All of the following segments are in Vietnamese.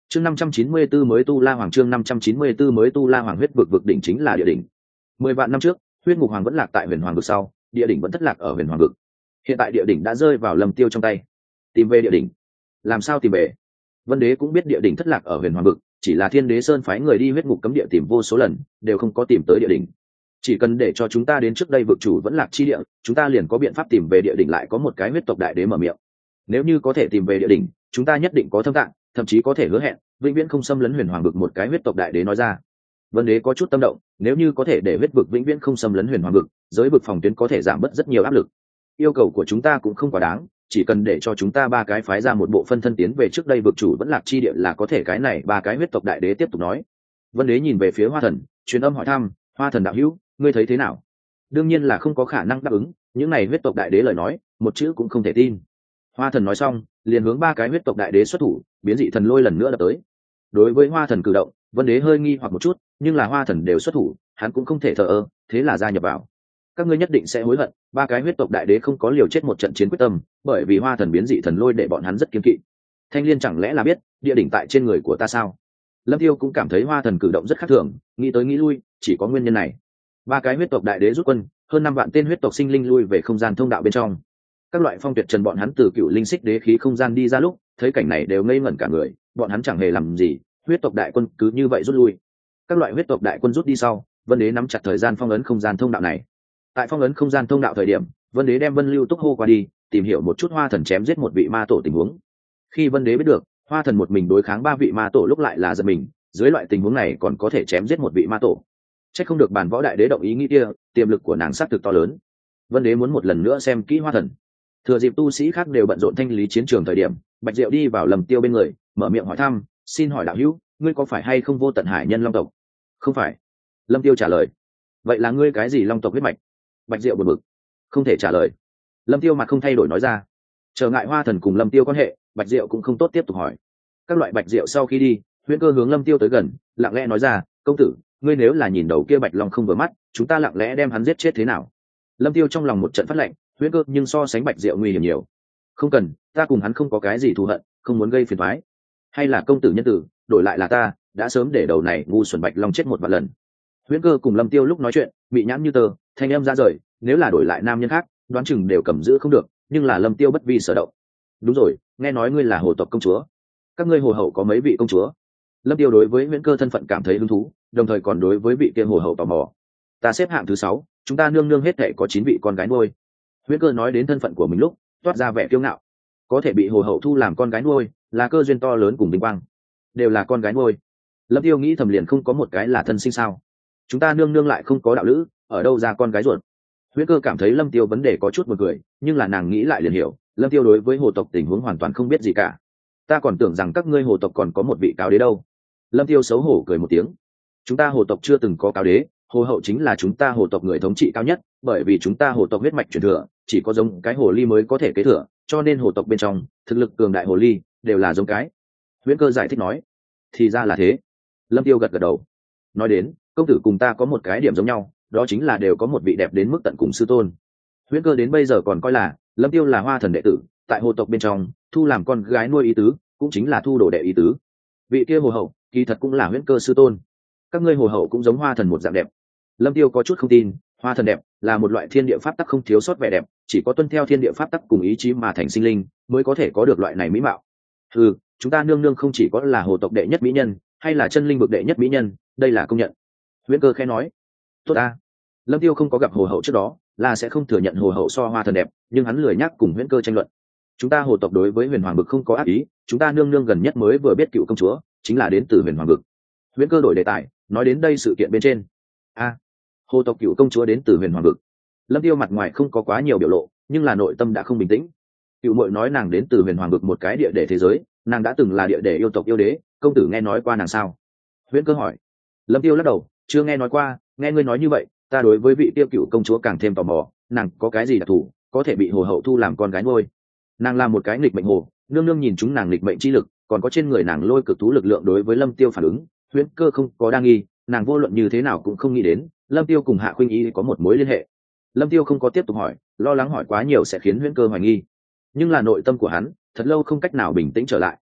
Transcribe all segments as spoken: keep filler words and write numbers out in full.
chương năm trăm chín mươi 594 mới tu la hoàng chương năm trăm chín mươi 594 mới tu la hoàng. Huyết vực vực đỉnh chính là địa đỉnh. Mười vạn năm trước, huyết ngục hoàng vẫn lạc tại huyền hoàng vực, sau địa đỉnh vẫn thất lạc ở huyền hoàng vực. Hiện tại địa đỉnh đã rơi vào Lâm Tiêu trong tay. Tìm về địa đỉnh, làm sao tìm về? Vân Đế cũng biết địa đỉnh thất lạc ở huyền hoàng vực, chỉ là Thiên Đế Sơn phái người đi huyết ngục cấm địa tìm vô số lần, đều không có tìm tới địa đỉnh. Chỉ cần để cho chúng ta đến trước đây vực chủ vẫn lạc chi địa, chúng ta liền có biện pháp tìm về địa đỉnh. Lại có một cái huyết tộc đại đế mở miệng. Nếu như có thể tìm về địa đỉnh, chúng ta nhất định có thâm tạng, thậm chí có thể hứa hẹn vĩnh viễn không xâm lấn huyền hoàng vực. Một cái huyết tộc đại đế nói ra. Vân Đế có chút tâm động, nếu như có thể để huyết vực vĩnh viễn không xâm lấn huyền hoàng vực, giới vực phòng tuyến có thể giảm bớt rất nhiều áp lực. Yêu cầu của chúng ta cũng không quá đáng, chỉ cần để cho chúng ta ba cái phái ra một bộ phân thân tiến về trước đây vực chủ vẫn lạc chi địa là có thể. Cái này ba cái huyết tộc đại đế tiếp tục nói. Vân Đế nhìn về phía Hoa Thần, truyền âm hỏi thăm, Hoa Thần đạo hữu, ngươi thấy thế nào? Đương nhiên là không có khả năng đáp ứng, những này huyết tộc đại đế lời nói, một chữ cũng không thể tin. Hoa Thần nói xong, liền hướng ba cái huyết tộc đại đế xuất thủ, biến dị thần lôi lần nữa đập tới. Đối với Hoa Thần cử động, Vân Đế hơi nghi hoặc một chút, nhưng là Hoa Thần đều xuất thủ, hắn cũng không thể thờ ơ, thế là gia nhập vào. Các ngươi nhất định sẽ hối hận, ba cái huyết tộc đại đế không có liều chết một trận chiến quyết tâm, bởi vì Hoa Thần biến dị thần lôi để bọn hắn rất kiên kỵ. Thanh Liên chẳng lẽ là biết địa đỉnh tại trên người của ta sao? Lâm Tiêu cũng cảm thấy Hoa Thần cử động rất khác thường, nghĩ tới nghĩ lui, chỉ có nguyên nhân này. Ba cái huyết tộc đại đế rút quân, hơn năm vạn tên huyết tộc sinh linh lui về không gian thông đạo bên trong. Các loại phong tuyệt trần bọn hắn từ cựu linh xích đế khí không gian đi ra lúc, thấy cảnh này đều ngây ngẩn cả người, bọn hắn chẳng hề làm gì, huyết tộc đại quân cứ như vậy rút lui. Các loại huyết tộc đại quân rút đi sau, Vân Đế nắm chặt thời gian phong ấn không gian thông đạo này. Tại phong ấn không gian thông đạo thời điểm, Vân Đế đem Vân Lưu Túc hô qua đi, tìm hiểu một chút Hoa Thần chém giết một vị ma tổ tình huống. Khi Vân Đế biết được Hoa Thần một mình đối kháng ba vị ma tổ lúc lại là giật mình, dưới loại tình huống này còn có thể chém giết một vị ma tổ, chắc không được bản võ đại đế động ý nghĩ kia, tiềm lực của nàng xác thực to lớn. Vân Đế muốn một lần nữa xem kỹ Hoa Thần. Thừa dịp tu sĩ khác đều bận rộn thanh lý chiến trường thời điểm, Bạch Diệu đi vào Lâm Tiêu bên người, mở miệng hỏi thăm, xin hỏi đạo hữu, ngươi có phải hay không Vô Tận Hải nhân long tộc? Không phải. Lâm Tiêu trả lời. Vậy là ngươi cái gì long tộc huyết mạch? Bạch Diệu buồn bực, không thể trả lời. Lâm Tiêu mặt không thay đổi nói ra. Trở ngại Hoa Thần cùng Lâm Tiêu quan hệ, Bạch Diệu cũng không tốt tiếp tục hỏi. Các loại Bạch Diệu sau khi đi, Huyễn Cơ hướng Lâm Tiêu tới gần, lặng lẽ nói ra, công tử, ngươi nếu là nhìn đầu kia bạch long không vừa mắt, chúng ta lặng lẽ đem hắn giết chết thế nào? Lâm Tiêu trong lòng một trận phát lạnh, Huyễn Cơ nhưng so sánh Bạch Diệu nguy hiểm nhiều. Không cần, ta cùng hắn không có cái gì thù hận, không muốn gây phiền toái. Hay là công tử nhân tử, đổi lại là ta, đã sớm để đầu này ngu xuẩn bạch long chết một vạn lần. Huyễn Cơ cùng Lâm Tiêu lúc nói chuyện, bị nhãn như tờ, thanh em ra rời, nếu là đổi lại nam nhân khác, đoán chừng đều cầm giữ không được, nhưng là Lâm Tiêu bất vi sở động. Đúng rồi, nghe nói ngươi là hồ tộc công chúa, các ngươi hồ hậu có mấy vị công chúa? Lâm Tiêu đối với Huyễn Cơ thân phận cảm thấy hứng thú, đồng thời còn đối với vị kia hồ hậu tò mò. Ta xếp hạng thứ sáu, chúng ta nương nương hết thảy có chín vị con gái nuôi. Huyễn Cơ nói đến thân phận của mình lúc, toát ra vẻ kiêu ngạo. Có thể bị hồ hậu thu làm con gái nuôi, là cơ duyên to lớn cùng vinh quang. Đều là con gái nuôi. Lâm Tiêu nghĩ thầm, liền không có một cái là thân sinh sao? Chúng ta nương nương lại không có đạo lữ, ở đâu ra con gái ruột? Huyễn Cơ cảm thấy Lâm Tiêu vấn đề có chút buồn cười, nhưng là nàng nghĩ lại liền hiểu, Lâm Tiêu đối với hồ tộc tình huống hoàn toàn không biết gì cả. Ta còn tưởng rằng các ngươi hồ tộc còn có một vị cáo đế đâu. Lâm Tiêu xấu hổ cười một tiếng. Chúng ta hồ tộc chưa từng có cáo đế, hồ hậu chính là chúng ta hồ tộc người thống trị cao nhất, bởi vì chúng ta hồ tộc huyết mạch truyền thừa, chỉ có giống cái hồ ly mới có thể kế thừa, cho nên hồ tộc bên trong thực lực cường đại hồ ly đều là giống cái. Huyễn Cơ giải thích nói. Thì ra là thế. Lâm Tiêu gật gật đầu. Nói đến, công tử cùng ta có một cái điểm giống nhau, đó chính là đều có một vị đẹp đến mức tận cùng sư tôn. Huyễn Cơ đến bây giờ còn coi là Lâm Tiêu là Hoa Thần đệ tử, tại hồ tộc bên trong thu làm con gái nuôi ý tứ, cũng chính là thu đồ đệ ý tứ. Vị kia hồ hậu kỳ thật cũng là Huyễn Cơ sư tôn. Các ngươi hồ hậu cũng giống Hoa Thần một dạng đẹp. Lâm Tiêu có chút không tin, Hoa Thần đẹp là một loại thiên địa pháp tắc không thiếu sót vẻ đẹp, chỉ có tuân theo thiên địa pháp tắc cùng ý chí mà thành sinh linh mới có thể có được loại này mỹ mạo. Ừ, chúng ta nương nương không chỉ có là hồ tộc đệ nhất mỹ nhân, hay là chân linh vực đệ nhất mỹ nhân, đây là công nhận. Huyễn Cơ khẽ nói. Tốt ta. Lâm Tiêu không có gặp hồ hậu trước đó, là sẽ không thừa nhận hồ hậu so Hoa Thần đẹp, nhưng hắn lười nhắc cùng Huyễn Cơ tranh luận. Chúng ta hồ tộc đối với huyền hoàng vực không có ác ý, chúng ta nương nương gần nhất mới vừa biết cựu công chúa chính là đến từ huyền hoàng vực. Huyễn Cơ đổi đề tài, nói đến đây sự kiện bên trên. A, à, hồ tộc cựu công chúa đến từ huyền hoàng vực. Lâm Tiêu mặt ngoài không có quá nhiều biểu lộ, nhưng là nội tâm đã không bình tĩnh. Cựu muội nói nàng đến từ huyền hoàng vực một cái địa để thế giới, nàng đã từng là địa để yêu tộc yêu đế, công tử nghe nói qua nàng sao? Huyễn Cơ hỏi. Lâm Tiêu lắc đầu, chưa nghe nói qua, nghe ngươi nói như vậy, ta đối với vị tiêu cựu công chúa càng thêm tò mò, nàng có cái gì đặc thù, có thể bị hồ hậu thu làm con gái nuôi? Nàng là một cái nghịch mệnh hồ, nương nương nhìn chúng nàng nghịch mệnh chi lực, còn có trên người nàng lôi cực thú lực lượng. Đối với Lâm Tiêu phản ứng, Huyễn Cơ không có đa nghi, nàng vô luận như thế nào cũng không nghĩ đến Lâm Tiêu cùng Hạ Khuynh Y có một mối liên hệ. Lâm Tiêu không có tiếp tục hỏi, lo lắng hỏi quá nhiều sẽ khiến Huyễn Cơ hoài nghi, nhưng là nội tâm của hắn thật lâu không cách nào bình tĩnh trở lại.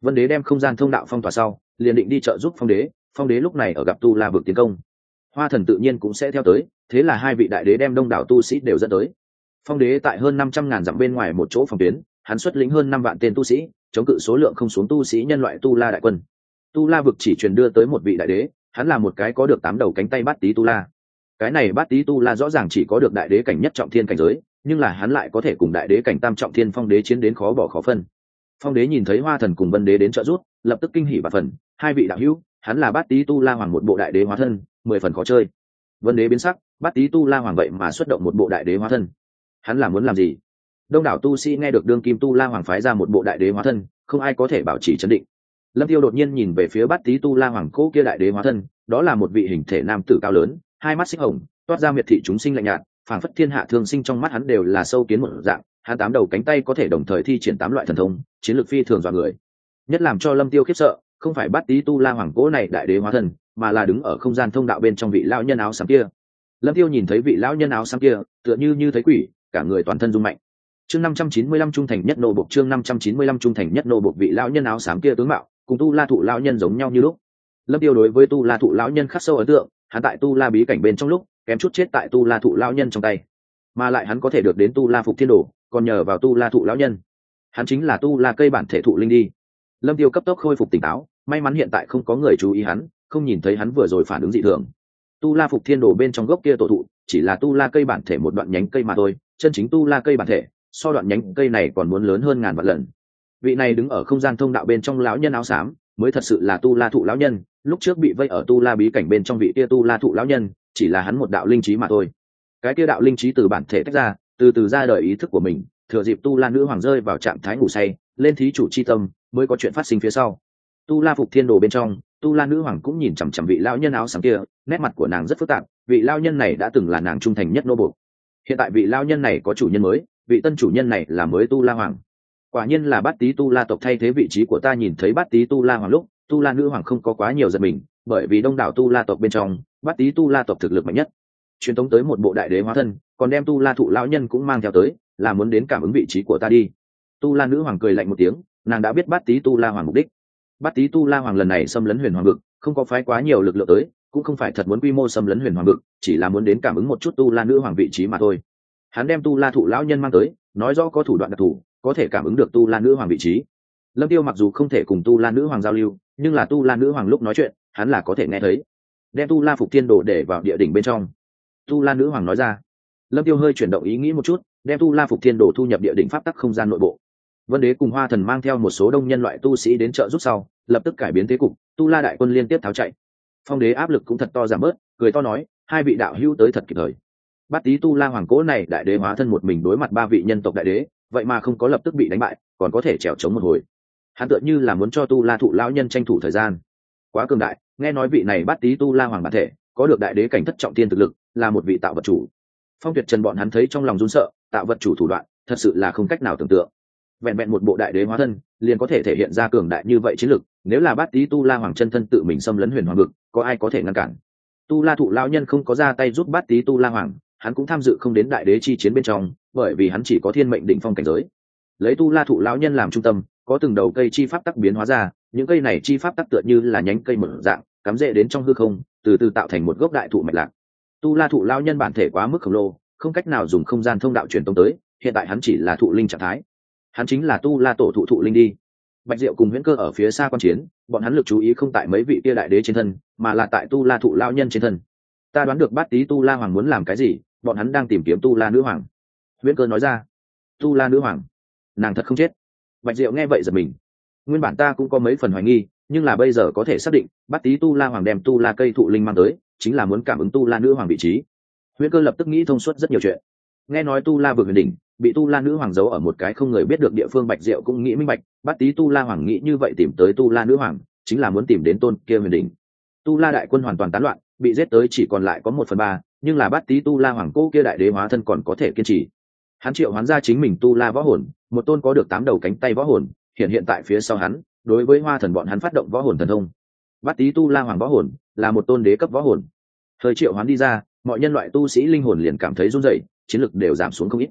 Vân Đế đem không gian thông đạo phong tỏa sau, liền định đi trợ giúp Phong Đế. Phong Đế lúc này ở gặp tu la vực tiến công, Hoa Thần tự nhiên cũng sẽ theo tới, thế là hai vị đại đế đem đông đảo tu sĩ đều dẫn tới. Phong Đế tại hơn năm trăm ngàn dặm bên ngoài một chỗ phòng tuyến, hắn xuất lĩnh hơn năm vạn tên tu sĩ, chống cự số lượng không xuống tu sĩ nhân loại tu la đại quân. Tu la vực chỉ truyền đưa tới một vị đại đế, hắn là một cái có được tám đầu cánh tay bát tí tu la. Cái này bát tí tu la rõ ràng chỉ có được đại đế cảnh nhất trọng thiên cảnh giới, nhưng là hắn lại có thể cùng đại đế cảnh tam trọng thiên Phong Đế chiến đến khó bỏ khó phân. Phong Đế nhìn thấy Hoa Thần cùng Vân Đế đến trợ giúp, lập tức kinh hỉ và phần, hai vị đạo hữu, hắn là bát tí tu la hoàng một bộ đại đế hóa thân, mười phần khó chơi. Vân Đế biến sắc, bát tí tu la hoàng vậy mà xuất động một bộ đại đế hóa thân, hắn là muốn làm gì? Đông đảo tu sĩ nghe được đương kim tu la hoàng phái ra một bộ đại đế hóa thân, không ai có thể bảo trì trấn định. Lâm Tiêu đột nhiên nhìn về phía bát tí tu la hoàng cố kia đại đế hóa thân, đó là một vị hình thể nam tử cao lớn, hai mắt xích hồng, toát ra miệt thị chúng sinh lạnh nhạt, phảng phất thiên hạ thương sinh trong mắt hắn đều là sâu kiến một dạng. Hắn tám đầu cánh tay có thể đồng thời thi triển tám loại thần thông, chiến lược phi thường dọa người. Nhất làm cho Lâm Tiêu khiếp sợ, không phải bát tí tu la hoàng cố này đại đế hóa thân, mà là đứng ở không gian thông đạo bên trong vị lão nhân áo xám kia. Lâm Tiêu nhìn thấy vị lão nhân áo xám kia, tựa như như thấy quỷ, cả người toàn thân rung mạnh. Chương năm trăm chín mươi lăm trung thành nhất nô bộc, chương năm trăm chín mươi lăm trung thành nhất nô bộc, vị lão nhân áo xám kia tướng mạo cùng tu la thụ lão nhân giống nhau như lúc. Lâm Tiêu đối với tu la thụ lão nhân khắc sâu ấn tượng, hắn tại tu la bí cảnh bên trong lúc kém chút chết tại tu la thụ lão nhân trong tay, mà lại hắn có thể được đến tu la phục thiên đồ, còn nhờ vào tu la thụ lão nhân. Hắn chính là tu la cây bản thể thụ linh đi. Lâm Tiêu cấp tốc khôi phục tỉnh táo, may mắn hiện tại không có người chú ý hắn, không nhìn thấy hắn vừa rồi phản ứng dị thường. Tu la phục thiên đồ bên trong gốc kia tổ thụ chỉ là tu la cây bản thể một đoạn nhánh cây mà thôi, chân chính tu la cây bản thể so đoạn nhánh cây này còn muốn lớn hơn ngàn vạn lần. Vị này đứng ở không gian thông đạo bên trong lão nhân áo xám mới thật sự là tu la thụ lão nhân, lúc trước bị vây ở tu la bí cảnh bên trong vị kia tu la thụ lão nhân chỉ là hắn một đạo linh trí mà thôi. Cái kia đạo linh trí từ bản thể tách ra, từ từ ra đời ý thức của mình, thừa dịp tu la nữ hoàng rơi vào trạng thái ngủ say, lên thí chủ chi tâm, mới có chuyện phát sinh phía sau. Tu la phục thiên đồ bên trong, tu la nữ hoàng cũng nhìn chằm chằm vị lão nhân áo xám kia, nét mặt của nàng rất phức tạp. Vị lão nhân này đã từng là nàng trung thành nhất nô bộc, hiện tại vị lão nhân này có chủ nhân mới, vị tân chủ nhân này là mới tu la hoàng. Quả nhiên là bát tí tu la tộc thay thế vị trí của ta. Nhìn thấy bát tí tu la hoàng lúc, tu la nữ hoàng không có quá nhiều giật mình, bởi vì đông đảo tu la tộc bên trong, bát tí tu la tộc thực lực mạnh nhất, truyền tống tới một bộ đại đế hóa thân, còn đem tu la thụ lão nhân cũng mang theo tới, là muốn đến cảm ứng vị trí của ta đi. Tu la nữ hoàng cười lạnh một tiếng, nàng đã biết bát tí tu la hoàng mục đích. Bát tí tu la hoàng lần này xâm lấn huyền hoàng vực, không có phái quá nhiều lực lượng tới, cũng không phải thật muốn quy mô xâm lấn huyền hoàng vực, chỉ là muốn đến cảm ứng một chút tu la nữ hoàng vị trí mà thôi. Hắn đem tu la thụ lão nhân mang tới, nói rõ có thủ đoạn đặc thù, có thể cảm ứng được tu la nữ hoàng vị trí. Lâm Tiêu mặc dù không thể cùng tu la nữ hoàng giao lưu, nhưng là tu la nữ hoàng lúc nói chuyện, hắn là có thể nghe thấy. Đem tu la phục thiên đồ để vào địa đỉnh bên trong. Tu la nữ hoàng nói ra. Lâm Tiêu hơi chuyển động ý nghĩ một chút, đem tu la phục thiên đồ thu nhập địa đỉnh pháp tắc không gian nội bộ. Vân Đế cùng Hoa Thần mang theo một số đông nhân loại tu sĩ đến trợ giúp sau, lập tức cải biến thế cục, tu la đại quân liên tiếp tháo chạy. Phong Đế áp lực cũng thật to giảm bớt, cười to nói, hai vị đạo hữu tới thật kịp thời. Bát tí tu la hoàng cố này đại đế hóa thân một mình đối mặt ba vị nhân tộc đại đế, vậy mà không có lập tức bị đánh bại, còn có thể trèo chống một hồi. Hắn tựa như là muốn cho tu la thụ lão nhân tranh thủ thời gian. Quá cường đại, nghe nói vị này bát tí tu la hoàng bản thể có được đại đế cảnh thất trọng thiên thực lực, là một vị tạo vật chủ. Phong Tuyệt Trần bọn hắn thấy trong lòng run sợ, tạo vật chủ thủ đoạn thật sự là không cách nào tưởng tượng. Vẹn vẹn một bộ đại đế hóa thân liền có thể thể hiện ra cường đại như vậy chiến lực, nếu là bát tí tu la hoàng chân thân tự mình xâm lấn huyền hoàng vực, có ai có thể ngăn cản? Tu la thụ lão nhân không có ra tay giúp bát tí tu la hoàng, hắn cũng tham dự không đến đại đế chi chiến bên trong, bởi vì hắn chỉ có thiên mệnh đỉnh phong cảnh giới. Lấy tu la thụ lão nhân làm trung tâm, có từng đầu cây chi pháp tắc biến hóa ra, những cây này chi pháp tắc tựa như là nhánh cây mở dạng, cắm rễ đến trong hư không, từ từ tạo thành một gốc đại thụ mạch lạc. Tu la thụ lão nhân bản thể quá mức khổng lồ, không cách nào dùng không gian thông đạo truyền tống tới, hiện tại hắn chỉ là thụ linh trạng thái. Hắn chính là tu la tổ thụ thụ linh đi. Bạch Diệu cùng Huyễn Cơ ở phía xa quan chiến, bọn hắn lực chú ý không tại mấy vị kia đại đế trên thân, mà là tại tu la thụ lão nhân trên thân. Ta đoán được bát tí tu la hoàng muốn làm cái gì, bọn hắn đang tìm kiếm tu la nữ hoàng. Huyễn Cơ nói ra. Tu la nữ hoàng, nàng thật không chết? Bạch Diệu nghe vậy giật mình. Nguyên bản ta cũng có mấy phần hoài nghi, nhưng là bây giờ có thể xác định, bát tí tu la hoàng đem tu la cây thụ linh mang tới, chính là muốn cảm ứng tu la nữ hoàng vị trí. Huyễn Cơ lập tức nghĩ thông suốt rất nhiều chuyện. Nghe nói tu la vực huyền đỉnh bị tu la nữ hoàng giấu ở một cái không người biết được địa phương, Bạch Diệu cũng nghĩ minh bạch, bát tí tu la hoàng nghĩ như vậy tìm tới tu la nữ hoàng, chính là muốn tìm đến tôn kia huyền đỉnh. Tu la đại quân hoàn toàn tán loạn, bị giết tới chỉ còn lại có một phần ba, nhưng là bát tí tu la hoàng cô kia đại đế hóa thân còn có thể kiên trì. Hắn triệu hoán ra chính mình tu la võ hồn, một tôn có được tám đầu cánh tay võ hồn hiện hiện tại phía sau hắn, đối với Hoa Thần bọn hắn phát động võ hồn thần thông. Bát tí tu la hoàng võ hồn là một tôn đế cấp võ hồn, thời triệu hoán đi ra, mọi nhân loại tu sĩ linh hồn liền cảm thấy run rẩy, chiến lực đều giảm xuống không ít.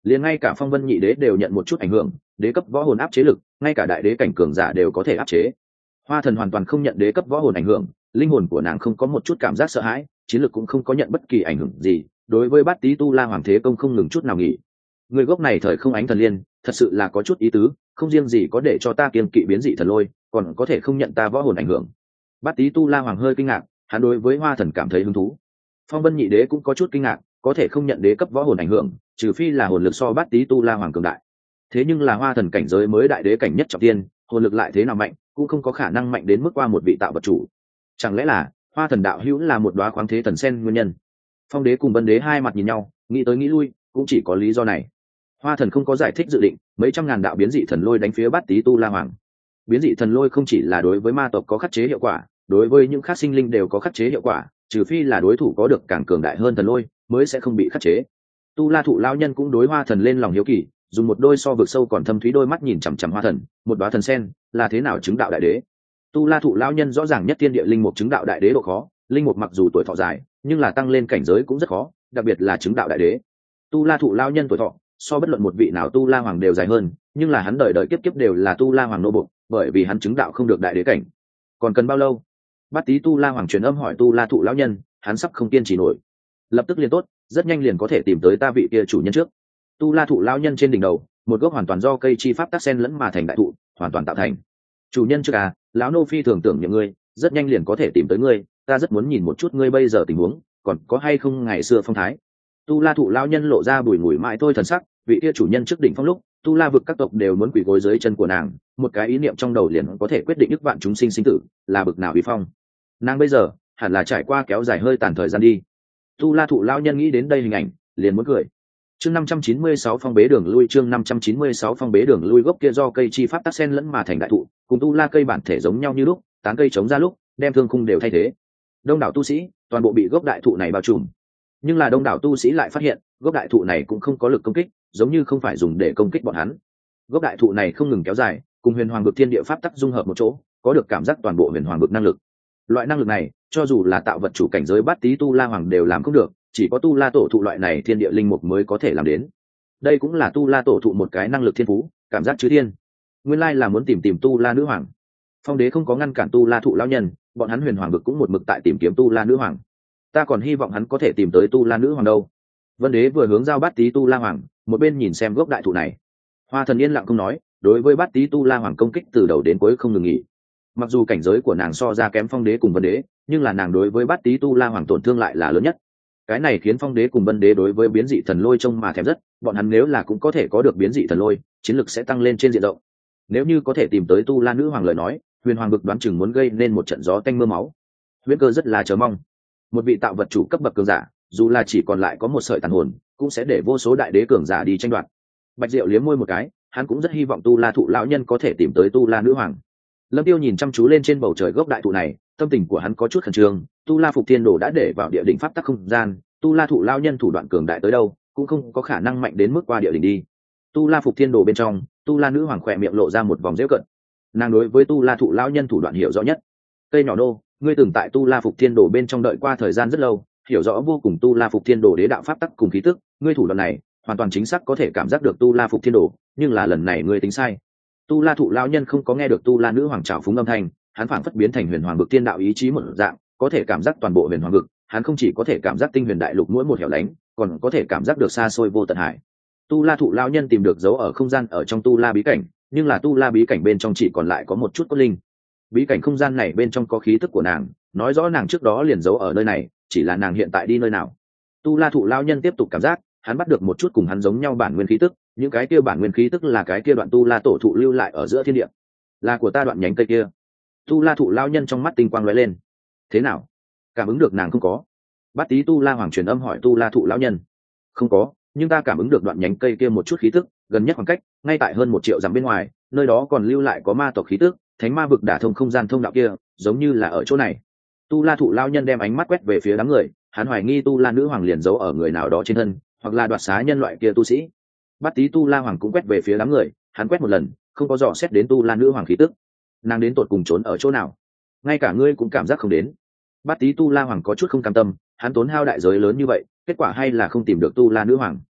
liền ngay cả phong vân nhị đế đều nhận một chút ảnh hưởng, đế cấp võ hồn áp chế lực ngay cả đại đế cảnh cường giả đều có thể áp chế. Hoa thần hoàn toàn không nhận đế cấp võ hồn ảnh hưởng, linh hồn của nàng không có một chút cảm giác sợ hãi, chiến lược cũng không có nhận bất kỳ ảnh hưởng gì. Đối với bát tý tu la hoàng thế công không ngừng chút nào nghỉ. Người gốc này thời không ánh thần liên thật sự là có chút ý tứ, không riêng gì có để cho ta kiêng kỵ biến dị thần lôi, còn có thể không nhận ta võ hồn ảnh hưởng. Bát tý tu la hoàng hơi kinh ngạc, hắn đối với hoa thần cảm thấy hứng thú. Phong vân nhị đế cũng có chút kinh ngạc, có thể không nhận đế cấp võ hồn ảnh hưởng, trừ phi là hồn lực so bát tý tu la hoàng cường đại. Thế nhưng là hoa thần cảnh giới mới đại đế cảnh nhất trọng tiên, hồn lực lại thế nào mạnh cũng không có khả năng mạnh đến mức qua một vị tạo vật chủ. Chẳng lẽ là hoa thần đạo hữu là một đóa khoáng thế thần sen nguyên nhân? Phong đế cùng vân đế hai mặt nhìn nhau, nghĩ tới nghĩ lui cũng chỉ có lý do này. Hoa thần không có giải thích dự định, mấy trăm ngàn đạo biến dị thần lôi đánh phía bát tý tu la hoàng. Biến dị thần lôi không chỉ là đối với ma tộc có khắc chế hiệu quả, đối với những khác sinh linh đều có khắc chế hiệu quả, trừ phi là đối thủ có được càng cường đại hơn thần lôi mới sẽ không bị khắc chế. Tu la thụ lão nhân cũng đối hoa thần lên lòng hiếu kỳ, dùng một đôi so vực sâu còn thâm thúy đôi mắt nhìn chằm chằm hoa thần, một đóa thần sen là thế nào chứng đạo đại đế? Tu la thụ lão nhân rõ ràng nhất thiên địa linh mục chứng đạo đại đế độ khó, linh mục mặc dù tuổi thọ dài nhưng là tăng lên cảnh giới cũng rất khó, đặc biệt là chứng đạo đại đế. Tu la thụ lão nhân tuổi thọ so bất luận một vị nào tu la hoàng đều dài hơn, nhưng là hắn đời đời kiếp kiếp đều là tu la hoàng nô bộc, bởi vì hắn chứng đạo không được đại đế cảnh. Còn cần bao lâu? Bát tý tu la hoàng truyền âm hỏi tu la thụ lão nhân, hắn sắp không kiên trì nổi. Lập tức liền tốt, rất nhanh liền có thể tìm tới ta vị kia chủ nhân trước. Tu la thụ lão nhân trên đỉnh đầu, một gốc hoàn toàn do cây chi pháp tác sen lẫn mà thành đại thụ, hoàn toàn tạo thành. Chủ nhân trước à, lão nô phi thường tưởng nhậm ngươi, rất nhanh liền có thể tìm tới ngươi, ta rất muốn nhìn một chút ngươi bây giờ tình huống, còn có hay không ngày xưa phong thái. Tu la thụ lão nhân lộ ra bùi ngùi mãi thôi thần sắc, vị kia chủ nhân trước đỉnh phong lúc, tu la vực các tộc đều muốn quỳ gối dưới chân của nàng, một cái ý niệm trong đầu liền có thể quyết định ức vạn chúng sinh sinh tử, là bực nào uy phong. Nàng bây giờ hẳn là trải qua kéo dài hơi tàn thời gian đi. Tu la thụ lão nhân nghĩ đến đây hình ảnh, liền muốn cười. Chương năm trăm chín mươi sáu phong bế đường lui, chương năm trăm chín mươi sáu phong bế đường lui, gốc kia do cây chi pháp tác sen lẫn mà thành đại thụ, cùng tu la cây bản thể giống nhau như lúc, tán cây chống ra lúc, đem thương khung đều thay thế. Đông đảo tu sĩ, toàn bộ bị gốc đại thụ này bao trùm. Nhưng là đông đảo tu sĩ lại phát hiện, gốc đại thụ này cũng không có lực công kích, giống như không phải dùng để công kích bọn hắn. Gốc đại thụ này không ngừng kéo dài, cùng huyền hoàng vực thiên địa pháp tắc dung hợp một chỗ, có được cảm giác toàn bộ huyền hoàng vực năng lực. Loại năng lực này, cho dù là tạo vật chủ cảnh giới bát tý tu la hoàng đều làm không được, chỉ có tu la tổ thụ loại này thiên địa linh mục mới có thể làm đến. Đây cũng là tu la tổ thụ một cái năng lực thiên phú, cảm giác chư thiên. Nguyên lai là muốn tìm tìm tu la nữ hoàng. Phong đế không có ngăn cản tu la thụ lão nhân, bọn hắn huyền hoàng vực cũng một mực tại tìm kiếm tu la nữ hoàng. Ta còn hy vọng hắn có thể tìm tới tu la nữ hoàng đâu. Vân đế vừa hướng giao bát tý tu la hoàng, một bên nhìn xem gốc đại thụ này. Hoa thần yên lặng không nói, đối với bát tý tu la hoàng công kích từ đầu đến cuối không ngừng nghỉ. Mặc dù cảnh giới của nàng so ra kém phong đế cùng vân đế, nhưng là nàng đối với bát tý tu la hoàng tổn thương lại là lớn nhất. Cái này khiến phong đế cùng vân đế đối với biến dị thần lôi trông mà thèm rất, bọn hắn nếu là cũng có thể có được biến dị thần lôi, chiến lực sẽ tăng lên trên diện rộng. Nếu như có thể tìm tới tu la nữ hoàng lời nói, huyền hoàng vực đoán chừng muốn gây nên một trận gió tanh mưa máu. Huyễn Cơ rất là chờ mong, một vị tạo vật chủ cấp bậc cường giả, dù là chỉ còn lại có một sợi tàn hồn, cũng sẽ để vô số đại đế cường giả đi tranh đoạt. Bạch Diệu liếm môi một cái, hắn cũng rất hy vọng tu la thụ lão nhân có thể tìm tới tu la nữ hoàng. Lâm Tiêu nhìn chăm chú lên trên bầu trời gốc đại thụ này, tâm tình của hắn có chút khẩn trương. Tu la phục thiên đồ đã để vào địa đỉnh pháp tắc không gian, tu la thụ lão nhân thủ đoạn cường đại tới đâu cũng không có khả năng mạnh đến mức qua địa đỉnh đi. Tu la phục thiên đồ bên trong, tu la nữ hoàng khỏe miệng lộ ra một vòng dễu cận. Nàng đối với tu la thụ lão nhân thủ đoạn hiểu rõ nhất. Cây nhỏ nô, ngươi từng tại tu la phục thiên đồ bên trong đợi qua thời gian rất lâu, hiểu rõ vô cùng tu la phục thiên đồ đế đạo pháp tắc cùng khí tức, ngươi thủ đoạn này hoàn toàn chính xác có thể cảm giác được tu la phục thiên đồ, nhưng là lần này ngươi tính sai. Tu la thụ lão nhân không có nghe được tu la nữ hoàng trào phúng âm thanh, hắn phảng phất biến thành huyền hoàng vực tiên đạo ý chí một dạng, có thể cảm giác toàn bộ huyền hoàng vực. Hắn không chỉ có thể cảm giác tinh huyền đại lục mỗi một hẻo lánh, còn có thể cảm giác được xa xôi vô tận hải. Tu la thụ lão nhân tìm được dấu ở không gian ở trong tu la bí cảnh, nhưng là tu la bí cảnh bên trong chỉ còn lại có một chút cốt linh. Bí cảnh không gian này bên trong có khí tức của nàng, nói rõ nàng trước đó liền giấu ở nơi này, chỉ là nàng hiện tại đi nơi nào. Tu la thụ lão nhân tiếp tục cảm giác, hắn bắt được một chút cùng hắn giống nhau bản nguyên khí tức, những cái kia bản nguyên khí tức là cái kia đoạn tu la tổ thụ lưu lại ở giữa thiên địa, là của ta đoạn nhánh cây kia. Tu la thụ lão nhân trong mắt tinh quang lóe lên. Thế nào, cảm ứng được nàng không có? Bát tý tu la hoàng truyền âm hỏi tu la thụ lão nhân. Không có, nhưng ta cảm ứng được đoạn nhánh cây kia một chút khí tức, gần nhất khoảng cách ngay tại hơn một triệu dặm bên ngoài, nơi đó còn lưu lại có ma tộc khí tức, thánh ma vực đả thông không gian thông đạo kia, giống như là ở chỗ này. Tu la thụ lão nhân đem ánh mắt quét về phía đám người, hắn hoài nghi tu la nữ hoàng liền giấu ở người nào đó trên thân, hoặc là đoạt xá nhân loại kia tu sĩ. Bát tý tu la hoàng cũng quét về phía đám người, hắn quét một lần, không có dò xét đến tu la nữ hoàng khí tức. Nàng đến tột cùng trốn ở chỗ nào? Ngay cả ngươi cũng cảm giác không đến. Bát tý tu la hoàng có chút không cam tâm, hắn tốn hao đại giới lớn như vậy, kết quả hay là không tìm được tu la nữ hoàng.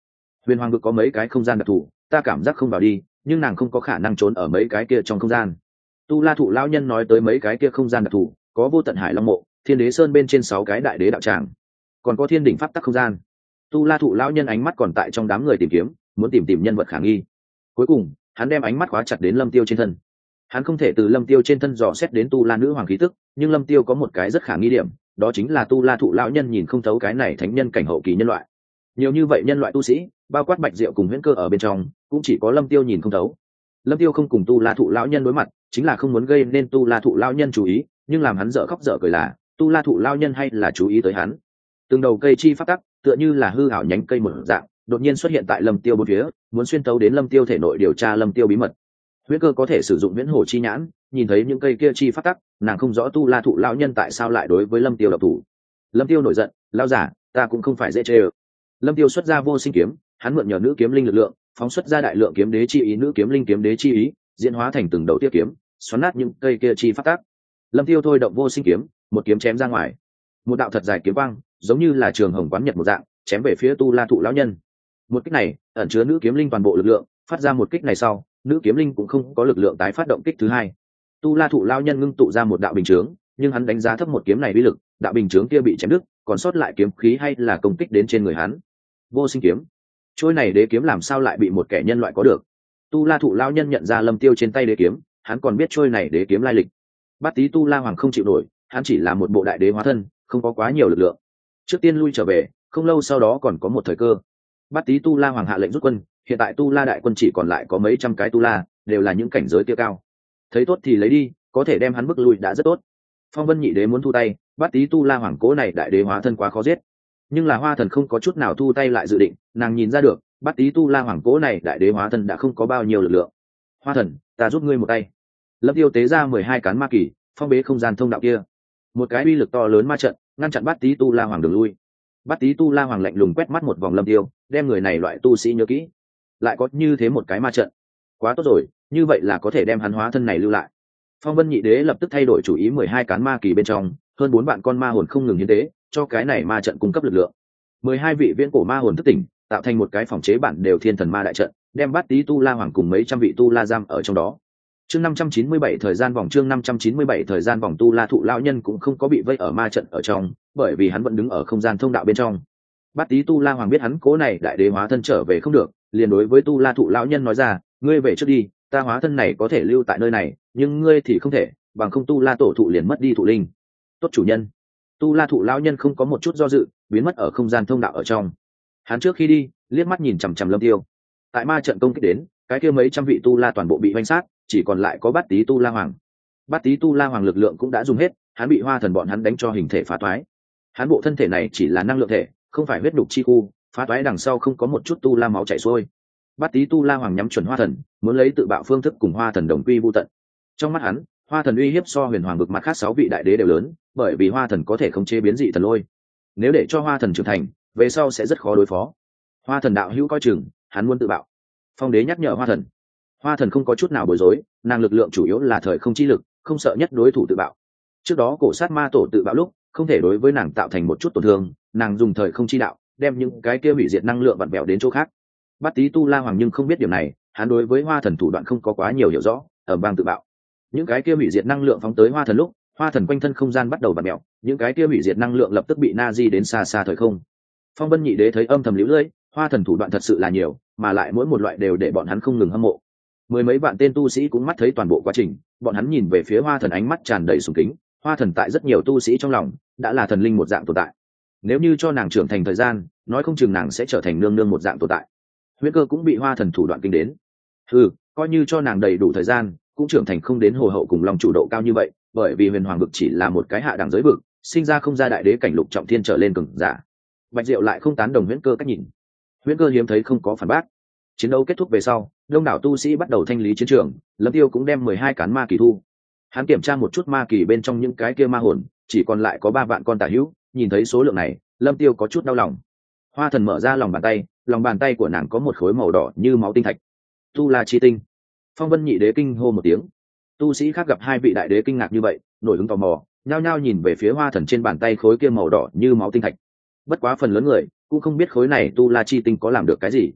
huyền hoàng vực có mấy cái không gian đặc thù, ta cảm giác không vào đi, nhưng nàng không có khả năng trốn ở mấy cái kia trong không gian. Tu La thụ lão nhân nói tới mấy cái kia không gian đặc thù, có vô tận hải long mộ, thiên đế sơn bên trên sáu cái đại đế đạo tràng, còn có thiên đỉnh pháp tắc không gian. Tu La thụ lão nhân ánh mắt còn tại trong đám người tìm kiếm, muốn tìm tìm nhân vật khả nghi. Cuối cùng hắn đem ánh mắt khóa chặt đến lâm tiêu trên thân. Hắn không thể từ lâm tiêu trên thân dò xét đến tu la nữ hoàng khí tức, nhưng lâm tiêu có một cái rất khả nghi điểm, đó chính là tu la thụ lão nhân nhìn không thấu cái này thánh nhân cảnh hậu kỳ nhân loại. Nhiều như vậy nhân loại tu sĩ, bao quát bạch diệu cùng huyễn cơ ở bên trong, cũng chỉ có lâm tiêu nhìn không thấu. Lâm tiêu không cùng tu la thụ lão nhân đối mặt, chính là không muốn gây nên tu la thụ lão nhân chú ý, nhưng làm hắn dở khóc dở cười là tu la thụ lão nhân hay là chú ý tới hắn. Từng đầu cây chi phát tắc, tựa như là hư ảo nhánh cây mở dạng, đột nhiên xuất hiện tại lâm tiêu bốn phía, muốn xuyên tấu đến lâm tiêu thể nội điều tra lâm tiêu bí mật. Huyễn cơ có thể sử dụng huyễn hồ chi nhãn, nhìn thấy những cây kia chi phát tắc, nàng không rõ tu la thụ lão nhân tại sao lại đối với lâm tiêu độc thủ. Lâm tiêu nổi giận, lão giả, ta cũng không phải dễ chơi. Lâm tiêu xuất ra vô sinh kiếm, hắn mượn nhờ nữ kiếm linh lực lượng, phóng xuất ra đại lượng kiếm đế chi ý, nữ kiếm linh kiếm đế chi ý diễn hóa thành từng đầu tia kiếm, xoắn nát những cây kia chi phát tác. Lâm tiêu thôi động vô sinh kiếm, một kiếm chém ra ngoài, một đạo thật dài kiếm quang giống như là trường hồng quán nhật một dạng chém về phía tu la thụ lão nhân. Một kích này ẩn chứa nữ kiếm linh toàn bộ lực lượng, phát ra một kích này sau, nữ kiếm linh cũng không có lực lượng tái phát động kích thứ hai. Tu la thụ lão nhân ngưng tụ ra một đạo bình chướng, nhưng hắn đánh giá thấp một kiếm này uy lực, đạo bình chướng kia bị chém đứt, còn sót lại kiếm khí hay là công kích đến trên người hắn. Vô sinh kiếm, trôi này đế kiếm làm sao lại bị một kẻ nhân loại có được? Tu la thụ lão nhân nhận ra lâm tiêu trên tay đế kiếm, hắn còn biết trôi này đế kiếm lai lịch. Bát tý tu la hoàng không chịu nổi, hắn chỉ là một bộ đại đế hóa thân, không có quá nhiều lực lượng. Trước tiên lui trở về, không lâu sau đó còn có một thời cơ. Bát tý tu la hoàng hạ lệnh rút quân, hiện tại tu la đại quân chỉ còn lại có mấy trăm cái tu la, đều là những cảnh giới tiêu cao. Thấy tốt thì lấy đi, có thể đem hắn bức lui đã rất tốt. Phong Vân nhị đế muốn thu tay, Bát tý tu la hoàng cố này đại đế hóa thân quá khó giết. Nhưng là Hoa Thần không có chút nào thu tay lại dự định, nàng nhìn ra được, Bát tý tu la hoàng cố này đại đế hóa thân đã không có bao nhiêu lực lượng. Hoa Thần, ta giúp ngươi một tay. Lâm tiêu tế ra mười hai cán ma kỳ, phong bế không gian thông đạo kia. Một cái uy lực to lớn ma trận, ngăn chặn Bát tý tu la hoàng đường lui. Bát tý tu la hoàng lạnh lùng quét mắt một vòng Lâm tiêu, đem người này loại tu sĩ nhớ kỹ. Lại có như thế một cái ma trận, quá tốt rồi, như vậy là có thể đem hắn hóa thân này lưu lại. Phong Vân nhị đế lập tức thay đổi chủ ý, mười hai cán ma kỳ bên trong, hơn bốn vạn con ma hồn không ngừng hiến tế, cho cái này ma trận cung cấp lực lượng. Mười hai vị viễn cổ ma hồn thức tỉnh, tạo thành một cái phòng chế bản đều thiên thần ma đại trận, đem Bát tý tu la hoàng cùng mấy trăm vị tu la giam ở trong đó. Chương năm trăm chín mươi bảy thời gian vòng chương năm trăm chín mươi bảy thời gian vòng tu la thụ lão nhân cũng không có bị vây ở ma trận ở trong, bởi vì hắn vẫn đứng ở không gian thông đạo bên trong. Bát tý tu la hoàng biết hắn cố này đại đế hóa thân trở về không được, liền đối với tu la thụ lão nhân nói ra, ngươi về trước đi, ta hóa thân này có thể lưu tại nơi này, nhưng ngươi thì không thể, bằng không tu la tổ thụ liền mất đi thụ linh. Tốt chủ nhân. Tu la thụ lão nhân không có một chút do dự, biến mất ở không gian thông đạo ở trong. Hắn trước khi đi liếc mắt nhìn chằm chằm Lâm tiêu. Tại ma trận công kích đến, cái kia mấy trăm vị tu la toàn bộ bị hoành sát, chỉ còn lại có Bát tý tu la hoàng. Bát tý tu la hoàng lực lượng cũng đã dùng hết, hắn bị Hoa Thần bọn hắn đánh cho hình thể phá toái. Hắn bộ thân thể này chỉ là năng lượng thể, không phải huyết đục chi khu, phá toái đằng sau không có một chút tu la máu chảy xuôi. Bát tý tu la hoàng nhắm chuẩn Hoa Thần, muốn lấy tự bạo phương thức cùng Hoa Thần đồng quy vu tận. Trong mắt hắn, Hoa Thần uy hiếp so huyền hoàng vực mặt khác sáu vị đại đế đều lớn, bởi vì Hoa Thần có thể khống chế biến dị thần lôi. Nếu để cho Hoa Thần trưởng thành, về sau sẽ rất khó đối phó. Hoa Thần đạo hữu coi chừng, hắn muốn tự bạo. Phong đế nhắc nhở Hoa Thần. Hoa Thần không có chút nào bối rối, nàng lực lượng chủ yếu là thời không chi lực, không sợ nhất đối thủ tự bạo. Trước đó cổ sát ma tổ tự bạo lúc, không thể đối với nàng tạo thành một chút tổn thương, nàng dùng thời không chi đạo, đem những cái kia hủy diệt năng lượng vặn vẹo đến chỗ khác. Bát tý tu la hoàng nhưng không biết điều này, hắn đối với Hoa Thần thủ đoạn không có quá nhiều hiểu rõ, ở bang tự bạo. Những cái kia hủy diệt năng lượng phóng tới Hoa Thần lúc, Hoa Thần quanh thân không gian bắt đầu vặn vẹo, những cái kia hủy diệt năng lượng lập tức bị na di đến xa xa thời không. Phong Vân nhị đế thấy âm thầm liễu lưỡi, Hoa Thần thủ đoạn thật sự là nhiều, mà lại mỗi một loại đều để bọn hắn không ngừng hâm mộ. Mười mấy vạn tên tu sĩ cũng mắt thấy toàn bộ quá trình, bọn hắn nhìn về phía Hoa Thần ánh mắt tràn đầy sùng kính. Hoa Thần tại rất nhiều tu sĩ trong lòng đã là thần linh một dạng tồn tại. Nếu như cho nàng trưởng thành thời gian, nói không chừng nàng sẽ trở thành nương nương một dạng tồn tại. Huyễn cơ cũng bị Hoa Thần thủ đoạn kinh đến. Ừ, coi như cho nàng đầy đủ thời gian, cũng trưởng thành không đến hồ hậu cùng lòng chủ độ cao như vậy, bởi vì huyền hoàng vực chỉ là một cái hạ đẳng giới vực, sinh ra không ra đại đế cảnh lục trọng thiên trở lên cường giả. Bạch Diệu lại không tán đồng Huyễn cơ cách nhìn. Huyễn cơ hiếm thấy không có phản bác. Chiến đấu kết thúc về sau, đông đảo tu sĩ bắt đầu thanh lý chiến trường, Lâm tiêu cũng đem mười hai cán ma kỳ thu. Hắn kiểm tra một chút ma kỳ bên trong những cái kia ma hồn, chỉ còn lại có ba vạn con tà hữu, nhìn thấy số lượng này, Lâm tiêu có chút đau lòng. Hoa Thần mở ra lòng bàn tay, lòng bàn tay của nàng có một khối màu đỏ như máu tinh thạch. Tu La chi tinh. Phong Vân nhị đế kinh hô một tiếng. Tu sĩ khác gặp hai vị đại đế kinh ngạc như vậy, nổi hứng tò mò, nhao nhao nhìn về phía Hoa Thần trên bàn tay khối kia màu đỏ như máu tinh thạch. Bất quá phần lớn người cũng không biết khối này Tu La chi tinh có làm được cái gì.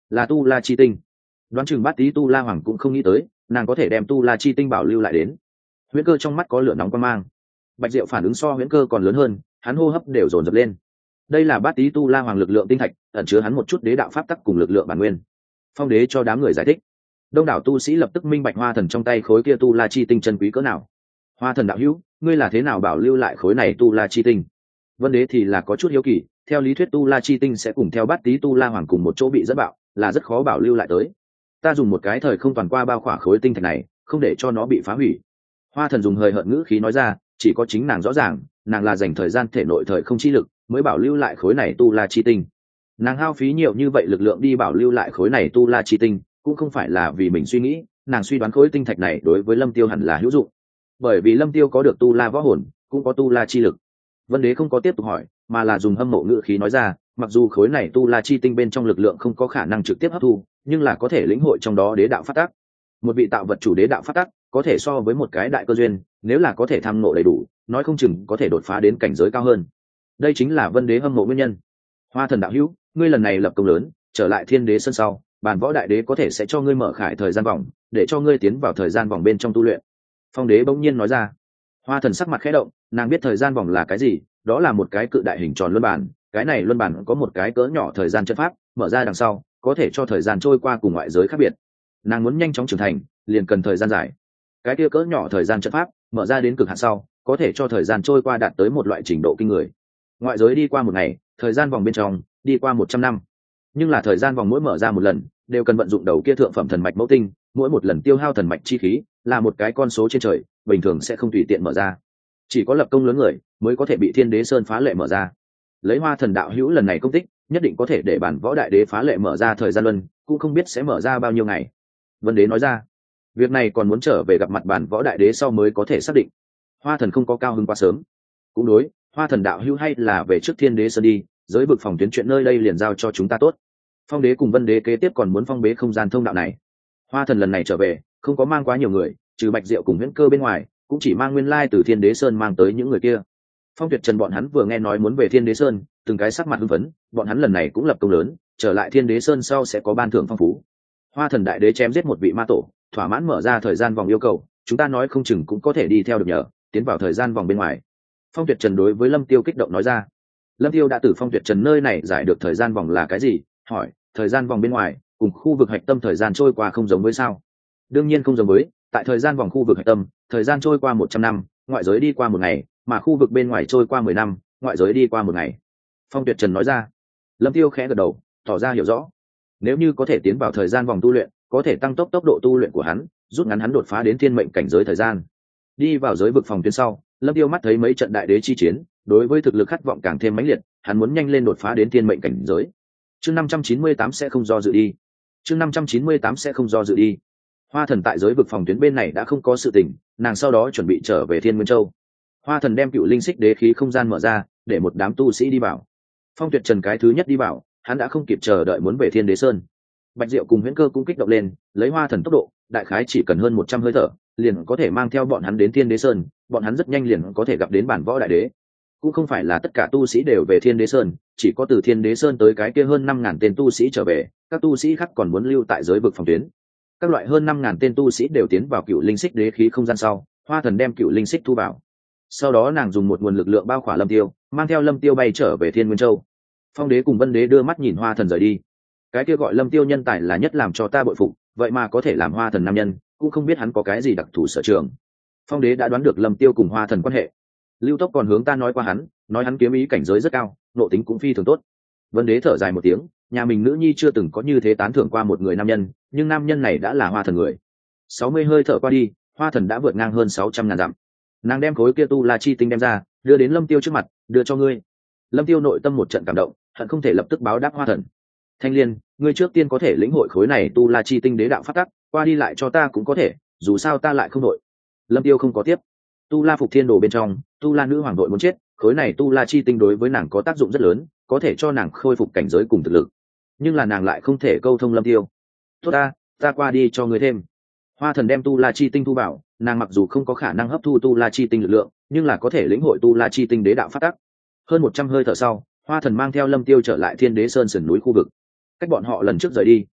là tu la chi tinh. Đoán chừng bát tí tu la hoàng cũng không nghĩ tới nàng có thể đem tu la chi tinh bảo lưu lại đến. Huyễn Cơ trong mắt có lửa nóng quan mang. Bạch Diệu phản ứng so Huyễn Cơ còn lớn hơn, hắn hô hấp đều dồn dập lên. Đây là bát tí tu la hoàng lực lượng tinh thạch, ẩn chứa hắn một chút đế đạo pháp tắc cùng lực lượng bản nguyên. Phong đế cho đám người giải thích. Đông đảo tu sĩ lập tức minh bạch Hoa Thần trong tay khối kia tu la chi tinh chân quý cỡ nào. Hoa Thần đạo hữu, ngươi là thế nào bảo lưu lại khối này tu la chi tinh? Vân đế thì là có chút hiếu kỳ, theo lý thuyết tu la chi tinh sẽ cùng theo bát tí tu la hoàng cùng một chỗ bị dẫn bạo, là rất khó bảo lưu lại tới. Ta dùng một cái thời không toàn qua bao khỏa khối tinh thạch này, không để cho nó bị phá hủy. Hoa Thần dùng hời hợt ngữ khí nói ra, chỉ có chính nàng rõ ràng, nàng là dành thời gian thể nội thời không chi lực mới bảo lưu lại khối này tu la chi tinh. Nàng hao phí nhiều như vậy lực lượng đi bảo lưu lại khối này tu la chi tinh, cũng không phải là vì mình suy nghĩ, nàng suy đoán khối tinh thạch này đối với Lâm Tiêu hẳn là hữu dụng, bởi vì Lâm Tiêu có được tu la võ hồn, cũng có tu la chi lực. Vân đế không có tiếp tục hỏi, mà là dùng hâm mộ ngữ khí nói ra, mặc dù khối này tu la chi tinh bên trong lực lượng không có khả năng trực tiếp hấp thu, nhưng là có thể lĩnh hội trong đó đế đạo phát tác. Một vị tạo vật chủ đế đạo phát tác có thể so với một cái đại cơ duyên, nếu là có thể tham ngộ đầy đủ, nói không chừng có thể đột phá đến cảnh giới cao hơn. Đây chính là Vân đế hâm mộ nguyên nhân. Hoa Thần đạo hữu, ngươi lần này lập công lớn, trở lại Thiên Đế Sơn sau, Bàn Võ Đại Đế có thể sẽ cho ngươi mở khải thời gian vòng, để cho ngươi tiến vào thời gian vòng bên trong tu luyện. Phong đế bỗng nhiên nói ra. Hoa Thần sắc mặt khẽ động, nàng biết thời gian vòng là cái gì, đó là một cái cự đại hình tròn luân bản, cái này luân bản có một cái cỡ nhỏ thời gian chân pháp, mở ra đằng sau, có thể cho thời gian trôi qua cùng ngoại giới khác biệt. Nàng muốn nhanh chóng trưởng thành, liền cần thời gian dài. Cái kia cỡ nhỏ thời gian chân pháp, mở ra đến cực hạn sau, có thể cho thời gian trôi qua đạt tới một loại trình độ kinh người. Ngoại giới đi qua một ngày, thời gian vòng bên trong đi qua một trăm năm, nhưng là thời gian vòng mỗi mở ra một lần đều cần vận dụng đầu kia thượng phẩm thần mạch mẫu tinh, mỗi một lần tiêu hao thần mạch chi khí là một cái con số trên trời, bình thường sẽ không tùy tiện mở ra, chỉ có lập công lớn người mới có thể bị Thiên Đế Sơn phá lệ mở ra. Lấy Hoa Thần đạo hữu lần này công tích, nhất định có thể để Bản Võ Đại Đế phá lệ mở ra thời gian luân, cũng không biết sẽ mở ra bao nhiêu ngày. Vân đế nói ra, việc này còn muốn trở về gặp mặt Bản Võ Đại Đế sau mới có thể xác định. Hoa Thần không có cao hứng quá sớm. Cũng đối, Hoa Thần đạo hữu hay là về trước Thiên Đế Sơn đi, giới vực phòng tuyến chuyện nơi đây liền giao cho chúng ta tốt. Phong đế cùng Vân đế kế tiếp còn muốn phong bế không gian thông đạo này. Hoa Thần lần này trở về không có mang quá nhiều người, trừ Bạch Diệu cùng Huyễn Cơ bên ngoài, cũng chỉ mang nguyên lai từ Thiên Đế Sơn mang tới những người kia. Phong Tuyệt Trần bọn hắn vừa nghe nói muốn về Thiên Đế Sơn, từng cái sắc mặt hưng phấn, bọn hắn lần này cũng lập công lớn, trở lại Thiên Đế Sơn sau sẽ có ban thưởng phong phú. Hoa Thần đại đế chém giết một vị ma tổ, thỏa mãn mở ra thời gian vòng yêu cầu, chúng ta nói không chừng cũng có thể đi theo được nhờ, tiến vào thời gian vòng bên ngoài. Phong Tuyệt Trần đối với Lâm Tiêu kích động nói ra. Lâm Tiêu đã từ Phong Tuyệt Trần nơi này giải được thời gian vòng là cái gì, hỏi, thời gian vòng bên ngoài cùng khu vực hạch tâm thời gian trôi qua không giống với sao? Đương nhiên không giống với, tại thời gian vòng khu vực hạch tâm, thời gian trôi qua một trăm năm, ngoại giới đi qua một ngày, mà khu vực bên ngoài trôi qua mười năm, ngoại giới đi qua một ngày. Phong Tuyệt Trần nói ra. Lâm Tiêu khẽ gật đầu, tỏ ra hiểu rõ. Nếu như có thể tiến vào thời gian vòng tu luyện, có thể tăng tốc tốc độ tu luyện của hắn, rút ngắn hắn đột phá đến thiên mệnh cảnh giới thời gian. Đi vào giới vực phòng tuyến sau, Lâm Tiêu mắt thấy mấy trận đại đế chi chiến, đối với thực lực khát vọng càng thêm mãnh liệt, hắn muốn nhanh lên đột phá đến thiên mệnh cảnh giới. Chương năm trăm chín mươi tám sẽ không do dự đi. Chương năm trăm chín mươi tám sẽ không do dự đi. Hoa Thần tại giới vực phòng tuyến bên này đã không có sự tình, nàng sau đó chuẩn bị trở về Thiên Nguyên Châu. Hoa Thần đem cựu linh xích đế khí không gian mở ra, để một đám tu sĩ đi vào. Phong Tuyệt Trần cái thứ nhất đi vào, hắn đã không kịp chờ đợi muốn về Thiên Đế Sơn. Bạch Diệu cùng Huyễn Cơ cũng kích động lên, lấy Hoa Thần tốc độ, đại khái chỉ cần hơn một trăm hơi thở, liền có thể mang theo bọn hắn đến Thiên Đế Sơn, bọn hắn rất nhanh liền có thể gặp đến Bản Võ Đại Đế. Cũng không phải là tất cả tu sĩ đều về Thiên Đế Sơn, chỉ có từ Thiên Đế Sơn tới cái kia hơn năm ngàn tên tu sĩ trở về, các tu sĩ khác còn muốn lưu tại giới vực phòng tuyến. Các loại hơn năm ngàn tên tu sĩ đều tiến vào cựu linh xích đế khí không gian sau, Hoa Thần đem cựu linh xích thu vào. Sau đó nàng dùng một nguồn lực lượng bao khỏa Lâm Tiêu, mang theo Lâm Tiêu bay trở về Thiên Nguyên Châu. Phong đế cùng Vân đế đưa mắt nhìn Hoa Thần rời đi. Cái kia gọi Lâm Tiêu nhân tài là nhất làm cho ta bội phục, vậy mà có thể làm Hoa Thần nam nhân, cũng không biết hắn có cái gì đặc thù sở trường. Phong đế đã đoán được Lâm Tiêu cùng Hoa Thần quan hệ. Lưu Tốc còn hướng ta nói qua hắn, nói hắn kiếm ý cảnh giới rất cao, nộ tính cũng phi thường tốt. Vân đế thở dài một tiếng, nhà mình nữ nhi chưa từng có như thế tán thưởng qua một người nam nhân, nhưng nam nhân này đã là Hoa Thần người. Sáu mươi hơi thở qua đi, Hoa Thần đã vượt ngang hơn sáu trăm ngàn dặm. Nàng đem khối kia tu la chi tinh đem ra, đưa đến Lâm Tiêu trước mặt, đưa cho ngươi. Lâm Tiêu nội tâm một trận cảm động, hận không thể lập tức báo đáp Hoa Thần. Thanh Liên, ngươi trước tiên có thể lĩnh hội khối này tu la chi tinh đế đạo phát tắc, qua đi lại cho ta cũng có thể, dù sao ta lại không đội. Lâm Tiêu không có tiếp. Tu la phục thiên đồ bên trong, tu la nữ hoàng đội muốn chết, khối này tu la chi tinh đối với nàng có tác dụng rất lớn, có thể cho nàng khôi phục cảnh giới cùng thực lực, nhưng là nàng lại không thể câu thông Lâm Tiêu. Tốt ta, ta qua đi cho ngươi thêm. Hoa Thần đem tu la chi tinh thu bảo, nàng mặc dù không có khả năng hấp thu tu la chi tinh lực lượng, nhưng là có thể lĩnh hội tu la chi tinh đế đạo phát tắc. Hơn một trăm hơi thở sau, Hoa Thần mang theo Lâm Tiêu trở lại Thiên Đế Sơn sườn núi khu vực. Cách bọn họ lần trước rời đi,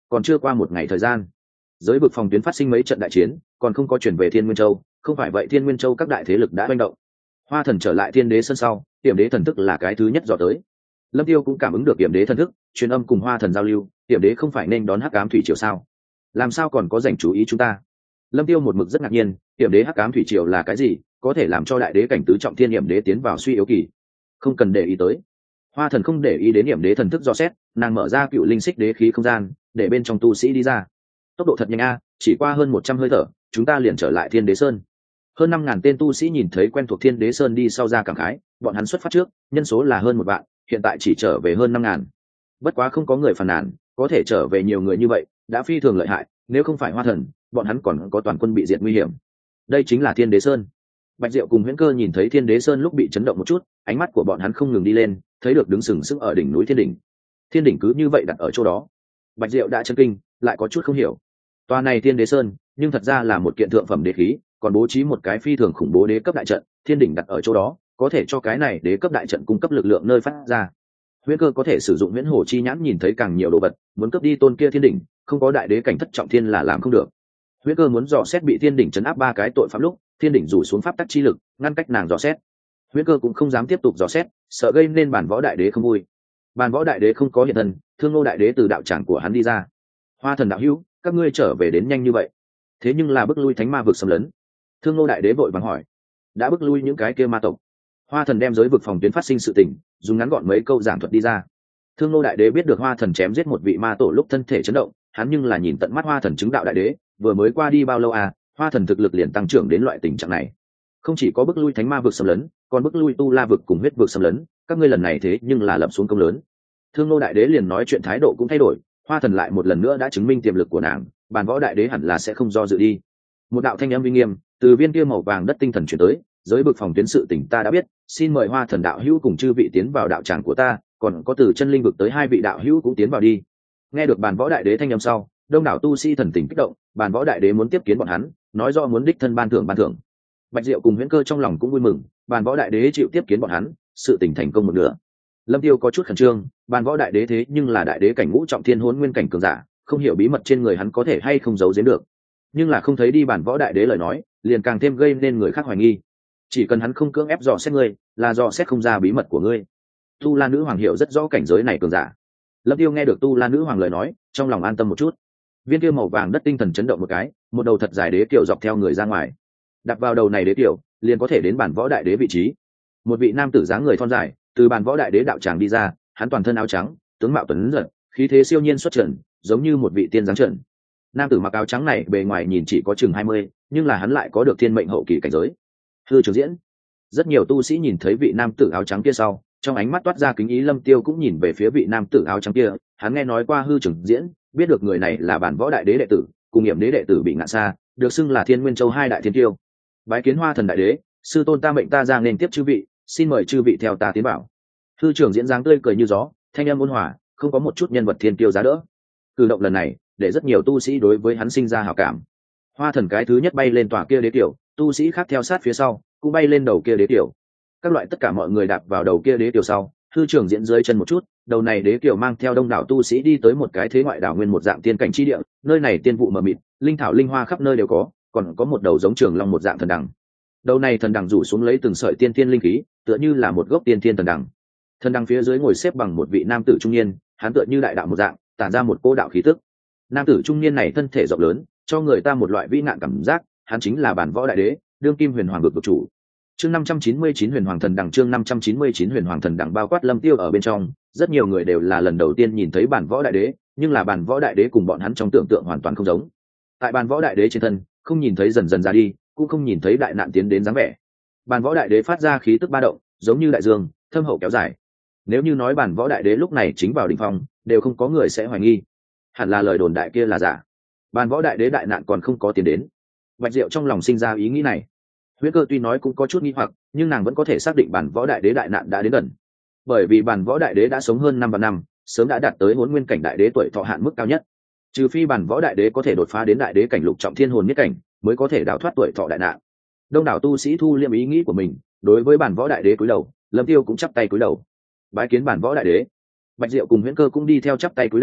còn chưa qua một ngày thời gian, giới vực phòng tuyến phát sinh mấy trận đại chiến, còn không có chuyển về Thiên Nguyên Châu, không phải vậy Thiên Nguyên Châu các đại thế lực đã manh động. Hoa Thần trở lại Thiên Đế Sơn sau, Tiềm Đế thần thức là cái thứ nhất dò tới. Lâm Tiêu cũng cảm ứng được Tiềm Đế thần thức, truyền âm cùng Hoa Thần giao lưu, Tiềm Đế không phải nên đón Hắc Ám Thủy Triều sao? Làm sao còn có dành chú ý chúng ta? Lâm Tiêu một mực rất ngạc nhiên, Tiềm Đế Hắc Ám Thủy Triều là cái gì, có thể làm cho đại đế cảnh tứ trọng thiên Tiềm Đế tiến vào suy yếu kỳ? Không cần để ý tới. Hoa Thần không để ý đến Tiềm Đế thần thức dò xét, nàng mở ra Cựu Linh Xích Đế khí không gian, để bên trong tu sĩ đi ra. Tốc độ thật nhanh a, chỉ qua hơn một trăm hơi thở, chúng ta liền trở lại Thiên Đế Sơn. Hơn năm ngàn tên tu sĩ nhìn thấy quen thuộc Thiên Đế Sơn đi sau ra cảm khái, bọn hắn xuất phát trước, nhân số là hơn một vạn, hiện tại chỉ trở về hơn năm ngàn. Bất quá không có người phàn nàn, có thể trở về nhiều người như vậy, đã phi thường lợi hại, nếu không phải Hoa Thần, bọn hắn còn có toàn quân bị diệt nguy hiểm. Đây chính là Thiên Đế Sơn. Bạch Diệu cùng Huyễn Cơ nhìn thấy Thiên Đế Sơn lúc bị chấn động một chút, ánh mắt của bọn hắn không ngừng đi lên, thấy được đứng sừng sững ở đỉnh núi Thiên đỉnh. Thiên đỉnh cứ như vậy đặt ở chỗ đó. Bạch Diệu đã chấn kinh, lại có chút không hiểu. Tòa này Thiên Đế Sơn, nhưng thật ra là một kiện thượng phẩm đế khí, còn bố trí một cái phi thường khủng bố đế cấp đại trận, thiên đỉnh đặt ở chỗ đó, có thể cho cái này đế cấp đại trận cung cấp lực lượng nơi phát ra. Huyễn Cơ có thể sử dụng Huyễn Hổ chi nhãn nhìn thấy càng nhiều đồ vật, muốn cướp đi tôn kia thiên đỉnh, không có đại đế cảnh thất trọng thiên là làm không được. Huyễn Cơ muốn dò xét bị thiên đỉnh chấn áp ba cái tội phạm lúc, thiên đỉnh rủ xuống pháp tắc chi lực, ngăn cách nàng dò xét. Huyễn Cơ cũng không dám tiếp tục dò xét, sợ gây nên bản võ đại đế không vui. Bản võ đại đế không có hiện thân, Thương Ngô đại đế từ đạo tràng của hắn đi ra. Hoa Thần đạo hữu, các ngươi trở về đến nhanh như vậy, thế nhưng là bức lui thánh ma vực xâm lấn. Thương Ngô đại đế vội vàng hỏi. Đã bức lui những cái kia ma tộc. Hoa Thần đem giới vực phòng tuyến phát sinh sự tình, dùng ngắn gọn mấy câu giảng thuật đi ra. Thương Ngô đại đế biết được Hoa Thần chém giết một vị ma tổ lúc thân thể chấn động, hắn nhưng là nhìn tận mắt Hoa Thần chứng đạo đại đế, vừa mới qua đi bao lâu à, Hoa Thần thực lực liền tăng trưởng đến loại tình trạng này. Không chỉ có bức lui thánh ma vực xâm lấn, còn bức lui tu la vực cùng huyết vực xâm lấn, các ngươi lần này thế nhưng là lập xuống công lớn. Thương Ngô đại đế liền nói chuyện thái độ cũng thay đổi, Hoa Thần lại một lần nữa đã chứng minh tiềm lực của nàng, bàn võ đại đế hẳn là sẽ không do dự đi. Một đạo thanh âm uy nghiêm từ viên kia màu vàng đất tinh thần chuyển tới, giới vực phòng tuyến sự tình ta đã biết, xin mời Hoa Thần đạo hữu cùng chư vị tiến vào đạo tràng của ta, còn có từ chân linh vực tới hai vị đạo hữu cũng tiến vào đi. Nghe được bàn võ đại đế thanh âm sau, đông đảo tu sĩ thần tình kích động, bàn võ đại đế muốn tiếp kiến bọn hắn, nói rõ muốn đích thân ban thưởng ban thưởng. Bạch Diệu cùng Huyễn Cơ trong lòng cũng vui mừng, bàn võ đại đế chịu tiếp kiến bọn hắn, sự tình thành công một nửa. Lâm Tiêu có chút khẩn trương, bàn võ đại đế thế nhưng là đại đế cảnh ngũ trọng thiên hỗn nguyên cảnh cường giả, không hiểu bí mật trên người hắn có thể hay không giấu giếm được. Nhưng là không thấy đi bản võ đại đế lời nói, liền càng thêm gây nên người khác hoài nghi. Chỉ cần hắn không cưỡng ép dò xét ngươi, là dò xét không ra bí mật của ngươi. Tu La nữ hoàng hiểu rất rõ cảnh giới này cường giả. Lâm Tiêu nghe được Tu La nữ hoàng lời nói, trong lòng an tâm một chút. Viên kia màu vàng đất tinh thần chấn động một cái, một đầu thật dài đế tiểu dọc theo người ra ngoài. Đặt vào đầu này đế tiểu, liền có thể đến bản võ đại đế vị trí. Một vị nam tử dáng người thon dài, từ bản võ đại đế đạo tràng đi ra, hắn toàn thân áo trắng, tướng mạo tuấn giật, khí thế siêu nhiên xuất trần, giống như một vị tiên giáng trần. Nam tử mặc áo trắng này bề ngoài nhìn chỉ có chừng hai mươi, nhưng là hắn lại có được thiên mệnh hậu kỳ cảnh giới. Hư Trường Diễn. Rất nhiều tu sĩ nhìn thấy vị nam tử áo trắng kia sau, trong ánh mắt toát ra kính ý. Lâm Tiêu cũng nhìn về phía vị nam tử áo trắng kia, hắn nghe nói qua Hư Trường Diễn, biết được người này là bản võ đại đế đệ tử, cùng Nghiệm đế đệ tử bị ngạn xa, được xưng là Thiên Nguyên Châu hai đại thiên tiêu. Bái kiến Hoa Thần đại đế, sư tôn ta mệnh ta ra nên tiếp chư vị, xin mời chư vị theo ta tiến bảo. Hư Trường Diễn dáng tươi cười như gió, thanh âm ôn hòa, không có một chút nhân vật thiên tiêu giá đỡ. Cử động lần này để rất nhiều tu sĩ đối với hắn sinh ra hảo cảm. Hoa Thần cái thứ nhất bay lên tòa kia đế tiểu, tu sĩ khác theo sát phía sau cũng bay lên đầu kia đế tiểu. Các loại tất cả mọi người đạp vào đầu kia đế tiểu sau, Hư Trường Diễn dưới chân một chút, đầu này đế tiểu mang theo đông đảo tu sĩ đi tới một cái thế ngoại đảo nguyên một dạng tiên cảnh chi địa, nơi này tiên vụ mờ mịt, linh thảo linh hoa khắp nơi đều có, còn có một đầu giống trường long một dạng thần đằng. Đầu này thần đằng rủ xuống lấy từng sợi tiên tiên linh khí, tựa như là một gốc tiên tiên thần đằng. Thần đằng phía dưới ngồi xếp bằng một vị nam tử trung niên, hắn tựa như đại đạo một dạng, tản ra một cô đạo khí tức. Nam tử trung niên này thân thể rộng lớn, cho người ta một loại vĩ nạn cảm giác, hắn chính là bản võ đại đế, đương kim huyền hoàng vực vực chủ. Chương năm trăm chín mươi chín huyền hoàng thần đằng, chương năm trăm chín mươi chín huyền hoàng thần đằng bao quát Lâm Tiêu ở bên trong, rất nhiều người đều là lần đầu tiên nhìn thấy bản võ đại đế, nhưng là bản võ đại đế cùng bọn hắn trong tưởng tượng hoàn toàn không giống. Tại bản võ đại đế trên thân, không nhìn thấy dần dần ra đi, cũng không nhìn thấy đại nạn tiến đến dáng vẻ. Bản võ đại đế phát ra khí tức ba động, giống như đại dương, thâm hậu kéo dài. Nếu như nói bản võ đại đế lúc này chính vào đỉnh phong, đều không có người sẽ hoài nghi. Hẳn là lời đồn đại kia là giả. Bản võ đại đế đại nạn còn không có tiến đến. Bạch Diệu trong lòng sinh ra ý nghĩ này. Huyễn Cơ tuy nói cũng có chút nghi hoặc, nhưng nàng vẫn có thể xác định bản võ đại đế đại nạn đã đến gần. Bởi vì bản võ đại đế đã sống hơn năm vạn năm, sớm đã đạt tới hỗn nguyên cảnh đại đế tuổi thọ hạn mức cao nhất. Trừ phi bản võ đại đế có thể đột phá đến đại đế cảnh lục trọng thiên hồn nhất cảnh, mới có thể đào thoát tuổi thọ đại nạn. Đông đảo tu sĩ thu liêm ý nghĩ của mình, đối với bản võ đại đế cúi đầu, Lâm Tiêu cũng chắp tay cúi đầu. Bái kiến bản võ đại đế. Bạch Diệu cùng Huyễn Cơ cũng đi theo chắp tay cúi đầu,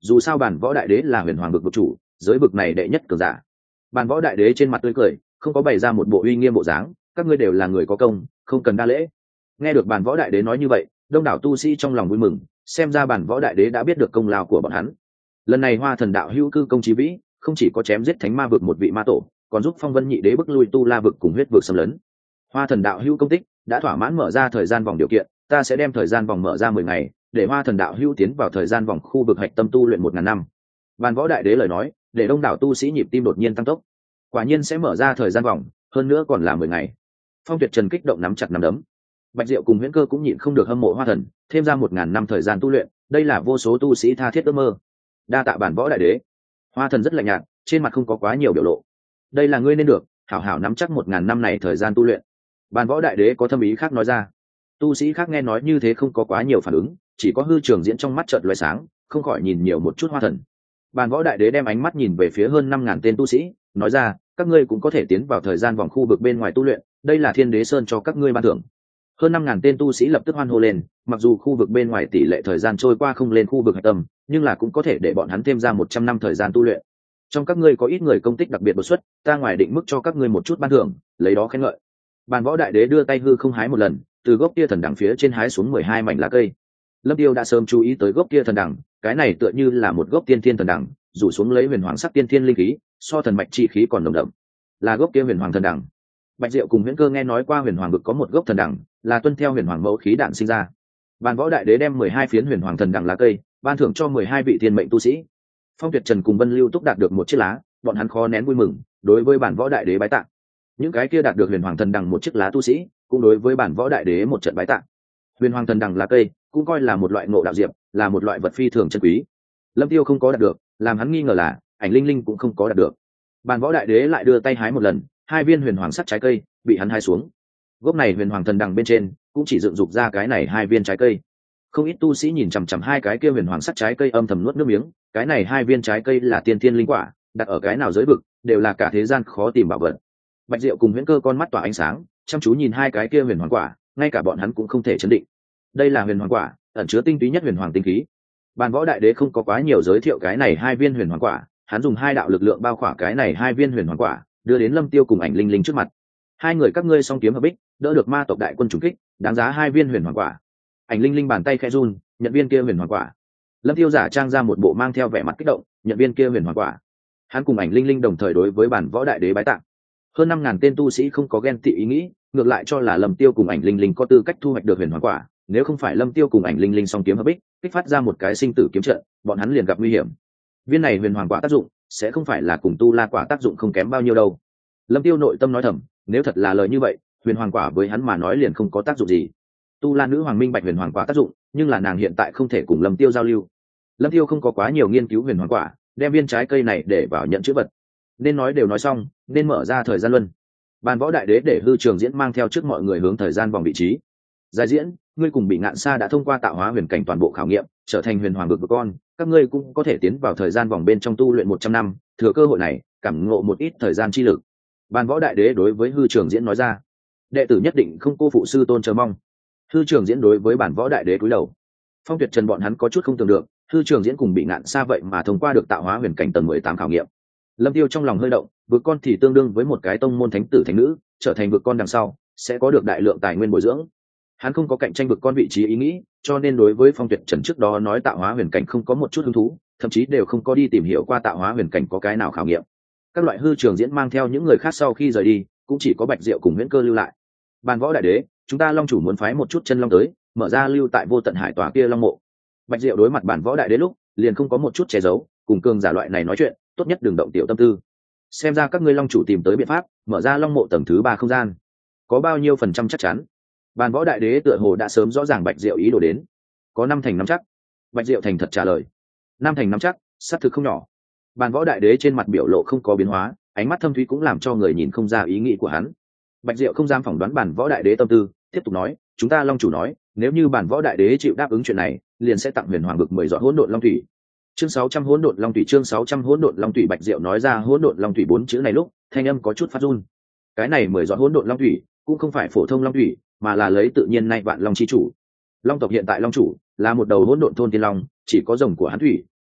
dù sao bản võ đại đế là huyền hoàng vực vực chủ, giới vực này đệ nhất cường giả. Bản võ đại đế trên mặt tươi cười, không có bày ra một bộ uy nghiêm bộ dáng, các ngươi đều là người có công, không cần đa lễ. Nghe được bản võ đại đế nói như vậy, đông đảo tu sĩ trong lòng vui mừng, xem ra bản võ đại đế đã biết được công lao của bọn hắn. Lần này Hoa Thần đạo hữu cư công chí vĩ, không chỉ có chém giết thánh ma vực một vị ma tổ, còn giúp Phong Vân Nhị Đế bức lui tu la vực cùng huyết vực xâm lấn. Hoa Thần đạo hữu công tích đã thỏa mãn mở ra thời gian vòng điều kiện, ta sẽ đem thời gian vòng mở ra mười ngày, để Hoa Thần đạo hữu tiến vào thời gian vòng khu vực hạch tâm tu luyện một ngàn năm. Bàn võ đại đế lời nói, để đông đảo tu sĩ nhịp tim đột nhiên tăng tốc. Quả nhiên sẽ mở ra thời gian vòng, hơn nữa còn là mười ngày. Phong Tuyệt Trần kích động nắm chặt nắm đấm. Bạch Diệu cùng Huyễn Cơ cũng nhịn không được hâm mộ Hoa Thần, thêm ra một ngàn năm thời gian tu luyện, đây là vô số tu sĩ tha thiết ước mơ. Đa tạ bản võ đại đế. Hoa Thần rất lạnh nhạt, trên mặt không có quá nhiều biểu lộ. Đây là ngươi nên được, hảo hảo nắm chắc một ngàn năm này thời gian tu luyện. Bàn võ đại đế có thâm ý khác nói ra. Tu sĩ khác nghe nói như thế không có quá nhiều phản ứng, chỉ có Hư Trường Diễn trong mắt chợt lóe sáng, không khỏi nhìn nhiều một chút Hoa Thần. Bàn võ đại đế đem ánh mắt nhìn về phía hơn năm ngàn tên tu sĩ, nói ra, các ngươi cũng có thể tiến vào thời gian vòng khu vực bên ngoài tu luyện, đây là Thiên Đế Sơn cho các ngươi ban thưởng. Hơn năm ngàn tên tu sĩ lập tức hoan hô lên, mặc dù khu vực bên ngoài tỷ lệ thời gian trôi qua không lên khu vực hạch tâm, nhưng là cũng có thể để bọn hắn thêm ra một trăm năm thời gian tu luyện. Trong các ngươi có ít người công tích đặc biệt đột xuất, ta ngoài định mức cho các ngươi một chút ban thưởng, lấy đó khen ngợi. Bàn võ đại đế đưa tay hư không hái một lần, từ gốc kia thần đằng phía trên hái xuống mười hai mảnh lá cây. Lâm Tiêu đã sớm chú ý tới gốc kia thần đằng, cái này tựa như là một gốc tiên thiên thần đằng, rủ xuống lấy huyền hoàng sắc tiên thiên linh khí, so thần mạch chi khí còn nồng đậm. Là gốc kia huyền hoàng thần đằng. Bạch Diệu cùng Huyễn Cơ nghe nói qua huyền hoàng vực có một gốc thần đằng, là tuân theo huyền hoàng mẫu khí đạn sinh ra. Bàn võ đại đế đem mười hai phiến huyền hoàng thần đằng lá cây, ban thưởng cho mười hai vị thiên mệnh tu sĩ. Phong Tuyệt Trần cùng Vân Lưu Túc đạt được một chiếc lá, bọn hắn khó nén vui mừng, đối với bản võ đại đế bái tạ. Những cái kia đạt được huyền hoàng thần đằng một chiếc lá tu sĩ, cũng đối với bản võ đại đế một trận bái tạ. Huyền hoàng thần đằng lá cây, cũng coi là một loại ngộ đạo diệp, là một loại vật phi thường chân quý. Lâm Tiêu không có đạt được, làm hắn nghi ngờ là Ảnh Linh Linh cũng không có đạt được. Bản võ đại đế lại đưa tay hái một lần, hai viên huyền hoàng sắc trái cây bị hắn hái xuống. Gốc này huyền hoàng thần đằng bên trên cũng chỉ dựng dục ra cái này hai viên trái cây. Không ít tu sĩ nhìn chằm chằm hai cái kia huyền hoàng sắc trái cây âm thầm nuốt nước miếng, cái này hai viên trái cây là tiên thiên linh quả, đặt ở cái nào giới vực đều là cả thế gian khó tìm bảo vật. Bạch Diệu cùng Huyễn Cơ con mắt tỏa ánh sáng, chăm chú nhìn hai cái kia huyền hoàng quả, ngay cả bọn hắn cũng không thể chấn định. Đây là huyền hoàng quả, ẩn chứa tinh túy nhất huyền hoàng tinh khí. Bàn võ đại đế không có quá nhiều giới thiệu cái này hai viên huyền hoàng quả, hắn dùng hai đạo lực lượng bao khỏa cái này hai viên huyền hoàng quả, đưa đến Lâm Tiêu cùng Ảnh Linh Linh trước mặt. Hai người các ngươi song kiếm hợp bích, đỡ được ma tộc đại quân trùng kích, đáng giá hai viên huyền hoàng quả. Ảnh Linh Linh bàn tay khẽ run, nhận viên kia huyền hoàng quả. Lâm Tiêu giả trang ra một bộ mang theo vẻ mặt kích động, nhận viên kia huyền hoàng quả. Hắn cùng Ảnh Linh Linh đồng thời đối với bản võ đại đế bái tạ. Hơn năm ngàn tên tu sĩ không có ghen tị ý nghĩ, ngược lại cho là Lâm Tiêu cùng Ảnh Linh Linh có tư cách thu hoạch được huyền hoàng quả, nếu không phải Lâm Tiêu cùng Ảnh Linh Linh song kiếm hợp bích, kích phát ra một cái sinh tử kiếm trận, bọn hắn liền gặp nguy hiểm. Viên này huyền hoàng quả tác dụng sẽ không phải là cùng tu la quả tác dụng không kém bao nhiêu đâu. Lâm Tiêu nội tâm nói thầm, nếu thật là lời như vậy, huyền hoàng quả với hắn mà nói liền không có tác dụng gì. Tu la nữ hoàng minh bạch huyền hoàng quả tác dụng, nhưng là nàng hiện tại không thể cùng Lâm Tiêu giao lưu. Lâm Tiêu không có quá nhiều nghiên cứu huyền hoàng quả, đem viên trái cây này để vào nhận chữ vật. Nên nói đều nói xong, nên mở ra thời gian luân. Bàn võ đại đế để Hư Trường Diễn mang theo trước mọi người hướng thời gian vòng vị trí. Giải diễn, ngươi cùng Bị Ngạn Sa đã thông qua tạo hóa huyền cảnh toàn bộ khảo nghiệm, trở thành huyền hoàng vực của con, các ngươi cũng có thể tiến vào thời gian vòng bên trong tu luyện một trăm năm, thừa cơ hội này, cảm ngộ một ít thời gian chi lực. Bàn võ đại đế đối với Hư Trường Diễn nói ra, đệ tử nhất định không cô phụ sư tôn chờ mong. Hư Trường Diễn đối với bản võ đại đế cúi đầu. Phong Tuyệt Trần bọn hắn có chút không tưởng được, Hư Trường Diễn cùng Bị Ngạn Sa vậy mà thông qua được tạo hóa huyền cảnh tầng mười tám khảo nghiệm. Lâm Tiêu trong lòng hơi động, vực con thì tương đương với một cái tông môn thánh tử thánh nữ, trở thành vực con đằng sau sẽ có được đại lượng tài nguyên bồi dưỡng. Hắn không có cạnh tranh vực con vị trí ý nghĩ, cho nên đối với Phong Tuyệt Trần trước đó nói tạo hóa huyền cảnh không có một chút hứng thú, thậm chí đều không có đi tìm hiểu qua tạo hóa huyền cảnh có cái nào khảo nghiệm. Các loại Hư Trường Diễn mang theo những người khác sau khi rời đi, cũng chỉ có Bạch Diệu cùng Huyễn Cơ lưu lại. Bàn võ đại đế, chúng ta Long chủ muốn phái một chút chân long tới, mở ra lưu tại Vô Tận Hải tòa kia long mộ. Bạch Diệu đối mặt bản võ đại đế lúc, liền không có một chút che giấu, cùng cường giả loại này nói chuyện, tốt nhất đừng động tiểu tâm tư. Xem ra các ngươi Long chủ tìm tới biện pháp, mở ra long mộ tầng thứ ba không gian. Có bao nhiêu phần trăm chắc chắn? Bàn võ đại đế tựa hồ đã sớm rõ ràng Bạch Diệu ý đồ đến. Có năm thành năm chắc. Bạch Diệu thành thật trả lời. Năm thành năm chắc, xác thực không nhỏ. Bàn võ đại đế trên mặt biểu lộ không có biến hóa, ánh mắt thâm thúy cũng làm cho người nhìn không ra ý nghĩ của hắn. Bạch Diệu không dám phỏng đoán bản võ đại đế tâm tư, tiếp tục nói, chúng ta Long chủ nói, nếu như bản võ đại đế chịu đáp ứng chuyện này, liền sẽ tặng huyền hoàng vực mười giọt hỗn độn long thủy. Chương sáu trăm hỗn độn long thủy, chương sáu trăm hỗn độn long thủy. Bạch Diệu nói ra hỗn độn long thủy bốn chữ này lúc, thanh âm có chút phát run. Cái này mười giọt hỗn độn long thủy, cũng không phải phổ thông long thủy, mà là lấy tự nhiên nay vạn long chi chủ. Long tộc hiện tại long chủ là một đầu hỗn độn thôn tiên long, chỉ có rồng của hắn thủy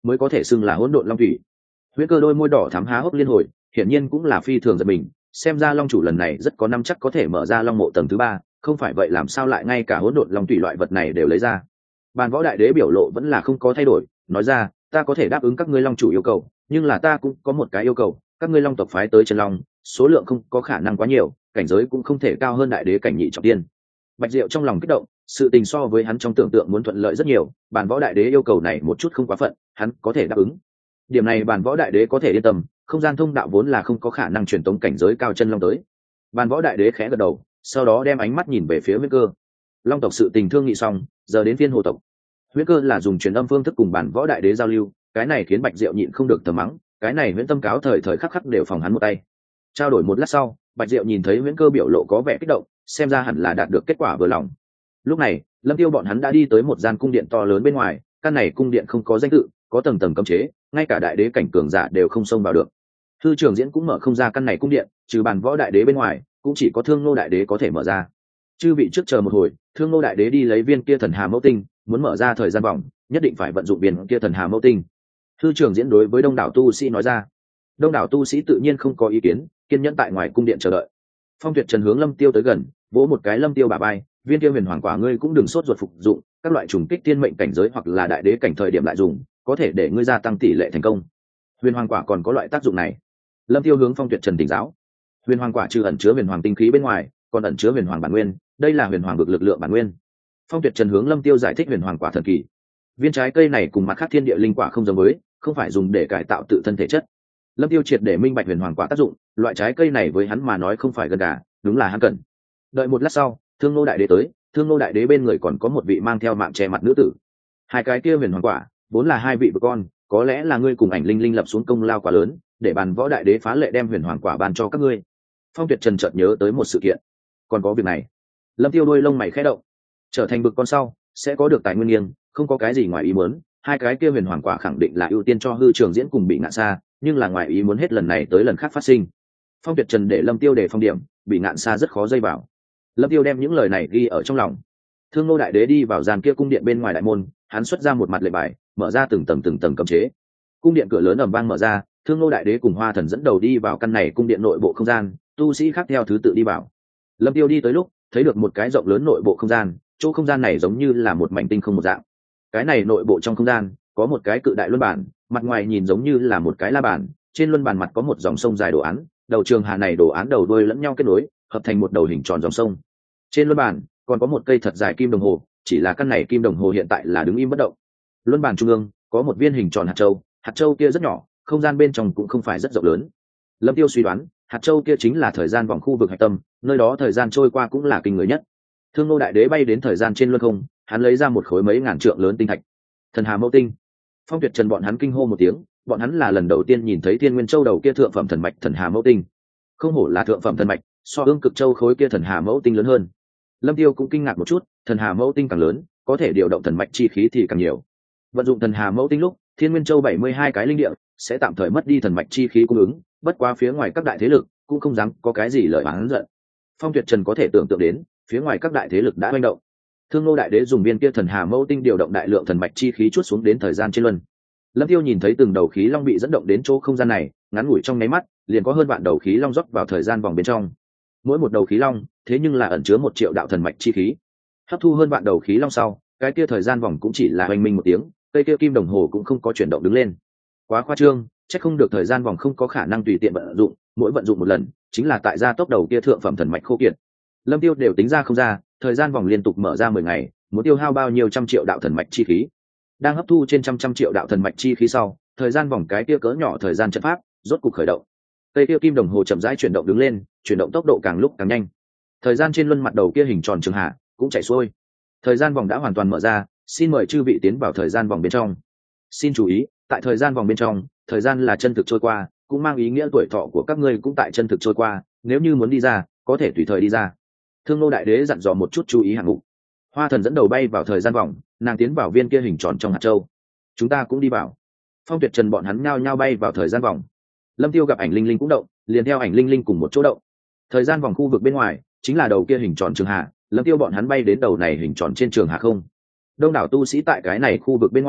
mới có thể xưng là hỗn độn long thủy. Huyễn Cơ đôi môi đỏ thắm há hốc liên hồi, hiển nhiên cũng là phi thường giật mình, xem ra long chủ lần này rất có năm chắc có thể mở ra long mộ tầng thứ ba, không phải vậy làm sao lại ngay cả hỗn độn long thủy loại vật này đều lấy ra. Bàn Võ Đại Đế biểu lộ vẫn là không có thay đổi, nói ra, ta có thể đáp ứng các ngươi long chủ yêu cầu, nhưng là ta cũng có một cái yêu cầu, các ngươi long tộc phái tới chân long, số lượng không có khả năng quá nhiều, cảnh giới cũng không thể cao hơn đại đế cảnh nhị trọng tiên. Bạch Diệu trong lòng kích động, sự tình so với hắn trong tưởng tượng muốn thuận lợi rất nhiều, Bàn Võ Đại Đế yêu cầu này một chút không quá phận, hắn có thể đáp ứng. Điểm này Bàn Võ Đại Đế có thể yên tâm, không gian thông đạo vốn là không có khả năng truyền tống cảnh giới cao chân long tới. Bàn Võ Đại Đế khẽ gật đầu, sau đó đem ánh mắt nhìn về phía Huyễn Cơ. Long tộc sự tình thương nghị xong, giờ đến phiên Hồ tộc. Huyễn Cơ là dùng truyền âm phương thức cùng Bàn Võ Đại Đế giao lưu, cái này khiến Bạch Diệu nhịn không được thầm mắng, cái này Huyễn Tâm cáo thời thời khắc khắc đều phòng hắn một tay. Trao đổi một lát sau, Bạch Diệu nhìn thấy Huyễn Cơ biểu lộ có vẻ kích động, xem ra hẳn là đạt được kết quả vừa lòng. Lúc này, Lâm Tiêu bọn hắn đã đi tới một gian cung điện to lớn bên ngoài, căn này cung điện không có danh tự, có tầng tầng cấm chế, ngay cả đại đế cảnh cường giả đều không xông vào được. Thư Trường Diễn cũng mở không ra căn này cung điện, trừ Bàn Võ Đại Đế bên ngoài, cũng chỉ có Thương Nô Đại Đế có thể mở ra. Chư vị trước chờ một hồi, Thương Nô Đại Đế đi lấy viên kia thần hà mẫu tinh, muốn mở ra thời gian vòng, nhất định phải vận dụng viên kia thần hà mẫu tinh. Thư Trường Diễn đối với đông đảo tu sĩ nói ra. Đông đảo tu sĩ tự nhiên không có ý kiến, kiên nhẫn tại ngoài cung điện chờ đợi. Phong Tuyệt Trần hướng Lâm Tiêu tới gần, vỗ một cái Lâm Tiêu bả vai, viên kia huyền hoàng quả ngươi cũng đừng sốt ruột phục dụng, các loại trùng kích tiên mệnh cảnh giới hoặc là đại đế cảnh thời điểm lại dùng, có thể để ngươi gia tăng tỷ lệ thành công. Huyền hoàng quả còn có loại tác dụng này. Lâm Tiêu hướng Phong Tuyệt Trần tỉnh giáo. Huyền hoàng quả trừ ẩn chứa huyền hoàng tinh khí bên ngoài, còn ẩn chứa huyền hoàng bản nguyên, đây là huyền hoàng vực lực lượng bản nguyên. Phong Tuyệt Trần hướng Lâm Tiêu giải thích huyền hoàng quả thần kỳ. Viên trái cây này cùng mặt khác thiên địa linh quả không giống với, không phải dùng để cải tạo tự thân thể chất. Lâm Tiêu triệt để minh bạch huyền hoàng quả tác dụng, loại trái cây này với hắn mà nói không phải gần gà, đúng là hắn cần. Đợi một lát sau, Thương Nô Đại Đế tới, Thương Nô Đại Đế bên người còn có một vị mang theo mạng che mặt nữ tử. Hai cái kia huyền hoàng quả, vốn là hai vị vợ con, có lẽ là ngươi cùng Ảnh Linh Linh lập xuống công lao quá lớn, để Bàn Võ Đại Đế phá lệ đem huyền hoàng quả ban cho các ngươi. Phong Tuyệt Trần chợt nhớ tới một sự kiện, còn có việc này. Lâm Tiêu đôi lông mày khẽ động, trở thành bực con sau, sẽ có được tài nguyên nghiêng, không có cái gì ngoài ý muốn, hai cái kia huyền hoàng quả khẳng định là ưu tiên cho Hư Trường Diễn cùng Bị Ngạn Sa, nhưng là ngoài ý muốn hết lần này tới lần khác phát sinh. Phong Tuyệt Trần để Lâm Tiêu để phong điểm, Bị Ngạn Sa rất khó dây vào. Lâm Tiêu đem những lời này ghi ở trong lòng. Thương Nô Đại Đế đi vào gian kia cung điện bên ngoài đại môn, hắn xuất ra một mặt lệnh bài, mở ra từng tầng từng tầng cấm chế. Cung điện cửa lớn ầm vang mở ra, Thương Nô Đại Đế cùng Hoa Thần dẫn đầu đi vào căn này cung điện nội bộ không gian, tu sĩ khác theo thứ tự đi vào. Lâm Tiêu đi tới lúc, thấy được một cái rộng lớn nội bộ không gian, chỗ không gian này giống như là một mảnh tinh không một dạng. Cái này nội bộ trong không gian có một cái cự đại luân bản, mặt ngoài nhìn giống như là một cái la bàn, trên luân bàn mặt có một dòng sông dài đồ án, đầu trường hà này đồ án đầu đuôi lẫn nhau kết nối, hợp thành một đầu hình tròn dòng sông. Trên luân bàn còn có một cây thật dài kim đồng hồ, chỉ là căn này kim đồng hồ hiện tại là đứng im bất động. Luân bàn trung ương có một viên hình tròn hạt châu, hạt châu kia rất nhỏ, không gian bên trong cũng không phải rất rộng lớn. Lâm Tiêu suy đoán, hạt châu kia chính là thời gian vòng khu vực hạch tâm, nơi đó thời gian trôi qua cũng là kinh người nhất. Thương Nô Đại Đế bay đến thời gian trên luân không, hắn lấy ra một khối mấy ngàn trượng lớn tinh thạch. Thần Hà Mẫu Tinh. Phong Tuyệt Trần bọn hắn kinh hô một tiếng, bọn hắn là lần đầu tiên nhìn thấy Thiên Nguyên Châu đầu kia thượng phẩm thần mạch Thần Hà Mẫu Tinh. Không hổ là thượng phẩm thần mạch, so Ương Cực Châu khối kia Thần Hà Mẫu Tinh lớn hơn. Lâm Tiêu cũng kinh ngạc một chút, Thần Hà Mẫu Tinh càng lớn, có thể điều động thần mạch chi khí thì càng nhiều. Vận dụng Thần Hà Mẫu Tinh lúc, Thiên Nguyên Châu bảy mươi hai cái linh địa sẽ tạm thời mất đi thần mạch chi khí cung ứng, bất quá phía ngoài các đại thế lực cũng không dám có cái gì lợi oán giận. Phong Tuyệt Trần có thể tưởng tượng đến, phía ngoài các đại thế lực đã manh động. Thương Nô Đại Đế dùng viên kia Thần Hà Mẫu Tinh điều động đại lượng thần mạch chi khí chuốt xuống đến thời gian trên luân. Lâm Tiêu nhìn thấy từng đầu khí long bị dẫn động đến chỗ không gian này, ngắn ngủi trong nháy mắt, liền có hơn vạn đầu khí long rót vào thời gian vòng bên trong. Mỗi một đầu khí long, thế nhưng là ẩn chứa một triệu đạo thần mạch chi khí. Hấp thu hơn vạn đầu khí long sau, cái kia thời gian vòng cũng chỉ là oanh minh một tiếng, cây kia kim đồng hồ cũng không có chuyển động đứng lên. Quá khoa trương, chắc không được thời gian vòng không có khả năng tùy tiện vận dụng, mỗi vận dụng một lần, chính là tại gia tốc đầu kia thượng phẩm thần mạch khô kiệt. Lâm Tiêu đều tính ra không ra, thời gian vòng liên tục mở ra mười ngày, muốn tiêu hao bao nhiêu trăm triệu đạo thần mạch chi khí. Đang hấp thu trên trăm trăm triệu đạo thần mạch chi khí sau, thời gian vòng cái kia cỡ nhỏ thời gian trận pháp rốt cục khởi động. Cây kia kim đồng hồ chậm rãi chuyển động đứng lên, chuyển động tốc độ càng lúc càng nhanh. Thời gian trên luân mặt đầu kia hình tròn trường hạ cũng chảy xuôi. Thời gian vòng đã hoàn toàn mở ra, xin mời chư vị tiến vào thời gian vòng bên trong. Xin chú ý, tại thời gian vòng bên trong, thời gian là chân thực trôi qua, cũng mang ý nghĩa tuổi thọ của các ngươi cũng tại chân thực trôi qua, nếu như muốn đi ra, có thể tùy thời đi ra. Thương Nô Đại Đế dặn dò một chút chú ý hạng mục. Hoa Thần dẫn đầu bay vào thời gian vòng, nàng tiến vào viên kia hình tròn trong hạt châu. Chúng ta cũng đi vào. Phong Tuyệt Trần bọn hắn nhao nhao bay vào thời gian vòng. Lâm Tiêu gặp Ảnh Linh Linh cũng động, liền theo Ảnh Linh Linh cùng một chỗ động. Thời gian vòng khu vực bên ngoài chính là đầu kia hình tròn trường hạ, Lâm Tiêu bọn hắn bay đến đầu này hình tròn trên trường hạ không. Đông đảo tu sĩ tại cái này khu vực bên ngoài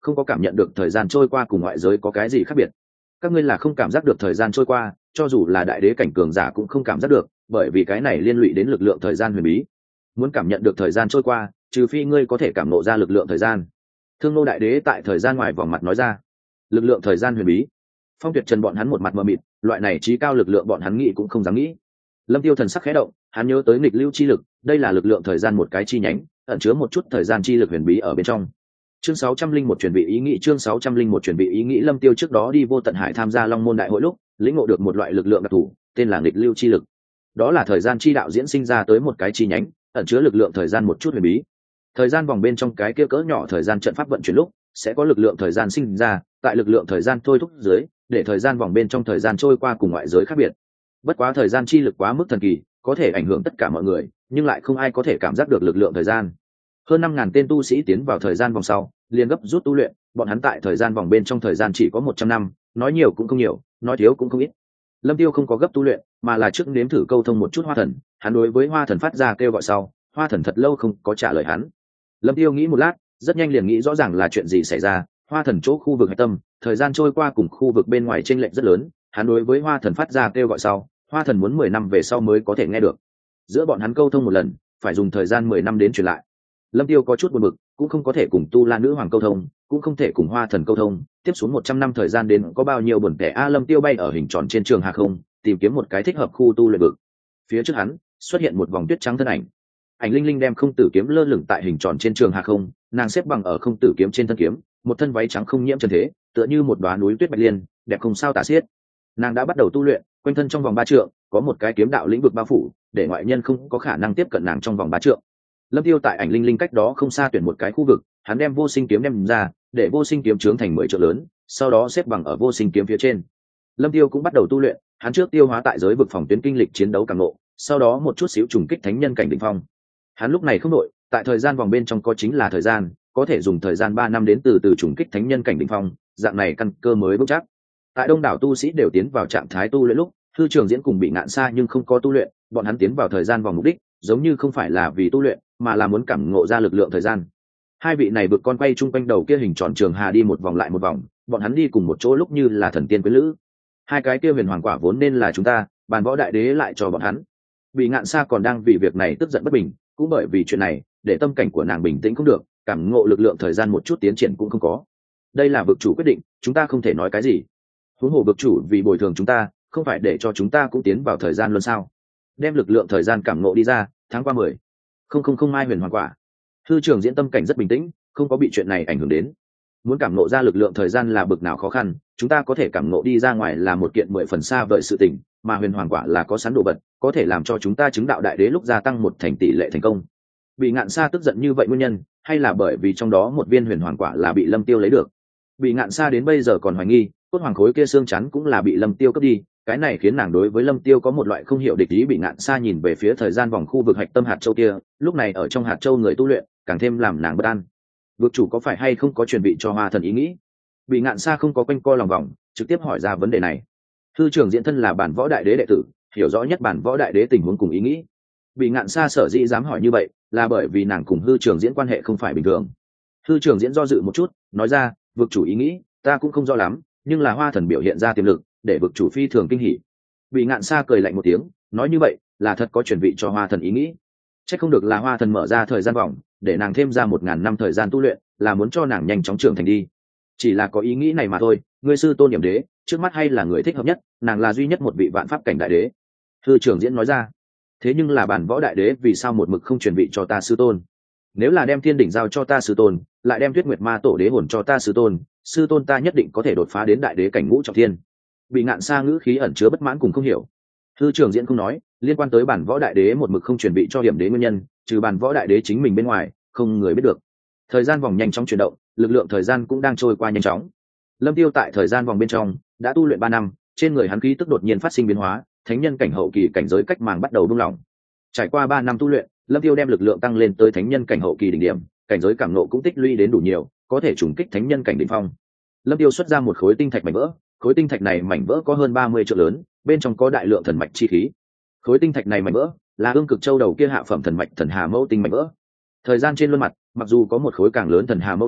không có cảm nhận được thời gian trôi qua cùng ngoại giới có cái gì khác biệt. Các ngươi là không cảm giác được thời gian trôi qua, cho dù là đại đế cảnh cường giả cũng không cảm giác được, bởi vì cái này liên lụy đến lực lượng thời gian huyền bí. Muốn cảm nhận được thời gian trôi qua, trừ phi ngươi có thể cảm ngộ ra lực lượng thời gian. Thương Nô đại đế tại thời gian ngoài vòng mặt nói ra. Lực lượng thời gian huyền bí. Phong Tuyệt Trần bọn hắn một mặt mờ mịt, loại này trí cao lực lượng bọn hắn nghĩ cũng không dám nghĩ. Lâm Tiêu thần sắc khẽ động, hắn nhớ tới nghịch lưu chi lực, đây là lực lượng thời gian một cái chi nhánh, ẩn chứa một chút thời gian chi lực huyền bí ở bên trong. Chương sáu trăm linh một chuẩn bị ý nghĩ, chương sáu trăm linh một chuẩn bị ý nghĩ. Lâm Tiêu trước đó đi Vô Tận Hải tham gia Long Môn đại hội lúc, lĩnh ngộ được một loại lực lượng đặc thù, tên là nghịch lưu chi lực. Đó là thời gian chi đạo diễn sinh ra tới một cái chi nhánh, ẩn chứa lực lượng thời gian một chút huyền bí. Thời gian vòng bên trong cái kia cỡ nhỏ thời gian trận pháp vận chuyển lúc, sẽ có lực lượng thời gian sinh ra, tại lực lượng thời gian thôi thúc dưới, để thời gian vòng bên trong thời gian trôi qua cùng ngoại giới khác biệt. Bất quá thời gian chi lực quá mức thần kỳ, có thể ảnh hưởng tất cả mọi người, nhưng lại không ai có thể cảm giác được lực lượng thời gian. Hơn năm ngàn tên tu sĩ tiến vào thời gian vòng sau, liền gấp rút tu luyện, bọn hắn tại thời gian vòng bên trong thời gian chỉ có một trăm năm, nói nhiều cũng không nhiều, nói thiếu cũng không ít. Lâm Tiêu không có gấp tu luyện, mà là trước nếm thử câu thông một chút Hoa Thần, hắn đối với Hoa Thần phát ra kêu gọi sau, Hoa Thần thật lâu không có trả lời hắn. Lâm Tiêu nghĩ một lát, rất nhanh liền nghĩ rõ ràng là chuyện gì xảy ra. Hoa Thần chỗ khu vực hạch tâm, thời gian trôi qua cùng khu vực bên ngoài chênh lệch rất lớn, hắn đối với Hoa Thần phát ra kêu gọi sau, Hoa Thần muốn mười năm về sau mới có thể nghe được. Giữa bọn hắn câu thông một lần, phải dùng thời gian mười năm đến truyền lại. Lâm Tiêu có chút buồn bực, cũng không có thể cùng Tu La nữ hoàng câu thông, cũng không thể cùng Hoa Thần câu thông, tiếp xuống một trăm năm thời gian đến có bao nhiêu buồn tẻ a. Lâm Tiêu bay ở hình tròn trên trường hà không, tìm kiếm một cái thích hợp khu tu luyện vực. Phía trước hắn xuất hiện một vòng tuyết trắng thân ảnh. Ảnh Linh Linh đem không tử kiếm lơ lửng tại hình tròn trên trường hà không, nàng xếp bằng ở không tử kiếm trên thân kiếm, một thân váy trắng không nhiễm trần thế, tựa như một đóa núi tuyết bạch liên, đẹp không sao tả xiết. Nàng đã bắt đầu tu luyện, quanh thân trong vòng ba trượng có một cái kiếm đạo lĩnh vực bao phủ, để ngoại nhân không có khả năng tiếp cận nàng trong vòng ba trượng. Lâm Tiêu tại Ảnh Linh Linh cách đó không xa tuyển một cái khu vực, hắn đem vô sinh kiếm đem ra, để vô sinh kiếm trướng thành mười trượng lớn, sau đó xếp bằng ở vô sinh kiếm phía trên. Lâm Tiêu cũng bắt đầu tu luyện, hắn trước tiêu hóa tại giới vực phòng tuyến kinh lịch chiến đấu càng ngộ, sau đó một chút xíu trùng kích thánh nhân cảnh đỉnh phong. Hắn lúc này không đội, tại thời gian vòng bên trong có chính là thời gian, có thể dùng thời gian ba năm đến từ từ trùng kích thánh nhân cảnh đỉnh phong, dạng này căn cơ mới vững chắc. Tại đông đảo tu sĩ đều tiến vào trạng thái tu luyện lúc, Hư Trường Diễn cùng Bị Ngạn Sa nhưng không có tu luyện, bọn hắn tiến vào thời gian vòng mục đích, giống như không phải là vì tu luyện, mà là muốn cảm ngộ ra lực lượng thời gian. Hai vị này vực con quay chung quanh đầu kia hình tròn trường hà đi một vòng lại một vòng, bọn hắn đi cùng một chỗ lúc như là thần tiên quyến lữ. Hai cái kia huyền hoàng quả vốn nên là chúng ta, Bàn Võ Đại Đế lại cho bọn hắn. Bị Ngạn Sa còn đang vì việc này tức giận bất bình, cũng bởi vì chuyện này, để tâm cảnh của nàng bình tĩnh không được, cảm ngộ lực lượng thời gian một chút tiến triển cũng không có. Đây là vực chủ quyết định, chúng ta không thể nói cái gì. Huống hồ vực chủ vì bồi thường chúng ta, không phải để cho chúng ta cũng tiến vào thời gian luôn sao? Đem lực lượng thời gian cảm ngộ đi ra, tháng qua mười không không không mai huyền hoàng quả. Hư Trường Diễn tâm cảnh rất bình tĩnh, không có bị chuyện này ảnh hưởng đến. Muốn cảm ngộ ra lực lượng thời gian là bực nào khó khăn, chúng ta có thể cảm ngộ đi ra ngoài là một kiện mười phần xa vời sự tình, mà huyền hoàng quả là có sẵn đồ vật, có thể làm cho chúng ta chứng đạo đại đế lúc gia tăng một thành tỷ lệ thành công. Bị Ngạn Sa tức giận như vậy nguyên nhân, hay là bởi vì trong đó một viên huyền hoàng quả là bị Lâm Tiêu lấy được. Bị Ngạn Sa đến bây giờ còn hoài nghi, cốt hoàng khối kia xương chắn cũng là bị Lâm Tiêu cướp đi, cái này khiến nàng đối với Lâm Tiêu có một loại không hiểu địch ý. Bị Ngạn Sa nhìn về phía thời gian vòng khu vực hạch tâm hạt châu kia, lúc này ở trong hạt châu người tu luyện, càng thêm làm nàng bất an. Vực chủ có phải hay không có chuẩn bị cho Hoa Thần ý nghĩ? Bị Ngạn Sa không có quanh co lòng vòng, trực tiếp hỏi ra vấn đề này. Hư Trường Diễn thân là Bản Võ Đại Đế đệ tử, hiểu rõ nhất Bản Võ Đại Đế tình huống cùng ý nghĩ. Bị Ngạn Sa sở dĩ dám hỏi như vậy, là bởi vì nàng cùng Hư Trường Diễn quan hệ không phải bình thường. Hư Trường Diễn do dự một chút, nói ra, vực chủ ý nghĩ, ta cũng không rõ lắm, nhưng là Hoa Thần biểu hiện ra tiềm lực, để vực chủ phi thường kinh hỉ. Bị Ngạn Sa cười lạnh một tiếng, nói như vậy, là thật có chuẩn bị cho Hoa Thần ý nghĩ. Chắc không được là Hoa Thần mở ra thời gian vòng, để nàng thêm ra một ngàn năm thời gian tu luyện, là muốn cho nàng nhanh chóng trưởng thành đi. Chỉ là có ý nghĩ này mà thôi, ngươi sư tôn Niệm Đế, trước mắt hay là người thích hợp nhất, nàng là duy nhất một vị vạn pháp cảnh đại đế. Hư Trường Diễn nói ra. Thế nhưng là Bản Võ Đại Đế vì sao một mực không chuẩn bị cho ta sư tôn? Nếu là đem thiên đỉnh giao cho ta sư tôn, lại đem Tuyết Nguyệt Ma Tổ đế hồn cho ta sư tôn, sư tôn ta nhất định có thể đột phá đến đại đế cảnh ngũ trọng thiên. Bị Ngạn Sa ngữ khí ẩn chứa bất mãn cùng không hiểu. Hư Trường Diễn không nói, liên quan tới Bản Võ Đại Đế một mực không chuẩn bị cho Điểm Đế nguyên nhân, trừ Bản Võ Đại Đế chính mình bên ngoài, không người biết được. Thời gian vòng nhanh chóng chuyển động, lực lượng thời gian cũng đang trôi qua nhanh chóng. Lâm Tiêu tại thời gian vòng bên trong đã tu luyện ba năm, trên người hắn khí tức đột nhiên phát sinh biến hóa, thánh nhân cảnh hậu kỳ cảnh giới cách màng bắt đầu buông lỏng. Trải qua ba năm tu luyện, Lâm Tiêu đem lực lượng tăng lên tới thánh nhân cảnh hậu kỳ đỉnh điểm, cảnh giới cảm ngộ cũng tích lũy đến đủ nhiều, có thể trùng kích thánh nhân cảnh đỉnh phong. Lâm Tiêu xuất ra một khối tinh thạch mảnh vỡ, khối tinh thạch này mảnh vỡ có hơn ba mươi trượng lớn, bên trong có đại lượng thần mạch chi khí. Khối tinh thạch này mảnh vỡ là Ương Cực Châu đầu kia hạ phẩm thần mạch thần hà mẫu tinh mảnh vỡ. Thời gian trên luân mặt, mặc dù có một khối càng lớn thần hà mẫu tinh,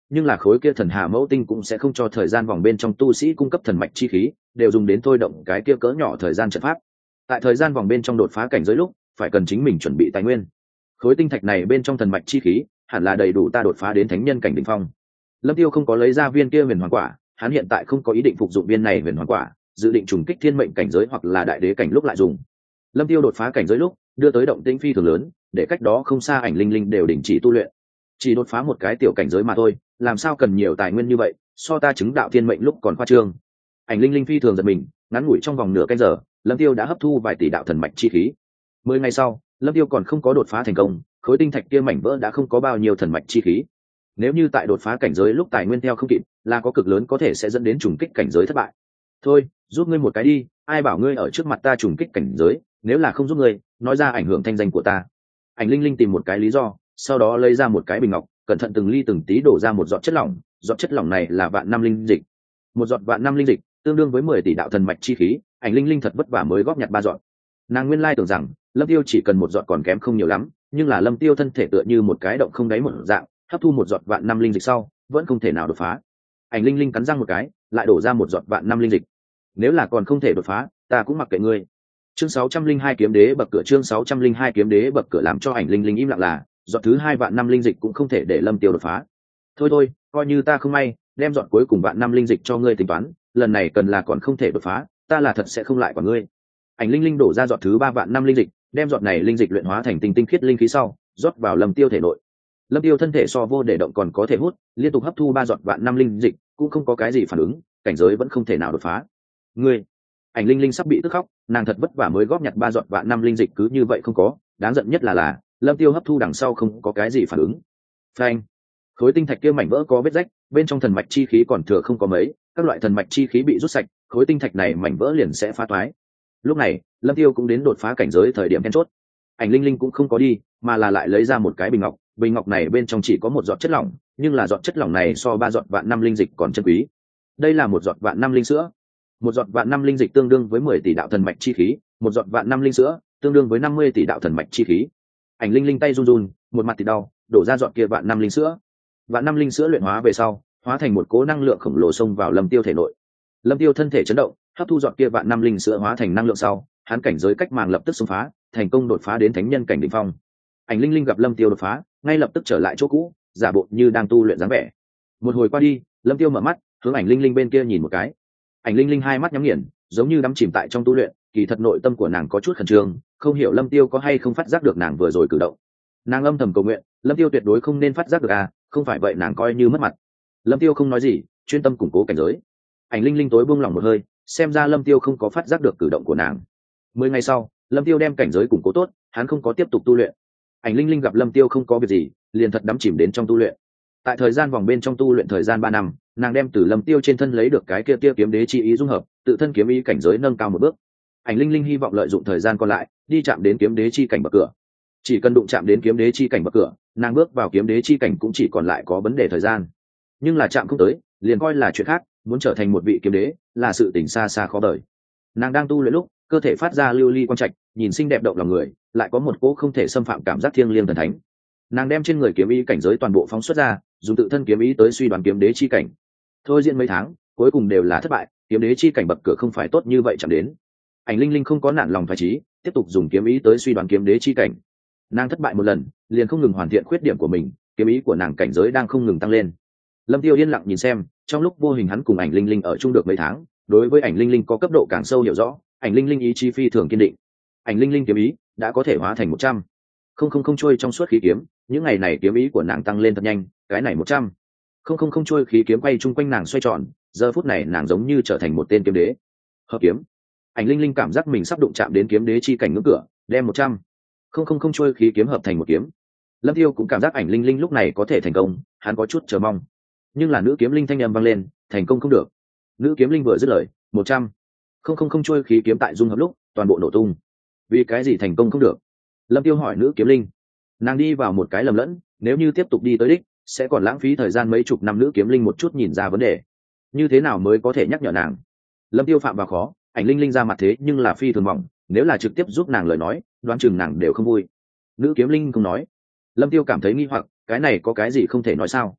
nhưng là khối kia thần hà mẫu tinh cũng sẽ không cho thời gian vòng bên trong tu sĩ cung cấp thần mạch chi khí, đều dùng đến thôi động cái kia cỡ nhỏ thời gian trận pháp. Tại thời gian vòng bên trong đột phá cảnh giới lúc phải cần chính mình chuẩn bị tài nguyên. Khối tinh thạch này bên trong thần mạch chi khí hẳn là đầy đủ ta đột phá đến thánh nhân cảnh đỉnh phong. Lâm Tiêu không có lấy ra viên kia huyền hoàng quả, hắn hiện tại không có ý định phục dụng viên này huyền hoàng quả, dự định trùng kích thiên mệnh cảnh giới hoặc là đại đế cảnh lúc lại dùng. Lâm Tiêu đột phá cảnh giới lúc đưa tới động tĩnh phi thường lớn, để cách đó không xa ảnh linh linh đều đình chỉ tu luyện. Chỉ đột phá một cái tiểu cảnh giới mà thôi, làm sao cần nhiều tài nguyên như vậy, so ta chứng đạo thiên mệnh lúc còn khoa trương. Ảnh linh linh phi thường giật mình, ngắn ngủi trong vòng nửa canh giờ, Lâm Tiêu đã hấp thu vài tỷ đạo thần mạch chi khí. Mười ngày sau, Lâm Tiêu còn không có đột phá thành công, khối tinh thạch kia mảnh vỡ đã không có bao nhiêu thần mạch chi khí. Nếu như tại đột phá cảnh giới lúc tài nguyên theo không kịp, là có cực lớn có thể sẽ dẫn đến trùng kích cảnh giới thất bại. Thôi, giúp ngươi một cái đi, ai bảo ngươi ở trước mặt ta trùng kích cảnh giới, nếu là không giúp ngươi, nói ra ảnh hưởng thanh danh của ta. Ảnh linh linh tìm một cái lý do, sau đó lấy ra một cái bình ngọc, cẩn thận từng ly từng tí đổ ra một giọt chất lỏng, giọt chất lỏng này là vạn năm linh dịch. Một giọt vạn năm linh dịch tương đương với mười tỷ đạo thần mạch chi khí, ảnh linh linh thật vất vả mới góp nhặt ba giọt. Nàng nguyên lai tưởng rằng Lâm Tiêu chỉ cần một giọt còn kém không nhiều lắm, nhưng là Lâm Tiêu thân thể tựa như một cái động không đáy một dạng, hấp thu một giọt vạn năm linh dịch sau, vẫn không thể nào đột phá. Ảnh linh linh cắn răng một cái, lại đổ ra một giọt vạn năm linh dịch. Nếu là còn không thể đột phá, ta cũng mặc kệ ngươi. Chương sáu trăm linh hai kiếm đế bậc cửa chương sáu trăm linh hai kiếm đế bậc cửa làm cho ảnh linh linh im lặng là, giọt thứ hai vạn năm linh dịch cũng không thể để Lâm Tiêu đột phá. Thôi thôi, coi như ta không may, đem giọt cuối cùng vạn năm linh dịch cho ngươi tính toán, lần này cần là còn không thể đột phá, ta là thật sẽ không lại quả ngươi. Ảnh linh linh đổ ra giọt thứ ba vạn năm linh dịch, đem giọt này linh dịch luyện hóa thành tinh tinh khiết linh khí sau, rót vào Lâm Tiêu thể nội. Lâm Tiêu thân thể so vô để động còn có thể hút, liên tục hấp thu ba giọt vạn năm linh dịch, cũng không có cái gì phản ứng, cảnh giới vẫn không thể nào đột phá. Ngươi, ảnh linh linh sắp bị tức khóc, nàng thật vất vả mới góp nhặt ba giọt vạn năm linh dịch cứ như vậy không có, đáng giận nhất là là Lâm Tiêu hấp thu đằng sau không có cái gì phản ứng. Phanh, khối tinh thạch kia mảnh vỡ có vết rách, bên trong thần mạch chi khí còn thừa không có mấy, các loại thần mạch chi khí bị rút sạch, khối tinh thạch này mảnh vỡ liền sẽ phá toái. Lúc này, Lâm Tiêu cũng đến đột phá cảnh giới thời điểm then chốt. Ảnh linh linh cũng không có đi, mà là lại lấy ra một cái bình ngọc, bình ngọc này bên trong chỉ có một giọt chất lỏng, nhưng là giọt chất lỏng này so ba giọt vạn năm linh dịch còn chân quý. Đây là một giọt vạn năm linh sữa. Một giọt vạn năm linh dịch tương đương với mười tỷ đạo thần mạch chi khí, một giọt vạn năm linh sữa tương đương với năm mươi tỷ đạo thần mạch chi khí. Ảnh linh linh tay run run, một mặt thì đau, đổ ra giọt kia vạn năm linh sữa. Vạn năm linh sữa luyện hóa về sau, hóa thành một cỗ năng lượng khổng lồ xông vào Lâm Tiêu thể nội. Lâm Tiêu thân thể chấn động, hấp thu giọt kia vạn năm linh sữa hóa thành năng lượng sau, hắn cảnh giới cách màng lập tức xông phá, thành công đột phá đến thánh nhân cảnh đỉnh phong. Ảnh linh linh gặp Lâm Tiêu đột phá, ngay lập tức trở lại chỗ cũ, giả bộ như đang tu luyện dáng vẻ. Một hồi qua đi, Lâm Tiêu mở mắt, hướng ảnh linh linh bên kia nhìn một cái. Ảnh linh linh hai mắt nhắm nghiền, giống như đắm chìm tại trong tu luyện, kỳ thật nội tâm của nàng có chút khẩn trương, không hiểu Lâm Tiêu có hay không phát giác được nàng vừa rồi cử động. Nàng âm thầm cầu nguyện, Lâm Tiêu tuyệt đối không nên phát giác được à, không phải vậy nàng coi như mất mặt. Lâm Tiêu không nói gì, chuyên tâm củng cố cảnh giới. Ảnh linh linh tối buông lòng một hơi, xem ra Lâm Tiêu không có phát giác được cử động của nàng. Mười ngày sau, Lâm Tiêu đem cảnh giới củng cố tốt, hắn không có tiếp tục tu luyện. Ảnh linh linh gặp Lâm Tiêu không có việc gì, liền thật đắm chìm đến trong tu luyện. Tại thời gian vòng bên trong tu luyện thời gian ba năm, nàng đem từ Lâm Tiêu trên thân lấy được cái kia kia kiếm đế chi ý dung hợp, tự thân kiếm ý cảnh giới nâng cao một bước. Ảnh linh linh hy vọng lợi dụng thời gian còn lại, đi chạm đến kiếm đế chi cảnh bậc cửa. Chỉ cần đụng chạm đến kiếm đế chi cảnh bậc cửa, nàng bước vào kiếm đế chi cảnh cũng chỉ còn lại có vấn đề thời gian. Nhưng là chạm không tới, liền coi là chuyện khác, muốn trở thành một vị kiếm đế, là sự tình xa xa khó đợi. Nàng đang tu luyện lúc, cơ thể phát ra lưu ly quang trạch, nhìn xinh đẹp động lòng người, lại có một cỗ không thể xâm phạm cảm giác thiêng liêng thần thánh. Nàng đem trên người kiếm ý cảnh giới toàn bộ phóng xuất ra, dùng tự thân kiếm ý tới suy đoán kiếm đế chi cảnh. Thôi diễn mấy tháng, cuối cùng đều là thất bại, kiếm đế chi cảnh bậc cửa không phải tốt như vậy chẳng đến. Ảnh linh linh không có nản lòng phái chí, tiếp tục dùng kiếm ý tới suy đoán kiếm đế chi cảnh. Nàng thất bại một lần, liền không ngừng hoàn thiện khuyết điểm của mình, kiếm ý của nàng cảnh giới đang không ngừng tăng lên. Lâm Tiêu yên lặng nhìn xem, trong lúc vô hình hắn cùng ảnh linh linh ở chung được mấy tháng, đối với ảnh linh linh có cấp độ càng sâu hiểu rõ, ảnh linh linh ý chí phi thường kiên định. Ảnh linh linh kiếm ý đã có thể hóa thành một trăm không không không trôi trong suốt khí kiếm, những ngày này kiếm ý của nàng tăng lên thật nhanh, cái này một trăm không không không trôi khí kiếm quay chung quanh nàng xoay tròn, giờ phút này nàng giống như trở thành một tên kiếm đế. Hợp kiếm, ảnh linh linh cảm giác mình sắp đụng chạm đến kiếm đế chi cảnh ngưỡng cửa, đem một trăm không không không trôi khí kiếm hợp thành một kiếm. Lâm Tiêu cũng cảm giác ảnh linh linh lúc này có thể thành công, hắn có chút chờ mong. Nhưng là nữ kiếm linh thanh âm vang lên, thành công không được. Nữ kiếm linh vừa dứt lời, một trăm không không không trôi khí kiếm tại dung hợp lúc toàn bộ nổ tung. Vì cái gì thành công không được? Lâm Tiêu hỏi nữ kiếm linh. Nàng đi vào một cái lầm lẫn, nếu như tiếp tục đi tới đích, sẽ còn lãng phí thời gian mấy chục năm. Nữ kiếm linh một chút nhìn ra vấn đề, như thế nào mới có thể nhắc nhở nàng? Lâm Tiêu phạm vào khó, ảnh linh linh ra mặt thế nhưng là phi thường mỏng, nếu là trực tiếp giúp nàng lời nói, đoán chừng nàng đều không vui. Nữ kiếm linh không nói. Lâm Tiêu cảm thấy nghi hoặc, cái này có cái gì không thể nói sao?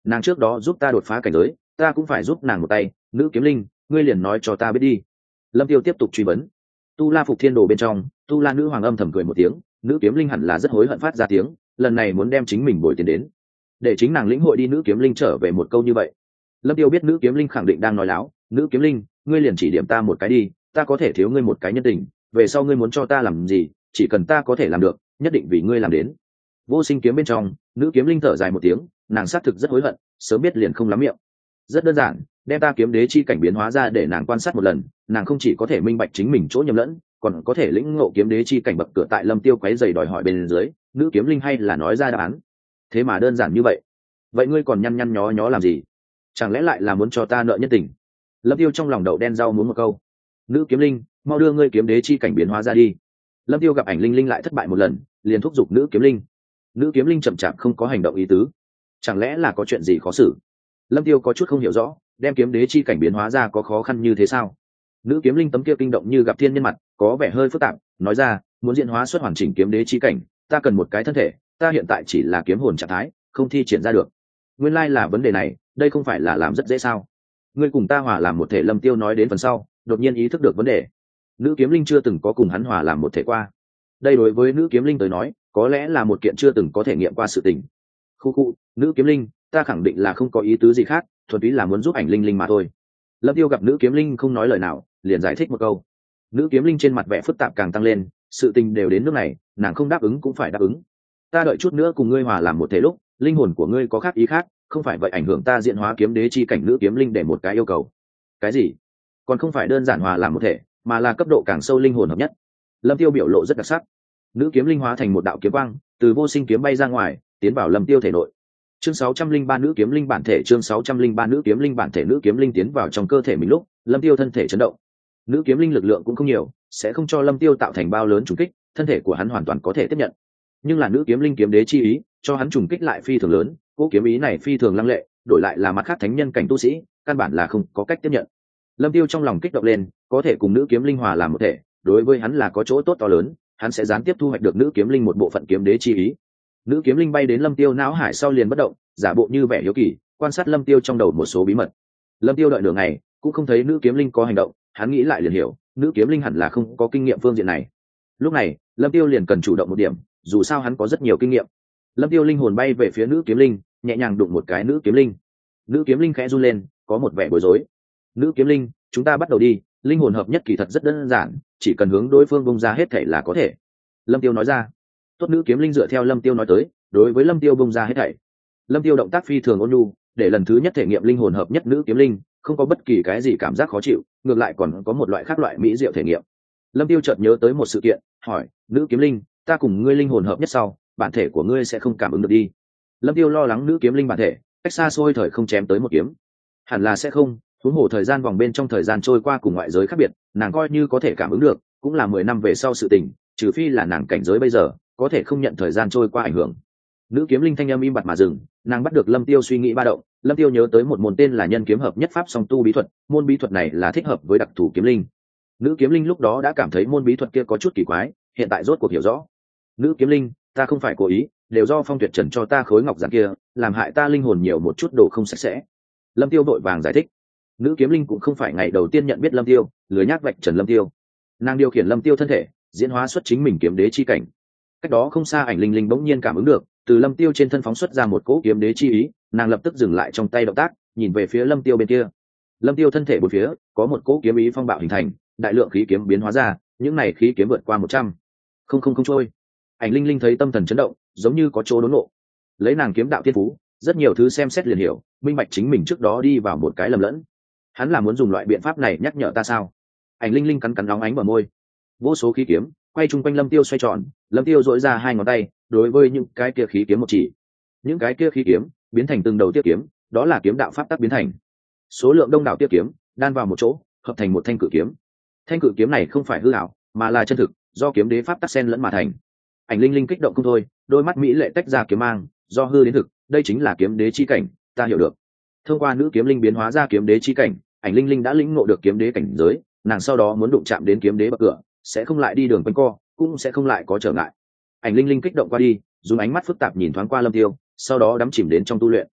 nàng trước đó giúp ta đột phá cảnh giới, ta cũng phải giúp nàng một tay. Nữ kiếm linh, ngươi liền nói cho ta biết đi. Lâm Tiêu tiếp tục truy vấn. Tu La Phục Thiên Đồ bên trong, Tu La nữ hoàng âm thầm cười một tiếng, nữ kiếm linh hẳn là rất hối hận phát ra tiếng, lần này muốn đem chính mình bồi tiền đến, để chính nàng lĩnh hội đi. Nữ kiếm linh trở về một câu như vậy. Lâm Tiêu biết nữ kiếm linh khẳng định đang nói láo. Nữ kiếm linh, ngươi liền chỉ điểm ta một cái đi, ta có thể thiếu ngươi một cái nhân tình, về sau ngươi muốn cho ta làm gì, chỉ cần ta có thể làm được, nhất định vì ngươi làm đến. Vô Sinh kiếm bên trong, nữ kiếm linh thở dài một tiếng, nàng xác thực rất hối hận, sớm biết liền không lắm miệng. Rất đơn giản, đem ta kiếm đế chi cảnh biến hóa ra để nàng quan sát một lần, nàng không chỉ có thể minh bạch chính mình chỗ nhầm lẫn, còn có thể lĩnh ngộ kiếm đế chi cảnh bậc cửa. Tại Lâm Tiêu quấy giày đòi hỏi bên dưới, nữ kiếm linh hay là nói ra đáp án. Thế mà đơn giản như vậy, vậy ngươi còn nhăn nhăn nhó nhó làm gì? Chẳng lẽ lại là muốn cho ta nợ nhân tình? Lâm Tiêu trong lòng đậu đen rau muốn một câu. Nữ kiếm linh, mau đưa ngươi kiếm đế chi cảnh biến hóa ra đi. Lâm Tiêu gặp ảnh linh linh lại thất bại một lần, liền thúc giục nữ kiếm linh. Nữ kiếm linh chậm chạp không có hành động ý tứ, chẳng lẽ là có chuyện gì khó xử? Lâm Tiêu có chút không hiểu rõ, đem kiếm đế chi cảnh biến hóa ra có khó khăn như thế sao? Nữ kiếm linh tấm kia kinh động như gặp thiên nhân mặt, có vẻ hơi phức tạp, nói ra, muốn diễn hóa xuất hoàn chỉnh kiếm đế chi cảnh, ta cần một cái thân thể, ta hiện tại chỉ là kiếm hồn trạng thái, không thi triển ra được. Nguyên lai là vấn đề này, đây không phải là làm rất dễ sao? Ngươi cùng ta hòa làm một thể. Lâm Tiêu nói đến phần sau, đột nhiên ý thức được vấn đề. Nữ kiếm linh chưa từng có cùng hắn hòa làm một thể qua. Đây đối với nữ kiếm linh tới nói, có lẽ là một kiện chưa từng có thể nghiệm qua sự tình. Khu khu, nữ kiếm linh, ta khẳng định là không có ý tứ gì khác, thuần túy là muốn giúp ảnh linh linh mà thôi. Lâm Tiêu gặp nữ kiếm linh không nói lời nào, liền giải thích một câu. Nữ kiếm linh trên mặt vẻ phức tạp càng tăng lên, sự tình đều đến nước này, nàng không đáp ứng cũng phải đáp ứng. Ta đợi chút nữa cùng ngươi hòa làm một thể lúc, linh hồn của ngươi có khác ý khác, không phải vậy ảnh hưởng ta diễn hóa kiếm đế chi cảnh. Nữ kiếm linh để một cái yêu cầu. Cái gì? Còn không phải đơn giản hòa làm một thể, mà là cấp độ càng sâu linh hồn hợp nhất. Lâm Tiêu biểu lộ rất đặc sắc. Nữ kiếm linh hóa thành một đạo kiếm quang, từ Vô Sinh kiếm bay ra ngoài, tiến vào Lâm Tiêu thể nội. Chương sáu trăm linh ba nữ kiếm linh bản thể. Chương sáu trăm linh ba nữ kiếm linh bản thể. Nữ kiếm linh tiến vào trong cơ thể mình lúc, Lâm Tiêu thân thể chấn động. Nữ kiếm linh lực lượng cũng không nhiều, sẽ không cho Lâm Tiêu tạo thành bao lớn trùng kích, thân thể của hắn hoàn toàn có thể tiếp nhận. Nhưng là nữ kiếm linh kiếm đế chi ý, cho hắn trùng kích lại phi thường lớn, cố kiếm ý này phi thường lăng lệ, đổi lại là mặt khác thánh nhân cảnh tu sĩ, căn bản là không có cách tiếp nhận. Lâm Tiêu trong lòng kích động lên, có thể cùng nữ kiếm linh hòa làm một thể, đối với hắn là có chỗ tốt to lớn, hắn sẽ gián tiếp thu hoạch được nữ kiếm linh một bộ phận kiếm đế chi ý. Nữ kiếm linh bay đến Lâm Tiêu não hải sau liền bất động, giả bộ như vẻ hiếu kỳ, quan sát Lâm Tiêu trong đầu một số bí mật. Lâm Tiêu đợi nửa ngày, cũng không thấy nữ kiếm linh có hành động, hắn nghĩ lại liền hiểu, nữ kiếm linh hẳn là không có kinh nghiệm phương diện này. Lúc này, Lâm Tiêu liền cần chủ động một điểm, dù sao hắn có rất nhiều kinh nghiệm. Lâm Tiêu linh hồn bay về phía nữ kiếm linh, nhẹ nhàng đụng một cái nữ kiếm linh. Nữ kiếm linh khẽ run lên, có một vẻ bối rối. Nữ kiếm linh, chúng ta bắt đầu đi, linh hồn hợp nhất kỳ thật rất đơn giản, chỉ cần hướng đối phương bung ra hết thảy là có thể. Lâm Tiêu nói ra. Tốt. Nữ kiếm linh dựa theo Lâm Tiêu nói tới, đối với Lâm Tiêu bung ra hết thảy. Lâm Tiêu động tác phi thường ôn nhu, để lần thứ nhất thể nghiệm linh hồn hợp nhất nữ kiếm linh, không có bất kỳ cái gì cảm giác khó chịu, ngược lại còn có một loại khác loại mỹ diệu thể nghiệm. Lâm Tiêu chợt nhớ tới một sự kiện, hỏi, nữ kiếm linh, ta cùng ngươi linh hồn hợp nhất sau, bản thể của ngươi sẽ không cảm ứng được đi. Lâm Tiêu lo lắng nữ kiếm linh bản thể, cách xa xôi thời không chém tới một kiếm. Hẳn là sẽ không, huống hồ thời gian vòng bên trong thời gian trôi qua cùng ngoại giới khác biệt, nàng coi như có thể cảm ứng được, cũng là mười năm về sau sự tình, trừ phi là nàng cảnh giới bây giờ, có thể không nhận thời gian trôi qua ảnh hưởng. Nữ kiếm linh thanh âm im bặt mà dừng, nàng bắt được Lâm Tiêu suy nghĩ ba động. Lâm Tiêu nhớ tới một môn tên là nhân kiếm hợp nhất pháp song tu bí thuật, môn bí thuật này là thích hợp với đặc thù kiếm linh. Nữ kiếm linh lúc đó đã cảm thấy môn bí thuật kia có chút kỳ quái, hiện tại rốt cuộc hiểu rõ. Nữ kiếm linh, ta không phải cố ý, đều do Phong Tuyệt Trần cho ta khối ngọc giản kia, làm hại ta linh hồn nhiều một chút đồ không sạch sẽ. Lâm Tiêu vội vàng giải thích. Nữ kiếm linh cũng không phải ngày đầu tiên nhận biết Lâm Tiêu, lười nhác vạch trần Lâm Tiêu. Nàng điều khiển Lâm Tiêu thân thể, diễn hóa xuất chính mình kiếm đế chi cảnh. Cách đó không xa, ảnh linh linh bỗng nhiên cảm ứng được, từ Lâm Tiêu trên thân phóng xuất ra một cỗ kiếm đế chi ý, nàng lập tức dừng lại trong tay động tác, nhìn về phía Lâm Tiêu bên kia. Lâm Tiêu thân thể bốn phía có một cỗ kiếm ý phong bạo hình thành, đại lượng khí kiếm biến hóa ra, những này khí kiếm vượt qua một trăm không không không trôi. Ảnh linh linh thấy tâm thần chấn động, giống như có chỗ đốn ngộ. Lấy nàng kiếm đạo thiên phú, rất nhiều thứ xem xét liền hiểu, minh bạch chính mình trước đó đi vào một cái lầm lẫn. Hắn là muốn dùng loại biện pháp này nhắc nhở ta sao? Ảnh linh linh cắn cắn nóng ánh bờ môi. Vô số khí kiếm quay chung quanh Lâm Tiêu xoay tròn, Lâm Tiêu dỗi ra hai ngón tay, đối với những cái kia khí kiếm một chỉ. Những cái kia khí kiếm biến thành từng đầu tiết kiếm, đó là kiếm đạo pháp tắc biến thành. Số lượng đông đảo tiết kiếm đan vào một chỗ, hợp thành một thanh cự kiếm. Thanh cự kiếm này không phải hư ảo, mà là chân thực, do kiếm đế pháp tắc xen lẫn mà thành. Ảnh linh linh kích động không thôi, đôi mắt mỹ lệ tách ra kiếm mang, do hư đến thực, đây chính là kiếm đế chi cảnh, ta hiểu được. Thông qua nữ kiếm linh biến hóa ra kiếm đế chi cảnh, ảnh linh linh đã lĩnh ngộ được kiếm đế cảnh giới, nàng sau đó muốn đụng chạm đến kiếm đế bậc cửa, sẽ không lại đi đường quanh co, cũng sẽ không lại có trở ngại. Ảnh linh linh kích động qua đi, dùng ánh mắt phức tạp nhìn thoáng qua Lâm Tiêu, sau đó đắm chìm đến trong tu luyện.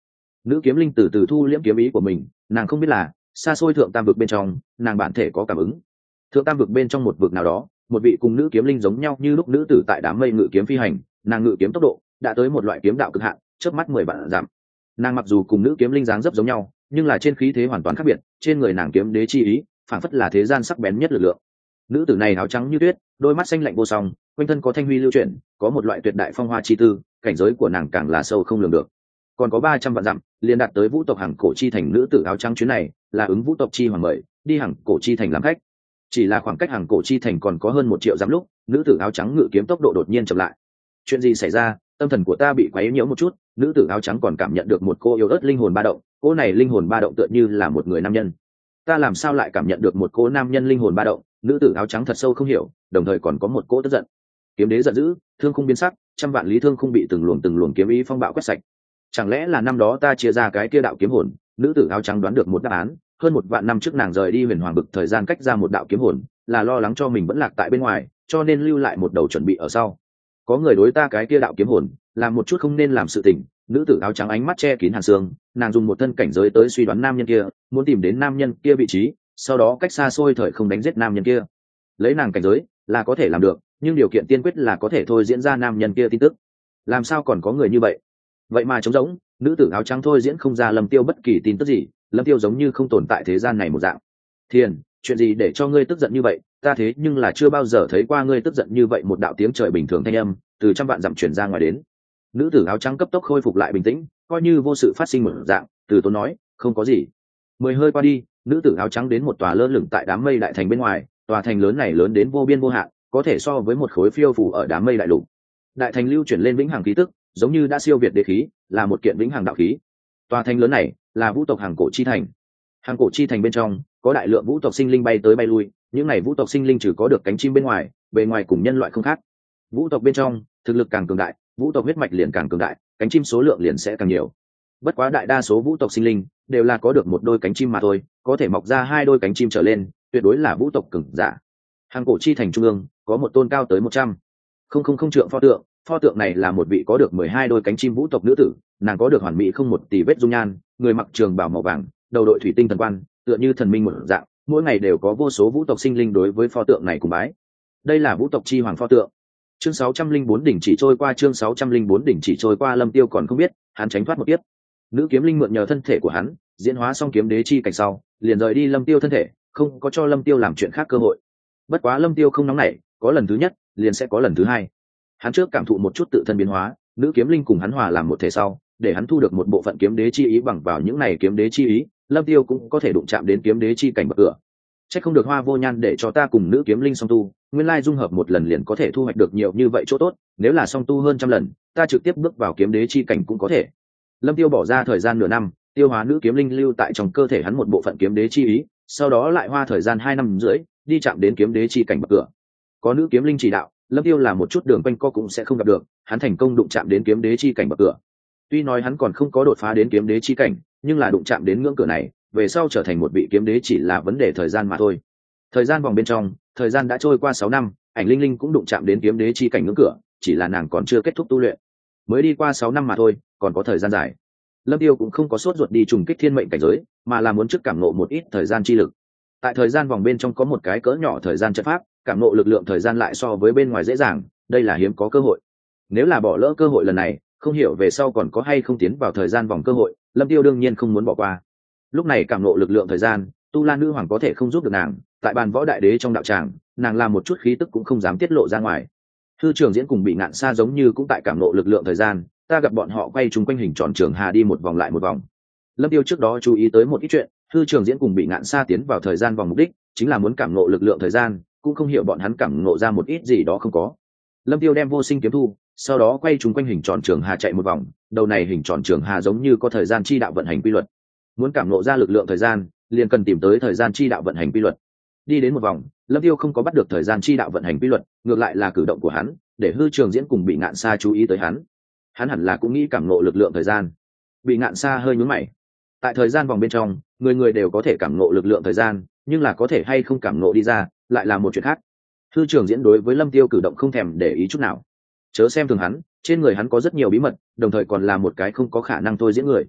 Nữ kiếm linh từ từ thu liễm kiếm ý của mình, nàng không biết là xa xôi thượng tam vực bên trong nàng bản thể có cảm ứng. Thượng tam vực bên trong một vực nào đó, một vị cùng nữ kiếm linh giống nhau như lúc nữ tử tại đám mây ngự kiếm phi hành, nàng ngự kiếm tốc độ đã tới một loại kiếm đạo cực hạn, chớp mắt mười vạn giảm. Nàng mặc dù cùng nữ kiếm linh dáng dấp giống nhau, nhưng là trên khí thế hoàn toàn khác biệt, trên người nàng kiếm đế chi ý phảng phất là thế gian sắc bén nhất lực lượng. Nữ tử này áo trắng như tuyết, đôi mắt xanh lạnh vô song, quanh thân có thanh huy lưu chuyển, có một loại tuyệt đại phong hoa chi tư, cảnh giới của nàng càng là sâu không lường được. Còn có ba trăm vạn dặm liền đạt tới vũ tộc hàng cổ chi thành. Nữ tử áo trắng chuyến này là ứng vũ tộc chi hoàng mời đi hàng cổ chi thành làm khách. Chỉ là khoảng cách hàng cổ chi thành còn có hơn một triệu dặm lúc, nữ tử áo trắng ngự kiếm tốc độ đột nhiên chậm lại. Chuyện gì xảy ra? Tâm thần của ta bị quấy nhiễu một chút. Nữ tử áo trắng còn cảm nhận được một cô yếu ớt linh hồn ba động, cô này linh hồn ba động tựa như là một người nam nhân. Ta làm sao lại cảm nhận được một cô nam nhân linh hồn ba động? Nữ tử áo trắng thật sâu không hiểu, đồng thời còn có một cỗ tức giận. Kiếm đế giận dữ, thương khung biến sắc, trăm vạn lý thương khung bị từng luồng từng luồng kiếm ý phong bạo quét sạch. Chẳng lẽ là năm đó ta chia ra cái kia đạo kiếm hồn? Nữ tử áo trắng đoán được một đáp án. Hơn một vạn năm trước nàng rời đi huyền hoàng vực, thời gian cách ra một đạo kiếm hồn, là lo lắng cho mình vẫn lạc tại bên ngoài, cho nên lưu lại một đầu chuẩn bị ở sau. Có người đối ta cái kia đạo kiếm hồn làm một chút không nên làm sự tình. Nữ tử áo trắng ánh mắt che kín hàn xương, nàng dùng một thân cảnh giới tới suy đoán nam nhân kia, muốn tìm đến nam nhân kia vị trí, sau đó cách xa xôi thời không đánh giết nam nhân kia. Lấy nàng cảnh giới là có thể làm được, nhưng điều kiện tiên quyết là có thể thôi diễn ra nam nhân kia tin tức. Làm sao còn có người như vậy? Vậy mà trống rỗng, nữ tử áo trắng thôi diễn không ra Lâm Tiêu bất kỳ tin tức gì. Lâm Tiêu giống như không tồn tại thế gian này một dạng. Thiền, chuyện gì để cho ngươi tức giận như vậy? Ta thế nhưng là chưa bao giờ thấy qua ngươi tức giận như vậy. Một đạo tiếng trời bình thường thanh âm từ trăm vạn dặm truyền ra ngoài đến. Nữ tử áo trắng cấp tốc khôi phục lại bình tĩnh, coi như vô sự phát sinh một dạng, từ tốn nói, không có gì. Mười hơi qua đi, nữ tử áo trắng đến một tòa lơ lửng tại đám mây đại thành bên ngoài. Tòa thành lớn này lớn đến vô biên vô hạn, có thể so với một khối phiêu phủ ở đám mây đại lục. Đại thành lưu chuyển lên vĩnh hằng khí tức, giống như đã siêu việt đế khí, là một kiện vĩnh hằng đạo khí. Tòa thành lớn này là vũ tộc hàng cổ chi thành. Hàng cổ chi thành bên trong có đại lượng vũ tộc sinh linh bay tới bay lui, những này vũ tộc sinh linh trừ có được cánh chim bên ngoài, bề ngoài cùng nhân loại không khác. Vũ tộc bên trong thực lực càng cường đại, vũ tộc huyết mạch liền càng cường đại, cánh chim số lượng liền sẽ càng nhiều. Bất quá đại đa số vũ tộc sinh linh đều là có được một đôi cánh chim mà thôi, có thể mọc ra hai đôi cánh chim trở lên, tuyệt đối là vũ tộc cường giả. Hàng cổ chi thành trung ương có một tôn cao tới một trăm không không không trượng pho tượng. Pho tượng này là một vị có được mười hai đôi cánh chim vũ tộc nữ tử, nàng có được hoàn mỹ không một tì vết dung nhan, người mặc trường bào màu vàng, đầu đội thủy tinh thần quan, tựa như thần minh một dạng. Mỗi ngày đều có vô số vũ tộc sinh linh đối với pho tượng này cùng bái. Đây là vũ tộc chi hoàng pho tượng. Chương sáu trăm linh bốn đỉnh chỉ trôi qua. Chương sáu trăm linh bốn đỉnh chỉ trôi qua. Lâm Tiêu còn không biết, hắn tránh thoát một kiếp. Nữ kiếm linh mượn nhờ thân thể của hắn, diễn hóa xong kiếm đế chi cảnh sau, liền rời đi Lâm Tiêu thân thể, không có cho Lâm Tiêu làm chuyện khác cơ hội. Bất quá Lâm Tiêu không nóng nảy, có lần thứ nhất, liền sẽ có lần thứ hai. Hắn trước cảm thụ một chút tự thân biến hóa, nữ kiếm linh cùng hắn hòa làm một thể sau, để hắn thu được một bộ phận kiếm đế chi ý. Bằng vào những này kiếm đế chi ý, Lâm Tiêu cũng có thể đụng chạm đến kiếm đế chi cảnh bậc cửa. Chắc không được Hoa Vô Nhan để cho ta cùng nữ kiếm linh song tu, nguyên lai dung hợp một lần liền có thể thu hoạch được nhiều như vậy chỗ tốt, nếu là song tu hơn trăm lần, ta trực tiếp bước vào kiếm đế chi cảnh cũng có thể. Lâm Tiêu bỏ ra thời gian nửa năm, tiêu hóa nữ kiếm linh lưu tại trong cơ thể hắn một bộ phận kiếm đế chi ý, sau đó lại hoa thời gian hai năm rưỡi, đi chạm đến kiếm đế chi cảnh bậc cửa. Có nữ kiếm linh chỉ đạo, Lâm Tiêu là một chút đường quanh co cũng sẽ không gặp được, hắn thành công đụng chạm đến kiếm đế chi cảnh bậc cửa. Tuy nói hắn còn không có đột phá đến kiếm đế chi cảnh, nhưng là đụng chạm đến ngưỡng cửa này, về sau trở thành một vị kiếm đế chỉ là vấn đề thời gian mà thôi. Thời gian vòng bên trong, thời gian đã trôi qua sáu năm, Ảnh Linh Linh cũng đụng chạm đến kiếm đế chi cảnh ngưỡng cửa, chỉ là nàng còn chưa kết thúc tu luyện. Mới đi qua sáu năm mà thôi, còn có thời gian dài. Lâm Tiêu cũng không có sốt ruột đi trùng kích thiên mệnh cảnh giới, mà là muốn trước cảm ngộ một ít thời gian chi lực. Tại thời gian vòng bên trong có một cái cỡ nhỏ thời gian trận pháp, cảm ngộ lực lượng thời gian lại so với bên ngoài dễ dàng, đây là hiếm có cơ hội. Nếu là bỏ lỡ cơ hội lần này, không hiểu về sau còn có hay không tiến vào thời gian vòng cơ hội, Lâm Tiêu đương nhiên không muốn bỏ qua. Lúc này cảm ngộ lực lượng thời gian, Tu La nữ hoàng có thể không giúp được nàng, tại bàn võ đại đế trong đạo tràng, nàng làm một chút khí tức cũng không dám tiết lộ ra ngoài. Thư Trường Diễn cùng Bị Ngạn Sa giống như cũng tại cảm ngộ lực lượng thời gian, ta gặp bọn họ quay chung quanh hình tròn trường hà đi một vòng lại một vòng. Lâm Tiêu trước đó chú ý tới một ít chuyện, Thư Trường Diễn cùng Bị Ngạn Sa tiến vào thời gian vòng mục đích chính là muốn cảm ngộ lực lượng thời gian, cũng không hiểu bọn hắn cảm ngộ ra một ít gì đó không có. Lâm Tiêu đem vô sinh kiếm thu, sau đó quay chung quanh hình tròn trường hà chạy một vòng, đầu này hình tròn trường hà giống như có thời gian chi đạo vận hành quy luật. Muốn cảm ngộ ra lực lượng thời gian, liền cần tìm tới thời gian chi đạo vận hành quy luật. Đi đến một vòng, Lâm Tiêu không có bắt được thời gian chi đạo vận hành quy luật, ngược lại là cử động của hắn để Hư Trường Diễn cùng Bị Ngạn Sa chú ý tới hắn. Hắn hẳn là cũng nghĩ cảm ngộ lực lượng thời gian. Bị Ngạn Sa hơi nhướng mày. Tại thời gian vòng bên trong, người người đều có thể cảm ngộ lực lượng thời gian, nhưng là có thể hay không cảm ngộ đi ra, lại là một chuyện khác. Hư Trường Diễn đối với Lâm Tiêu cử động không thèm để ý chút nào. Chớ xem thường hắn, trên người hắn có rất nhiều bí mật, đồng thời còn là một cái không có khả năng thôi diễn người.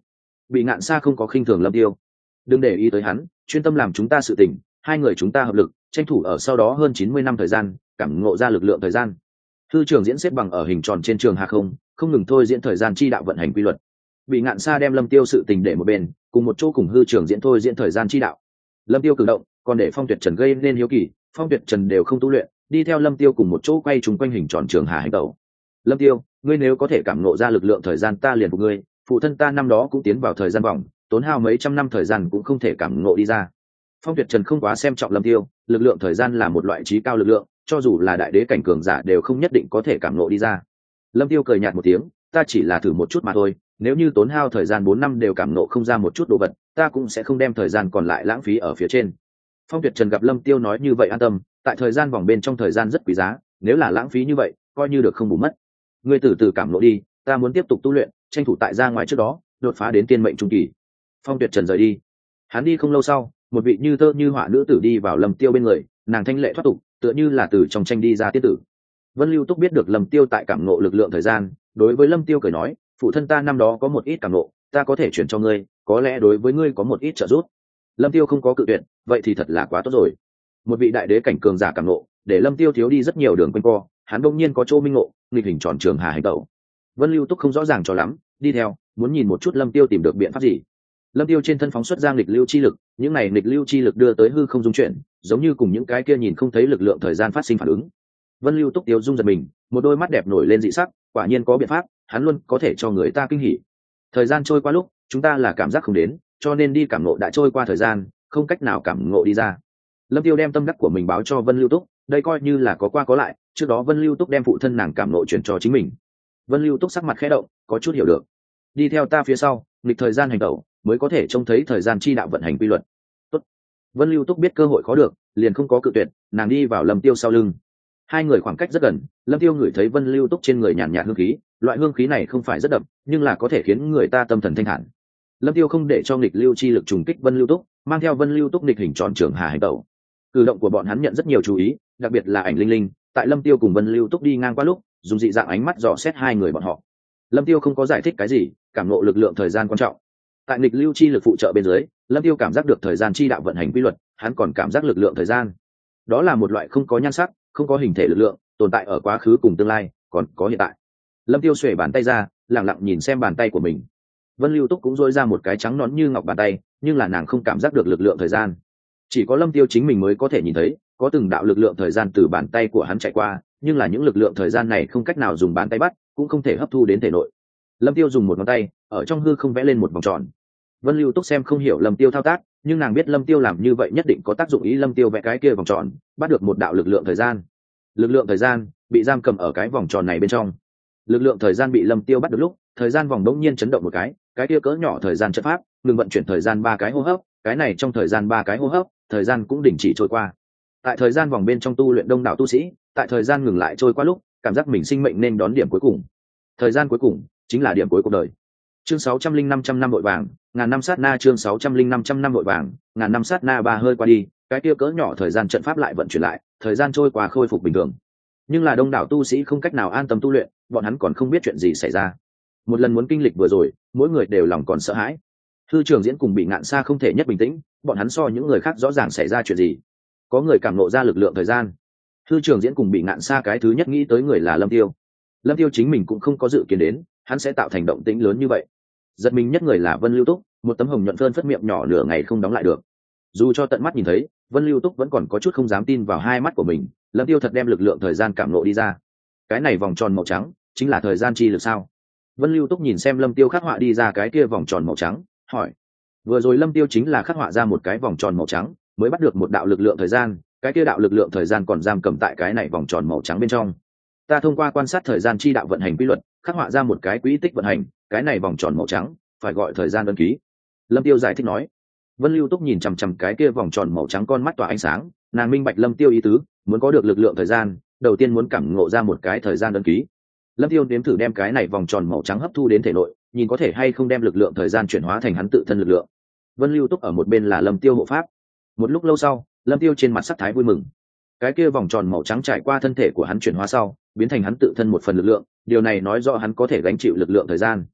Bị Ngạn Sa không có khinh thường lâm tiêu. Đừng để ý tới hắn, chuyên tâm làm chúng ta sự tình, hai người chúng ta hợp lực tranh thủ ở sau đó hơn chín mươi năm thời gian cảm ngộ ra lực lượng thời gian. Thư trường diễn xếp bằng ở hình tròn trên trường hạ không không ngừng thôi diễn thời gian chi đạo vận hành quy luật. Bị Ngạn Sa đem lâm tiêu sự tình để một bên, cùng một chỗ cùng hư trường diễn thôi diễn thời gian chi đạo. Lâm tiêu cử động còn để Phong Tuyệt Trần gây nên hiếu kỳ. Phong Tuyệt Trần đều không tu luyện, đi theo lâm tiêu cùng một chỗ quay trùng quanh hình tròn trường hà hành tẩu. Lâm tiêu, ngươi nếu có thể cảm ngộ ra lực lượng thời gian, ta liền phục ngươi. Phụ thân ta năm đó cũng tiến vào thời gian vòng, tốn hao mấy trăm năm thời gian cũng không thể cảm ngộ đi ra. Phong Tuyệt Trần không quá xem trọng lâm tiêu, lực lượng thời gian là một loại trí cao lực lượng, cho dù là đại đế cảnh cường giả đều không nhất định có thể cảm ngộ đi ra. Lâm tiêu cười nhạt một tiếng, ta chỉ là thử một chút mà thôi, nếu như tốn hao thời gian bốn năm đều cảm ngộ không ra một chút đồ vật, ta cũng sẽ không đem thời gian còn lại lãng phí ở phía trên. Phong Tuyệt Trần gặp lâm tiêu nói như vậy an tâm, tại thời gian vòng bên trong thời gian rất quý giá, nếu là lãng phí như vậy coi như được không bù mất. Ngươi từ từ cảm ngộ đi, ta muốn tiếp tục tu luyện, tranh thủ tại ra ngoài trước đó đột phá đến tiên mệnh trung kỳ. Phong Tuyệt Trần rời đi. Hắn đi không lâu sau, một vị như thơ như họa nữ tử đi vào lâm tiêu bên người, nàng thanh lệ thoát tục, tựa như là từ trong tranh đi ra tiết tử. Vân Lưu Túc biết được lâm tiêu tại cảm ngộ lực lượng thời gian, đối với lâm tiêu cười nói, phụ thân ta năm đó có một ít cảm ngộ, ta có thể chuyển cho ngươi, có lẽ đối với ngươi có một ít trợ giúp. Lâm tiêu không có cự tuyệt, vậy thì thật là quá tốt rồi. Một vị đại đế cảnh cường giả cảm ngộ, để lâm tiêu thiếu đi rất nhiều đường quanh co, hắn đông nhiên có chỗ minh ngộ, nghịch hình tròn trường hà hành tẩu. Vân Lưu Túc không rõ ràng cho lắm, đi theo, muốn nhìn một chút lâm tiêu tìm được biện pháp gì. Lâm tiêu trên thân phóng xuất ra nghịch lưu chi lực, những này nghịch lưu chi lực đưa tới hư không dung chuyển, giống như cùng những cái kia nhìn không thấy lực lượng thời gian phát sinh phản ứng. Vân Lưu Túc tiêu dung giật mình, một đôi mắt đẹp nổi lên dị sắc, quả nhiên có biện pháp, hắn luôn có thể cho người ta kinh hỉ. Thời gian trôi qua lúc, chúng ta là cảm giác không đến, cho nên đi cảm ngộ đã trôi qua thời gian, không cách nào cảm ngộ đi ra. Lâm tiêu đem tâm đắc của mình báo cho Vân Lưu Túc, đây coi như là có qua có lại, trước đó Vân Lưu Túc đem phụ thân nàng cảm ngộ chuyển cho chính mình. Vân Lưu Túc sắc mặt khẽ động, có chút hiểu được. Đi theo ta phía sau, nghịch thời gian hành tẩu, mới có thể trông thấy thời gian chi đạo vận hành quy luật. Tốt. Vân Lưu Túc biết cơ hội khó được, liền không có cự tuyệt, nàng đi vào Lâm Tiêu sau lưng. Hai người khoảng cách rất gần, Lâm Tiêu ngửi thấy Vân Lưu Túc trên người nhàn nhạt hương khí, loại hương khí này không phải rất đậm, nhưng là có thể khiến người ta tâm thần thanh thản. Lâm Tiêu không để cho nghịch lưu chi lực trùng kích Vân Lưu Túc, mang theo Vân Lưu Túc nghịch hình tròn trường hà hành tẩu. Cử động của bọn hắn nhận rất nhiều chú ý, đặc biệt là Ảnh Linh Linh, tại Lâm Tiêu cùng Vân Lưu Túc đi ngang qua lúc, dùng dị dạng ánh mắt dò xét hai người bọn họ. Lâm Tiêu không có giải thích cái gì, cảm ngộ lực lượng thời gian quan trọng. Tại nghịch lưu chi lực phụ trợ bên dưới, Lâm Tiêu cảm giác được thời gian chi đạo vận hành quy luật, hắn còn cảm giác lực lượng thời gian. Đó là một loại không có nhan sắc, không có hình thể lực lượng, tồn tại ở quá khứ cùng tương lai, còn có hiện tại. Lâm Tiêu xuề bàn tay ra, lặng lặng nhìn xem bàn tay của mình. Vân Lưu Túc cũng rôi ra một cái trắng nõn như ngọc bàn tay, nhưng là nàng không cảm giác được lực lượng thời gian. Chỉ có Lâm Tiêu chính mình mới có thể nhìn thấy, có từng đạo lực lượng thời gian từ bàn tay của hắn chạy qua, nhưng là những lực lượng thời gian này không cách nào dùng bàn tay bắt, cũng không thể hấp thu đến thể nội. Lâm Tiêu dùng một ngón tay, ở trong hư không vẽ lên một vòng tròn. Vân Lưu Túc xem không hiểu Lâm Tiêu thao tác, nhưng nàng biết Lâm Tiêu làm như vậy nhất định có tác dụng, ý Lâm Tiêu vẽ cái kia vòng tròn, bắt được một đạo lực lượng thời gian. Lực lượng thời gian bị giam cầm ở cái vòng tròn này bên trong. Lực lượng thời gian bị Lâm Tiêu bắt được lúc, thời gian vòng đống nhiên chấn động một cái, cái kia cỡ nhỏ thời gian trận pháp, ngừng vận chuyển thời gian ba cái hô hấp, cái này trong thời gian ba cái hô hấp, thời gian cũng đình chỉ trôi qua. Tại thời gian vòng bên trong tu luyện đông đảo tu sĩ, tại thời gian ngừng lại trôi qua lúc, cảm giác mình sinh mệnh nên đón điểm cuối cùng. Thời gian cuối cùng chính là điểm cuối cuộc đời. Chương sáu trăm linh năm trăm năm vội vàng, ngàn năm sát na. Chương sáu trăm linh năm trăm năm vội vàng, ngàn năm sát na. Ba hơi qua đi, cái kia cỡ nhỏ thời gian trận pháp lại vận chuyển lại, thời gian trôi qua khôi phục bình thường. Nhưng là đông đảo tu sĩ không cách nào an tâm tu luyện, bọn hắn còn không biết chuyện gì xảy ra. Một lần muốn kinh lịch vừa rồi, mỗi người đều lòng còn sợ hãi. Thư Trường Diễn cùng Bị Ngạn Sa không thể nhất bình tĩnh, bọn hắn so những người khác rõ ràng xảy ra chuyện gì. Có người cảm ngộ ra lực lượng thời gian. Thư Trường Diễn cùng Bị Ngạn Sa cái thứ nhất nghĩ tới người là Lâm Tiêu. Lâm Tiêu chính mình cũng không có dự kiến đến, hắn sẽ tạo thành động tĩnh lớn như vậy. Giật mình nhất người là Vân Lưu Túc, một tấm hồng nhuận phơn phất miệng nhỏ nửa ngày không đóng lại được. Dù cho tận mắt nhìn thấy, Vân Lưu Túc vẫn còn có chút không dám tin vào hai mắt của mình, Lâm Tiêu thật đem lực lượng thời gian cảm ngộ đi ra. Cái này vòng tròn màu trắng, chính là thời gian chi lực sao? Vân Lưu Túc nhìn xem Lâm Tiêu khắc họa đi ra cái kia vòng tròn màu trắng, hỏi. Vừa rồi Lâm Tiêu chính là khắc họa ra một cái vòng tròn màu trắng, mới bắt được một đạo lực lượng thời gian, cái kia đạo lực lượng thời gian còn giam cầm tại cái này vòng tròn màu trắng bên trong. Ta thông qua quan sát thời gian chi đạo vận hành quy luật, khắc họa ra một cái quỹ tích vận hành, cái này vòng tròn màu trắng phải gọi thời gian ấn ký. Lâm Tiêu giải thích nói. Vân Lưu Túc nhìn chằm chằm cái kia vòng tròn màu trắng, con mắt tỏa ánh sáng, nàng minh bạch Lâm Tiêu ý tứ, muốn có được lực lượng thời gian, đầu tiên muốn cảm ngộ ra một cái thời gian ấn ký. Lâm Tiêu nếm thử đem cái này vòng tròn màu trắng hấp thu đến thể nội, nhìn có thể hay không đem lực lượng thời gian chuyển hóa thành hắn tự thân lực lượng. Vân Lưu Túc ở một bên là Lâm Tiêu hộ pháp. Một lúc lâu sau, Lâm Tiêu trên mặt sắc thái vui mừng. Cái kia vòng tròn màu trắng trải qua thân thể của hắn chuyển hóa sau, biến thành hắn tự thân một phần lực lượng, điều này nói rõ hắn có thể gánh chịu lực lượng thời gian.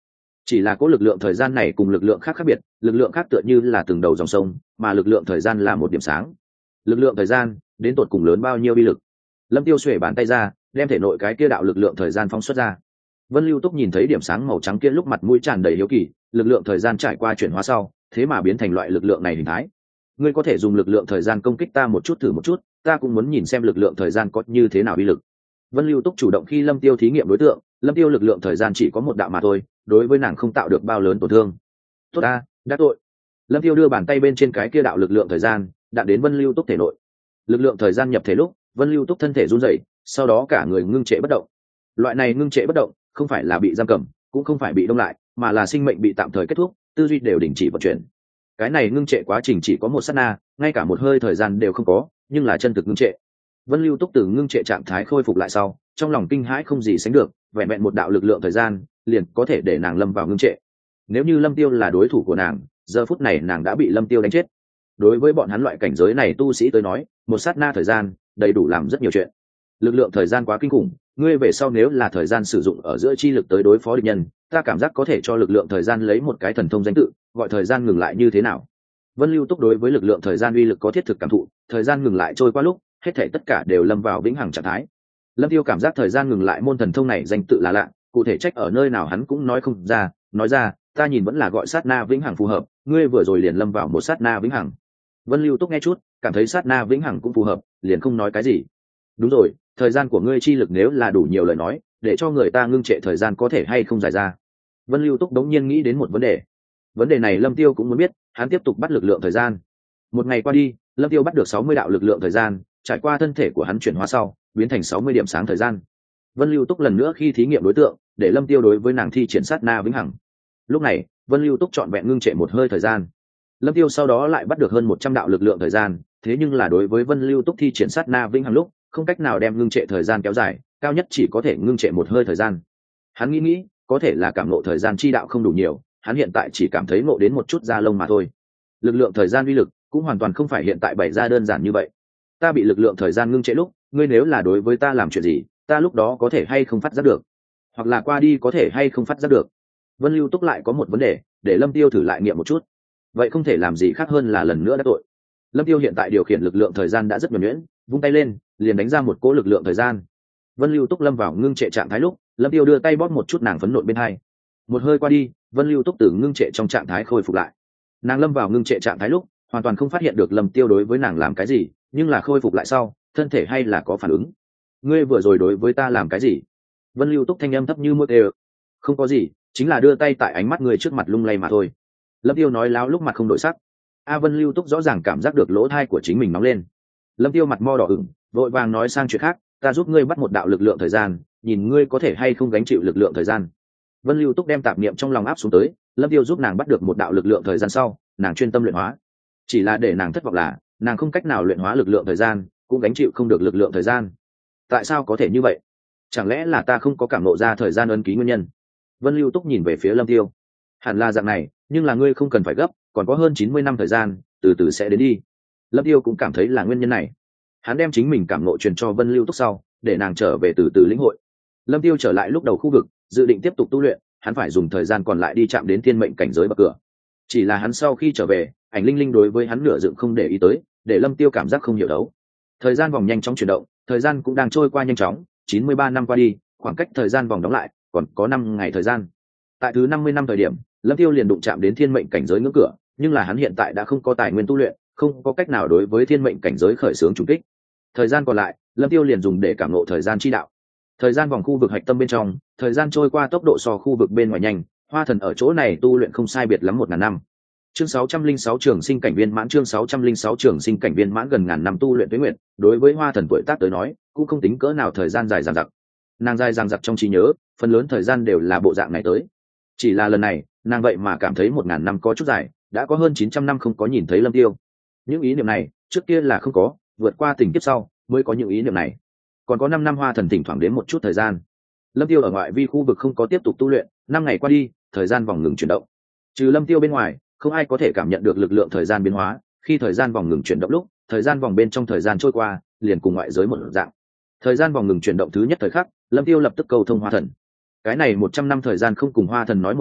chỉ là có lực lượng thời gian này cùng lực lượng khác khác biệt, lực lượng khác tựa như là từng đầu dòng sông, mà lực lượng thời gian là một điểm sáng. Lực lượng thời gian đến tột cùng lớn bao nhiêu uy lực? Lâm Tiêu xuề bàn tay ra, đem thể nội cái kia đạo lực lượng thời gian phóng xuất ra. Vân Lưu Túc nhìn thấy điểm sáng màu trắng kia lúc mặt mũi tràn đầy hiếu kỳ, lực lượng thời gian trải qua chuyển hóa sau, thế mà biến thành loại lực lượng này hình thái. Ngươi có thể dùng lực lượng thời gian công kích ta một chút thử một chút, ta cũng muốn nhìn xem lực lượng thời gian có như thế nào uy lực. Vân Lưu Túc chủ động khi Lâm Tiêu thí nghiệm đối tượng, Lâm Tiêu lực lượng thời gian chỉ có một đạo mà thôi, đối với nàng không tạo được bao lớn tổn thương. Tốt a, đã tội. Lâm Tiêu đưa bàn tay bên trên cái kia đạo lực lượng thời gian, đạn đến Vân Lưu Túc thể nội. Lực lượng thời gian nhập thể lúc, Vân Lưu Túc thân thể run rẩy, sau đó cả người ngưng trệ bất động. Loại này ngưng trệ bất động, không phải là bị giam cầm, cũng không phải bị đông lại, mà là sinh mệnh bị tạm thời kết thúc, tư duy đều đình chỉ vận chuyển. Cái này ngưng trệ quá trình chỉ có một sát na, ngay cả một hơi thời gian đều không có, nhưng là chân thực ngưng trệ. Vân Lưu Túc từ ngưng trệ trạng thái khôi phục lại sau, trong lòng kinh hãi không gì sánh được, vẹn vẹn một đạo lực lượng thời gian, liền có thể để nàng lâm vào ngưng trệ. Nếu như Lâm Tiêu là đối thủ của nàng, giờ phút này nàng đã bị Lâm Tiêu đánh chết. Đối với bọn hắn loại cảnh giới này tu sĩ tới nói, một sát na thời gian, đầy đủ làm rất nhiều chuyện. Lực lượng thời gian quá kinh khủng, ngươi về sau nếu là thời gian sử dụng ở giữa chi lực tới đối phó địch nhân, ta cảm giác có thể cho lực lượng thời gian lấy một cái thần thông danh tự, gọi thời gian ngừng lại như thế nào. Vân Lưu Túc đối với lực lượng thời gian uy lực có thiết thực cảm thụ, thời gian ngừng lại trôi qua lúc, hết thảy tất cả đều lâm vào vĩnh hằng trạng thái. Lâm Tiêu cảm giác thời gian ngừng lại môn thần thông này danh tự là lạ, cụ thể trách ở nơi nào hắn cũng nói không ra, nói ra, ta nhìn vẫn là gọi sát na vĩnh hằng phù hợp, ngươi vừa rồi liền lâm vào một sát na vĩnh hằng. Vân Lưu Túc nghe chút, cảm thấy sát na vĩnh hằng cũng phù hợp, liền không nói cái gì. Đúng rồi, thời gian của ngươi chi lực nếu là đủ nhiều lời nói, để cho người ta ngưng trệ thời gian có thể hay không dài ra. Vân Lưu Túc đống nhiên nghĩ đến một vấn đề. Vấn đề này Lâm Tiêu cũng muốn biết, hắn tiếp tục bắt lực lượng thời gian. Một ngày qua đi, Lâm Tiêu bắt được sáu mươi đạo lực lượng thời gian, trải qua thân thể của hắn chuyển hóa sau, biến thành sáu mươi điểm sáng thời gian. Vân Lưu Túc lần nữa khi thí nghiệm đối tượng, để Lâm Tiêu đối với nàng thi triển sát na vĩnh hằng. Lúc này, Vân Lưu Túc chọn vẹn ngưng trệ một hơi thời gian. Lâm Tiêu sau đó lại bắt được hơn một trăm đạo lực lượng thời gian, thế nhưng là đối với Vân Lưu Túc thi triển sát na vĩnh hằng lúc, không cách nào đem ngưng trệ thời gian kéo dài, cao nhất chỉ có thể ngưng trệ một hơi thời gian. Hắn nghĩ nghĩ, có thể là cảm ngộ thời gian chi đạo không đủ nhiều, hắn hiện tại chỉ cảm thấy ngộ đến một chút da lông mà thôi. Lực lượng thời gian uy lực cũng hoàn toàn không phải hiện tại bày ra đơn giản như vậy. Ta bị lực lượng thời gian ngưng trệ lúc, ngươi nếu là đối với ta làm chuyện gì, ta lúc đó có thể hay không phát giác được, hoặc là qua đi có thể hay không phát giác được. Vân Lưu Túc lại có một vấn đề, để Lâm Tiêu thử lại nghiệm một chút. Vậy không thể làm gì khác hơn là lần nữa đã tội. Lâm Tiêu hiện tại điều khiển lực lượng thời gian đã rất nhuần nhuyễn, vung tay lên, liền đánh ra một cỗ lực lượng thời gian. Vân Lưu Túc lâm vào ngưng trệ trạng thái lúc, Lâm Tiêu đưa tay bóp một chút nàng phấn nộn bên hai. Một hơi qua đi, Vân Lưu Túc từ ngưng trệ trong trạng thái khôi phục lại. Nàng lâm vào ngưng trệ trạng thái lúc, hoàn toàn không phát hiện được Lâm Tiêu đối với nàng làm cái gì, nhưng là khôi phục lại sau, thân thể hay là có phản ứng. Ngươi vừa rồi đối với ta làm cái gì? Vân Lưu Túc thanh âm thấp như mưa đều. Không có gì, chính là đưa tay tại ánh mắt ngươi trước mặt lung lay mà thôi. Lâm Tiêu nói láo lúc mặt không đổi sắc. A Vân Lưu Túc rõ ràng cảm giác được lỗ tai của chính mình nóng lên. Lâm Tiêu mặt mo đỏ ửng, vội vàng nói sang chuyện khác, ta giúp ngươi bắt một đạo lực lượng thời gian, nhìn ngươi có thể hay không gánh chịu lực lượng thời gian. Vân Lưu Túc đem tạp niệm trong lòng áp xuống tới, Lâm Tiêu giúp nàng bắt được một đạo lực lượng thời gian sau, nàng chuyên tâm luyện hóa. Chỉ là để nàng thất vọng là, nàng không cách nào luyện hóa lực lượng thời gian, cũng gánh chịu không được lực lượng thời gian. Tại sao có thể như vậy? Chẳng lẽ là ta không có cảm ngộ ra thời gian ấn ký nguyên nhân? Vân Lưu Túc nhìn về phía Lâm Tiêu. Hẳn là dạng này, nhưng là ngươi không cần phải gấp, còn có hơn chín mươi năm thời gian, từ từ sẽ đến đi. Lâm Tiêu cũng cảm thấy là nguyên nhân này. Hắn đem chính mình cảm ngộ truyền cho Vân Lưu Túc sau, để nàng trở về từ từ lĩnh hội. Lâm Tiêu trở lại lúc đầu khu vực, dự định tiếp tục tu luyện, hắn phải dùng thời gian còn lại đi chạm đến thiên mệnh cảnh giới bậc cửa. Chỉ là hắn sau khi trở về, ảnh linh linh đối với hắn nửa dựng không để ý tới, để Lâm Tiêu cảm giác không hiểu đấu. Thời gian vòng nhanh chóng chuyển động, thời gian cũng đang trôi qua nhanh chóng, chín mươi ba năm qua đi, khoảng cách thời gian vòng đóng lại còn có năm ngày thời gian. Tại thứ năm mươi năm thời điểm, Lâm Tiêu liền đụng chạm đến thiên mệnh cảnh giới ngưỡng cửa, nhưng là hắn hiện tại đã không có tài nguyên tu luyện, không có cách nào đối với thiên mệnh cảnh giới khởi xướng trùng kích. Thời gian còn lại, Lâm Tiêu liền dùng để cảm ngộ thời gian chi đạo. Thời gian vòng khu vực hạch tâm bên trong, thời gian trôi qua tốc độ so khu vực bên ngoài nhanh, Hoa Thần ở chỗ này tu luyện không sai biệt lắm một ngàn năm. Chương sáu trăm linh sáu trường sinh cảnh viên mãn, chương sáu trăm linh sáu trường sinh cảnh viên mãn gần ngàn năm tu luyện tuế nguyện, đối với Hoa Thần tuổi tác tới nói, cũng không tính cỡ nào thời gian dài dằng dặc. Nàng dài dằng dặc trong trí nhớ, phần lớn thời gian đều là bộ dạng này tới. Chỉ là lần này, nàng vậy mà cảm thấy một ngàn năm có chút dài, đã có hơn chín trăm năm không có nhìn thấy Lâm Tiêu. Những ý niệm này, trước kia là không có, vượt qua tình kiếp sau mới có những ý niệm này. Còn có năm năm Hoa Thần thỉnh thoảng đến một chút thời gian. Lâm Tiêu ở ngoại vi khu vực không có tiếp tục tu luyện, năm ngày qua đi, thời gian vòng ngừng chuyển động. Trừ Lâm Tiêu bên ngoài, không ai có thể cảm nhận được lực lượng thời gian biến hóa, khi thời gian vòng ngừng chuyển động lúc, thời gian vòng bên trong thời gian trôi qua, liền cùng ngoại giới một dạng. Thời gian vòng ngừng chuyển động thứ nhất thời khắc, Lâm Tiêu lập tức cầu thông Hoa Thần. Cái này một trăm năm thời gian không cùng Hoa Thần nói một câu,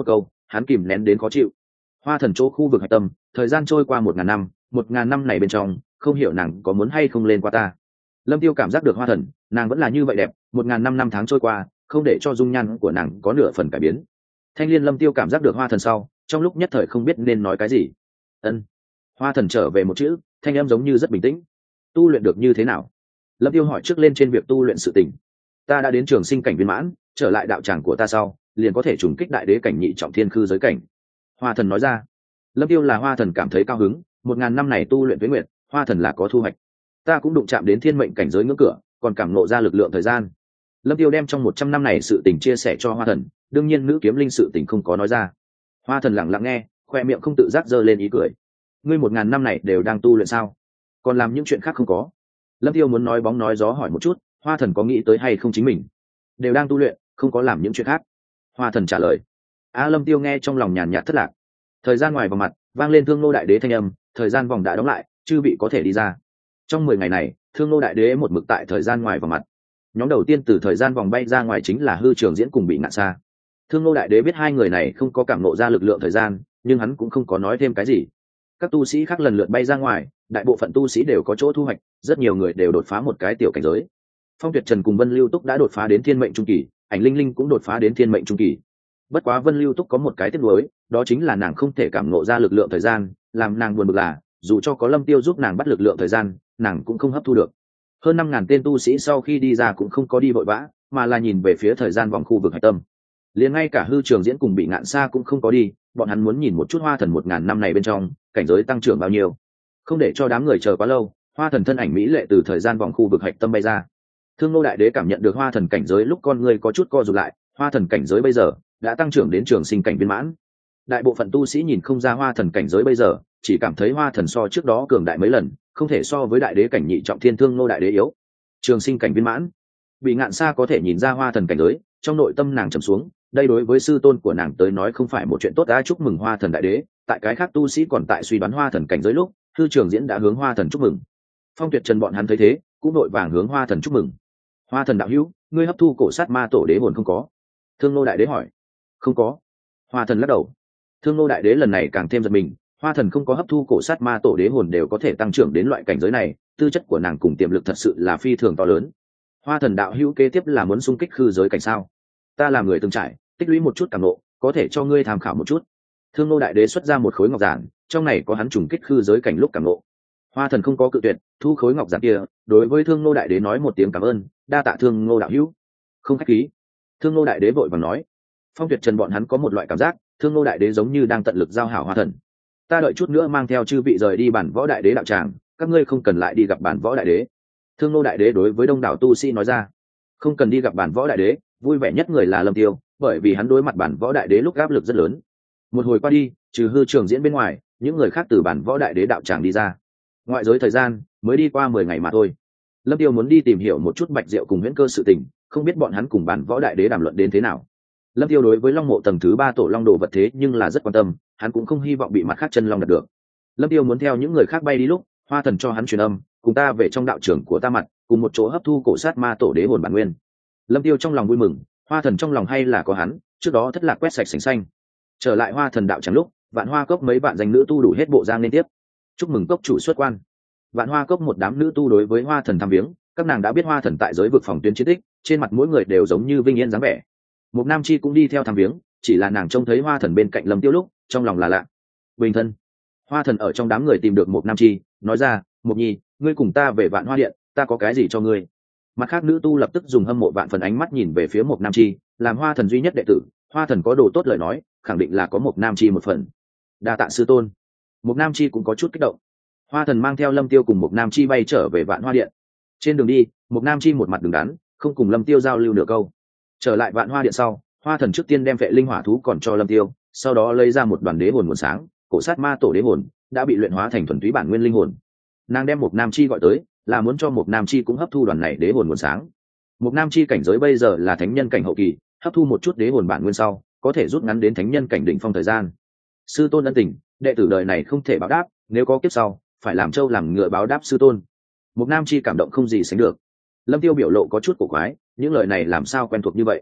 hắn kìm nén đến khó chịu. Hoa thần chỗ khu vực hạch tâm, thời gian trôi qua một ngàn năm, một ngàn năm này bên trong không hiểu nàng có muốn hay không lên qua ta. Lâm Tiêu cảm giác được hoa thần, nàng vẫn là như vậy đẹp, một ngàn năm năm tháng trôi qua, không để cho dung nhan của nàng có nửa phần cải biến. Thanh Liên Lâm Tiêu cảm giác được hoa thần sau, trong lúc nhất thời không biết nên nói cái gì. Ân. Hoa thần trở về một chữ, thanh âm giống như rất bình tĩnh. Tu luyện được như thế nào? Lâm Tiêu hỏi trước lên trên việc tu luyện sự tình. Ta đã đến trường sinh cảnh viên mãn, trở lại đạo tràng của ta sau, liền có thể trùng kích đại đế cảnh nhị trọng thiên khư giới cảnh. Hoa thần nói ra. Lâm Tiêu là hoa thần cảm thấy cao hứng, một ngàn năm này tu luyện với nguyện, hoa thần là có thu hoạch. Ta cũng đụng chạm đến thiên mệnh cảnh giới ngưỡng cửa, còn cảm ngộ ra lực lượng thời gian. Lâm Tiêu đem trong một trăm năm này sự tình chia sẻ cho hoa thần, đương nhiên nữ kiếm linh sự tình không có nói ra. Hoa thần lặng lặng nghe, khoe miệng không tự giác giơ lên ý cười. Ngươi một ngàn năm này đều đang tu luyện sao? Còn làm những chuyện khác không có? Lâm Tiêu muốn nói bóng nói gió hỏi một chút, hoa thần có nghĩ tới hay không chính mình? Đều đang tu luyện, không có làm những chuyện khác. Hoa thần trả lời. A Lâm Tiêu nghe trong lòng nhàn nhạt thất lạc. Thời gian ngoài vòng mặt vang lên Thương Nô đại đế thanh âm, thời gian vòng đã đóng lại, chư vị có thể đi ra. Trong mười ngày này, Thương Nô đại đế một mực tại thời gian ngoài vòng mặt. Nhóm đầu tiên từ thời gian vòng bay ra ngoài chính là Hư Trường Diễn cùng Bị Ngạn Sa. Thương Nô đại đế biết hai người này không có cảm ngộ ra lực lượng thời gian, nhưng hắn cũng không có nói thêm cái gì. Các tu sĩ khác lần lượt bay ra ngoài, đại bộ phận tu sĩ đều có chỗ thu hoạch, rất nhiều người đều đột phá một cái tiểu cảnh giới. Phong Tuyệt Trần cùng Vân Lưu Túc đã đột phá đến thiên mệnh trung kỳ, Ảnh Linh Linh cũng đột phá đến thiên mệnh trung kỳ. Bất quá Vân Lưu Túc có một cái tiếc nuối, đó chính là nàng không thể cảm ngộ ra lực lượng thời gian, làm nàng buồn bực là, dù cho có Lâm Tiêu giúp nàng bắt lực lượng thời gian, nàng cũng không hấp thu được. Hơn năm ngàn tên tu sĩ sau khi đi ra cũng không có đi vội vã, mà là nhìn về phía thời gian vòng khu vực hạch tâm. Liền ngay cả Hư Trường Diễn cùng Bị Ngạn Sa cũng không có đi, bọn hắn muốn nhìn một chút hoa thần một ngàn năm này bên trong cảnh giới tăng trưởng bao nhiêu. Không để cho đám người chờ quá lâu, hoa thần thân ảnh mỹ lệ từ thời gian vòng khu vực hạch tâm bay ra. Thương Nô đại đế cảm nhận được hoa thần cảnh giới lúc con người có chút co rụt lại, hoa thần cảnh giới bây giờ đã tăng trưởng đến trường sinh cảnh viên mãn. Đại bộ phận tu sĩ nhìn không ra hoa thần cảnh giới bây giờ, chỉ cảm thấy hoa thần so trước đó cường đại mấy lần, không thể so với đại đế cảnh nhị trọng thiên Thương Nô đại đế yếu. Trường sinh cảnh viên mãn. Bị Ngạn Sa có thể nhìn ra hoa thần cảnh giới, trong nội tâm nàng trầm xuống, đây đối với sư tôn của nàng tới nói không phải một chuyện tốt. Đã chúc mừng hoa thần đại đế. Tại cái khác tu sĩ còn tại suy đoán hoa thần cảnh giới lúc, Hư Trường Diễn đã hướng hoa thần chúc mừng. Phong Tuyệt Trần bọn hắn thấy thế, cũng đội vàng hướng hoa thần chúc mừng. Hoa thần đạo hữu, ngươi hấp thu cổ sát ma tổ đế hồn không có? Thương Nô đại đế hỏi. Không có. Hoa thần lắc đầu. Thương Nô đại đế lần này càng thêm giật mình, hoa thần không có hấp thu cổ sát ma tổ đế hồn đều có thể tăng trưởng đến loại cảnh giới này, tư chất của nàng cùng tiềm lực thật sự là phi thường to lớn. Hoa thần đạo hữu kế tiếp là muốn xung kích khư giới cảnh sao? Ta làm người từng trải, tích lũy một chút cảm ngộ, có thể cho ngươi tham khảo một chút. Thương Nô đại đế xuất ra một khối ngọc giản, trong này có hắn trùng kích khư giới cảnh lúc cảm ngộ. Hoa thần không có cự tuyệt, thu khối ngọc giản kia, đối với Thương Nô đại đế nói một tiếng cảm ơn, đa tạ Thương Nô đạo hữu. Không khách khí. Thương Nô đại đế vội vàng nói. Phong Tuyệt Trần bọn hắn có một loại cảm giác, Thương Nô đại đế giống như đang tận lực giao hảo hoa thần. Ta đợi chút nữa mang theo chư vị rời đi bản võ đại đế đạo tràng, các ngươi không cần lại đi gặp bản võ đại đế. Thương Nô đại đế đối với đông đảo tu sĩ nói ra. Không cần đi gặp bản võ đại đế, vui vẻ nhất người là Lâm Tiêu, bởi vì hắn đối mặt bản võ đại đế lúc áp lực rất lớn. Một hồi qua đi, trừ Hư Trường Diễn bên ngoài, những người khác từ bản võ đại đế đạo tràng đi ra. Ngoại giới thời gian mới đi qua mười ngày mà thôi. Lâm Tiêu muốn đi tìm hiểu một chút Bạch Diệu cùng Huyễn Cơ sự tình, không biết bọn hắn cùng bản võ đại đế đàm luận đến thế nào. Lâm Tiêu đối với Long Mộ tầng thứ ba tổ long đồ vật thế nhưng là rất quan tâm, hắn cũng không hy vọng bị mặt khác chân long đạt được. Lâm Tiêu muốn theo những người khác bay đi lúc, hoa thần cho hắn truyền âm, cùng ta về trong đạo trưởng của ta mặt, cùng một chỗ hấp thu cổ sát ma tổ đế hồn bản nguyên. Lâm Tiêu trong lòng vui mừng, hoa thần trong lòng hay là có hắn, trước đó thất lạc quét sạch sành xanh. Trở lại hoa thần đạo tràng lúc, Vạn Hoa Cốc mấy bạn danh nữ tu đủ hết bộ giang liên tiếp. Chúc mừng cốc chủ xuất quan. Vạn Hoa Cốc một đám nữ tu đối với hoa thần thăm viếng, các nàng đã biết hoa thần tại giới vực phòng tuyến chiến tích, trên mặt mỗi người đều giống như vinh yên dáng vẻ. Một nam chi cũng đi theo thăm viếng, chỉ là nàng trông thấy hoa thần bên cạnh Lâm Tiêu lúc, trong lòng là lạ. Bình thân. Hoa thần ở trong đám người tìm được một nam chi, nói ra, Mộc Nhi, ngươi cùng ta về Vạn Hoa Điện, ta có cái gì cho ngươi. Mặt khác nữ tu lập tức dùng hâm mộ vạn phần ánh mắt nhìn về phía một nam chi, làm hoa thần duy nhất đệ tử, hoa thần có đồ tốt lời nói, khẳng định là có một nam chi một phần. Đa tạ sư tôn. Một nam chi cũng có chút kích động. Hoa thần mang theo Lâm Tiêu cùng một nam chi bay trở về Vạn Hoa Điện. Trên đường đi, một nam chi một mặt đứng đắn, không cùng Lâm Tiêu giao lưu nửa câu. Trở lại Vạn Hoa Điện sau, hoa thần trước tiên đem vệ linh hỏa thú còn cho Lâm Tiêu, sau đó lấy ra một đoàn đế hồn nguồn sáng, cổ sát ma tổ đế hồn đã bị luyện hóa thành thuần túy bản nguyên linh hồn. Nàng đem một nam chi gọi tới, là muốn cho một nam chi cũng hấp thu đoàn này đế hồn nguồn sáng. Một nam chi cảnh giới bây giờ là thánh nhân cảnh hậu kỳ, hấp thu một chút đế hồn bản nguyên sau, có thể rút ngắn đến thánh nhân cảnh đỉnh phong thời gian. Sư tôn ân tình, đệ tử đời này không thể báo đáp, nếu có kiếp sau, phải làm trâu làm ngựa báo đáp sư tôn. Một nam chi cảm động không gì sánh được. Lâm Tiêu biểu lộ có chút cổ quái, những lời này làm sao quen thuộc như vậy.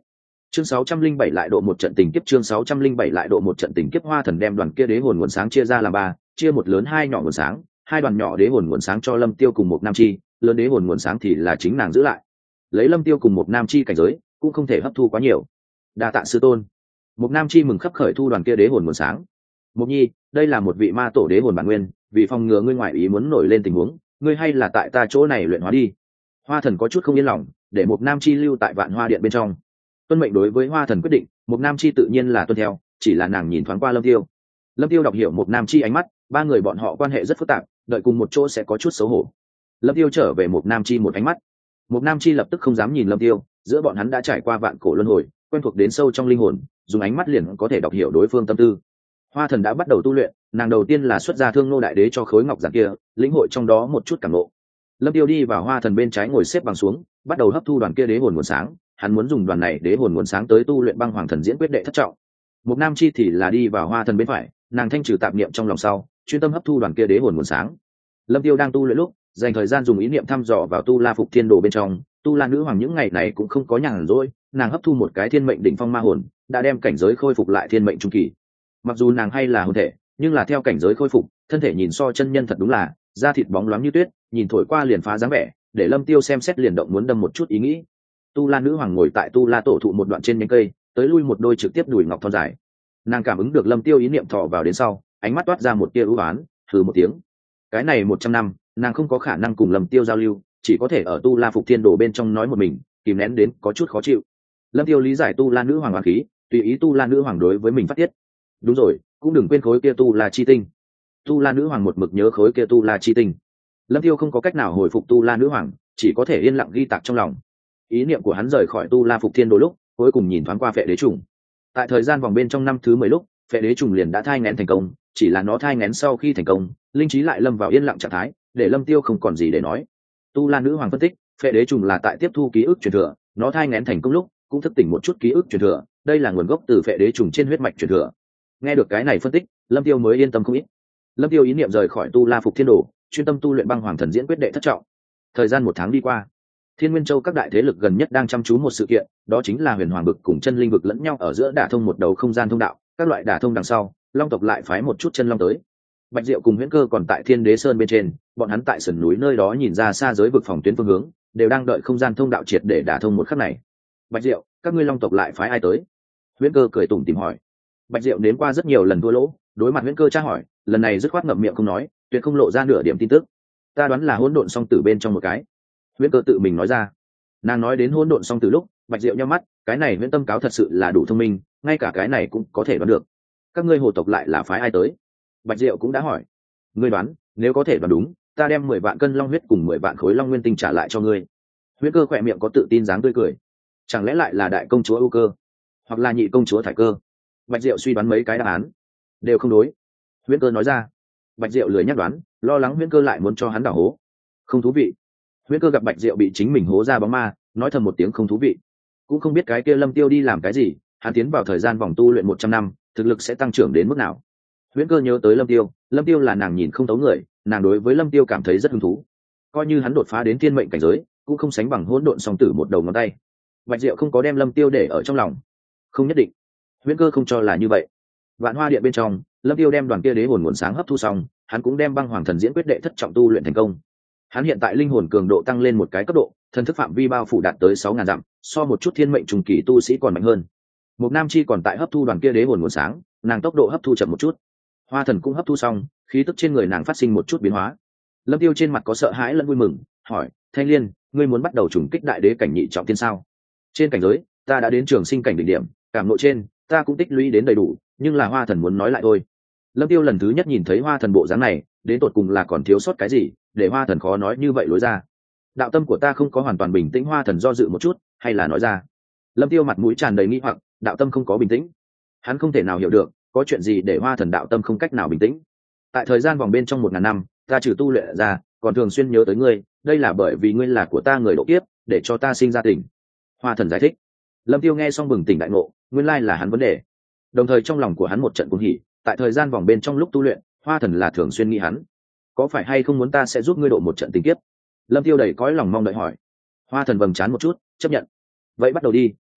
chương sáu trăm linh bảy lại độ một trận tình kiếp chương sáu trăm linh bảy lại độ một trận tình kiếp. Hoa thần đem đoàn kia đế hồn nguồn sáng chia ra làm ba, chia một lớn hai nhỏ nguồn sáng, hai đoàn nhỏ đế hồn nguồn sáng cho Lâm Tiêu cùng một nam chi, lớn đế hồn nguồn sáng thì là chính nàng giữ lại. Lấy Lâm Tiêu cùng một nam chi cảnh giới, cũng không thể hấp thu quá nhiều. Đa tạ sư tôn. Một nam chi mừng khấp khởi thu đoàn kia đế hồn nguồn sáng. Một nhi, đây là một vị ma tổ đế hồn bản nguyên, vì phòng ngừa ngươi ngoại ý muốn nổi lên tình huống, ngươi hay là tại ta chỗ này luyện hóa đi. Hoa thần có chút không yên lòng, để một nam chi lưu tại Vạn Hoa điện bên trong. Tuân mệnh đối với Hoa thần quyết định, một nam chi tự nhiên là tuân theo, chỉ là nàng nhìn thoáng qua Lâm Tiêu. Lâm Tiêu đọc hiểu một nam chi ánh mắt, ba người bọn họ quan hệ rất phức tạp, đợi cùng một chỗ sẽ có chút xấu hổ. Lâm Tiêu trở về một nam chi một ánh mắt, một nam chi lập tức không dám nhìn Lâm Tiêu, giữa bọn hắn đã trải qua vạn cổ luân hồi, quen thuộc đến sâu trong linh hồn, dùng ánh mắt liền có thể đọc hiểu đối phương tâm tư. Hoa thần đã bắt đầu tu luyện, nàng đầu tiên là xuất ra Thương Nô đại đế cho khối ngọc giản kia, lĩnh hội trong đó một chút cảm ngộ. Lâm Tiêu đi vào Hoa thần bên trái ngồi xếp bằng xuống, bắt đầu hấp thu đoàn kia đế hồn nguồn sáng, hắn muốn dùng đoàn này đế hồn nguồn sáng tới tu luyện băng hoàng thần diễn quyết đệ thất trọng. Một nam chi thì là đi vào Hoa thần bên phải, nàng thanh trừ tạp niệm trong lòng sau, chuyên tâm hấp thu đoàn kia đế hồn nguồn sáng. Lâm Tiêu đang tu luyện lúc, dành thời gian dùng ý niệm thăm dò vào tu la phục thiên đồ bên trong, tu la nữ hoàng những ngày này cũng không có nhàn rỗi, nàng hấp thu một cái thiên mệnh đỉnh phong ma hồn, đã đem cảnh giới khôi phục lại thiên mệnh trung kỳ. Mặc dù nàng hay là hồn thể, nhưng là theo cảnh giới khôi phục, thân thể nhìn so chân nhân thật đúng là da thịt bóng loáng như tuyết, nhìn thổi qua liền phá dáng vẻ, để Lâm Tiêu xem xét liền động muốn đâm một chút ý nghĩ. Tu la nữ hoàng ngồi tại tu la tổ thụ một đoạn trên nhánh cây, tới lui một đôi trực tiếp đùi ngọc thon dài. Nàng cảm ứng được Lâm Tiêu ý niệm thọ vào đến sau, ánh mắt toát ra một tia ưu ái, thử một tiếng. Cái này một trăm năm, nàng không có khả năng cùng Lâm Tiêu giao lưu, chỉ có thể ở tu la phục thiên đồ bên trong nói một mình, kìm nén đến có chút khó chịu. Lâm Tiêu lý giải tu la nữ hoàng oán khí, tùy ý tu la nữ hoàng đối với mình phát tiết. Đúng rồi, cũng đừng quên khối kia tu la chi tinh. Tu la nữ hoàng một mực nhớ khối kia tu la chi tinh. Lâm Tiêu không có cách nào hồi phục tu la nữ hoàng, chỉ có thể yên lặng ghi tạc trong lòng. Ý niệm của hắn rời khỏi tu la phục thiên đồ lúc, cuối cùng nhìn thoáng qua phệ đế trùng. Tại thời gian vòng bên trong năm thứ mười lúc, phệ đế trùng liền đã thai nghén thành công, chỉ là nó thai nghén sau khi thành công, linh trí lại lâm vào yên lặng trạng thái, để Lâm Tiêu không còn gì để nói. Tu la nữ hoàng phân tích, phệ đế trùng là tại tiếp thu ký ức truyền thừa, nó thai nghén thành công lúc cũng thức tỉnh một chút ký ức truyền thừa, đây là nguồn gốc từ phệ đế trùng trên huyết mạch truyền thừa. Nghe được cái này phân tích, Lâm Tiêu mới yên tâm không ít. Lâm Tiêu ý niệm rời khỏi tu la phục thiên đồ, chuyên tâm tu luyện băng hoàng thần diễn quyết đệ thất trọng. Thời gian một tháng đi qua, Thiên Nguyên Châu các đại thế lực gần nhất đang chăm chú một sự kiện, đó chính là huyền hoàng vực cùng chân linh vực lẫn nhau ở giữa đả thông một đầu không gian thông đạo, các loại đả thông đằng sau, long tộc lại phái một chút chân long tới. Bạch Diệu cùng Huyễn Cơ còn tại Thiên Đế Sơn bên trên, bọn hắn tại sườn núi nơi đó nhìn ra xa giới vực phòng tuyến phương hướng, đều đang đợi không gian thông đạo triệt để đả thông một khắc này. Bạch Diệu, các ngươi long tộc lại phái ai tới? Huyễn Cơ cười tủm tỉm hỏi. Bạch Diệu nếm qua rất nhiều lần thua lỗ, đối mặt Huyễn Cơ tra hỏi, lần này dứt khoát ngậm miệng không nói, tuyệt không lộ ra nửa điểm tin tức. Ta đoán là hỗn độn song tử bên trong một cái. Huyễn Cơ tự mình nói ra. Nàng nói đến hỗn độn song tử lúc, Bạch Diệu nhíu mắt, cái này Huyễn Tâm cáo thật sự là đủ thông minh, ngay cả cái này cũng có thể đoán được. Các ngươi hồ tộc lại là phái ai tới? Bạch Diệu cũng đã hỏi. Ngươi đoán, nếu có thể đoán đúng, ta đem mười vạn cân long huyết cùng mười vạn khối long nguyên tinh trả lại cho ngươi. Huyễn Cơ khỏe miệng có tự tin dáng tươi cười. Chẳng lẽ lại là đại công chúa ưu cơ, hoặc là nhị công chúa thải cơ? Bạch Diệu suy đoán mấy cái đáp án, đều không đối. Huyễn Cơ nói ra. Bạch Diệu lười nhắc đoán, lo lắng Huyễn Cơ lại muốn cho hắn đào hố. Không thú vị. Huyễn Cơ gặp Bạch Diệu bị chính mình hố ra bóng ma, nói thầm một tiếng không thú vị. Cũng không biết cái kia Lâm Tiêu đi làm cái gì, hắn tiến vào thời gian vòng tu luyện một trăm năm, thực lực sẽ tăng trưởng đến mức nào? Huyễn Cơ nhớ tới Lâm Tiêu, Lâm Tiêu là nàng nhìn không thấu người, nàng đối với Lâm Tiêu cảm thấy rất hứng thú. Coi như hắn đột phá đến thiên mệnh cảnh giới, cũng không sánh bằng hỗn độn song tử một đầu ngón tay. Bạch Diệu không có đem Lâm Tiêu để ở trong lòng. Không nhất định. Huyễn Cơ không cho là như vậy. Vạn Hoa điện bên trong, Lâm Tiêu đem đoàn kia đế hồn nguồn sáng hấp thu xong, hắn cũng đem băng hoàng thần diễn quyết đệ thất trọng tu luyện thành công. Hắn hiện tại linh hồn cường độ tăng lên một cái cấp độ, thần thức phạm vi bao phủ đạt tới sáu ngàn dặm, so một chút thiên mệnh trùng kỳ tu sĩ còn mạnh hơn. Một nam chi còn tại hấp thu đoàn kia đế hồn nguồn sáng, nàng tốc độ hấp thu chậm một chút. Hoa thần cũng hấp thu xong, khí tức trên người nàng phát sinh một chút biến hóa. Lâm Tiêu trên mặt có sợ hãi lẫn vui mừng, hỏi: Thanh Liên, ngươi muốn bắt đầu trùng kích đại đế cảnh nhị trọng thiên sao? Trên cảnh giới, ta đã đến trường sinh cảnh đỉnh điểm, cảm ngộ trên, ta cũng tích lũy đến đầy đủ, nhưng là Hoa thần muốn nói lại thôi. Lâm Tiêu lần thứ nhất nhìn thấy Hoa thần bộ dáng này, đến tột cùng là còn thiếu sót cái gì, để Hoa thần khó nói như vậy lối ra. Đạo tâm của ta không có hoàn toàn bình tĩnh. Hoa thần do dự một chút, hay là nói ra. Lâm Tiêu mặt mũi tràn đầy nghi hoặc, đạo tâm không có bình tĩnh. Hắn không thể nào hiểu được, có chuyện gì để Hoa thần đạo tâm không cách nào bình tĩnh. Tại thời gian vòng bên trong một ngàn năm, ta trừ tu luyện ra, còn thường xuyên nhớ tới ngươi, đây là bởi vì ngươi là của ta người độ kiếp, để cho ta sinh ra tình. Hoa thần giải thích. Lâm Tiêu nghe xong bừng tỉnh đại ngộ, nguyên lai là hắn vấn đề. Đồng thời trong lòng của hắn một trận cuồng hỉ, tại thời gian vòng bên trong lúc tu luyện, Hoa thần là thường xuyên nghĩ hắn, có phải hay không muốn ta sẽ giúp ngươi độ một trận tình kiếp? Lâm Tiêu đầy cõi lòng mong đợi hỏi. Hoa thần vầng trán một chút, chấp nhận. Vậy bắt đầu đi,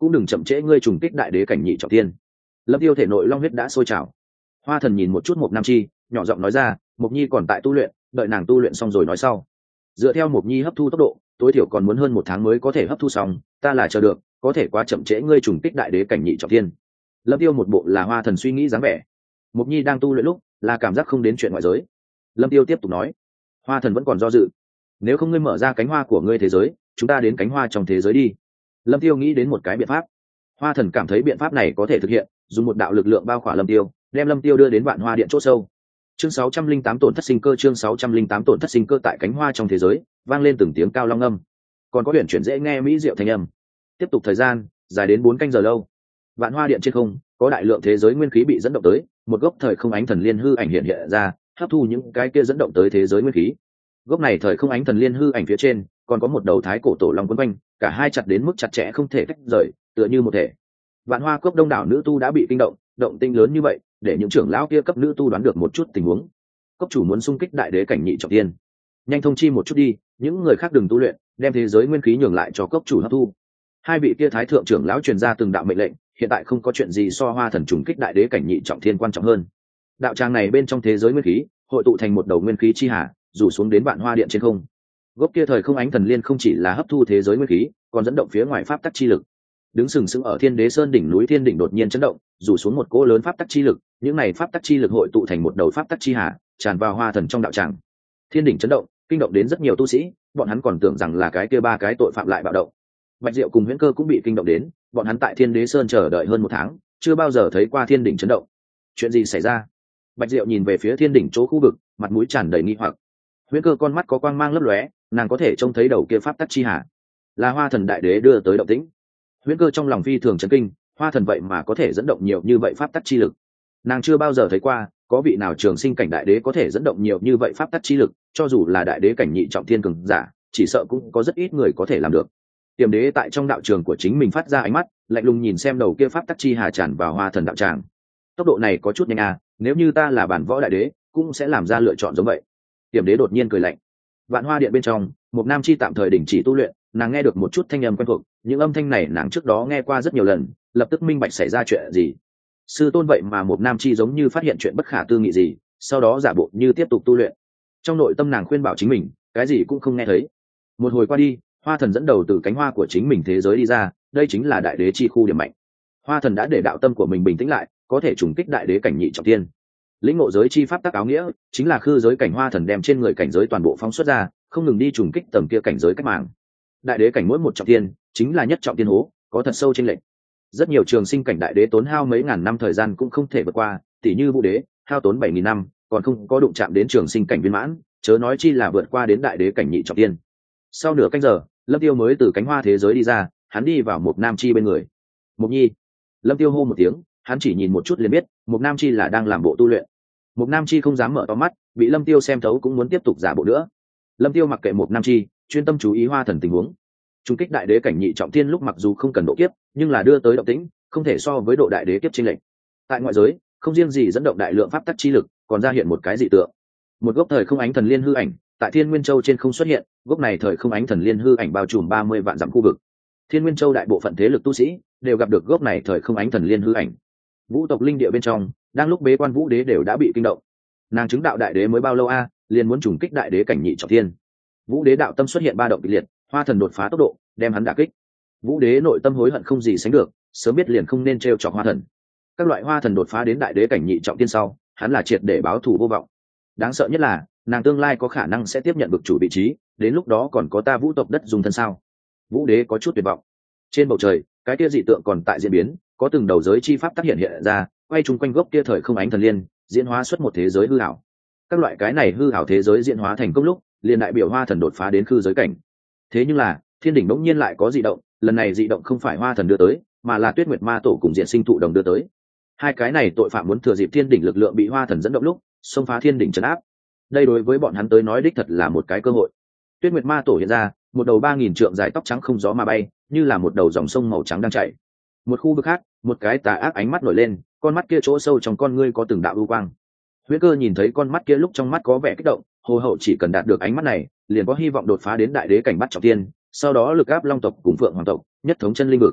cũng đừng chậm trễ ngươi trùng kích đại đế cảnh nhị trọng tiên. Lâm Tiêu thể nội long huyết đã sôi trào. Hoa Thần nhìn một chút Mộc Nam Chi, nhỏ giọng nói ra, Mộc Nhi còn tại tu luyện, đợi nàng tu luyện xong rồi nói sau. Dựa theo Mộc Nhi hấp thu tốc độ, tối thiểu còn muốn hơn một tháng mới có thể hấp thu xong, ta là chờ được, có thể quá chậm trễ ngươi trùng kích đại đế cảnh nhị trọng thiên. Lâm Tiêu một bộ là Hoa Thần suy nghĩ dáng vẻ. Mộc Nhi đang tu luyện lúc, là cảm giác không đến chuyện ngoại giới. Lâm Tiêu tiếp tục nói, Hoa Thần vẫn còn do dự. Nếu không ngươi mở ra cánh hoa của ngươi thế giới, chúng ta đến cánh hoa trong thế giới đi. Lâm Tiêu nghĩ đến một cái biện pháp. Hoa Thần cảm thấy biện pháp này có thể thực hiện, dùng một đạo lực lượng bao khỏa Lâm Tiêu, đem Lâm Tiêu đưa đến Vạn Hoa Điện chỗ sâu. Chương sáu trăm linh tám tổn thất sinh cơ, chương sáu trăm linh tám tổn thất sinh cơ tại cánh hoa trong thế giới, vang lên từng tiếng cao long âm. Còn có huyền chuyển dễ nghe mỹ diệu thanh âm. Tiếp tục thời gian, dài đến bốn canh giờ lâu. Vạn Hoa Điện trên không, có đại lượng thế giới nguyên khí bị dẫn động tới, một gốc thời không ánh thần liên hư ảnh hiện hiện ra, hấp thu những cái kia dẫn động tới thế giới nguyên khí. Gốc này thời không ánh thần liên hư ảnh phía trên, còn có một đầu thái cổ tổ long quấn quanh, cả hai chặt đến mức chặt chẽ không thể tách rời, tựa như một thể. Vạn Hoa Cốc đông đảo nữ tu đã bị kinh động, động tinh lớn như vậy, để những trưởng lão kia cấp nữ tu đoán được một chút tình huống. Cốc chủ muốn xung kích đại đế cảnh nhị trọng thiên, nhanh thông chi một chút đi, những người khác đừng tu luyện, đem thế giới nguyên khí nhường lại cho cốc chủ hấp thu. Hai vị kia thái thượng trưởng lão truyền ra từng đạo mệnh lệnh, hiện tại không có chuyện gì so Hoa Thần trùng kích đại đế cảnh nhị trọng thiên quan trọng hơn. Đạo tràng này bên trong thế giới nguyên khí, hội tụ thành một đầu nguyên khí chi hà, rủ xuống đến Vạn Hoa Điện trên không. Gốc kia thời không ánh thần liên không chỉ là hấp thu thế giới nguyên khí, còn dẫn động phía ngoài pháp tắc chi lực. Đứng sừng sững ở Thiên Đế Sơn đỉnh núi Thiên đỉnh đột nhiên chấn động, rủ xuống một cỗ lớn pháp tắc chi lực, những này pháp tắc chi lực hội tụ thành một đầu pháp tắc chi hà, tràn vào Hoa Thần trong đạo tràng. Thiên đỉnh chấn động, kinh động đến rất nhiều tu sĩ, bọn hắn còn tưởng rằng là cái kia ba cái tội phạm lại bạo động. Bạch Diệu cùng Huyễn Cơ cũng bị kinh động đến, bọn hắn tại Thiên Đế Sơn chờ đợi hơn một tháng, chưa bao giờ thấy qua thiên đỉnh chấn động. Chuyện gì xảy ra? Bạch Diệu nhìn về phía thiên đỉnh chỗ khu vực, mặt mũi tràn đầy nghi hoặc. Huyễn Cơ con mắt có quang mang lấp lóe, nàng có thể trông thấy đầu kia pháp tắc chi hà, là Hoa Thần đại đế đưa tới động tĩnh. Huyễn Cơ trong lòng phi thường chấn kinh, Hoa Thần vậy mà có thể dẫn động nhiều như vậy pháp tắc chi lực. Nàng chưa bao giờ thấy qua, có vị nào trường sinh cảnh đại đế có thể dẫn động nhiều như vậy pháp tắc chi lực, cho dù là đại đế cảnh nhị trọng thiên cường giả, chỉ sợ cũng có rất ít người có thể làm được. Tiềm Đế tại trong đạo trường của chính mình phát ra ánh mắt, lạnh lùng nhìn xem đầu kia pháp tắc chi hà tràn vào Hoa Thần đạo tràng. Tốc độ này có chút nhanh à, nếu như ta là bản võ đại đế, cũng sẽ làm ra lựa chọn giống vậy. Tiềm Đế đột nhiên cười lạnh. Vạn Hoa Điện bên trong, một nam chi tạm thời đình chỉ tu luyện, nàng nghe được một chút thanh âm quen thuộc, những âm thanh này nàng trước đó nghe qua rất nhiều lần, lập tức minh bạch xảy ra chuyện gì. Sư tôn vậy mà một nam chi giống như phát hiện chuyện bất khả tư nghị gì, sau đó giả bộ như tiếp tục tu luyện. Trong nội tâm nàng khuyên bảo chính mình, cái gì cũng không nghe thấy. Một hồi qua đi, Hoa Thần dẫn đầu từ cánh hoa của chính mình thế giới đi ra, đây chính là đại đế chi khu điểm mạnh. Hoa Thần đã để đạo tâm của mình bình tĩnh lại, có thể trùng kích đại đế cảnh nhị trọng thiên. Lĩnh ngộ giới chi pháp tắc áo nghĩa, chính là khư giới cảnh Hoa Thần đem trên người cảnh giới toàn bộ phóng xuất ra, không ngừng đi trùng kích tầm kia cảnh giới cách mạng. Đại đế cảnh mỗi một trọng thiên, chính là nhất trọng thiên hố, có thật sâu chênh lệch. Rất nhiều trường sinh cảnh đại đế tốn hao mấy ngàn năm thời gian cũng không thể vượt qua, tỷ như Vũ Đế, hao tốn bảy nghìn năm, còn không có đụng chạm đến trường sinh cảnh viên mãn, chớ nói chi là vượt qua đến đại đế cảnh nhị trọng thiên. Sau nửa canh giờ, Lâm Tiêu mới từ cánh hoa thế giới đi ra, hắn đi vào một nam chi bên người. Mộc Nhi. Lâm Tiêu hô một tiếng, hắn chỉ nhìn một chút liền biết, một nam chi là đang làm bộ tu luyện. Một nam chi không dám mở to mắt, bị Lâm Tiêu xem thấu cũng muốn tiếp tục giả bộ nữa. Lâm Tiêu mặc kệ một nam chi, chuyên tâm chú ý Hoa Thần tình huống. Trung kích đại đế cảnh nhị trọng thiên lúc mặc dù không cần độ kiếp, nhưng là đưa tới động tĩnh, không thể so với độ đại đế kiếp chênh lệch. Tại ngoại giới, không riêng gì dẫn động đại lượng pháp tắc chi lực, còn ra hiện một cái dị tượng. Một gốc thời không ánh thần liên hư ảnh, tại Thiên Nguyên Châu trên không xuất hiện, gốc này thời không ánh thần liên hư ảnh bao trùm ba mươi vạn dặm khu vực. Thiên Nguyên Châu đại bộ phận thế lực tu sĩ đều gặp được gốc này thời không ánh thần liên hư ảnh. Vũ tộc linh địa bên trong, đang lúc bế quan Vũ Đế đều đã bị kinh động. Nàng chứng đạo đại đế mới bao lâu a, liền muốn trùng kích đại đế cảnh nhị trọng thiên. Vũ Đế đạo tâm xuất hiện ba động kịch liệt, Hoa Thần đột phá tốc độ, đem hắn đả kích. Vũ Đế nội tâm hối hận không gì sánh được, sớm biết liền không nên trêu chọc Hoa Thần. Các loại Hoa Thần đột phá đến đại đế cảnh nhị trọng thiên sau, hắn là triệt để báo thù vô vọng. Đáng sợ nhất là, nàng tương lai có khả năng sẽ tiếp nhận vực chủ vị trí, đến lúc đó còn có ta Vũ tộc đất dùng thân sao? Vũ Đế có chút tuyệt vọng. Trên bầu trời, cái kia dị tượng còn tại diễn biến, có từng đầu giới chi pháp tác hiện hiện ra, quay chung quanh gốc kia thời không ánh thần liên, diễn hóa xuất một thế giới hư ảo. Các loại cái này hư ảo thế giới diễn hóa thành công lúc, liền đại biểu Hoa Thần đột phá đến khư giới cảnh. Thế nhưng là, thiên đỉnh bỗng nhiên lại có dị động, lần này dị động không phải Hoa Thần đưa tới, mà là Tuyết Nguyệt Ma Tổ cùng Diện Sinh Thụ Đồng đưa tới. Hai cái này tội phạm muốn thừa dịp thiên đỉnh lực lượng bị Hoa Thần dẫn động lúc, xông phá thiên đỉnh trấn áp. Đây đối với bọn hắn tới nói đích thật là một cái cơ hội. Tuyết Nguyệt Ma Tổ hiện ra, một đầu ba nghìn trượng dài tóc trắng không gió mà bay, như là một đầu dòng sông màu trắng đang chảy. Một khu vực khác, một cái tà ác ánh mắt nổi lên, con mắt kia chỗ sâu trong con ngươi có từng đạo ưu quang. Huyễn Cơ nhìn thấy con mắt kia lúc trong mắt có vẻ kích động, hồ hậu chỉ cần đạt được ánh mắt này, liền có hy vọng đột phá đến đại đế cảnh bắt trọng thiên, sau đó lực áp long tộc cùng phượng hoàng tộc, nhất thống chân linh vực.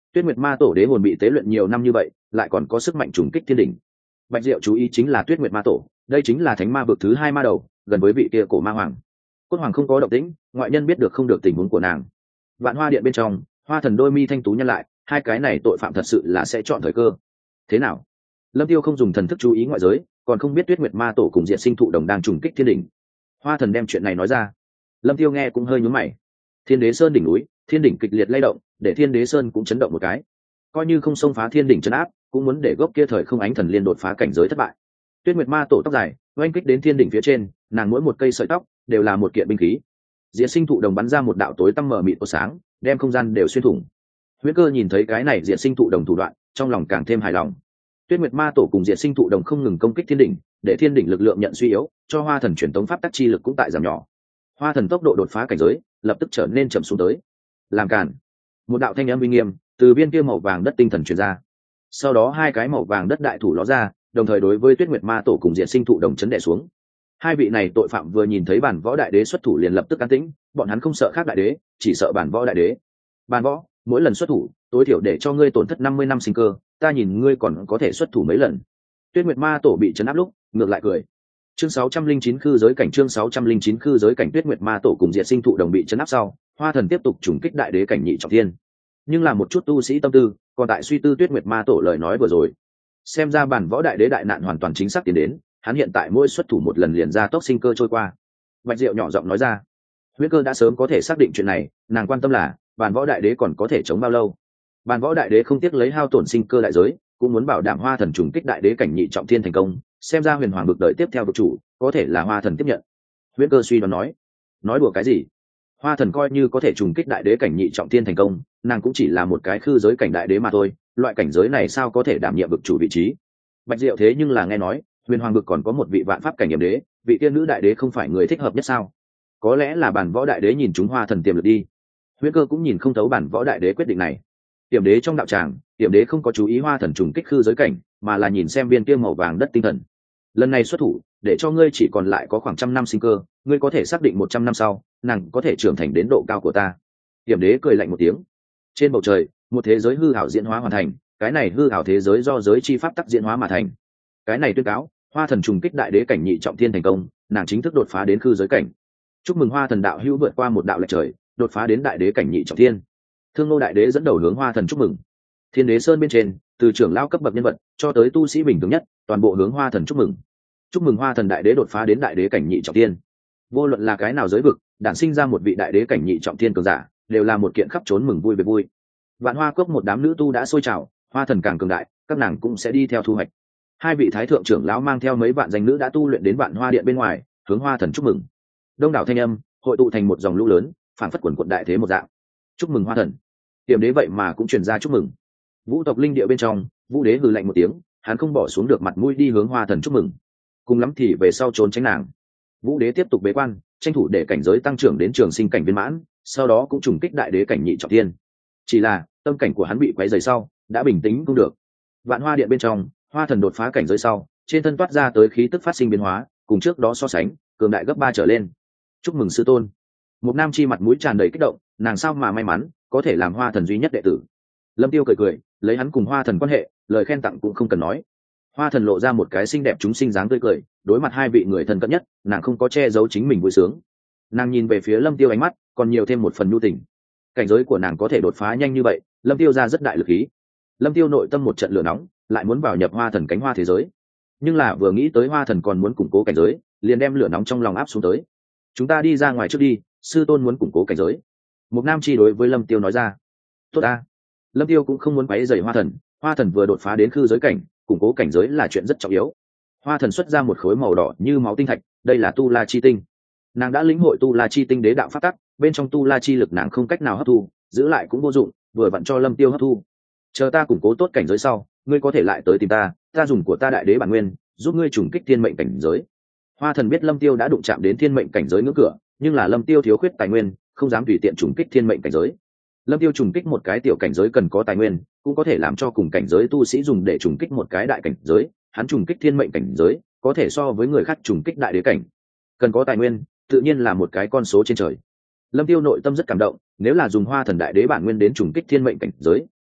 Tuyết Nguyệt Ma Tổ đế hồn bị tế luyện nhiều năm như vậy, lại còn có sức mạnh trùng kích thiên đỉnh. Bạch Diệu chú ý chính là Tuyết Nguyệt Ma Tổ, đây chính là thánh ma vực thứ hai ma đầu, gần với vị kia cổ ma hoàng. Cốt hoàng không có động tĩnh, ngoại nhân biết được không được tình huống của nàng. Vạn Hoa điện bên trong, Hoa Thần đôi mi thanh tú nhăn lại, hai cái này tội phạm thật sự là sẽ chọn thời cơ. Thế nào? Lâm Tiêu không dùng thần thức chú ý ngoại giới, còn không biết Tuyết Nguyệt Ma Tổ cùng Diệt Sinh Thụ Đồng đang trùng kích thiên đỉnh. Hoa Thần đem chuyện này nói ra, Lâm Tiêu nghe cũng hơi nhướng mày. Thiên Đế Sơn đỉnh núi, thiên đỉnh kịch liệt lay động, để Thiên Đế Sơn cũng chấn động một cái. Coi như không xông phá thiên đỉnh trấn áp, cũng muốn để gốc kia thời không ánh thần liên đột phá cảnh giới thất bại. Tuyết Nguyệt Ma Tổ tóc dài, oanh kích đến thiên đỉnh phía trên, nàng mỗi một cây sợi tóc đều là một kiện binh khí. Diệt Sinh Thụ Đồng bắn ra một đạo tối tăm mờ mịt của sáng, đem không gian đều xuyên thủng. Huyễn Cơ nhìn thấy cái này Diệt Sinh Thụ Đồng thủ đoạn, trong lòng càng thêm hài lòng. Tuyết Nguyệt Ma Tổ cùng Diệt Sinh Thụ Đồng không ngừng công kích thiên đỉnh, để thiên đỉnh lực lượng nhận suy yếu, cho Hoa Thần truyền tống pháp tắc chi lực cũng tại giảm nhỏ. Hoa Thần tốc độ đột phá cảnh giới, lập tức trở nên chậm xuống tới. Làm cản! Một đạo thanh âm uy nghiêm từ viên kia màu vàng đất tinh thần truyền ra. Sau đó hai cái màu vàng đất đại thủ ló ra, đồng thời đối với Tuyết Nguyệt Ma Tổ cùng Diệt Sinh Thụ Đồng chấn đè xuống. Hai vị này tội phạm vừa nhìn thấy bản võ đại đế xuất thủ liền lập tức an tĩnh, bọn hắn không sợ khác đại đế, chỉ sợ bản võ đại đế. Bản võ, mỗi lần xuất thủ, tối thiểu để cho ngươi tổn thất năm mươi năm sinh cơ, ta nhìn ngươi còn có thể xuất thủ mấy lần. Tuyết Nguyệt Ma Tổ bị chấn áp lúc, ngược lại cười. Chương sáu trăm linh chín khư giới cảnh chương sáu trăm linh chín khư giới cảnh Tuyết Nguyệt Ma Tổ cùng Diệt Sinh Thụ Đồng bị chấn áp sau, Hoa Thần tiếp tục trùng kích đại đế cảnh nhị trọng thiên. Nhưng là một chút tu sĩ tâm tư, còn tại suy tư Tuyết Nguyệt Ma Tổ lời nói vừa rồi. Xem ra bản võ đại đế đại nạn hoàn toàn chính xác tiến đến, hắn hiện tại mỗi xuất thủ một lần liền ra tốc sinh cơ trôi qua. Bạch Diệu nhỏ giọng nói ra. Huyễn Cơ đã sớm có thể xác định chuyện này, nàng quan tâm là bản võ đại đế còn có thể chống bao lâu. Bản võ đại đế không tiếc lấy hao tổn sinh cơ đại giới, cũng muốn bảo đảm Hoa Thần trùng kích đại đế cảnh nhị trọng thiên thành công, xem ra huyền hoàng vực đợi tiếp theo vực chủ có thể là Hoa Thần tiếp nhận. Huyễn Cơ suy đoán nói. Nói đùa cái gì? Hoa Thần coi như có thể trùng kích đại đế cảnh nhị trọng thiên thành công, nàng cũng chỉ là một cái khư giới cảnh đại đế mà thôi, loại cảnh giới này sao có thể đảm nhiệm vực chủ vị trí. Bạch Diệu thế nhưng là nghe nói huyền hoàng vực còn có một vị vạn pháp cảnh hiểm đế, vị tiên nữ đại đế không phải người thích hợp nhất sao? Có lẽ là bản võ đại đế nhìn chúng Hoa Thần tiềm lực đi. Huyễn Cơ cũng nhìn không thấu bản võ đại đế quyết định này. Hiểm đế trong đạo tràng, hiểm đế không có chú ý Hoa Thần trùng kích khư giới cảnh, mà là nhìn xem viên kia màu vàng đất tinh thần. Lần này xuất thủ, để cho ngươi chỉ còn lại có khoảng trăm năm sinh cơ, ngươi có thể xác định một trăm năm sau, nàng có thể trưởng thành đến độ cao của ta. Hiểm đế cười lạnh một tiếng. Trên bầu trời, một thế giới hư ảo diễn hóa hoàn thành, cái này hư ảo thế giới do giới chi pháp tắc diễn hóa mà thành. Cái này tuyên cáo, Hoa Thần trùng kích đại đế cảnh nhị trọng thiên thành công, nàng chính thức đột phá đến khư giới cảnh. Chúc mừng Hoa Thần đạo hữu vượt qua một đạo lệch trời, đột phá đến đại đế cảnh nhị trọng thiên. Thương Nô đại đế dẫn đầu hướng Hoa Thần chúc mừng. Thiên Đế Sơn bên trên, từ trưởng lão cấp bậc nhân vật cho tới tu sĩ bình thường nhất, toàn bộ hướng Hoa Thần chúc mừng. Chúc mừng Hoa Thần đại đế đột phá đến đại đế cảnh nhị trọng thiên. Vô luận là cái nào giới vực, đản sinh ra một vị đại đế cảnh nhị trọng thiên cường giả, đều là một kiện khắp trốn mừng vui về vui. Vạn Hoa cốc một đám nữ tu đã sôi trào, Hoa Thần càng cường đại, các nàng cũng sẽ đi theo thu hoạch. Hai vị thái thượng trưởng lão mang theo mấy vạn danh nữ đã tu luyện đến Vạn Hoa điện bên ngoài, hướng Hoa Thần chúc mừng. Đông đảo thanh âm hội tụ thành một dòng lũ lớn, phản phất quần quần đại thế một dạng. Chúc mừng Hoa Thần. Tiềm đế vậy mà cũng truyền ra chúc mừng. Vũ tộc linh địa bên trong, Vũ đế hừ lạnh một tiếng, hắn không bỏ xuống được mặt mũi đi hướng Hoa Thần chúc mừng. Cùng lắm thì về sau trốn tránh nàng. Vũ đế tiếp tục bế quan, tranh thủ để cảnh giới tăng trưởng đến trường sinh cảnh viên mãn, sau đó cũng trùng kích đại đế cảnh nhị trọng thiên. Chỉ là tâm cảnh của hắn bị quấy rầy sau, đã bình tĩnh không được. Vạn Hoa điện bên trong, Hoa Thần đột phá cảnh giới sau, trên thân toát ra tới khí tức phát sinh biến hóa, cùng trước đó so sánh, cường đại gấp ba trở lên. Chúc mừng sư tôn. Một nam chi mặt mũi tràn đầy kích động, nàng sao mà may mắn có thể làm Hoa Thần duy nhất đệ tử. Lâm Tiêu cười cười, lấy hắn cùng Hoa Thần quan hệ, lời khen tặng cũng không cần nói. Hoa Thần lộ ra một cái xinh đẹp chúng sinh dáng tươi cười, đối mặt hai vị người thân cận nhất, nàng không có che giấu chính mình vui sướng. Nàng nhìn về phía Lâm Tiêu ánh mắt, còn nhiều thêm một phần nhu tình. Cảnh giới của nàng có thể đột phá nhanh như vậy, Lâm Tiêu ra rất đại lực ý. Lâm Tiêu nội tâm một trận lửa nóng, lại muốn vào nhập Hoa Thần cánh hoa thế giới. Nhưng là vừa nghĩ tới Hoa Thần còn muốn củng cố cảnh giới, liền đem lửa nóng trong lòng áp xuống tới. Chúng ta đi ra ngoài trước đi, sư tôn muốn củng cố cảnh giới. Một nam chi đối với Lâm Tiêu nói ra. Tốt a. Lâm Tiêu cũng không muốn quấy rầy Hoa Thần, Hoa Thần vừa đột phá đến khư giới cảnh, củng cố cảnh giới là chuyện rất trọng yếu. Hoa Thần xuất ra một khối màu đỏ như máu tinh thạch, đây là tu la chi tinh. Nàng đã lĩnh hội tu la chi tinh đế đạo pháp tắc, bên trong tu la chi lực nàng không cách nào hấp thu, giữ lại cũng vô dụng, vừa vặn cho Lâm Tiêu hấp thu. Chờ ta củng cố tốt cảnh giới sau, ngươi có thể lại tới tìm ta, ta dùng của ta đại đế bản nguyên, giúp ngươi trùng kích thiên mệnh cảnh giới. Hoa Thần biết Lâm Tiêu đã đụng chạm đến thiên mệnh cảnh giới ngưỡng cửa, nhưng là Lâm Tiêu thiếu khuyết tài nguyên, không dám tùy tiện trùng kích thiên mệnh cảnh giới. Lâm Tiêu trùng kích một cái tiểu cảnh giới cần có tài nguyên, cũng có thể làm cho cùng cảnh giới tu sĩ dùng để trùng kích một cái đại cảnh giới, hắn trùng kích thiên mệnh cảnh giới, có thể so với người khác trùng kích đại đế cảnh. Cần có tài nguyên, tự nhiên là một cái con số trên trời. Lâm Tiêu nội tâm rất cảm động, nếu là dùng Hoa Thần đại đế bản nguyên đến trùng kích thiên mệnh cảnh giới,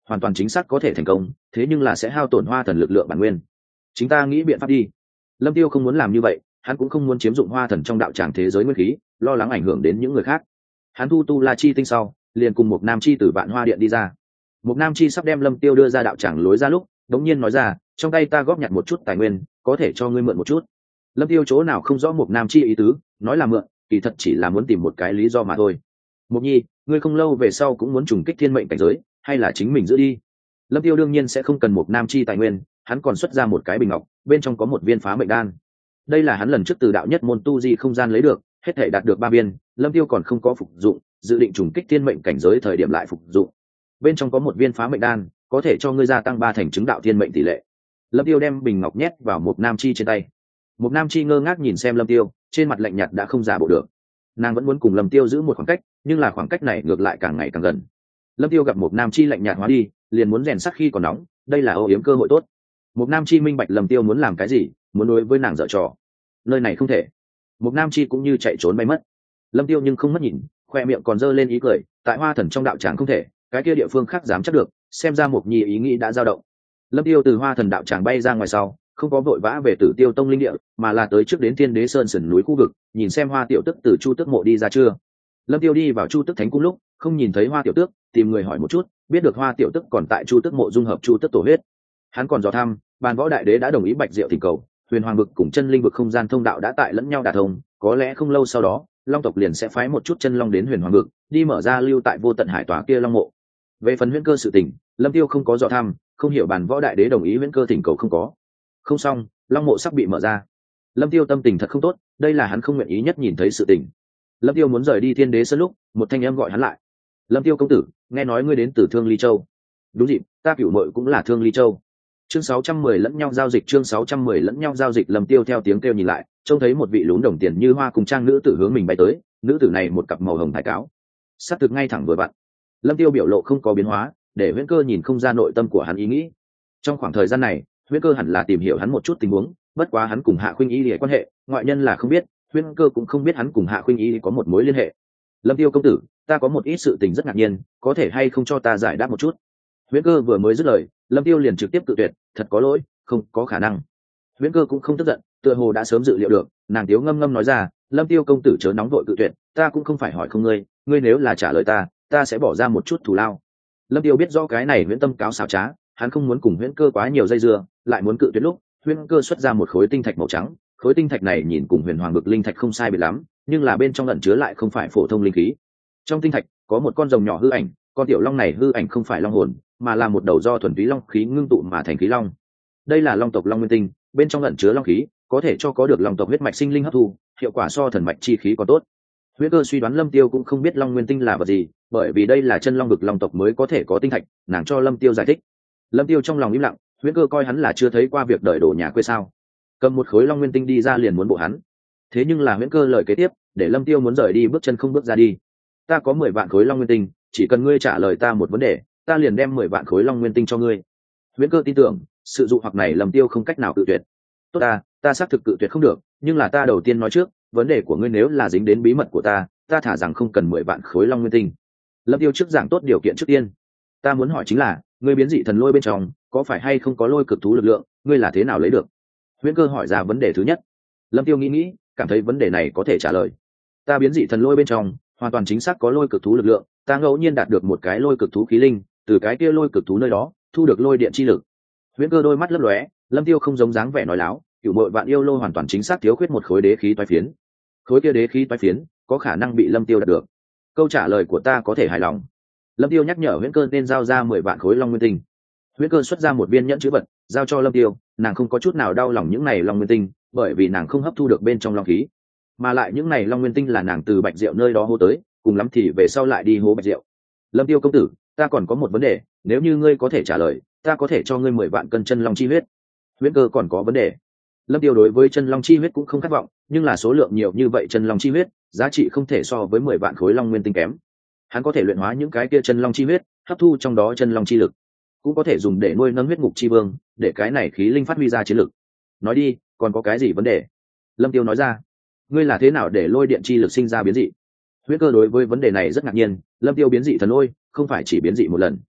hoàn toàn chính xác có thể thành công, thế nhưng là sẽ hao tổn hoa thần lực lượng bản nguyên. Chúng ta nghĩ biện pháp đi. Lâm Tiêu không muốn làm như vậy, hắn cũng không muốn chiếm dụng hoa thần trong đạo tràng thế giới nguyên khí, lo lắng ảnh hưởng đến những người khác. Hắn thu tu la chi tinh sau, liền cùng một nam chi từ vạn hoa điện đi ra. Một nam chi sắp đem Lâm Tiêu đưa ra đạo tràng lối ra lúc, đống nhiên nói ra, trong tay ta góp nhặt một chút tài nguyên, có thể cho ngươi mượn một chút. Lâm Tiêu chỗ nào không rõ một nam chi ý tứ, nói là mượn, kỳ thật chỉ là muốn tìm một cái lý do mà thôi. Một nhi, ngươi không lâu về sau cũng muốn trùng kích thiên mệnh cảnh giới, hay là chính mình giữ đi? Lâm Tiêu đương nhiên sẽ không cần một nam chi tài nguyên, hắn còn xuất ra một cái bình ngọc, bên trong có một viên phá mệnh đan. Đây là hắn lần trước từ đạo nhất môn tu di không gian lấy được, hết thể đạt được ba viên, Lâm Tiêu còn không có phục dụng, dự định trùng kích thiên mệnh cảnh giới thời điểm lại phục dụng. Bên trong có một viên phá mệnh đan, có thể cho ngươi gia tăng ba thành chứng đạo thiên mệnh tỷ lệ. Lâm Tiêu đem bình ngọc nhét vào một nam chi trên tay. Một nam chi ngơ ngác nhìn xem Lâm Tiêu, trên mặt lạnh nhạt đã không giả bộ được. Nàng vẫn muốn cùng Lâm Tiêu giữ một khoảng cách, nhưng là khoảng cách này ngược lại càng ngày càng gần. Lâm Tiêu gặp một nam chi lạnh nhạt hóa đi, liền muốn rèn sắc khi còn nóng, đây là âu yếm cơ hội tốt. Một nam chi minh bạch Lâm Tiêu muốn làm cái gì, muốn đối với nàng dở trò. Nơi này không thể. Một nam chi cũng như chạy trốn bay mất. Lâm Tiêu nhưng không mất nhìn, khoe miệng còn dơ lên ý cười, tại hoa thần trong đạo tràng không thể, cái kia địa phương khác dám chắc được, xem ra một nhi ý nghĩ đã dao động. Lâm Tiêu từ hoa thần đạo tràng bay ra ngoài sau, không có vội vã về Tử Tiêu Tông linh địa, mà là tới trước đến Thiên Đế Sơn sườn núi khu vực, nhìn xem Hoa Tiểu Tức từ Chu Tước mộ đi ra chưa. Lâm Tiêu đi vào Chu Tước Thánh cung lúc, không nhìn thấy Hoa Tiểu Tước, tìm người hỏi một chút, biết được Hoa Tiểu Tức còn tại Chu Tước mộ dung hợp Chu Tước tổ huyết. Hắn còn dò thăm, Bàn Võ Đại Đế đã đồng ý Bạch Diệu thỉnh cầu, Huyền Hoàng vực cùng Chân Linh vực không gian thông đạo đã tại lẫn nhau đả thông, có lẽ không lâu sau đó, Long tộc liền sẽ phái một chút chân long đến Huyền Hoàng vực, đi mở ra lưu tại Vô Tận Hải tòa kia long mộ. Về phần Huyễn Cơ sự tình, Lâm Tiêu không có dò thăm, không hiểu Bàn Võ Đại Đế đồng ý Huyễn Cơ thỉnh cầu không có. Không xong, long mộ sắp bị mở ra. Lâm Tiêu tâm tình thật không tốt, đây là hắn không nguyện ý nhất nhìn thấy sự tình. Lâm Tiêu muốn rời đi Thiên Đế Sơn lúc, một thanh âm gọi hắn lại. Lâm Tiêu công tử, nghe nói ngươi đến từ Thương Ly Châu. Đúng dịp, ta cửu muội cũng là Thương Ly Châu. Chương sáu trăm mười lẫn nhau giao dịch, chương sáu trăm mười lẫn nhau giao dịch. Lâm Tiêu theo tiếng kêu nhìn lại, trông thấy một vị lún đồng tiền như hoa cùng trang nữ tử hướng mình bay tới, nữ tử này một cặp màu hồng thái cáo, sắc thực ngay thẳng vừa vặn. Lâm Tiêu biểu lộ không có biến hóa, để Huyễn Cơ nhìn không ra nội tâm của hắn ý nghĩ. Trong khoảng thời gian này, Huyễn Cơ hẳn là tìm hiểu hắn một chút tình huống, bất quá hắn cùng Hạ Khuynh Y liên quan hệ, ngoại nhân là không biết, Huyễn Cơ cũng không biết hắn cùng Hạ Khuynh Y có một mối liên hệ. Lâm Tiêu công tử, ta có một ít sự tình rất ngạc nhiên, có thể hay không cho ta giải đáp một chút? Huyễn Cơ vừa mới dứt lời, Lâm Tiêu liền trực tiếp cự tuyệt, thật có lỗi, không có khả năng. Huyễn Cơ cũng không tức giận, tựa hồ đã sớm dự liệu được, nàng tiếu ngâm ngâm nói ra, Lâm Tiêu công tử chớ nóng vội cự tuyệt, ta cũng không phải hỏi không ngươi, ngươi nếu là trả lời ta, ta sẽ bỏ ra một chút thù lao. Lâm Tiêu biết rõ cái này Huyễn Tâm cáo xảo trá, hắn không muốn cùng Huyễn Cơ quá nhiều dây dưa, lại muốn cự tuyệt lúc, Huyễn Cơ xuất ra một khối tinh thạch màu trắng, khối tinh thạch này nhìn cùng Huyền Hoàng vực linh thạch không sai biệt lắm, nhưng là bên trong ẩn chứa lại không phải phổ thông linh khí. Trong tinh thạch có một con rồng nhỏ hư ảnh, con tiểu long này hư ảnh không phải long hồn, mà là một đầu do thuần túy long khí ngưng tụ mà thành khí long. Đây là long tộc long nguyên tinh, bên trong ẩn chứa long khí, có thể cho có được long tộc huyết mạch sinh linh hấp thu, hiệu quả so thần mạch chi khí còn tốt. Huyễn Cơ suy đoán Lâm Tiêu cũng không biết long nguyên tinh là vật gì, bởi vì đây là chân long vực long tộc mới có thể có tinh thạch, nàng cho Lâm Tiêu giải thích. Lâm Tiêu trong lòng im lặng, Huyễn Cơ coi hắn là chưa thấy qua việc đợi đổ nhà quê sao? Cầm một khối long nguyên tinh đi ra liền muốn bộ hắn. Thế nhưng là Huyễn Cơ lời kế tiếp, để Lâm Tiêu muốn rời đi bước chân không bước ra đi. Ta có mười vạn khối long nguyên tinh, chỉ cần ngươi trả lời ta một vấn đề, ta liền đem mười vạn khối long nguyên tinh cho ngươi. Huyễn Cơ tin tưởng, sự dụ hoặc này Lâm Tiêu không cách nào cự tuyệt. Tốt ta, ta xác thực cự tuyệt không được, nhưng là ta đầu tiên nói trước, vấn đề của ngươi nếu là dính đến bí mật của ta, ta thả rằng không cần mười vạn khối long nguyên tinh. Lâm Tiêu trước giảng tốt điều kiện trước tiên. Ta muốn hỏi chính là, ngươi biến dị thần lôi bên trong, có phải hay không có lôi cực thú lực lượng, ngươi là thế nào lấy được? Huyễn Cơ hỏi ra vấn đề thứ nhất. Lâm Tiêu nghĩ nghĩ, cảm thấy vấn đề này có thể trả lời. Ta biến dị thần lôi bên trong, hoàn toàn chính xác có lôi cực thú lực lượng, ta ngẫu nhiên đạt được một cái lôi cực thú khí linh, từ cái kia lôi cực thú nơi đó, thu được lôi điện chi lực. Huyễn Cơ đôi mắt lấp lóe, Lâm Tiêu không giống dáng vẻ nói láo, cửu muội vạn yêu lô hoàn toàn chính xác thiếu khuyết một khối đế khí toái phiến. Khối kia đế khí toái phiến có khả năng bị Lâm Tiêu đạt được. Câu trả lời của ta có thể hài lòng. Lâm Tiêu nhắc nhở Huyễn Cơ nên giao ra mười vạn khối long nguyên tinh. Huyễn Cơ xuất ra một viên nhẫn chữ vật, giao cho Lâm Tiêu, nàng không có chút nào đau lòng những này long nguyên tinh, bởi vì nàng không hấp thu được bên trong long khí, mà lại những này long nguyên tinh là nàng từ Bạch Diệu nơi đó hô tới, cùng lắm thì về sau lại đi hô Bạch Diệu. Lâm Tiêu công tử, ta còn có một vấn đề, nếu như ngươi có thể trả lời, ta có thể cho ngươi mười vạn cân chân long chi huyết. Huyễn Cơ còn có vấn đề. Lâm Tiêu đối với chân long chi huyết cũng không khát vọng, nhưng là số lượng nhiều như vậy chân long chi huyết, giá trị không thể so với mười vạn khối long nguyên tinh kém. Hắn có thể luyện hóa những cái kia chân long chi huyết, hấp thu trong đó chân long chi lực, cũng có thể dùng để nuôi nấng huyết ngục chi vương, để cái này khí linh phát huy ra chiến lực. Nói đi, còn có cái gì vấn đề? Lâm Tiêu nói ra. Ngươi là thế nào để lôi điện chi lực sinh ra biến dị? Huyễn Cơ đối với vấn đề này rất ngạc nhiên, Lâm Tiêu biến dị thần lôi, không phải chỉ biến dị một lần.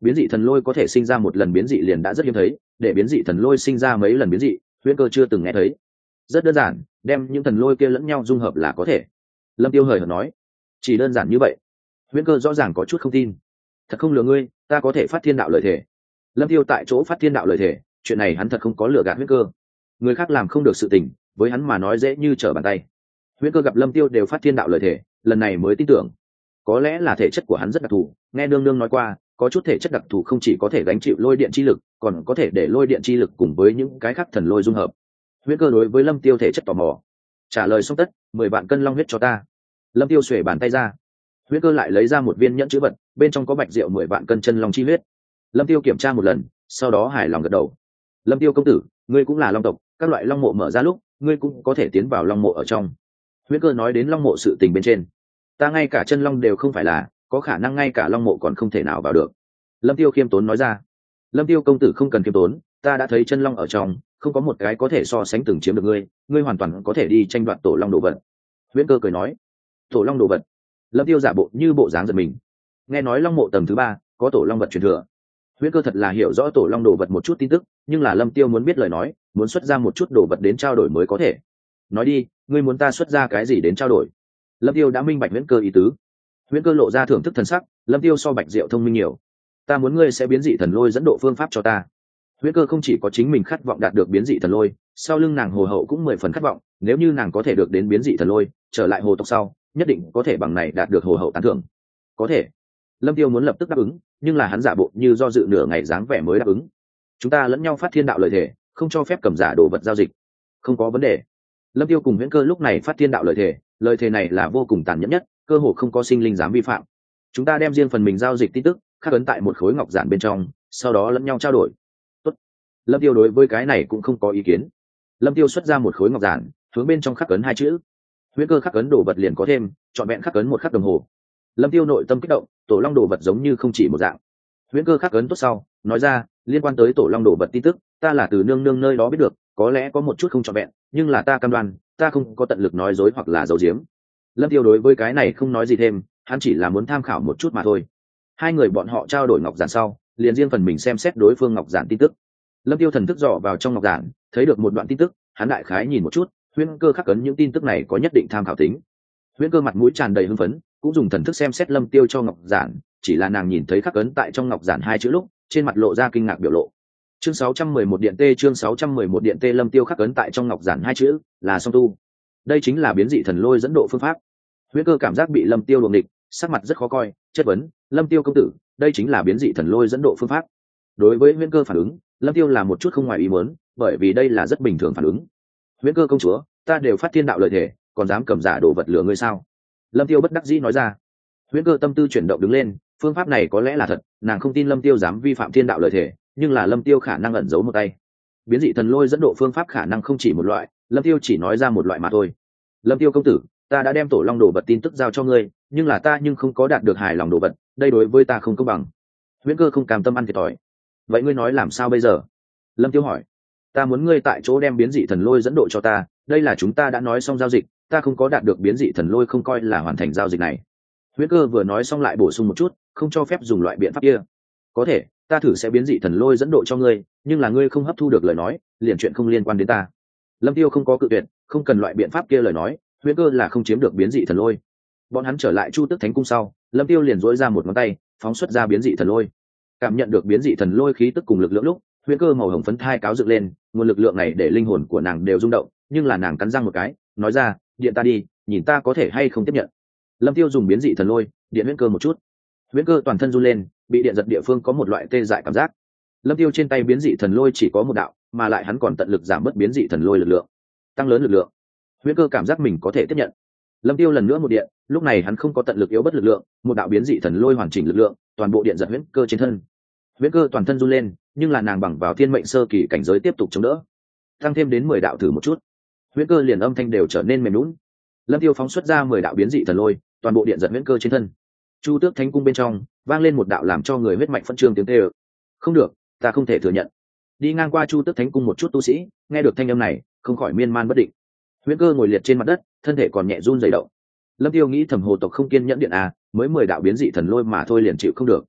biến dị thần lôi có thể sinh ra một lần biến dị liền đã rất hiếm thấy, để biến dị thần lôi sinh ra mấy lần biến dị huyễn cơ chưa từng nghe thấy. Rất đơn giản, đem những thần lôi kia lẫn nhau dung hợp là có thể. Lâm Tiêu hời hợt nói. Chỉ đơn giản như vậy? Huyễn cơ rõ ràng có chút không tin. Thật không lừa ngươi, ta có thể phát thiên đạo lời thể. Lâm Tiêu tại chỗ phát thiên đạo lời thể, chuyện này hắn thật không có lừa gạt huyễn cơ. Người khác làm không được sự tình, với hắn mà nói dễ như trở bàn tay. Huyễn cơ gặp Lâm Tiêu đều phát thiên đạo lời thể, lần này mới tin tưởng. Có lẽ là thể chất của hắn rất đặc thù, nghe nương nương nói qua, có chút thể chất đặc thù không chỉ có thể gánh chịu lôi điện chi lực, còn có thể để lôi điện chi lực cùng với những cái khác thần lôi dung hợp. Huyễn cơ đối với Lâm Tiêu thể chất tò mò, trả lời xong tất, mười vạn cân long huyết cho ta. Lâm Tiêu xuề bàn tay ra, huyễn cơ lại lấy ra một viên nhẫn chữ vật, bên trong có bạch rượu mười vạn cân chân long chi huyết. Lâm Tiêu kiểm tra một lần, sau đó hài lòng gật đầu. Lâm Tiêu công tử, ngươi cũng là long tộc, các loại long mộ mở ra lúc, ngươi cũng có thể tiến vào long mộ ở trong. Huyễn cơ nói đến long mộ sự tình bên trên, ta ngay cả chân long đều không phải là, có khả năng ngay cả long mộ còn không thể nào vào được. Lâm Tiêu khiêm tốn nói ra. Lâm Tiêu công tử không cần khiêm tốn, ta đã thấy chân long ở trong, không có một cái có thể so sánh từng chiếm được ngươi, ngươi hoàn toàn có thể đi tranh đoạt tổ long đồ vật. Huyễn cơ cười nói. Tổ long đồ vật? Lâm Tiêu giả bộ như bộ dáng giật mình. Nghe nói long mộ tầng thứ ba có tổ long vật truyền thừa. Huyễn cơ thật là hiểu rõ tổ long đồ vật một chút tin tức, nhưng là Lâm Tiêu muốn biết lời nói, muốn xuất ra một chút đồ vật đến trao đổi mới có thể. Nói đi, ngươi muốn ta xuất ra cái gì đến trao đổi? Lâm Tiêu đã minh bạch Huyễn cơ ý tứ. Huyễn cơ lộ ra thưởng thức thần sắc, Lâm Tiêu so bạch diệu thông minh nhiều. Ta muốn ngươi sẽ biến dị thần lôi dẫn độ phương pháp cho ta. Huyễn cơ không chỉ có chính mình khát vọng đạt được biến dị thần lôi, sau lưng nàng hồ hậu cũng mười phần khát vọng, nếu như nàng có thể được đến biến dị thần lôi, trở lại hồ tộc sau, nhất định có thể bằng này đạt được hồ hậu tán thưởng. Có thể. Lâm Tiêu muốn lập tức đáp ứng, nhưng là hắn giả bộ như do dự nửa ngày dáng vẻ mới đáp ứng. Chúng ta lẫn nhau phát thiên đạo lời thể, không cho phép cầm giả đồ vật giao dịch. Không có vấn đề. Lâm Tiêu cùng Huyễn cơ lúc này phát thiên đạo lời thể, lời thề này là vô cùng tàn nhẫn nhất, cơ hồ không có sinh linh dám vi phạm. Chúng ta đem riêng phần mình giao dịch tin tức khắc ấn tại một khối ngọc giản bên trong, sau đó lẫn nhau trao đổi. Tốt. Lâm Tiêu đối với cái này cũng không có ý kiến. Lâm Tiêu xuất ra một khối ngọc giản, hướng bên trong khắc ấn hai chữ. Huyễn cơ khắc ấn đồ vật liền có thêm, chọn vẹn khắc ấn một khắc đồng hồ. Lâm Tiêu nội tâm kích động, tổ long đồ vật giống như không chỉ một dạng. Huyễn cơ khắc ấn tốt sau, nói ra, liên quan tới tổ long đồ vật tin tức, ta là từ nương nương nơi đó biết được, có lẽ có một chút không trọn vẹn, nhưng là ta cam đoan, ta không có tận lực nói dối hoặc là giấu giếm. Lâm Tiêu đối với cái này không nói gì thêm, hắn chỉ là muốn tham khảo một chút mà thôi. Hai người bọn họ trao đổi ngọc giản sau, liền riêng phần mình xem xét đối phương ngọc giản tin tức. Lâm Tiêu thần thức dò vào trong ngọc giản, thấy được một đoạn tin tức, hắn đại khái nhìn một chút, Huyễn cơ khắc ấn những tin tức này có nhất định tham khảo tính. Huyễn cơ mặt mũi tràn đầy hưng phấn, cũng dùng thần thức xem xét Lâm Tiêu cho ngọc giản, chỉ là nàng nhìn thấy khắc ấn tại trong ngọc giản hai chữ lúc, trên mặt lộ ra kinh ngạc biểu lộ. Chương sáu trăm mười một điện tê chương sáu trăm mười một điện tê Lâm Tiêu khắc ấn tại trong ngọc giản hai chữ, là song tu. Đây chính là biến dị thần lôi dẫn độ phương pháp. Huyễn cơ cảm giác bị Lâm Tiêu luồng địch, sắc mặt rất khó coi, chất vấn, Lâm Tiêu công tử, đây chính là biến dị thần lôi dẫn độ phương pháp. Đối với Huyễn cơ phản ứng, Lâm Tiêu là một chút không ngoài ý muốn, bởi vì đây là rất bình thường phản ứng. Huyễn cơ công chúa, ta đều phát thiên đạo lời thể, còn dám cầm giả đồ vật lừa ngươi sao? Lâm Tiêu bất đắc dĩ nói ra. Huyễn cơ tâm tư chuyển động đứng lên, phương pháp này có lẽ là thật, nàng không tin Lâm Tiêu dám vi phạm thiên đạo lời thể, nhưng là Lâm Tiêu khả năng ẩn giấu một tay. Biến dị thần lôi dẫn độ phương pháp khả năng không chỉ một loại, Lâm Tiêu chỉ nói ra một loại mà thôi. Lâm Tiêu công tử, ta đã đem tổ long đồ vật tin tức giao cho ngươi, nhưng là ta nhưng không có đạt được hài lòng đồ vật, đây đối với ta không công bằng. Huyễn cơ không cam tâm ăn thiệt thòi. Vậy ngươi nói làm sao bây giờ? Lâm Tiêu hỏi. Ta muốn ngươi tại chỗ đem biến dị thần lôi dẫn độ cho ta, đây là chúng ta đã nói xong giao dịch, ta không có đạt được biến dị thần lôi không coi là hoàn thành giao dịch này. Huyễn cơ vừa nói xong lại bổ sung một chút, không cho phép dùng loại biện pháp kia. Có thể, ta thử sẽ biến dị thần lôi dẫn độ cho ngươi, nhưng là ngươi không hấp thu được lời nói, liền chuyện không liên quan đến ta. Lâm Tiêu không có cự tuyệt, không cần loại biện pháp kia lời nói, Huyễn cơ là không chiếm được biến dị thần lôi. Bọn hắn trở lại Chu Tước Thánh cung sau, Lâm Tiêu liền duỗi ra một ngón tay, phóng xuất ra biến dị thần lôi. Cảm nhận được biến dị thần lôi khí tức cùng lực lượng lúc, Huyễn cơ màu hồng phấn thai cáo dựng lên, nguồn lực lượng này để linh hồn của nàng đều rung động, nhưng là nàng cắn răng một cái, nói ra, điện ta đi, nhìn ta có thể hay không tiếp nhận. Lâm Tiêu dùng biến dị thần lôi, điện Huyễn cơ một chút. Huyễn cơ toàn thân run lên, bị điện giật địa phương có một loại tê dại cảm giác. Lâm Tiêu trên tay biến dị thần lôi chỉ có một đạo, mà lại hắn còn tận lực giảm bớt biến dị thần lôi lực lượng, tăng lớn lực lượng. Huyễn cơ cảm giác mình có thể tiếp nhận. Lâm Tiêu lần nữa một điện, lúc này hắn không có tận lực yếu bất lực lượng, một đạo biến dị thần lôi hoàn chỉnh lực lượng, toàn bộ điện giật Huyễn cơ trên thân. Huyễn cơ toàn thân run lên, nhưng là nàng bằng vào thiên mệnh sơ kỳ cảnh giới tiếp tục chống đỡ, tăng thêm đến mười đạo thử một chút, Huyễn cơ liền âm thanh đều trở nên mềm lún. Lâm Tiêu phóng xuất ra mười đạo biến dị thần lôi, toàn bộ điện giật Huyễn cơ trên thân. Chu Tước Thánh cung bên trong vang lên một đạo làm cho người huyết mạch phân trương tiếng tê ơ. Không được, ta không thể thừa nhận. Đi ngang qua Chu Tước Thánh cung một chút tu sĩ nghe được thanh âm này, không khỏi miên man bất định. Huyễn cơ ngồi liệt trên mặt đất, thân thể còn nhẹ run rẩy động. Lâm Tiêu nghĩ thầm hồ tộc không kiên nhẫn điện à, mới mười đạo biến dị thần lôi mà thôi liền chịu không được.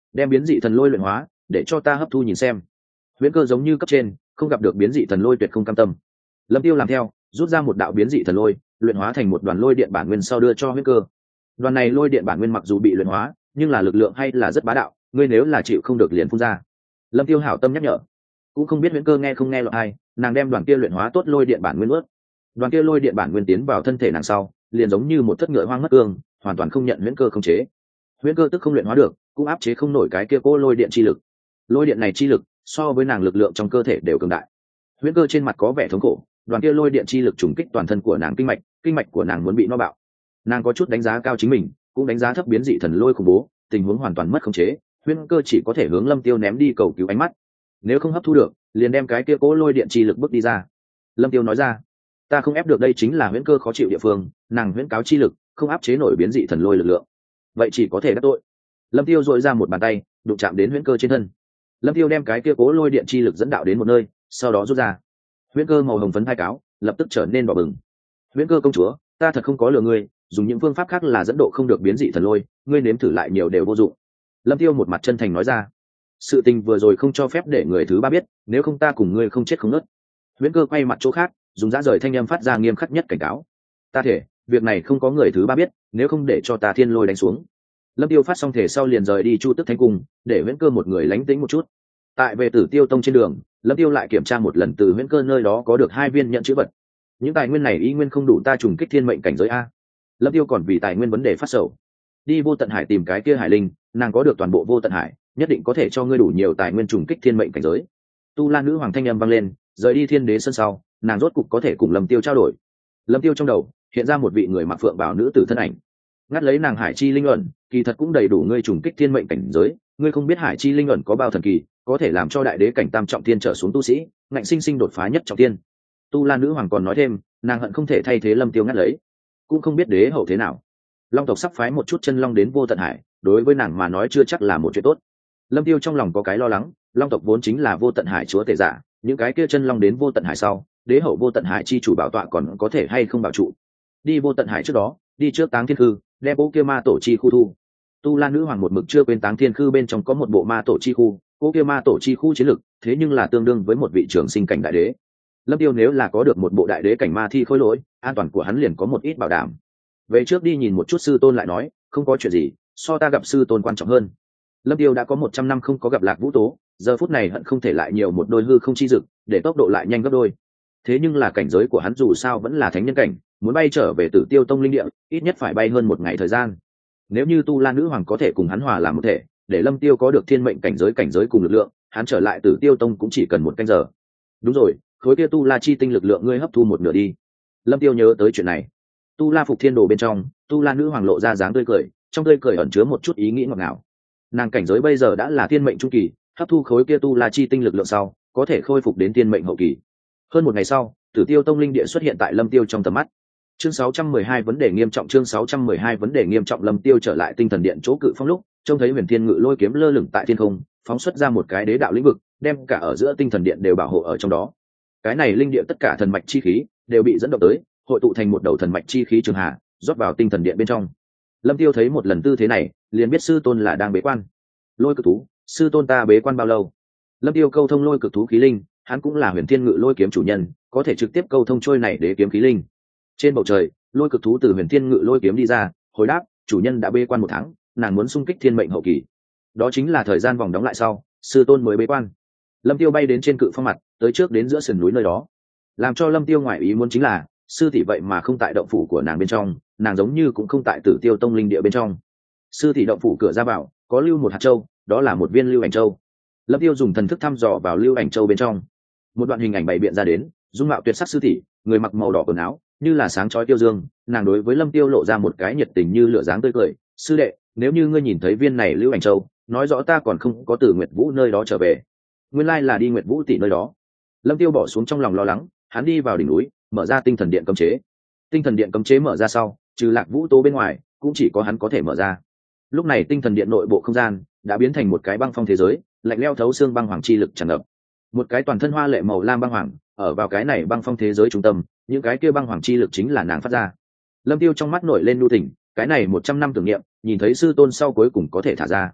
đem biến dị thần lôi luyện hóa để cho ta hấp thu nhìn xem. Huyễn Cơ giống như cấp trên không gặp được biến dị thần lôi tuyệt không cam tâm. Lâm Tiêu làm theo, rút ra một đạo biến dị thần lôi, luyện hóa thành một đoàn lôi điện bản nguyên sau đưa cho Huyễn Cơ. Đoàn này lôi điện bản nguyên mặc dù bị luyện hóa, nhưng là lực lượng hay là rất bá đạo, ngươi nếu là chịu không được liền phun ra. Lâm Tiêu hảo tâm nhắc nhở. Cũng không biết Huyễn Cơ nghe không nghe lọt ai, nàng đem đoàn kia luyện hóa tốt lôi điện bản nguyên ướt. Đoàn kia lôi điện bản nguyên tiến vào thân thể nàng sau, liền giống như một thất ngựa hoang mất cương, hoàn toàn không nhận Huyễn Cơ khống chế. Huyễn Cơ tức không luyện hóa được, cũng áp chế không nổi cái kia cố lôi điện chi lực. Lôi điện này chi lực so với nàng lực lượng trong cơ thể đều cường đại. Huyễn Cơ trên mặt có vẻ thống khổ, đoàn kia lôi điện chi lực trùng kích toàn thân của nàng kinh mạch, kinh mạch của nàng muốn bị no bạo. Nàng có chút đánh giá cao chính mình, cũng đánh giá thấp biến dị thần lôi khủng bố, tình huống hoàn toàn mất khống chế. Huyễn Cơ chỉ có thể hướng Lâm Tiêu ném đi cầu cứu ánh mắt. Nếu không hấp thu được, liền đem cái kia cố lôi điện chi lực bước đi ra. Lâm Tiêu nói ra, ta không ép được, đây chính là Huyễn Cơ khó chịu địa phương, nàng huyễn cáo chi lực không áp chế nổi biến dị thần lôi lực lượng, vậy chỉ có thể đắc tội. Lâm Tiêu dội ra một bàn tay, đụng chạm đến Huyễn Cơ trên thân. Lâm Tiêu đem cái kia cố lôi điện chi lực dẫn đạo đến một nơi, sau đó rút ra. Huyễn Cơ màu hồng phấn hai cáo lập tức trở nên đỏ bừng. Huyễn Cơ công chúa, ta thật không có lừa ngươi, dùng những phương pháp khác là dẫn độ không được biến dị thần lôi, ngươi nếm thử lại nhiều đều vô dụng. Lâm Tiêu một mặt chân thành nói ra, sự tình vừa rồi không cho phép để người thứ ba biết, nếu không ta cùng ngươi không chết không nứt. Huyễn Cơ quay mặt chỗ khác, dùng dã rời thanh âm phát ra nghiêm khắc nhất cảnh cáo, ta thể việc này không có người thứ ba biết, nếu không để cho ta thiên lôi đánh xuống. Lâm Tiêu phát xong thể sau liền rời đi Chu Tức Thánh Cung, để Huyễn Cơ một người lánh tĩnh một chút. Tại về Tử Tiêu Tông trên đường, Lâm Tiêu lại kiểm tra một lần từ Huyễn Cơ nơi đó có được hai viên nhận chữ vật. Những tài nguyên này y nguyên không đủ ta trùng kích thiên mệnh cảnh giới a. Lâm Tiêu còn vì tài nguyên vấn đề phát sầu. Đi Vô Tận Hải tìm cái kia Hải Linh, nàng có được toàn bộ Vô Tận Hải, nhất định có thể cho ngươi đủ nhiều tài nguyên trùng kích thiên mệnh cảnh giới. Tu La nữ hoàng thanh âm vang lên, rời đi Thiên Đế sân sau, nàng rốt cục có thể cùng Lâm Tiêu trao đổi. Lâm Tiêu trong đầu hiện ra một vị người mặc phượng bào nữ tử thân ảnh, ngắt lấy nàng Hải Chi linh ẩn, kỳ thật cũng đầy đủ ngươi trùng kích thiên mệnh cảnh giới, ngươi không biết Hải Chi linh ẩn có bao thần kỳ, có thể làm cho đại đế cảnh tam trọng thiên trở xuống tu sĩ ngạnh sinh sinh đột phá nhất trọng thiên. Tu La nữ hoàng còn nói thêm, nàng hận không thể thay thế Lâm Tiêu ngắt lấy, cũng không biết đế hậu thế nào. Long tộc sắp phái một chút chân long đến Vô Tận Hải, đối với nàng mà nói chưa chắc là một chuyện tốt. Lâm Tiêu trong lòng có cái lo lắng, Long tộc vốn chính là Vô Tận Hải chúa tể giả, những cái kia chân long đến Vô Tận Hải sau, đế hậu Vô Tận Hải chi chủ bảo tọa còn có thể hay không bảo trụ. Đi Vô Tận Hải trước đó, đi trước Táng Thiên Khư, đem bộ kia ma tổ chi khu thu. Tu La nữ hoàng một mực chưa quên Táng Thiên Khư bên trong có một bộ ma tổ chi khu, bộ kia ma tổ chi khu chiến lực, thế nhưng là tương đương với một vị trường sinh cảnh đại đế. Lâm Tiêu nếu là có được một bộ đại đế cảnh ma thi khôi lỗi, an toàn của hắn liền có một ít bảo đảm. Về trước đi nhìn một chút sư tôn lại nói, không có chuyện gì, so ta gặp sư tôn quan trọng hơn. Lâm Tiêu đã có một trăm năm không có gặp Lạc Vũ Tố, giờ phút này hận không thể lại nhiều một đôi hư không chi dực, để tốc độ lại nhanh gấp đôi. Thế nhưng là cảnh giới của hắn dù sao vẫn là thánh nhân cảnh, muốn bay trở về Tử Tiêu Tông linh địa, ít nhất phải bay hơn một ngày thời gian. Nếu như Tu La nữ hoàng có thể cùng hắn hòa làm một thể, để Lâm Tiêu có được thiên mệnh cảnh giới cảnh giới cùng lực lượng, hắn trở lại Tử Tiêu Tông cũng chỉ cần một canh giờ. Đúng rồi, khối kia Tu La chi tinh lực lượng ngươi hấp thu một nửa đi. Lâm Tiêu nhớ tới chuyện này. Tu La phục thiên đồ bên trong, Tu La nữ hoàng lộ ra dáng tươi cười, trong tươi cười ẩn chứa một chút ý nghĩ ngọt ngào. Nàng cảnh giới bây giờ đã là thiên mệnh trung kỳ, hấp thu khối kia Tu La chi tinh lực lượng sau, có thể khôi phục đến thiên mệnh hậu kỳ. Hơn một ngày sau, Tử Tiêu Tông linh địa xuất hiện tại Lâm Tiêu trong tầm mắt. Chương sáu trăm mười hai vấn đề nghiêm trọng, chương sáu trăm mười hai vấn đề nghiêm trọng. Lâm Tiêu trở lại tinh thần điện chỗ cự phong lúc, trông thấy Huyền Thiên Ngự lôi kiếm lơ lửng tại thiên không, phóng xuất ra một cái đế đạo lĩnh vực, đem cả ở giữa tinh thần điện đều bảo hộ ở trong đó. Cái này linh địa tất cả thần mạch chi khí đều bị dẫn động tới, hội tụ thành một đầu thần mạch chi khí trường hà, rót vào tinh thần điện bên trong. Lâm Tiêu thấy một lần tư thế này, liền biết sư tôn là đang bế quan. Lôi cực thú, sư tôn ta bế quan bao lâu? Lâm Tiêu câu thông lôi cực thú khí linh, hắn cũng là Huyền Thiên Ngự lôi kiếm chủ nhân, có thể trực tiếp câu thông trôi này đế kiếm khí linh. Trên bầu trời, lôi cực thú từ Huyền Thiên Ngự lôi kiếm đi ra, hồi đáp, chủ nhân đã bế quan một tháng, nàng muốn xung kích thiên mệnh hậu kỳ. Đó chính là thời gian vòng đóng lại sau, sư tôn mới bế quan. Lâm Tiêu bay đến trên cự phong mặt, tới trước đến giữa sườn núi nơi đó. Làm cho Lâm Tiêu ngoại ý muốn chính là, sư tỷ vậy mà không tại động phủ của nàng bên trong, nàng giống như cũng không tại Tử Tiêu Tông linh địa bên trong. Sư tỷ động phủ cửa ra vào, có lưu một hạt châu, đó là một viên lưu ảnh châu. Lâm Tiêu dùng thần thức thăm dò vào lưu ảnh châu bên trong. Một đoạn hình ảnh bày biện ra đến, dung mạo tuyệt sắc sư tỷ, người mặc màu đỏ quần áo, như là sáng chói tiêu dương, nàng đối với Lâm Tiêu lộ ra một cái nhiệt tình như lửa dáng tươi cười, "Sư đệ, nếu như ngươi nhìn thấy viên này lưu ảnh châu, nói rõ ta còn không có từ Nguyệt Vũ nơi đó trở về." Nguyên lai là đi Nguyệt Vũ tỷ nơi đó. Lâm Tiêu bỏ xuống trong lòng lo lắng, hắn đi vào đỉnh núi, mở ra tinh thần điện cấm chế. Tinh thần điện cấm chế mở ra sau, trừ Lạc Vũ Tố bên ngoài, cũng chỉ có hắn có thể mở ra. Lúc này tinh thần điện nội bộ không gian đã biến thành một cái băng phong thế giới, lạnh lẽo thấu xương băng hoàng chi lực tràn ngập. Một cái toàn thân hoa lệ màu lam băng hoàng, ở vào cái này băng phong thế giới trung tâm, những cái kia băng hoàng chi lực chính là nàng phát ra. Lâm Tiêu trong mắt nổi lên nhu tình, cái này một trăm năm tưởng niệm, nhìn thấy sư tôn sau cuối cùng có thể thả ra.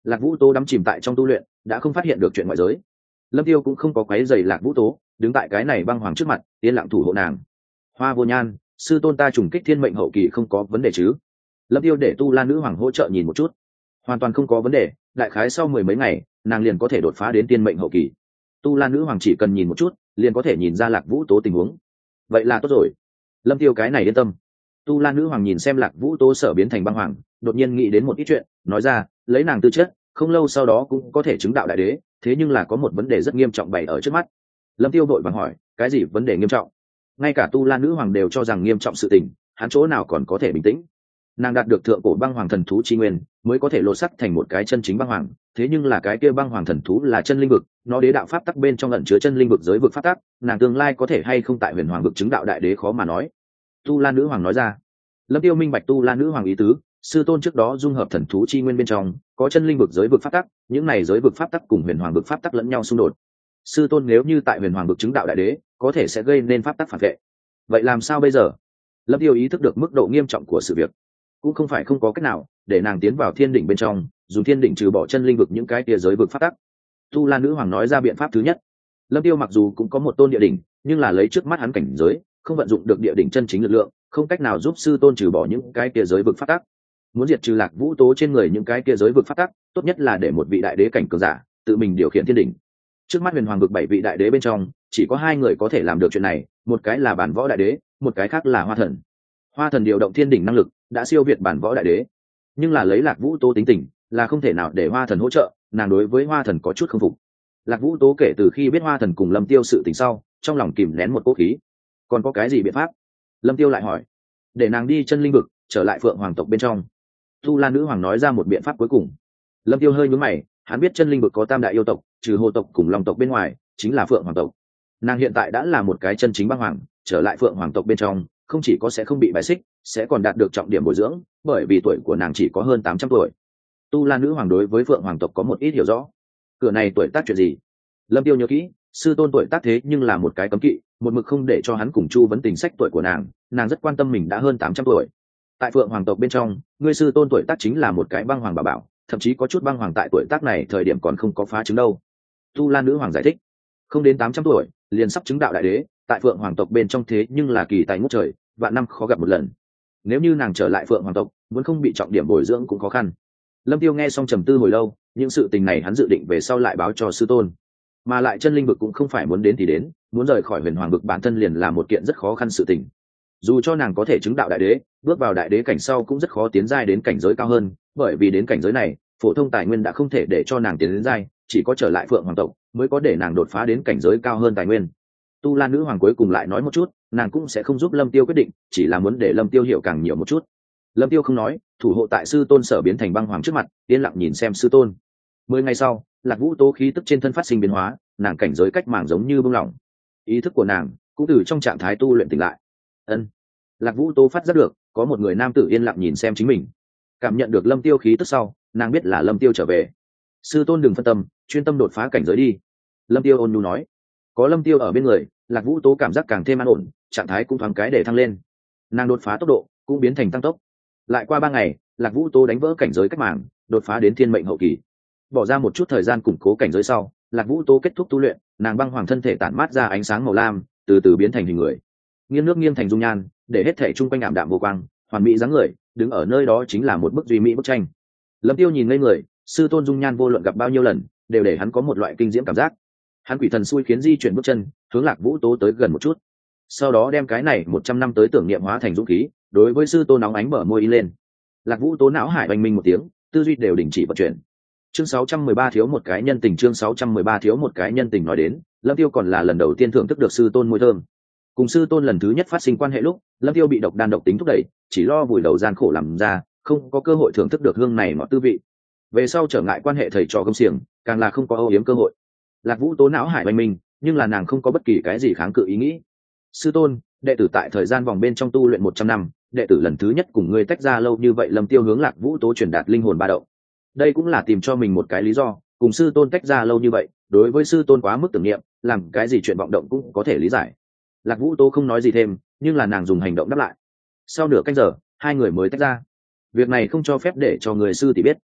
Lạc Vũ Tố đắm chìm tại trong tu luyện, đã không phát hiện được chuyện ngoại giới. Lâm Tiêu cũng không có quấy rầy Lạc Vũ Tố, đứng tại cái này băng hoàng trước mặt, yên lặng thủ hộ nàng. Hoa Vô Nhan, sư tôn ta trùng kích thiên mệnh hậu kỳ không có vấn đề chứ? Lâm Tiêu để Tu La nữ hoàng hỗ trợ nhìn một chút, hoàn toàn không có vấn đề. Đại khái sau mười mấy ngày, nàng liền có thể đột phá đến thiên mệnh hậu kỳ. Tu La nữ hoàng chỉ cần nhìn một chút, liền có thể nhìn ra Lạc Vũ Tố tình huống. Vậy là tốt rồi. Lâm Tiêu cái này yên tâm. Tu La nữ hoàng nhìn xem Lạc Vũ Tố sở biến thành băng hoàng, đột nhiên nghĩ đến một ít chuyện, nói ra, lấy nàng tư chất, không lâu sau đó cũng có thể chứng đạo đại đế, thế nhưng là có một vấn đề rất nghiêm trọng bày ở trước mắt. Lâm Tiêu vội vàng hỏi, cái gì vấn đề nghiêm trọng? Ngay cả Tu La nữ hoàng đều cho rằng nghiêm trọng sự tình, hắn chỗ nào còn có thể bình tĩnh? Nàng đạt được thượng cổ băng hoàng thần thú chi nguyên, mới có thể lột sắc thành một cái chân chính băng hoàng, thế nhưng là cái kia băng hoàng thần thú là chân linh vực, nó đế đạo pháp tắc bên trong ẩn chứa chân linh vực giới vực pháp tắc, nàng tương lai có thể hay không tại huyền hoàng vực chứng đạo đại đế khó mà nói. Tu La nữ hoàng nói ra. Lâm Tiêu minh bạch Tu La nữ hoàng ý tứ, sư tôn trước đó dung hợp thần thú chi nguyên bên trong có chân linh vực giới vực pháp tắc, những này giới vực pháp tắc cùng huyền hoàng vực pháp tắc lẫn nhau xung đột. Sư tôn nếu như tại huyền hoàng vực chứng đạo đại đế, có thể sẽ gây nên pháp tắc phản vệ. Vậy làm sao bây giờ? Lâm Tiêu ý thức được mức độ nghiêm trọng của sự việc, cũng không phải không có cách nào để nàng tiến vào thiên đỉnh bên trong, dùng thiên đỉnh trừ bỏ chân linh vực những cái tia giới vực pháp tắc. Tu La nữ hoàng nói ra biện pháp thứ nhất. Lâm Tiêu mặc dù cũng có một tôn địa đỉnh, nhưng là lấy trước mắt hắn cảnh giới, không vận dụng được địa đỉnh chân chính lực lượng, không cách nào giúp sư tôn trừ bỏ những cái tia giới vực pháp tắc. Muốn diệt trừ Lạc Vũ Tố trên người những cái tia giới vực pháp tắc, tốt nhất là để một vị đại đế cảnh cường giả tự mình điều khiển thiên đỉnh. Trước mắt huyền hoàng vực bảy vị đại đế bên trong, chỉ có hai người có thể làm được chuyện này, một cái là bản võ đại đế, một cái khác là Hoa Thần. Hoa Thần điều động thiên đỉnh năng lực đã siêu việt bản võ đại đế, nhưng là lấy Lạc Vũ Tố tính tình, là không thể nào để Hoa Thần hỗ trợ, nàng đối với Hoa Thần có chút không phục. Lạc Vũ Tố kể từ khi biết Hoa Thần cùng Lâm Tiêu sự tình sau, trong lòng kìm nén một cỗ khí. Còn có cái gì biện pháp? Lâm Tiêu lại hỏi. Để nàng đi chân linh vực, trở lại Phượng Hoàng tộc bên trong. Tu La nữ hoàng nói ra một biện pháp cuối cùng. Lâm Tiêu hơi nhướng mày, hắn biết chân linh vực có tam đại yêu tộc, trừ Hồ tộc cùng Long tộc bên ngoài, chính là Phượng Hoàng tộc. Nàng hiện tại đã là một cái chân chính băng hoàng, trở lại Phượng Hoàng tộc bên trong, không chỉ có sẽ không bị bài xích, sẽ còn đạt được trọng điểm bồi dưỡng, bởi vì tuổi của nàng chỉ có hơn tám trăm tuổi. Tu La nữ hoàng đối với Phượng Hoàng tộc có một ít hiểu rõ. Cửa này tuổi tác chuyện gì? Lâm Tiêu nhớ kỹ, sư tôn tuổi tác thế nhưng là một cái cấm kỵ, một mực không để cho hắn cùng Chu vấn tình sách tuổi của nàng, nàng rất quan tâm mình đã hơn tám trăm tuổi. Tại Phượng Hoàng tộc bên trong, ngươi sư tôn tuổi tác chính là một cái băng hoàng bảo bảo, thậm chí có chút băng hoàng tại tuổi tác này thời điểm còn không có phá chứng đâu. Tu La nữ hoàng giải thích, không đến tám trăm tuổi, liền sắp chứng đạo đại đế, tại Phượng Hoàng tộc bên trong thế nhưng là kỳ tài ngút trời, vạn năm khó gặp một lần. Nếu như nàng trở lại Phượng Hoàng tộc, muốn không bị trọng điểm bồi dưỡng cũng khó khăn. Lâm Tiêu nghe xong trầm tư hồi lâu, những sự tình này hắn dự định về sau lại báo cho sư tôn. Mà lại chân linh vực cũng không phải muốn đến thì đến, muốn rời khỏi huyền hoàng vực bản thân liền là một kiện rất khó khăn sự tình. Dù cho nàng có thể chứng đạo đại đế, bước vào đại đế cảnh sau cũng rất khó tiến giai đến cảnh giới cao hơn, bởi vì đến cảnh giới này, phổ thông tài nguyên đã không thể để cho nàng tiến đến giai, chỉ có trở lại Phượng Hoàng tộc mới có để nàng đột phá đến cảnh giới cao hơn tài nguyên. Tu La nữ hoàng cuối cùng lại nói một chút, nàng cũng sẽ không giúp Lâm Tiêu quyết định, chỉ là muốn để Lâm Tiêu hiểu càng nhiều một chút. Lâm Tiêu không nói, thủ hộ tại sư tôn sở biến thành băng hoàng trước mặt, yên lặng nhìn xem sư tôn. Mười ngày sau, Lạc Vũ Tố khí tức trên thân phát sinh biến hóa, nàng cảnh giới cách màng giống như bông lỏng, ý thức của nàng cũng từ trong trạng thái tu luyện tỉnh lại. Ân. Lạc Vũ Tố phát giác được có một người nam tử yên lặng nhìn xem chính mình, cảm nhận được Lâm Tiêu khí tức sau, nàng biết là Lâm Tiêu trở về. Sư tôn đừng phân tâm, chuyên tâm đột phá cảnh giới đi. Lâm Tiêu ôn nhu nói. Có Lâm Tiêu ở bên người, Lạc Vũ Tố cảm giác càng thêm an ổn, trạng thái cũng thoáng cái để thăng lên. Nàng đột phá tốc độ cũng biến thành tăng tốc. Lại qua ba ngày, Lạc Vũ Tố đánh vỡ cảnh giới cách màng, đột phá đến thiên mệnh hậu kỳ. Bỏ ra một chút thời gian củng cố cảnh giới sau, Lạc Vũ Tố kết thúc tu luyện, nàng băng hoàng thân thể tản mát ra ánh sáng màu lam, từ từ biến thành hình người. Nghiêng nước nghiêng thành dung nhan, để hết thể trung quanh ảm đạm vô quang, hoàn mỹ dáng người, đứng ở nơi đó chính là một bức duy mỹ bức tranh. Lâm Tiêu nhìn ngây người, sư tôn dung nhan vô luận gặp bao nhiêu lần, đều để hắn có một loại kinh diễm cảm giác. Hắn quỷ thần xui khiến di chuyển bước chân, hướng Lạc Vũ Tố tới gần một chút. Sau đó đem cái này một trăm năm tới tưởng niệm hóa thành dũng khí, đối với sư tôn nóng ánh mở môi y lên. Lạc Vũ Tố não hải oanh minh một tiếng, tư duy đều đình chỉ vận chuyển. Chương sáu trăm mười ba thiếu một cái nhân tình, chương sáu trăm mười ba thiếu một cái nhân tình nói đến, Lâm Tiêu còn là lần đầu tiên thưởng thức được sư tôn môi thơm. Cùng sư tôn lần thứ nhất phát sinh quan hệ lúc, Lâm Tiêu bị độc đan độc tính thúc đẩy, chỉ lo vùi đầu gian khổ làm ra, không có cơ hội thưởng thức được hương này ngọt tư vị. Về sau trở ngại quan hệ thầy trò công xiềng, càng là không có âu yếm cơ hội. Lạc Vũ Tố não hải oanh minh, nhưng là nàng không có bất kỳ cái gì kháng cự ý nghĩ. Sư tôn, đệ tử tại thời gian vòng bên trong tu luyện một trăm năm, đệ tử lần thứ nhất cùng ngươi tách ra lâu như vậy. Lâm Tiêu hướng Lạc Vũ Tố truyền đạt linh hồn ba động. Đây cũng là tìm cho mình một cái lý do, cùng sư tôn tách ra lâu như vậy, đối với sư tôn quá mức tưởng niệm, làm cái gì chuyện vọng động cũng có thể lý giải. Lạc Vũ Tố không nói gì thêm, nhưng là nàng dùng hành động đáp lại. Sau nửa canh giờ, hai người mới tách ra. Việc này không cho phép để cho người sư tỷ biết.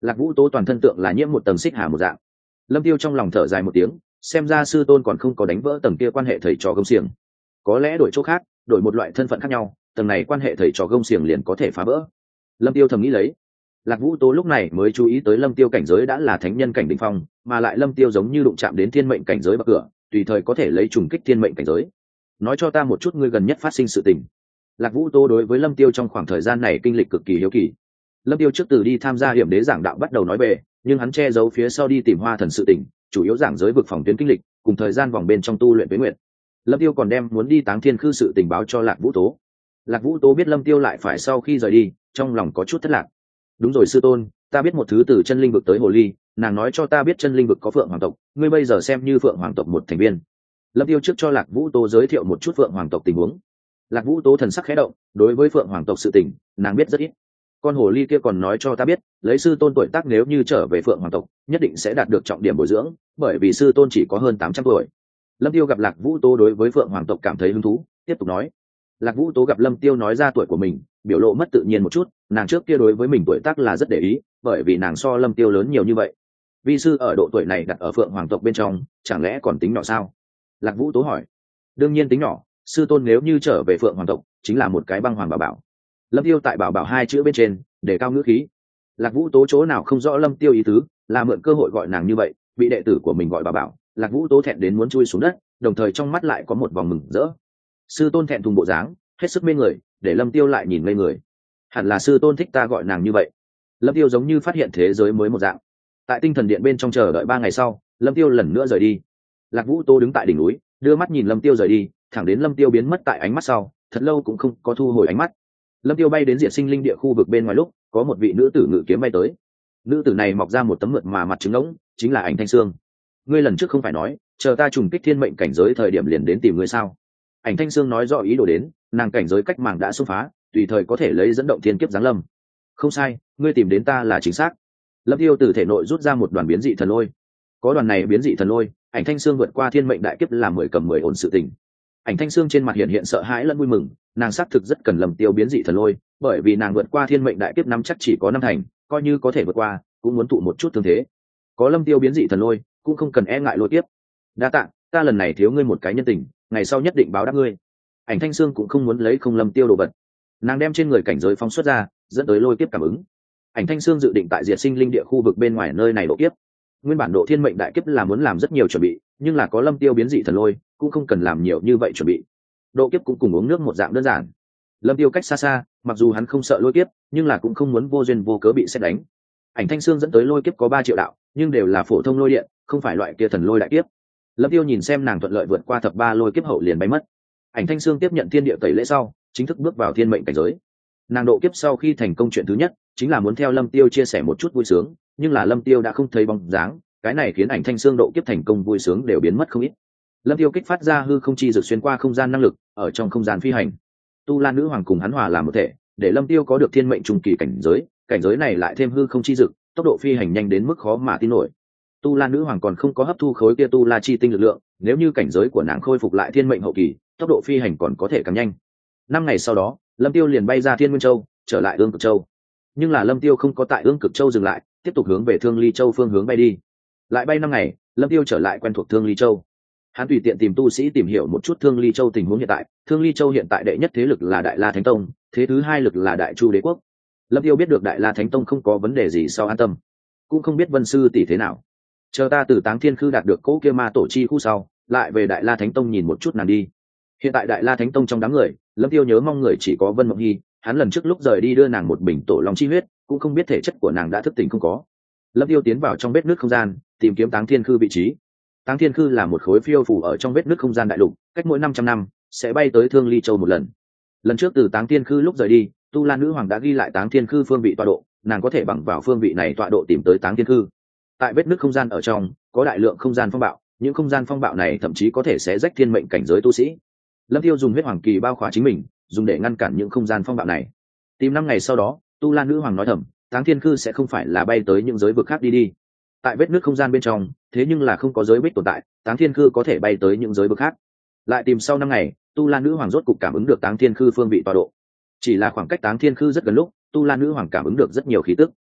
Lạc Vũ Tố toàn thân tượng là nhiễm một tầng xích hà một dạng. Lâm Tiêu trong lòng thở dài một tiếng, xem ra sư tôn còn không có đánh vỡ tầng kia quan hệ thầy trò gông xiềng. Có lẽ đổi chỗ khác, đổi một loại thân phận khác nhau, tầng này quan hệ thầy trò gông xiềng liền có thể phá vỡ. Lâm Tiêu thầm nghĩ lấy. Lạc Vũ Tố lúc này mới chú ý tới Lâm Tiêu cảnh giới đã là thánh nhân cảnh đỉnh phong, mà lại Lâm Tiêu giống như đụng chạm đến thiên mệnh cảnh giới bậc cửa, tùy thời có thể lấy trùng kích thiên mệnh cảnh giới. Nói cho ta một chút ngươi gần nhất phát sinh sự tình. Lạc Vũ Tố đối với Lâm Tiêu trong khoảng thời gian này kinh lịch cực kỳ hiếu kỳ. Lâm Tiêu trước từ đi tham gia hiểm đế giảng đạo bắt đầu nói về, nhưng hắn che giấu phía sau đi tìm Hoa Thần sự tình, chủ yếu giảng giới vực phòng tuyến kinh lịch, cùng thời gian vòng bên trong tu luyện với nguyện. Lâm Tiêu còn đem muốn đi Táng Thiên Khư sự tình báo cho Lạc Vũ Tố. Lạc Vũ Tố biết Lâm Tiêu lại phải sau khi rời đi, trong lòng có chút thất lạc. Đúng rồi sư tôn, ta biết một thứ từ chân linh vực tới hồ ly, nàng nói cho ta biết chân linh vực có phượng hoàng tộc, ngươi bây giờ xem như phượng hoàng tộc một thành viên. Lâm Tiêu trước cho Lạc Vũ Tố giới thiệu một chút phượng hoàng tộc tình huống. Lạc Vũ Tố thần sắc khẽ động, đối với phượng hoàng tộc sự tình, nàng biết rất ít. Con hồ ly kia còn nói cho ta biết, lấy sư tôn tuổi tác nếu như trở về phượng hoàng tộc, nhất định sẽ đạt được trọng điểm bồi dưỡng, bởi vì sư tôn chỉ có hơn tám trăm tuổi. Lâm Tiêu gặp Lạc Vũ Tố đối với phượng hoàng tộc cảm thấy hứng thú, tiếp tục nói. Lạc Vũ Tố gặp Lâm Tiêu nói ra tuổi của mình, biểu lộ mất tự nhiên một chút, nàng trước kia đối với mình tuổi tác là rất để ý, bởi vì nàng so Lâm Tiêu lớn nhiều như vậy. Vi sư ở độ tuổi này đặt ở phượng hoàng tộc bên trong, chẳng lẽ còn tính nhỏ sao? Lạc Vũ Tố hỏi. Đương nhiên tính nhỏ, sư tôn nếu như trở về phượng hoàng tộc, chính là một cái băng hoàng bảo bảo. Lâm Tiêu tại bảo bảo hai chữ bên trên, để cao ngữ khí. Lạc Vũ Tố chỗ nào không rõ Lâm Tiêu ý tứ, là mượn cơ hội gọi nàng như vậy, bị đệ tử của mình gọi bảo bảo. Lạc Vũ Tố thẹn đến muốn chui xuống đất, đồng thời trong mắt lại có một vòng mừng rỡ. Sư tôn thẹn thùng bộ dáng, hết sức mê người, để Lâm Tiêu lại nhìn ngây người. Hẳn là sư tôn thích ta gọi nàng như vậy. Lâm Tiêu giống như phát hiện thế giới mới một dạng. Tại tinh thần điện bên trong chờ đợi ba ngày sau, Lâm Tiêu lần nữa rời đi. Lạc Vũ Tố đứng tại đỉnh núi, đưa mắt nhìn Lâm Tiêu rời đi, thẳng đến Lâm Tiêu biến mất tại ánh mắt sau, thật lâu cũng không có thu hồi ánh mắt. Lâm Tiêu bay đến Diệt Sinh Linh Địa khu vực bên ngoài lúc, có một vị nữ tử ngự kiếm bay tới. Nữ tử này mọc ra một tấm mượt mà mặt trứng ngỗng, chính là Ảnh Thanh Sương. Ngươi lần trước không phải nói, chờ ta trùng kích thiên mệnh cảnh giới thời điểm liền đến tìm ngươi sao? Ảnh Thanh Sương nói rõ ý đồ đến, nàng cảnh giới cách màng đã xông phá, tùy thời có thể lấy dẫn động thiên kiếp giáng lâm. Không sai, ngươi tìm đến ta là chính xác. Lâm Tiêu từ thể nội rút ra một đoàn biến dị thần lôi. Có đoàn này biến dị thần lôi, Ảnh Thanh Sương vượt qua thiên mệnh đại kiếp làm mười cầm mười ổn sự tình. Ảnh Thanh Sương trên mặt hiện hiện sợ hãi lẫn vui mừng, nàng xác thực rất cần Lâm Tiêu biến dị thần lôi, bởi vì nàng vượt qua thiên mệnh đại kiếp năm chắc chỉ có năm thành, coi như có thể vượt qua, cũng muốn tụ một chút thương thế. Có Lâm Tiêu biến dị thần lôi, cũng không cần e ngại lôi kiếp. Đa tạ, ta lần này thiếu ngươi một cái nhân tình, ngày sau nhất định báo đáp ngươi. Ảnh Thanh Sương cũng không muốn lấy không Lâm Tiêu đồ vật, nàng đem trên người cảnh giới phóng xuất ra, dẫn tới lôi kiếp cảm ứng. Ảnh Thanh Sương dự định tại Diệt Sinh Linh Địa khu vực bên ngoài nơi này độ kiếp. Nguyên bản độ thiên mệnh đại kiếp là muốn làm rất nhiều chuẩn bị, nhưng là có Lâm Tiêu biến dị thần lôi, cũng không cần làm nhiều như vậy chuẩn bị. Độ kiếp cũng cùng uống nước một dạng đơn giản. Lâm Tiêu cách xa xa, mặc dù hắn không sợ lôi kiếp, nhưng là cũng không muốn vô duyên vô cớ bị sét đánh. Ảnh Thanh Sương dẫn tới lôi kiếp có ba triệu đạo, nhưng đều là phổ thông lôi điện, không phải loại kia thần lôi đại kiếp. Lâm Tiêu nhìn xem nàng thuận lợi vượt qua thập ba lôi kiếp hậu liền bay mất. Ảnh Thanh Sương tiếp nhận thiên địa tẩy lễ sau, chính thức bước vào thiên mệnh cảnh giới. Nàng độ kiếp sau khi thành công chuyện thứ nhất, chính là muốn theo Lâm Tiêu chia sẻ một chút vui sướng, nhưng là Lâm Tiêu đã không thấy bóng dáng, cái này khiến Ảnh Thanh Sương độ kiếp thành công vui sướng đều biến mất không ít. Lâm Tiêu kích phát ra hư không chi dược xuyên qua không gian năng lực, ở trong không gian phi hành. Tu La Nữ Hoàng cùng hắn hòa làm một thể, để Lâm Tiêu có được thiên mệnh trung kỳ cảnh giới, cảnh giới này lại thêm hư không chi dược, tốc độ phi hành nhanh đến mức khó mà tin nổi. Tu La Nữ Hoàng còn không có hấp thu khối kia tu la chi tinh lực lượng, nếu như cảnh giới của nàng khôi phục lại thiên mệnh hậu kỳ, tốc độ phi hành còn có thể càng nhanh. Năm ngày sau đó, Lâm Tiêu liền bay ra Thiên Nguyên Châu, trở lại Ương Cực Châu. Nhưng là Lâm Tiêu không có tại Ương Cực Châu dừng lại, tiếp tục hướng về Thương Ly Châu phương hướng bay đi. Lại bay năm ngày, Lâm Tiêu trở lại quen thuộc Thương Ly Châu. Hắn tùy tiện tìm tu sĩ tìm hiểu một chút Thương Ly Châu tình huống hiện tại. Thương Ly Châu hiện tại đệ nhất thế lực là Đại La Thánh Tông, thế thứ hai lực là Đại Chu Đế Quốc. Lâm Tiêu biết được Đại La Thánh Tông không có vấn đề gì sau an tâm, cũng không biết Vân sư tỷ thế nào. Chờ ta từ Táng Thiên Khư đạt được cỗ kia ma tổ chi khu sau, lại về Đại La Thánh Tông nhìn một chút nàng đi. Hiện tại Đại La Thánh Tông trong đám người, Lâm Tiêu nhớ mong người chỉ có Vân Mộng Hy, hắn lần trước lúc rời đi đưa nàng một bình tổ long chi huyết, cũng không biết thể chất của nàng đã thức tỉnh không có. Lâm Tiêu tiến vào trong vết nước không gian, tìm kiếm Táng Thiên Khư vị trí. Táng Thiên Khư là một khối phiêu phù ở trong vết nước không gian đại lục, cách mỗi năm trăm năm sẽ bay tới Thương Ly Châu một lần. Lần trước từ Táng Thiên Khư lúc rời đi, Tu La Nữ Hoàng đã ghi lại Táng Thiên Khư phương vị tọa độ, nàng có thể bằng vào phương vị này tọa độ tìm tới Táng Thiên Khư. Tại vết nước không gian ở trong, có đại lượng không gian phong bạo, những không gian phong bạo này thậm chí có thể xé rách thiên mệnh cảnh giới tu sĩ. Lâm Tiêu dùng huyết hoàng kỳ bao khỏa chính mình, dùng để ngăn cản những không gian phong bạo này. Tìm năm ngày sau đó, Tu La Nữ Hoàng nói thầm, Táng Thiên Khư sẽ không phải là bay tới những giới vực khác đi đi. Tại vết nước không gian bên trong, thế nhưng là không có giới bích tồn tại, Táng Thiên Khư có thể bay tới những giới vực khác. Lại tìm sau năm ngày, Tu La Nữ Hoàng rốt cục cảm ứng được Táng Thiên Khư phương vị tọa độ. Chỉ là khoảng cách Táng Thiên Khư rất gần lúc, Tu La Nữ Hoàng cảm ứng được rất nhiều khí tức.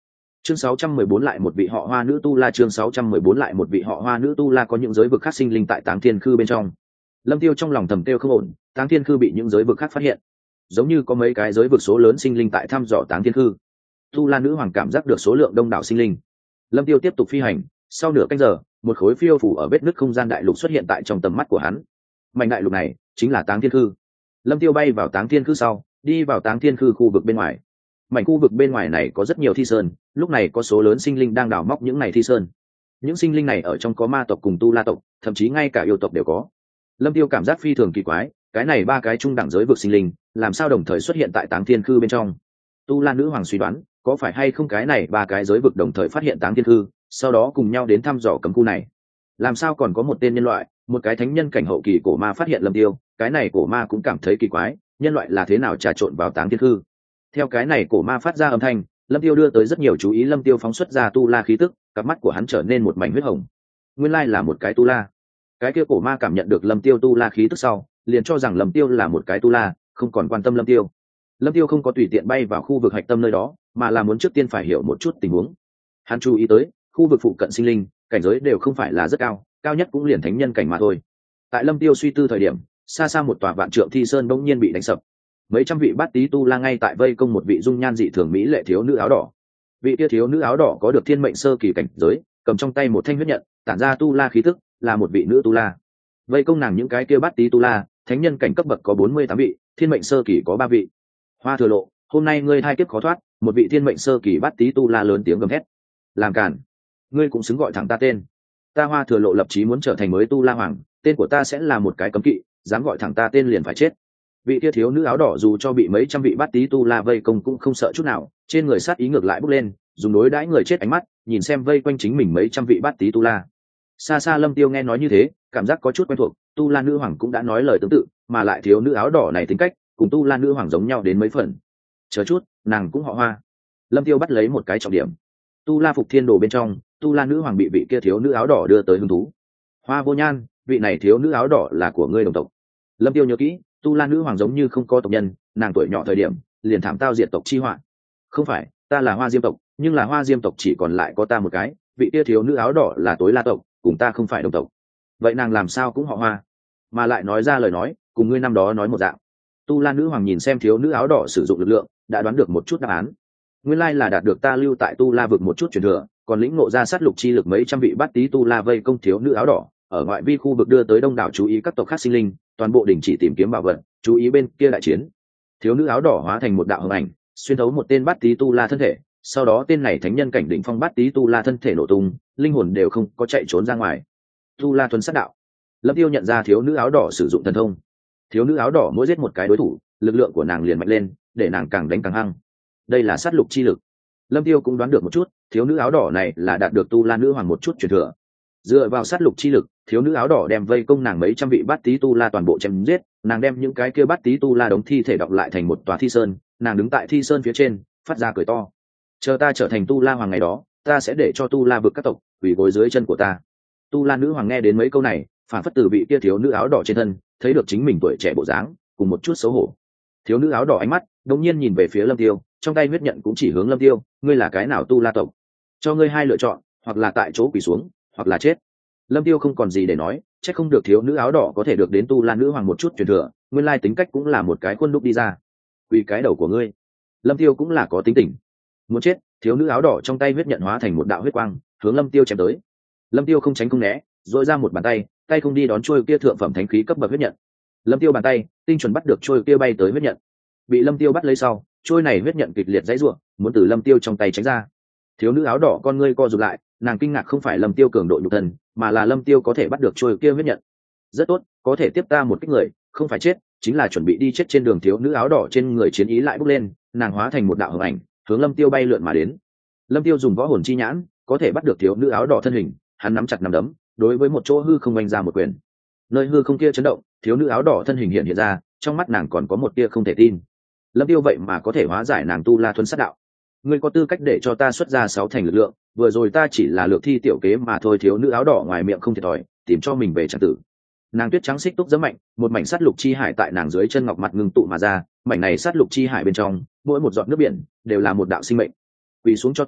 Chương sáu trăm mười bốn lại một vị họ Hoa nữ tu la, chương sáu trăm mười bốn lại một vị họ Hoa nữ tu la. Có những giới vực khác sinh linh tại Táng Thiên Khư bên trong. Lâm Tiêu trong lòng thầm tiêu không ổn, Táng Thiên Khư bị những giới vực khác phát hiện, giống như có mấy cái giới vực số lớn sinh linh tại thăm dò Táng Thiên Khư. Tu la nữ hoàng cảm giác được số lượng đông đảo sinh linh. Lâm Tiêu tiếp tục phi hành, sau nửa canh giờ, một khối phiêu phủ ở vết nứt không gian đại lục xuất hiện tại trong tầm mắt của hắn. Mảnh đại lục này chính là Táng Thiên Khư. Lâm Tiêu bay vào Táng Thiên Khư sau, đi vào Táng Thiên Khư khu vực bên ngoài. Mảnh khu vực bên ngoài này có rất nhiều thi sơn, lúc này có số lớn sinh linh đang đào móc những này thi sơn. Những sinh linh này ở trong có ma tộc cùng tu la tộc, thậm chí ngay cả yêu tộc đều có. Lâm Tiêu cảm giác phi thường kỳ quái, cái này ba cái trung đẳng giới vực sinh linh, làm sao đồng thời xuất hiện tại Táng Thiên Khư bên trong? Tu la nữ hoàng suy đoán, có phải hay không cái này ba cái giới vực đồng thời phát hiện Táng Thiên Khư, sau đó cùng nhau đến thăm dò cấm khu này? Làm sao còn có một tên nhân loại, một cái thánh nhân cảnh hậu kỳ cổ ma phát hiện Lâm Tiêu, cái này cổ ma cũng cảm thấy kỳ quái, nhân loại là thế nào trà trộn vào Táng Thiên Khư? Theo cái này cổ ma phát ra âm thanh, Lâm Tiêu đưa tới rất nhiều chú ý. Lâm Tiêu phóng xuất ra tu la khí tức, cặp mắt của hắn trở nên một mảnh huyết hồng. Nguyên lai là một cái tu la. Cái kia cổ ma cảm nhận được Lâm Tiêu tu la khí tức sau, liền cho rằng Lâm Tiêu là một cái tu la, không còn quan tâm Lâm Tiêu. Lâm Tiêu không có tùy tiện bay vào khu vực hạch tâm nơi đó, mà là muốn trước tiên phải hiểu một chút tình huống. Hắn chú ý tới, khu vực phụ cận sinh linh, cảnh giới đều không phải là rất cao, cao nhất cũng liền thánh nhân cảnh mà thôi. Tại Lâm Tiêu suy tư thời điểm, xa xa một tòa vạn trượng thi sơn bỗng nhiên bị đánh sập. Mấy trăm vị bát tí tu la ngay tại vây công một vị dung nhan dị thường mỹ lệ thiếu nữ áo đỏ. Vị kia thiếu nữ áo đỏ có được thiên mệnh sơ kỳ cảnh giới, cầm trong tay một thanh huyết nhận, tản ra tu la khí tức, là một vị nữ tu la. Vây công nàng những cái kia bát tí tu la, thánh nhân cảnh cấp bậc có bốn mươi tám vị, thiên mệnh sơ kỳ có ba vị. Hoa Thừa Lộ, hôm nay ngươi hai kiếp khó thoát. Một vị thiên mệnh sơ kỳ bát tí tu la lớn tiếng gầm hét. Làm cản, ngươi cũng xứng gọi thẳng ta tên. Ta Hoa Thừa Lộ lập chí muốn trở thành mới tu la hoàng, tên của ta sẽ là một cái cấm kỵ, dám gọi thẳng ta tên liền phải chết. Vị kia thiếu nữ áo đỏ dù cho bị mấy trăm vị bát tí tu la vây công cũng không sợ chút nào, trên người sát ý ngược lại bốc lên, dùng đối đãi người chết ánh mắt nhìn xem vây quanh chính mình mấy trăm vị bát tí tu la. Xa xa Lâm Tiêu nghe nói như thế, cảm giác có chút quen thuộc, tu la nữ hoàng cũng đã nói lời tương tự, mà lại thiếu nữ áo đỏ này tính cách cùng tu la nữ hoàng giống nhau đến mấy phần. Chờ chút, nàng cũng họ Hoa. Lâm Tiêu bắt lấy một cái trọng điểm. Tu la phục thiên đồ bên trong, tu la nữ hoàng bị vị kia thiếu nữ áo đỏ đưa tới hứng thú. Hoa Vô Nhan, vị này thiếu nữ áo đỏ là của ngươi đồng tộc. Lâm Tiêu nhớ kỹ, tu la nữ hoàng giống như không có tộc nhân, nàng tuổi nhỏ thời điểm liền thảm tao diệt tộc chi họa. Không phải, ta là Hoa Diêm tộc, nhưng là Hoa Diêm tộc chỉ còn lại có ta một cái, vị kia thiếu nữ áo đỏ là Tối La tộc, cùng ta không phải đồng tộc. Vậy nàng làm sao cũng họ Hoa, mà lại nói ra lời nói cùng ngươi năm đó nói một dạng. Tu la nữ hoàng nhìn xem thiếu nữ áo đỏ sử dụng lực lượng, đã đoán được một chút đáp án. Nguyên lai là đạt được ta lưu tại tu la vực một chút truyền thừa, còn lĩnh ngộ ra sát lục chi lực mấy trăm vị bát tí tu la vây công thiếu nữ áo đỏ, ở ngoại vi khu vực đưa tới đông đảo chú ý các tộc khác sinh linh, toàn bộ đình chỉ tìm kiếm bảo vật, chú ý bên kia đại chiến. Thiếu nữ áo đỏ hóa thành một đạo hồng ảnh, xuyên thấu một tên bát tí tu la thân thể, sau đó tên này thánh nhân cảnh đỉnh phong bát tí tu la thân thể nổ tung, linh hồn đều không có chạy trốn ra ngoài. Tu la thuần sát đạo. Lâm Tiêu nhận ra thiếu nữ áo đỏ sử dụng thần thông. Thiếu nữ áo đỏ mỗi giết một cái đối thủ, lực lượng của nàng liền mạnh lên, để nàng càng đánh càng hăng. Đây là sát lục chi lực. Lâm Tiêu cũng đoán được một chút, thiếu nữ áo đỏ này là đạt được tu la nữ hoàng một chút truyền thừa. Dựa vào sát lục chi lực, thiếu nữ áo đỏ đem vây công nàng mấy trăm vị bát tí tu la toàn bộ chém giết, nàng đem những cái kia bát tí tu la đống thi thể đọc lại thành một tòa thi sơn, nàng đứng tại thi sơn phía trên, phát ra cười to. Chờ ta trở thành tu la hoàng ngày đó, ta sẽ để cho tu la vực các tộc quỳ gối dưới chân của ta. Tu la nữ hoàng nghe đến mấy câu này, phản phất từ vị kia thiếu nữ áo đỏ trên thân thấy được chính mình tuổi trẻ bộ dáng, cùng một chút xấu hổ. Thiếu nữ áo đỏ ánh mắt đột nhiên nhìn về phía Lâm Tiêu, trong tay huyết nhận cũng chỉ hướng Lâm Tiêu, ngươi là cái nào tu la tộc? Cho ngươi hai lựa chọn, hoặc là tại chỗ quỳ xuống, hoặc là chết. Lâm Tiêu không còn gì để nói, chắc không được thiếu nữ áo đỏ có thể được đến tu la nữ hoàng một chút truyền thừa, nguyên lai tính cách cũng là một cái khuôn đúc đi ra. Quỳ cái đầu của ngươi. Lâm Tiêu cũng là có tính tình. Muốn chết, thiếu nữ áo đỏ trong tay huyết nhận hóa thành một đạo huyết quang, hướng Lâm Tiêu chém tới. Lâm Tiêu không tránh không né, dội ra một bàn tay, tay không đi đón trôi kia thượng phẩm thánh khí cấp bậc huyết nhận. Lâm Tiêu bàn tay tinh chuẩn bắt được trôi kia bay tới huyết nhận. Bị Lâm Tiêu bắt lấy sau, trôi này huyết nhận kịch liệt dãy rủa, muốn từ Lâm Tiêu trong tay tránh ra. Thiếu nữ áo đỏ con ngươi co rụt lại, nàng kinh ngạc không phải Lâm Tiêu cường độ nhục thân, mà là Lâm Tiêu có thể bắt được trôi kia huyết nhận. Rất tốt, có thể tiếp ta một kích người, không phải chết, chính là chuẩn bị đi chết trên đường. Thiếu nữ áo đỏ trên người chiến ý lại bốc lên, nàng hóa thành một đạo hồng ảnh, hướng Lâm Tiêu bay lượn mà đến. Lâm Tiêu dùng võ hồn chi nhãn, có thể bắt được thiếu nữ áo đỏ thân hình, hắn nắm chặt nắm đấm, đối với một chỗ hư không oanh ra một quyền. Nơi hư không kia chấn động, thiếu nữ áo đỏ thân hình hiện hiện ra, trong mắt nàng còn có một tia không thể tin. Lâm Tiêu vậy mà có thể hóa giải nàng tu la thuần sát đạo. Ngươi có tư cách để cho ta xuất ra sáu thành lực lượng, vừa rồi ta chỉ là lược thi tiểu kế mà thôi. Thiếu nữ áo đỏ ngoài miệng không thiệt thòi, tìm cho mình về tràng tử. Nàng tuyết trắng xích túc rất mạnh, một mảnh sát lục chi hải tại nàng dưới chân ngọc mặt ngưng tụ mà ra, mảnh này sát lục chi hải bên trong, mỗi một giọt nước biển đều là một đạo sinh mệnh. Quỳ xuống cho ta,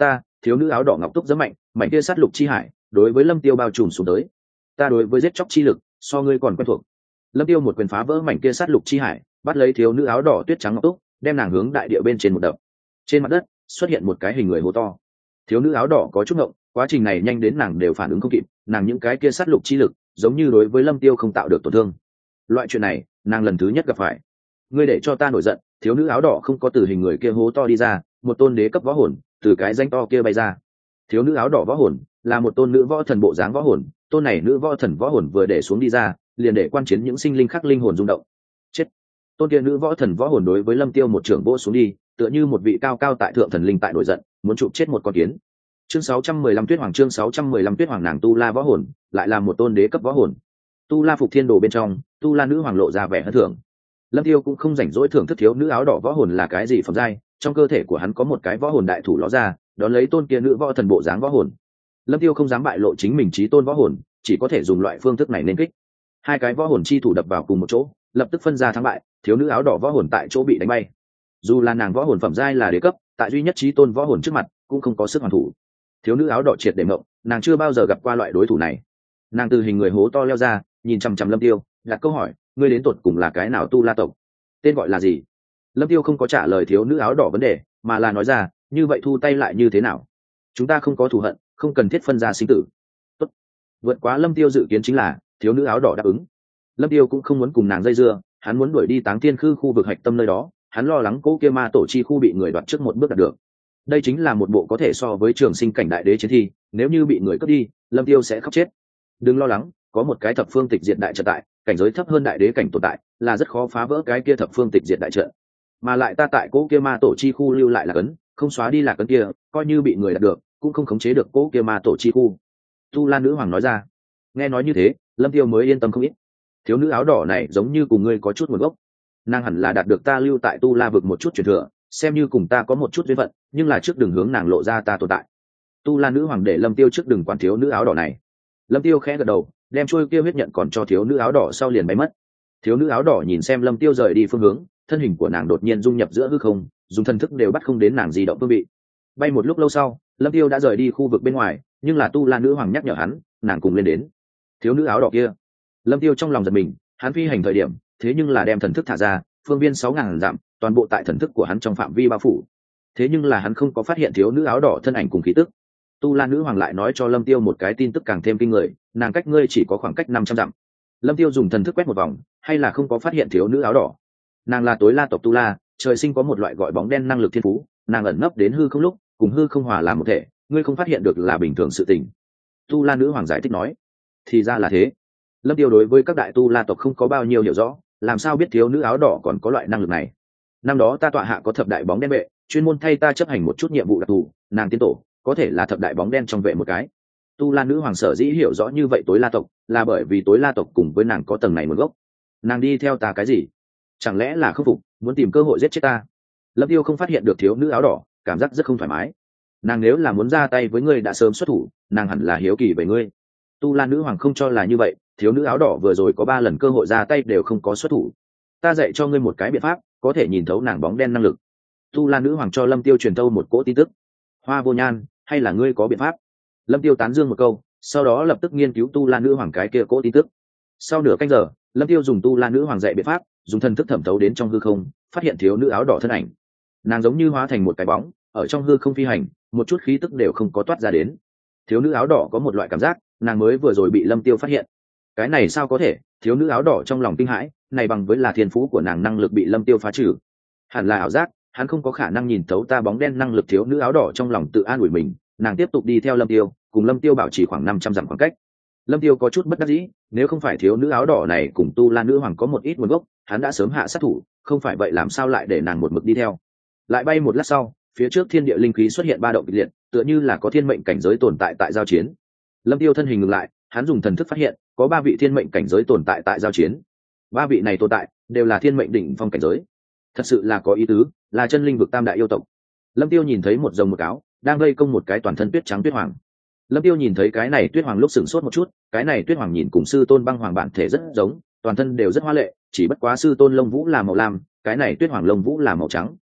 thiếu nữ áo đỏ ngọc túc rất mạnh, mảnh kia sát lục chi hải đối với lâm tiêu bao trùm xuống tới. Ta đối với giết chóc chi lực so ngươi còn quen thuộc. Lâm tiêu một quyền phá vỡ mảnh kia sát lục chi hải, bắt lấy thiếu nữ áo đỏ tuyết trắng ngọc túc, đem nàng hướng đại địa bên trên một đập. Trên mặt đất xuất hiện một cái hình người hố to. Thiếu nữ áo đỏ có chút ngộng, quá trình này nhanh đến nàng đều phản ứng không kịp, nàng những cái kia sát lục chi lực giống như đối với lâm tiêu không tạo được tổn thương. Loại chuyện này nàng lần thứ nhất gặp phải. Ngươi để cho ta nổi giận. Thiếu nữ áo đỏ không có từ hình người kia hố to đi ra, một tôn đế cấp võ hồn từ cái danh to kia bay ra. Thiếu nữ áo đỏ võ hồn là một tôn nữ võ thần bộ dáng võ hồn, tôn này nữ võ thần võ hồn vừa để xuống đi ra, liền để quan chiến những sinh linh khác linh hồn rung động. Chết. Tôn kia nữ võ thần võ hồn đối với lâm tiêu một trưởng vỗ xuống đi, tựa như một vị cao cao tại thượng thần linh tại nổi giận, muốn chụp chết một con kiến. Chương sáu trăm mười lăm Tuyết Hoàng chương sáu trăm mười lăm Tuyết Hoàng nàng tu la võ hồn, lại là một tôn đế cấp võ hồn. Tu la phục thiên đồ bên trong, tu la nữ hoàng lộ ra vẻ hân thưởng. Lâm tiêu cũng không rảnh rỗi thưởng thức thiếu nữ áo đỏ võ hồn là cái gì phẩm giai, trong cơ thể của hắn có một cái võ hồn đại thủ ló ra, đón lấy tôn kia nữ võ thần bộ dáng võ hồn. Lâm tiêu không dám bại lộ chính mình chí tôn võ hồn, chỉ có thể dùng loại phương thức này nên kích. Hai cái võ hồn chi thủ đập vào cùng một chỗ, lập tức phân ra thắng bại, thiếu nữ áo đỏ võ hồn tại chỗ bị đánh bay. Dù là nàng võ hồn phẩm giai là đế cấp, tại duy nhất chí tôn võ hồn trước mặt cũng không có sức hoàn thủ. Thiếu nữ áo đỏ triệt để mộng, nàng chưa bao giờ gặp qua loại đối thủ này. Nàng từ hình người hố to leo ra, nhìn chằm chằm lâm tiêu, đặt câu hỏi, ngươi đến tột cùng là cái nào tu la tộc, tên gọi là gì? Lâm tiêu không có trả lời thiếu nữ áo đỏ vấn đề, mà là nói ra, như vậy thu tay lại như thế nào? Chúng ta không có thù hận, không cần thiết phân ra sinh tử. Tốt. Vượt quá lâm tiêu dự kiến chính là thiếu nữ áo đỏ đáp ứng. Lâm tiêu cũng không muốn cùng nàng dây dưa, hắn muốn đuổi đi Táng Thiên Khư khu vực hạch tâm nơi đó, hắn lo lắng cố kia ma tổ chi khu bị người đoạt trước một bước đạt được. Đây chính là một bộ có thể so với trường sinh cảnh đại đế chiến thi, nếu như bị người cướp đi, lâm tiêu sẽ khóc chết. Đừng lo lắng, có một cái thập phương tịch diệt đại trận tại, cảnh giới thấp hơn đại đế cảnh tồn tại, là rất khó phá vỡ cái kia thập phương tịch diệt đại trận. Mà lại ta tại cố kia ma tổ chi khu lưu lại là cấn, không xóa đi là cấn kia, coi như bị người đạt được, cũng không khống chế được cố kia ma tổ chi khu. Tu La nữ hoàng nói ra. Nghe nói như thế, lâm tiêu mới yên tâm không ít. Thiếu nữ áo đỏ này giống như cùng ngươi có chút nguồn gốc, nàng hẳn là đạt được ta lưu tại Tu La vực một chút truyền thừa, xem như cùng ta có một chút duyên phận, nhưng là trước đừng hướng nàng lộ ra ta tồn tại. Tu La nữ hoàng để lâm tiêu trước đừng quản thiếu nữ áo đỏ này. Lâm tiêu khẽ gật đầu, đem trôi kia huyết nhận còn cho thiếu nữ áo đỏ sau liền bay mất. Thiếu nữ áo đỏ nhìn xem lâm tiêu rời đi phương hướng, thân hình của nàng đột nhiên dung nhập giữa hư không, dùng thần thức đều bắt không đến nàng di động phương vị. Bay một lúc lâu sau, lâm tiêu đã rời đi khu vực bên ngoài, nhưng là Tu La nữ hoàng nhắc nhở hắn, nàng cùng lên đến. Thiếu nữ áo đỏ kia. Lâm tiêu trong lòng giật mình, hắn phi hành thời điểm, thế nhưng là đem thần thức thả ra, phương viên sáu ngàn dặm, toàn bộ tại thần thức của hắn trong phạm vi bao phủ. Thế nhưng là hắn không có phát hiện thiếu nữ áo đỏ thân ảnh cùng khí tức. Tu La nữ hoàng lại nói cho lâm tiêu một cái tin tức càng thêm kinh người, nàng cách ngươi chỉ có khoảng cách năm trăm dặm. Lâm tiêu dùng thần thức quét một vòng, hay là không có phát hiện thiếu nữ áo đỏ. Nàng là tối la tộc Tu La, trời sinh có một loại gọi bóng đen năng lực thiên phú, nàng ẩn nấp đến hư không lúc, cùng hư không hòa làm một thể, ngươi không phát hiện được là bình thường sự tình. Tu La nữ hoàng giải thích nói. Thì ra là thế. Lâm tiêu đối với các đại Tu La tộc không có bao nhiêu hiểu rõ, làm sao biết thiếu nữ áo đỏ còn có loại năng lực này. Năm đó ta tọa hạ có thập đại bóng đen vệ, chuyên môn thay ta chấp hành một chút nhiệm vụ đặc thù, nàng tiên tổ có thể là thập đại bóng đen trong vệ một cái. Tu La nữ hoàng sở dĩ hiểu rõ như vậy tối la tộc, là bởi vì tối la tộc cùng với nàng có tầng này nguồn gốc. Nàng đi theo ta cái gì? Chẳng lẽ là khâm phục, muốn tìm cơ hội giết chết ta? Lâm tiêu không phát hiện được thiếu nữ áo đỏ, cảm giác rất không thoải mái. Nàng nếu là muốn ra tay với ngươi đã sớm xuất thủ, nàng hẳn là hiếu kỳ về ngươi. Tu La nữ hoàng không cho là như vậy, thiếu nữ áo đỏ vừa rồi có ba lần cơ hội ra tay đều không có xuất thủ. Ta dạy cho ngươi một cái biện pháp, có thể nhìn thấu nàng bóng đen năng lực. Tu La nữ hoàng cho Lâm tiêu truyền thâu một cỗ tin tức. Hoa Vô Nhan, hay là ngươi có biện pháp? Lâm tiêu tán dương một câu, sau đó lập tức nghiên cứu Tu La nữ hoàng cái kia cỗ tin tức. Sau nửa canh giờ, Lâm tiêu dùng Tu La nữ hoàng dạy biện pháp, dùng thần thức thẩm thấu đến trong hư không, phát hiện thiếu nữ áo đỏ thân ảnh. Nàng giống như hóa thành một cái bóng, ở trong hư không phi hành, một chút khí tức đều không có toát ra đến. Thiếu nữ áo đỏ có một loại cảm giác, nàng mới vừa rồi bị Lâm tiêu phát hiện. Cái này sao có thể? Thiếu nữ áo đỏ trong lòng kinh hãi, này bằng với là thiên phú của nàng năng lực bị Lâm tiêu phá trừ. Hẳn là ảo giác, hắn không có khả năng nhìn thấu ta bóng đen năng lực. Thiếu nữ áo đỏ trong lòng tự an ủi mình, nàng tiếp tục đi theo Lâm tiêu, cùng Lâm tiêu bảo trì khoảng năm trăm dặm khoảng cách. Lâm tiêu có chút bất đắc dĩ, nếu không phải thiếu nữ áo đỏ này cùng Tu La nữ hoàng có một ít nguồn gốc, hắn đã sớm hạ sát thủ, không phải vậy làm sao lại để nàng một mực đi theo. Lại bay một lát sau, phía trước thiên địa linh khí xuất hiện ba động kịch liệt, tựa như là có thiên mệnh cảnh giới tồn tại tại giao chiến. Lâm tiêu thân hình ngừng lại, hắn dùng thần thức phát hiện có ba vị thiên mệnh cảnh giới tồn tại tại giao chiến. Ba vị này tồn tại đều là thiên mệnh đỉnh phong cảnh giới, thật sự là có ý tứ, là chân linh vực tam đại yêu tộc. Lâm tiêu nhìn thấy một rồng một cáo đang vây công một cái toàn thân tuyết trắng tuyết hoàng. Lâm tiêu nhìn thấy cái này tuyết hoàng lúc sửng sốt một chút, cái này tuyết hoàng nhìn cùng sư tôn băng hoàng bản thể rất giống, toàn thân đều rất hoa lệ, chỉ bất quá sư tôn lông vũ là màu lam, cái này tuyết hoàng lông vũ là màu trắng.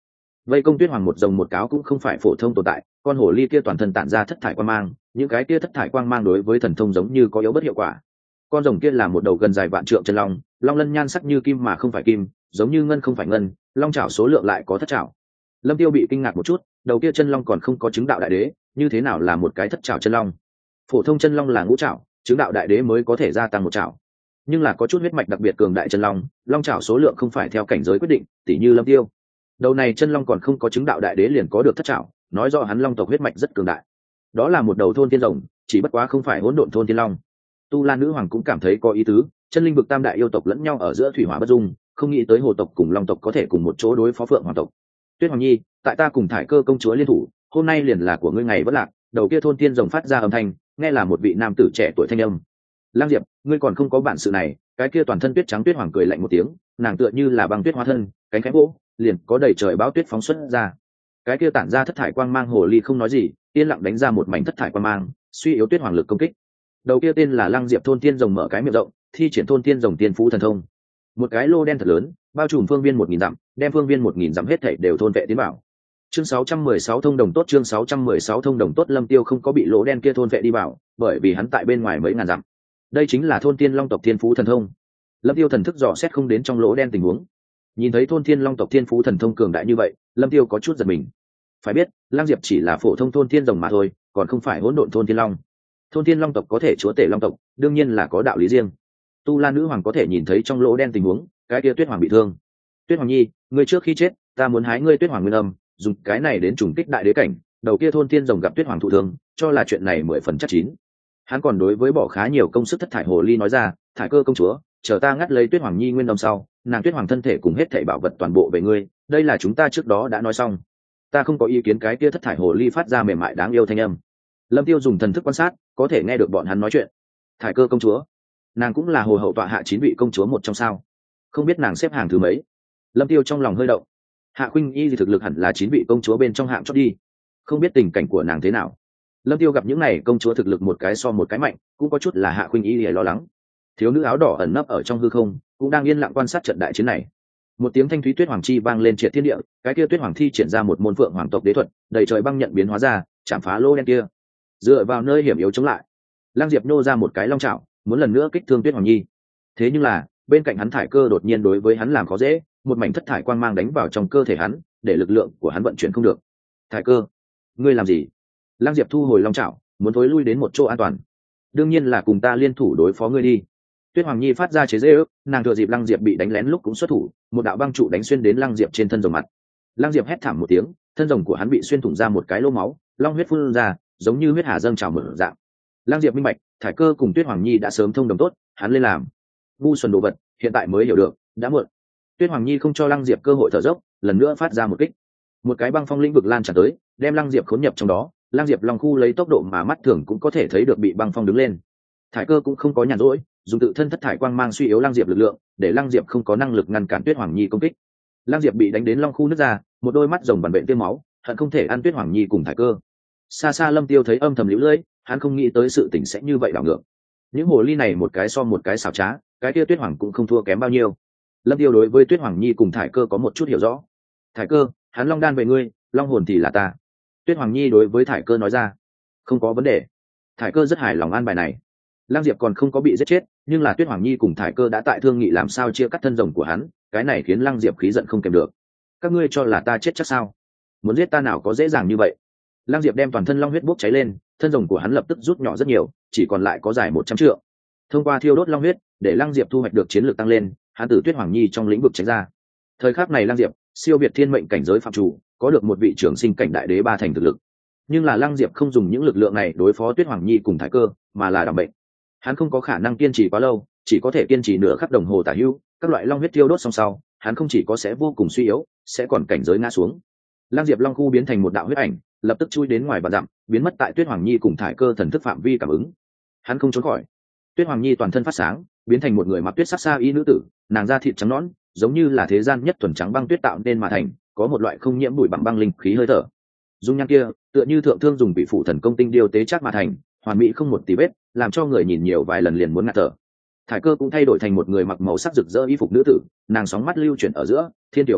vây công tuyết hoàng một rồng một cáo cũng không phải phổ thông tồn tại, con hổ ly kia toàn thân tản ra thất thải quang mang, những cái kia thất thải quang mang đối với thần thông giống như có yếu bất hiệu quả. Con rồng kia là một đầu gần dài vạn trượng chân long, long lân nhan sắc như kim mà không phải kim, giống như ngân không phải ngân, long chảo số lượng lại có thất chảo. Lâm Tiêu bị kinh ngạc một chút, đầu kia chân long còn không có chứng đạo đại đế, như thế nào là một cái thất chảo chân long? Phổ thông chân long là ngũ chảo, chứng đạo đại đế mới có thể gia tăng một chảo. Nhưng là có chút huyết mạch đặc biệt cường đại chân long, long chảo số lượng không phải theo cảnh giới quyết định, tỉ như Lâm Tiêu. Đầu này chân long còn không có chứng đạo đại đế liền có được thất chảo, nói rõ hắn long tộc huyết mạch rất cường đại. Đó là một đầu thôn thiên rồng, chỉ bất quá không phải hỗn độn thôn thiên long. Tu La nữ hoàng cũng cảm thấy có ý tứ, chân linh vực tam đại yêu tộc lẫn nhau ở giữa thủy hỏa bất dung, không nghĩ tới hồ tộc cùng long tộc có thể cùng một chỗ đối phó phượng hoàng tộc. Tuyết Hoàng Nhi, tại ta cùng Thải Cơ công chúa liên thủ, hôm nay liền là của ngươi ngày vất lạc. Đầu kia thôn tiên rồng phát ra âm thanh, nghe là một vị nam tử trẻ tuổi thanh âm. Lang Diệp, ngươi còn không có bản sự này. Cái kia toàn thân tuyết trắng Tuyết Hoàng cười lạnh một tiếng, nàng tựa như là băng tuyết hóa thân, cánh khẽ vỗ, liền có đầy trời bão tuyết phóng xuất ra. Cái kia tản ra thất thải quang mang hồ ly không nói gì, yên lặng đánh ra một mảnh thất thải quang mang, suy yếu Tuyết Hoàng lực công kích. Đầu kia tên là Lang Diệp thôn tiên rồng mở cái miệng rộng, thi triển thôn tiên rồng tiên phú thần thông. Một cái lô đen thật lớn, bao trùm phương viên một nghìn dặm, đem phương viên một nghìn dặm hết thảy đều thôn vệ tiến vào. Chương sáu trăm mười sáu thông đồng tốt, chương sáu trăm mười sáu thông đồng tốt. Lâm Tiêu không có bị lỗ đen kia thôn vệ đi vào, bởi vì hắn tại bên ngoài mấy ngàn dặm. Đây chính là thôn tiên long tộc thiên phú thần thông. Lâm Tiêu thần thức dò xét không đến trong lỗ đen tình huống, nhìn thấy thôn tiên long tộc thiên phú thần thông cường đại như vậy, Lâm Tiêu có chút giật mình. Phải biết, Lang Diệp chỉ là phổ thông thôn tiên rồng mà thôi, còn không phải hỗn độn thôn tiên long. Thôn tiên long tộc có thể chúa tể long tộc, đương nhiên là có đạo lý riêng. Tu La nữ hoàng có thể nhìn thấy trong lỗ đen tình huống, cái kia Tuyết Hoàng bị thương. Tuyết Hoàng Nhi, ngươi trước khi chết, ta muốn hái ngươi Tuyết Hoàng nguyên âm, dùng cái này đến trùng kích đại đế cảnh. Đầu kia thôn tiên rồng gặp Tuyết Hoàng thụ thương, cho là chuyện này mười phần chắc chín. Hắn còn đối với bỏ khá nhiều công sức thất thải hồ ly nói ra, Thải Cơ công chúa, chờ ta ngắt lấy Tuyết Hoàng Nhi nguyên âm sau, nàng Tuyết Hoàng thân thể cùng hết thảy bảo vật toàn bộ về ngươi, đây là chúng ta trước đó đã nói xong. Ta không có ý kiến. Cái kia thất thải hồ ly phát ra mềm mại đáng yêu thanh âm. Lâm Tiêu dùng thần thức quan sát, có thể nghe được bọn hắn nói chuyện. Thải Cơ công chúa, nàng cũng là hồ hậu tọa hạ chín vị công chúa một trong sao? Không biết nàng xếp hàng thứ mấy? Lâm Tiêu trong lòng hơi động. Hạ Khuynh Y thì thực lực hẳn là chín vị công chúa bên trong hạng chót đi, không biết tình cảnh của nàng thế nào. Lâm Tiêu gặp những này công chúa thực lực một cái so một cái mạnh, cũng có chút là Hạ Khuynh Y để lo lắng. Thiếu nữ áo đỏ ẩn nấp ở trong hư không, cũng đang yên lặng quan sát trận đại chiến này. Một tiếng thanh thúy tuyết hoàng chi vang lên triệt thiên địa, cái kia tuyết hoàng thi triển ra một môn phượng hoàng tộc đế thuật, đầy trời băng nhận biến hóa ra, chạm phá lô đen kia. Dựa vào nơi hiểm yếu chống lại, Lang Diệp nô ra một cái long chảo, muốn lần nữa kích thương Tuyết Hoàng Nhi. Thế nhưng là, bên cạnh hắn Thải Cơ đột nhiên đối với hắn làm khó dễ, một mảnh thất thải quang mang đánh vào trong cơ thể hắn, để lực lượng của hắn vận chuyển không được. Thải Cơ, ngươi làm gì? Lang Diệp thu hồi long chảo, muốn thối lui đến một chỗ an toàn. Đương nhiên là cùng ta liên thủ đối phó ngươi đi. Tuyết Hoàng Nhi phát ra chế giễu, nàng thừa dịp Lang Diệp bị đánh lén lúc cũng xuất thủ, một đạo băng trụ đánh xuyên đến Lang Diệp trên thân rồng mặt. Lang Diệp hét thảm một tiếng, thân rồng của hắn bị xuyên thủng ra một cái lỗ máu, long huyết phun ra, giống như huyết hà dâng trào mở dạng. Lang Diệp minh bạch, Thải Cơ cùng Tuyết Hoàng Nhi đã sớm thông đồng tốt, hắn lên làm. Ngu xuẩn đồ vật, hiện tại mới hiểu được, đã muộn. Tuyết Hoàng Nhi không cho Lang Diệp cơ hội thở dốc, lần nữa phát ra một kích. Một cái băng phong lĩnh vực lan tràn tới, đem Lang Diệp khốn nhập trong đó. Lang Diệp long khu lấy tốc độ mà mắt thường cũng có thể thấy được bị băng phong đứng lên. Thải Cơ cũng không có nhàn rỗi, dùng tự thân thất thải quang mang suy yếu Lang Diệp lực lượng, để Lang Diệp không có năng lực ngăn cản Tuyết Hoàng Nhi công kích. Lang Diệp bị đánh đến long khu nứt ra, một đôi mắt rồng bằn bệnh tiêm máu, hận không thể ăn Tuyết Hoàng Nhi cùng Thải Cơ. Xa xa Lâm Tiêu thấy âm thầm liễu lưỡi, hắn không nghĩ tới sự tình sẽ như vậy đảo ngược. Những hồ ly này một cái so một cái xảo trá, cái kia Tuyết Hoàng cũng không thua kém bao nhiêu. Lâm Tiêu đối với Tuyết Hoàng Nhi cùng Thải Cơ có một chút hiểu rõ. Thải Cơ, hắn long đan về ngươi, long hồn thì là ta. Tuyết Hoàng Nhi đối với Thải Cơ nói ra. Không có vấn đề. Thải Cơ rất hài lòng an bài này. Lang Diệp còn không có bị giết chết, nhưng là Tuyết Hoàng Nhi cùng Thải Cơ đã tại thương nghị làm sao chia cắt thân rồng của hắn, cái này khiến Lang Diệp khí giận không kèm được. Các ngươi cho là ta chết chắc sao? Muốn giết ta nào có dễ dàng như vậy. Lang Diệp đem toàn thân long huyết bốc cháy lên, thân rồng của hắn lập tức rút nhỏ rất nhiều, chỉ còn lại có dài một trăm trượng. Thông qua thiêu đốt long huyết, để Lang Diệp thu hoạch được chiến lược tăng lên, hắn từ Tuyết Hoàng Nhi trong lĩnh vực tránh ra. Thời khắc này Lang Diệp siêu việt thiên mệnh cảnh giới phạm chủ, có được một vị trưởng sinh cảnh đại đế ba thành thực lực. Nhưng là Lang Diệp không dùng những lực lượng này đối phó Tuyết Hoàng Nhi cùng Thải Cơ, mà là đảm bệnh. Hắn không có khả năng kiên trì quá lâu, chỉ có thể kiên trì nửa khắc đồng hồ tả hữu, các loại long huyết thiêu đốt xong sau, hắn không chỉ có sẽ vô cùng suy yếu, sẽ còn cảnh giới ngã xuống. Lang Diệp long khu biến thành một đạo huyết ảnh, lập tức chui đến ngoài và dặm, biến mất tại Tuyết Hoàng Nhi cùng Thải Cơ thần thức phạm vi cảm ứng. Hắn không trốn khỏi. Tuyết Hoàng Nhi toàn thân phát sáng, biến thành một người mặc tuyết sắc sa y nữ tử, nàng da thịt trắng nõn, giống như là thế gian nhất thuần trắng băng tuyết tạo nên mà thành, có một loại không nhiễm bụi bặm băng linh khí hơi thở. Dung nhan kia, tựa như thượng thương dùng bị phụ thần công tinh điêu tế chắc mà thành, hoàn mỹ không một tí vết, làm cho người nhìn nhiều vài lần liền muốn ngạt thở. Thải Cơ cũng thay đổi thành một người mặc màu sắc rực rỡ y phục nữ tử, nàng sóng mắt lưu chuyển ở giữa, thiên tiểu bá mị,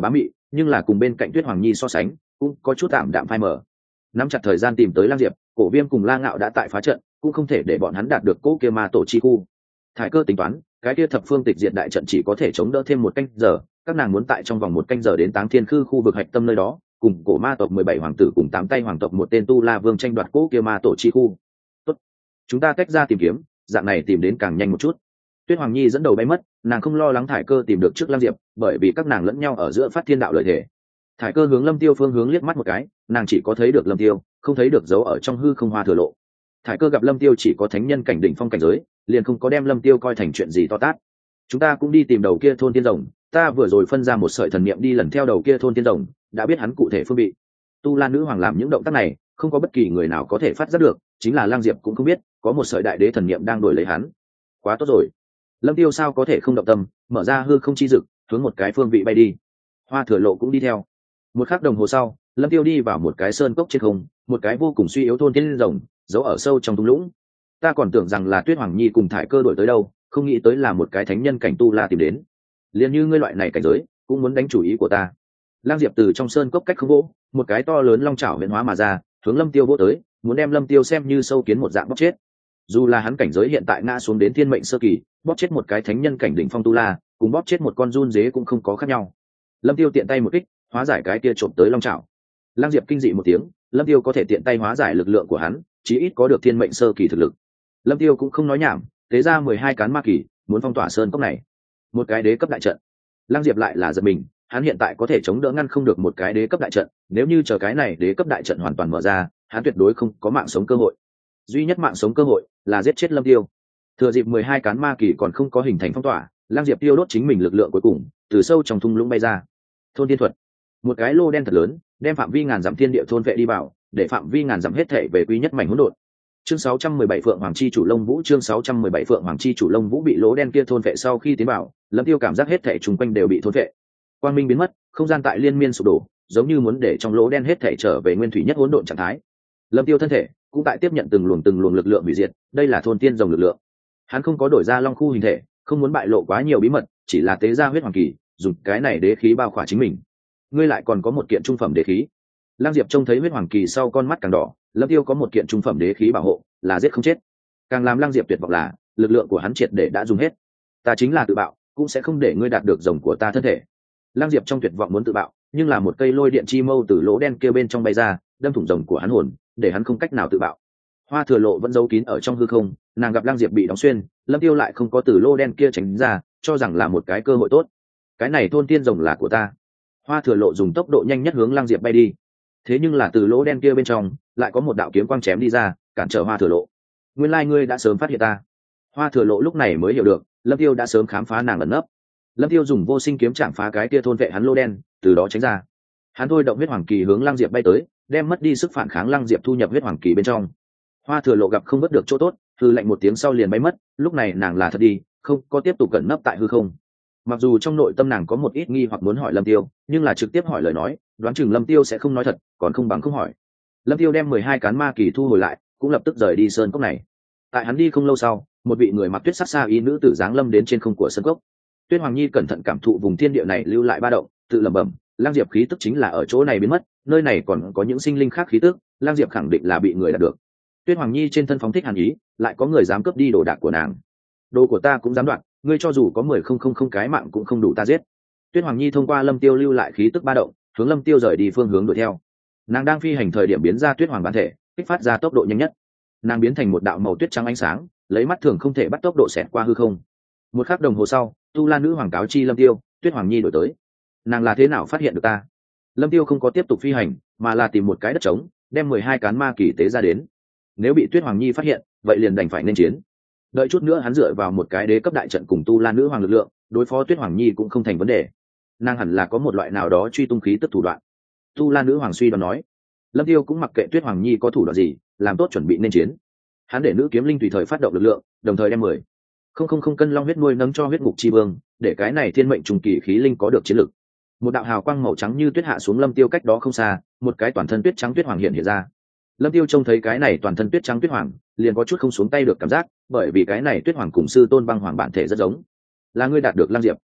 nhưng là cùng bên cạnh Tuyết Hoàng Nhi so sánh cũng có chút tạm đạm phai mờ. Nắm chặt thời gian tìm tới Lang Diệp, Cổ Viêm cùng La Ngạo đã tại phá trận, cũng không thể để bọn hắn đạt được cỗ kia ma tổ chi khu. Thải Cơ tính toán, cái kia thập phương tịch diệt đại trận chỉ có thể chống đỡ thêm một canh giờ, các nàng muốn tại trong vòng một canh giờ đến Táng Thiên Khư khu vực hạch tâm nơi đó, cùng cổ ma tộc mười bảy hoàng tử cùng tám tay hoàng tộc một tên tu la vương tranh đoạt cỗ kia ma tổ chi khu. Tốt, chúng ta tách ra tìm kiếm, dạng này tìm đến càng nhanh một chút. Tuyết Hoàng Nhi dẫn đầu bay mất, nàng không lo lắng Thải Cơ tìm được trước Lang Diệp, bởi vì các nàng lẫn nhau ở giữa phát thiên đạo lợi thể. Thải Cơ hướng Lâm Tiêu phương hướng liếc mắt một cái, nàng chỉ có thấy được Lâm Tiêu, không thấy được dấu ở trong hư không Hoa Thừa Lộ. Thải Cơ gặp Lâm Tiêu chỉ có thánh nhân cảnh đỉnh phong cảnh giới, liền không có đem Lâm Tiêu coi thành chuyện gì to tát. Chúng ta cũng đi tìm đầu kia thôn tiên rồng, ta vừa rồi phân ra một sợi thần niệm đi lần theo đầu kia thôn tiên rồng, đã biết hắn cụ thể phương vị. Tu La nữ hoàng làm những động tác này, không có bất kỳ người nào có thể phát giác được, chính là Lang Diệp cũng không biết, có một sợi đại đế thần niệm đang đuổi lấy hắn. Quá tốt rồi. Lâm Tiêu sao có thể không động tâm, mở ra hư không chi dực, hướng một cái phương vị bay đi. Hoa Thừa Lộ cũng đi theo. Một khắc đồng hồ sau, Lâm Tiêu đi vào một cái sơn cốc trên không, một cái vô cùng suy yếu thôn tiên rồng giấu ở sâu trong thung lũng. Ta còn tưởng rằng là Tuyết Hoàng Nhi cùng Thải Cơ đuổi tới đâu, không nghĩ tới là một cái thánh nhân cảnh tu la tìm đến. Liên như ngươi loại này cảnh giới, cũng muốn đánh chủ ý của ta. Lang Diệp từ trong sơn cốc cách không vỗ, một cái to lớn long chảo biến hóa mà ra, hướng Lâm Tiêu vỗ tới, muốn đem Lâm Tiêu xem như sâu kiến một dạng bóp chết. Dù là hắn cảnh giới hiện tại ngã xuống đến thiên mệnh sơ kỳ, bóp chết một cái thánh nhân cảnh đỉnh phong tu la, cùng bóp chết một con run dế cũng không có khác nhau. Lâm Tiêu tiện tay một kích, hóa giải cái kia trộm tới long chảo. Lang Diệp kinh dị một tiếng, Lâm Tiêu có thể tiện tay hóa giải lực lượng của hắn, chí ít có được thiên mệnh sơ kỳ thực lực. Lâm Tiêu cũng không nói nhảm, tế ra mười hai cán ma kỳ, muốn phong tỏa sơn cốc này. Một cái đế cấp đại trận. Lang Diệp lại là giật mình, hắn hiện tại có thể chống đỡ ngăn không được một cái đế cấp đại trận, nếu như chờ cái này đế cấp đại trận hoàn toàn mở ra, hắn tuyệt đối không có mạng sống cơ hội. Duy nhất mạng sống cơ hội là giết chết Lâm Tiêu. Thừa dịp mười hai cán ma kỳ còn không có hình thành phong tỏa, Lang Diệp tiêu đốt chính mình lực lượng cuối cùng, từ sâu trong thung lũng bay ra. Thôn tiên thuật. Một cái lô đen thật lớn, đem phạm vi ngàn dặm thiên địa thôn vệ đi vào, để phạm vi ngàn dặm hết thể về quy nhất mảnh hỗn độn. Chương sáu trăm mười bảy Phượng Hoàng chi chủ Long Vũ, chương sáu trăm mười bảy Phượng Hoàng chi chủ Long Vũ bị lỗ đen kia thôn vệ sau khi tiến vào, Lâm Tiêu cảm giác hết thể xung quanh đều bị thôn vệ. Quang minh biến mất, không gian tại liên miên sụp đổ, giống như muốn để trong lỗ đen hết thể trở về nguyên thủy nhất hỗn độn trạng thái. Lâm Tiêu thân thể cũng tại tiếp nhận từng luồng từng luồng lực lượng hủy diệt, đây là thôn tiên rồng lực lượng. Hắn không có đổi ra long khu hình thể, không muốn bại lộ quá nhiều bí mật, chỉ là tế ra huyết hoàng kỳ, dùng cái này đế khí bao khỏa chính mình. Ngươi lại còn có một kiện trung phẩm đế khí. Lang Diệp trông thấy huyết hoàng kỳ sau con mắt càng đỏ, Lâm Tiêu có một kiện trung phẩm đế khí bảo hộ, là giết không chết. Càng làm Lang Diệp tuyệt vọng là, lực lượng của hắn triệt để đã dùng hết. Ta chính là tự bạo, cũng sẽ không để ngươi đạt được rồng của ta thân thể. Lang Diệp trong tuyệt vọng muốn tự bạo, nhưng là một cây lôi điện chi mâu từ lỗ đen kia bên trong bay ra, đâm thủng rồng của hắn hồn, để hắn không cách nào tự bạo. Hoa Thừa Lộ vẫn giấu kín ở trong hư không, nàng gặp Lang Diệp bị đóng xuyên, Lâm Tiêu lại không có từ lỗ đen kia tránh ra, cho rằng là một cái cơ hội tốt. Cái này thôn tiên rồng là của ta. Hoa Thừa Lộ dùng tốc độ nhanh nhất hướng Lang Diệp bay đi. Thế nhưng là từ lỗ đen kia bên trong, lại có một đạo kiếm quang chém đi ra, cản trở Hoa Thừa Lộ. Nguyên lai ngươi đã sớm phát hiện ta. Hoa Thừa Lộ lúc này mới hiểu được, Lâm Tiêu đã sớm khám phá nàng ẩn nấp. Lâm Tiêu dùng vô sinh kiếm chạm phá cái kia thôn vệ hắn lỗ đen, từ đó tránh ra. Hắn thôi động huyết hoàng kỳ hướng Lang Diệp bay tới, đem mất đi sức phản kháng Lang Diệp thu nhập huyết hoàng kỳ bên trong. Hoa Thừa Lộ gặp không vớt được chỗ tốt, hư lạnh một tiếng sau liền bay mất, lúc này nàng là thật đi, không có tiếp tục cẩn nấp tại hư không. Mặc dù trong nội tâm nàng có một ít nghi hoặc muốn hỏi Lâm Tiêu, nhưng là trực tiếp hỏi lời nói, đoán chừng Lâm Tiêu sẽ không nói thật, còn không bằng không hỏi. Lâm Tiêu đem mười hai cán ma kỳ thu hồi lại, cũng lập tức rời đi sơn cốc này. Tại hắn đi không lâu sau, một vị người mặc tuyết sắc sa y nữ tử dáng lâm đến trên không của sơn cốc. Tuyết Hoàng Nhi cẩn thận cảm thụ vùng thiên địa này lưu lại ba động, tự lẩm bẩm, Lang Diệp khí tức chính là ở chỗ này biến mất, nơi này còn có những sinh linh khác khí tức, Lang Diệp khẳng định là bị người đạt được. Tuyết Hoàng Nhi trên thân phóng thích hàn ý, lại có người dám cướp đi đồ đạc của nàng. Đồ của ta cũng dám đoạt, ngươi cho dù có mười không không không cái mạng cũng không đủ ta giết. Tuyết Hoàng Nhi thông qua Lâm Tiêu lưu lại khí tức ba động, hướng Lâm Tiêu rời đi phương hướng đuổi theo. Nàng đang phi hành thời điểm biến ra Tuyết Hoàng bản thể, kích phát ra tốc độ nhanh nhất. Nàng biến thành một đạo màu tuyết trắng ánh sáng, lấy mắt thường không thể bắt tốc độ xẹt qua hư không. Một khắc đồng hồ sau, Tu La nữ hoàng cáo chi Lâm Tiêu, Tuyết Hoàng Nhi đổi tới. Nàng là thế nào phát hiện được ta? Lâm Tiêu không có tiếp tục phi hành, mà là tìm một cái đất trống, đem mười hai cán ma kỳ tế ra đến. Nếu bị Tuyết Hoàng Nhi phát hiện, vậy liền đành phải nên chiến. Đợi chút nữa hắn dựa vào một cái đế cấp đại trận cùng Tu La nữ hoàng lực lượng, đối phó Tuyết Hoàng Nhi cũng không thành vấn đề. Nàng hẳn là có một loại nào đó truy tung khí tức thủ đoạn. Tu La nữ hoàng suy đoán nói. Lâm Tiêu cũng mặc kệ Tuyết Hoàng Nhi có thủ đoạn gì, làm tốt chuẩn bị nên chiến. Hắn để nữ kiếm linh tùy thời phát động lực lượng, đồng thời đem mười không không không cân long huyết nuôi nấng cho huyết ngục chi vương, để cái này thiên mệnh trùng kỳ khí linh có được chiến lực. Một đạo hào quang màu trắng như tuyết hạ xuống Lâm Tiêu cách đó không xa, một cái toàn thân tuyết trắng tuyết hoàng hiện hiện ra. Lâm Tiêu trông thấy cái này toàn thân tuyết trắng tuyết hoàng, liền có chút không xuống tay được cảm giác, bởi vì cái này tuyết hoàng cùng sư tôn băng hoàng bản thể rất giống. Là ngươi đạt được Lang Diệp.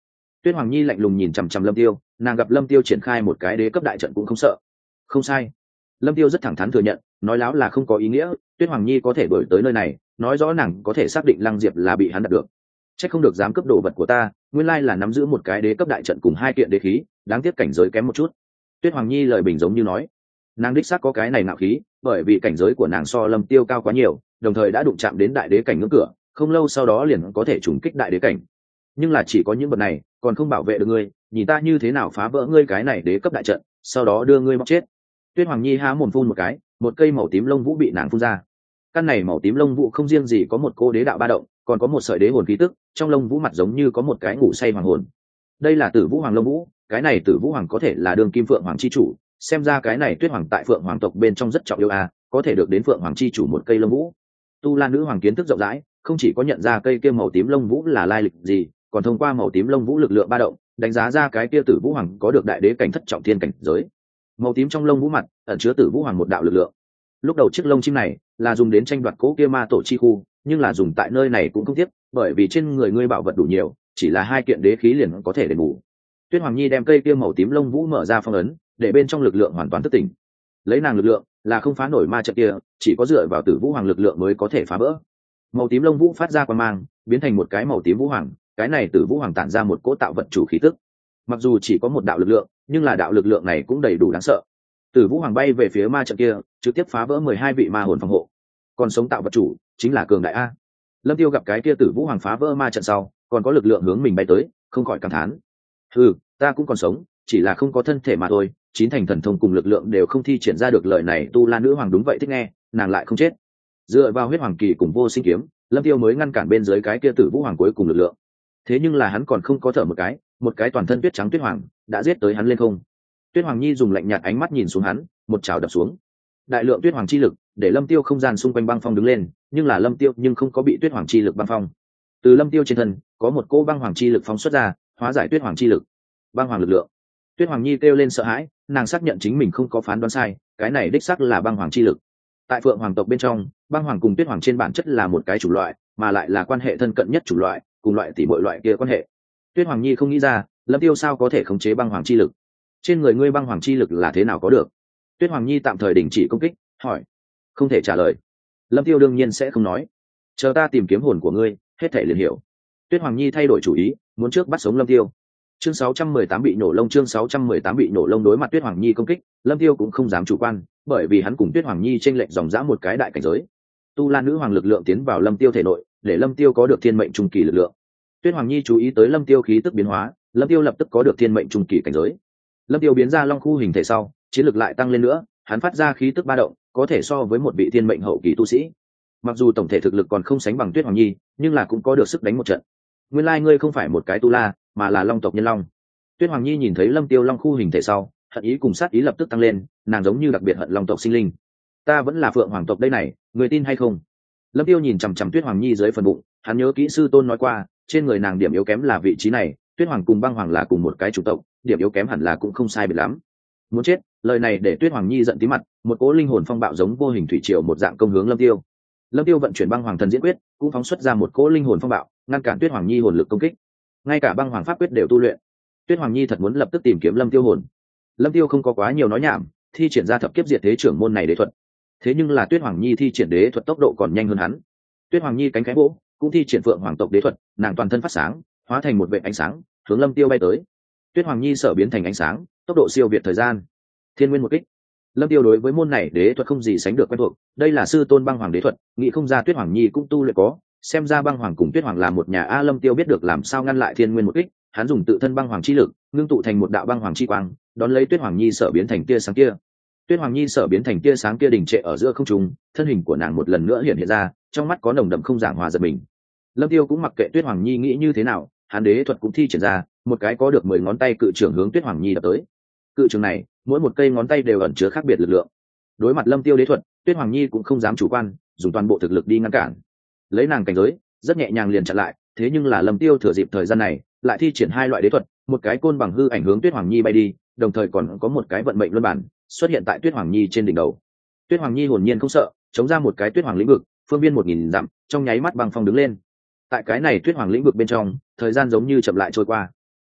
Tuyết Hoàng Nhi lạnh lùng nhìn chằm chằm Lâm Tiêu, nàng gặp Lâm Tiêu triển khai một cái đế cấp đại trận cũng không sợ. Không sai, Lâm Tiêu rất thẳng thắn thừa nhận, nói láo là không có ý nghĩa. Tuyết Hoàng Nhi có thể đổi tới nơi này, nói rõ nàng có thể xác định Lăng Diệp là bị hắn đạt được. Chắc không được dám cướp đồ vật của ta, nguyên lai là nắm giữ một cái đế cấp đại trận cùng hai kiện đế khí, đáng tiếc cảnh giới kém một chút. Tuyết Hoàng Nhi lời bình giống như nói, nàng đích xác có cái này nạo khí, bởi vì cảnh giới của nàng so Lâm Tiêu cao quá nhiều, đồng thời đã đụng chạm đến đại đế cảnh ngưỡng cửa, không lâu sau đó liền có thể trùng kích đại đế cảnh. Nhưng là chỉ có những vật này, còn không bảo vệ được ngươi, nhìn ta như thế nào phá vỡ ngươi cái này đế cấp đại trận, sau đó đưa ngươi bóc chết. Tuyết Hoàng Nhi há mồm phun một cái, một cây màu tím lông vũ bị nàng phun ra. Căn này màu tím lông vũ không riêng gì có một cô đế đạo ba động, còn có một sợi đế hồn khí tức, trong lông vũ mặt giống như có một cái ngủ say hoàng hồn. Đây là Tử Vũ Hoàng lông vũ, cái này Tử Vũ Hoàng có thể là đường kim phượng hoàng chi chủ, xem ra cái này Tuyết Hoàng tại phượng hoàng tộc bên trong rất trọng yếu a, có thể được đến phượng hoàng chi chủ một cây lông vũ. Tu La nữ hoàng kiến thức rộng rãi, không chỉ có nhận ra cây kia màu tím lông vũ là lai lịch gì, còn thông qua màu tím lông vũ lực lượng ba động, đánh giá ra cái kia Tử Vũ Hoàng có được đại đế cảnh thất trọng thiên cảnh giới. Màu tím trong lông vũ mặt ẩn chứa Tử Vũ Hoàng một đạo lực lượng. Lúc đầu chiếc lông chim này là dùng đến tranh đoạt cố kia ma tổ chi khu, nhưng là dùng tại nơi này cũng không tiếc, bởi vì trên người ngươi bảo vật đủ nhiều, chỉ là hai kiện đế khí liền có thể đền bù. Tuyết Hoàng Nhi đem cây kia màu tím lông vũ mở ra phong ấn, để bên trong lực lượng hoàn toàn thức tỉnh. Lấy nàng lực lượng là không phá nổi ma trận kia, chỉ có dựa vào Tử Vũ Hoàng lực lượng mới có thể phá vỡ. Màu tím lông vũ phát ra quang mang, biến thành một cái màu tím vũ hoàng, cái này Tử Vũ Hoàng tản ra một cỗ tạo vật chủ khí tức. Mặc dù chỉ có một đạo lực lượng, nhưng là đạo lực lượng này cũng đầy đủ đáng sợ. Tử Vũ Hoàng bay về phía ma trận kia, trực tiếp phá vỡ mười hai vị ma hồn phòng hộ. Còn sống tạo vật chủ chính là cường đại a. Lâm Tiêu gặp cái kia Tử Vũ Hoàng phá vỡ ma trận sau, còn có lực lượng hướng mình bay tới, không khỏi cảm thán. Ừ, ta cũng còn sống, chỉ là không có thân thể mà thôi, chín thành thần thông cùng lực lượng đều không thi triển ra được. Lời này Tu La nữ hoàng đúng vậy thích nghe, nàng lại không chết. Dựa vào huyết hoàng kỳ cùng vô sinh kiếm, Lâm Tiêu mới ngăn cản bên dưới cái kia Tử Vũ Hoàng cuối cùng lực lượng. Thế nhưng là hắn còn không có thở một cái, một cái toàn thân tuyết trắng Tuyết Hoàng đã giết tới hắn lên không. Tuyết Hoàng Nhi dùng lạnh nhạt ánh mắt nhìn xuống hắn, một chảo đập xuống. Đại lượng Tuyết Hoàng chi lực để Lâm Tiêu không gian xung quanh băng phong đứng lên, nhưng là Lâm Tiêu nhưng không có bị Tuyết Hoàng chi lực băng phong. Từ Lâm Tiêu trên thân có một cỗ băng hoàng chi lực phóng xuất ra, hóa giải Tuyết Hoàng chi lực. Băng hoàng lực lượng. Tuyết Hoàng Nhi kêu lên sợ hãi, nàng xác nhận chính mình không có phán đoán sai, cái này đích xác là băng hoàng chi lực. Tại Phượng Hoàng tộc bên trong, băng hoàng cùng Tuyết Hoàng trên bản chất là một cái chủng loại, mà lại là quan hệ thân cận nhất chủng loại, cùng loại tỷ muội loại kia quan hệ. Tuyết Hoàng Nhi không nghĩ ra, Lâm Tiêu sao có thể khống chế băng hoàng chi lực? Trên người ngươi băng hoàng chi lực là thế nào có được? Tuyết Hoàng Nhi tạm thời đình chỉ công kích, hỏi. Không thể trả lời. Lâm Tiêu đương nhiên sẽ không nói. Chờ ta tìm kiếm hồn của ngươi, hết thể liền hiểu. Tuyết Hoàng Nhi thay đổi chủ ý, muốn trước bắt sống Lâm Tiêu. Chương sáu trăm mười tám bị nổ lông. Chương sáu trăm mười tám bị nổ lông. Đối mặt Tuyết Hoàng Nhi công kích, Lâm Tiêu cũng không dám chủ quan, bởi vì hắn cùng Tuyết Hoàng Nhi chênh lệch dòng dã một cái đại cảnh giới. Tu La nữ hoàng lực lượng tiến vào Lâm Tiêu thể nội, để Lâm Tiêu có được thiên mệnh trung kỳ lực lượng. Tuyết Hoàng Nhi chú ý tới Lâm Tiêu khí tức biến hóa, Lâm Tiêu lập tức có được thiên mệnh trung kỳ cảnh giới. Lâm Tiêu biến ra long khu hình thể sau, chiến lực lại tăng lên nữa, hắn phát ra khí tức ba động, có thể so với một vị thiên mệnh hậu kỳ tu sĩ. Mặc dù tổng thể thực lực còn không sánh bằng Tuyết Hoàng Nhi, nhưng là cũng có được sức đánh một trận. Nguyên lai ngươi không phải một cái tu la, mà là long tộc nhân long. Tuyết Hoàng Nhi nhìn thấy Lâm Tiêu long khu hình thể sau, hận ý cùng sát ý lập tức tăng lên, nàng giống như đặc biệt hận long tộc sinh linh. Ta vẫn là Phượng Hoàng tộc đây này, người tin hay không? Lâm Tiêu nhìn chằm chằm Tuyết Hoàng Nhi dưới phần bụng, hắn nhớ kỹ sư tôn nói qua, trên người nàng điểm yếu kém là vị trí này, Tuyết Hoàng cùng băng hoàng là cùng một cái chủng tộc, điểm yếu kém hẳn là cũng không sai biệt lắm. Muốn chết, lời này để Tuyết Hoàng Nhi giận tí mặt, một cỗ linh hồn phong bạo giống vô hình thủy triều một dạng công hướng Lâm Tiêu. Lâm Tiêu vận chuyển băng hoàng thần diễn quyết, cũng phóng xuất ra một cỗ linh hồn phong bạo, ngăn cản Tuyết Hoàng Nhi hồn lực công kích. Ngay cả băng hoàng pháp quyết đều tu luyện. Tuyết Hoàng Nhi thật muốn lập tức tìm kiếm Lâm Tiêu hồn. Lâm Tiêu không có quá nhiều nói nhảm, thi triển ra thập kiếp diệt thế trưởng môn này đế thuật. Thế nhưng là Tuyết Hoàng Nhi thi triển đế thuật tốc độ còn nhanh hơn hắn. Tuyết Hoàng Nhi cánh khẽ vỗ, cũng thi triển Phượng Hoàng tộc đế thuật, nàng toàn thân phát sáng, hóa thành một vệt ánh sáng, hướng Lâm Tiêu bay tới. Tuyết Hoàng Nhi sở biến thành ánh sáng, tốc độ siêu việt thời gian. Thiên nguyên một kích. Lâm Tiêu đối với môn này đế thuật không gì sánh được quen thuộc, đây là sư tôn băng hoàng đế thuật, nghĩ không ra Tuyết Hoàng Nhi cũng tu luyện có, xem ra băng hoàng cùng Tuyết Hoàng là một nhà a. Lâm Tiêu biết được làm sao ngăn lại thiên nguyên một kích, hắn dùng tự thân băng hoàng chi lực, ngưng tụ thành một đạo băng hoàng chi quang, đón lấy Tuyết Hoàng Nhi sở biến thành tia sáng kia. Tuyết Hoàng Nhi sở biến thành tia sáng kia đình trệ ở giữa không trung, thân hình của nàng một lần nữa hiện hiện ra, trong mắt có nồng đậm không giảng hòa giật mình. Lâm Tiêu cũng mặc kệ Tuyết Hoàng Nhi nghĩ như thế nào, hắn đế thuật cũng thi triển ra, một cái có được mười ngón tay cự trưởng hướng Tuyết Hoàng Nhi đập tới. Cự trưởng này, mỗi một cây ngón tay đều ẩn chứa khác biệt lực lượng. Đối mặt Lâm Tiêu đế thuật, Tuyết Hoàng Nhi cũng không dám chủ quan, dùng toàn bộ thực lực đi ngăn cản. Lấy nàng cảnh giới, rất nhẹ nhàng liền chặn lại, thế nhưng là Lâm Tiêu thừa dịp thời gian này, lại thi triển hai loại đế thuật, một cái côn bằng hư ảnh hướng Tuyết Hoàng Nhi bay đi, đồng thời còn có một cái vận mệnh luân bản xuất hiện tại Tuyết Hoàng Nhi trên đỉnh đầu. Tuyết Hoàng Nhi hồn nhiên không sợ, chống ra một cái Tuyết Hoàng lĩnh vực, phương viên một nghìn dặm, trong nháy mắt băng phong đứng lên. Tại cái này Tuyết Hoàng lĩnh vực bên trong, thời gian giống như chậm lại trôi qua.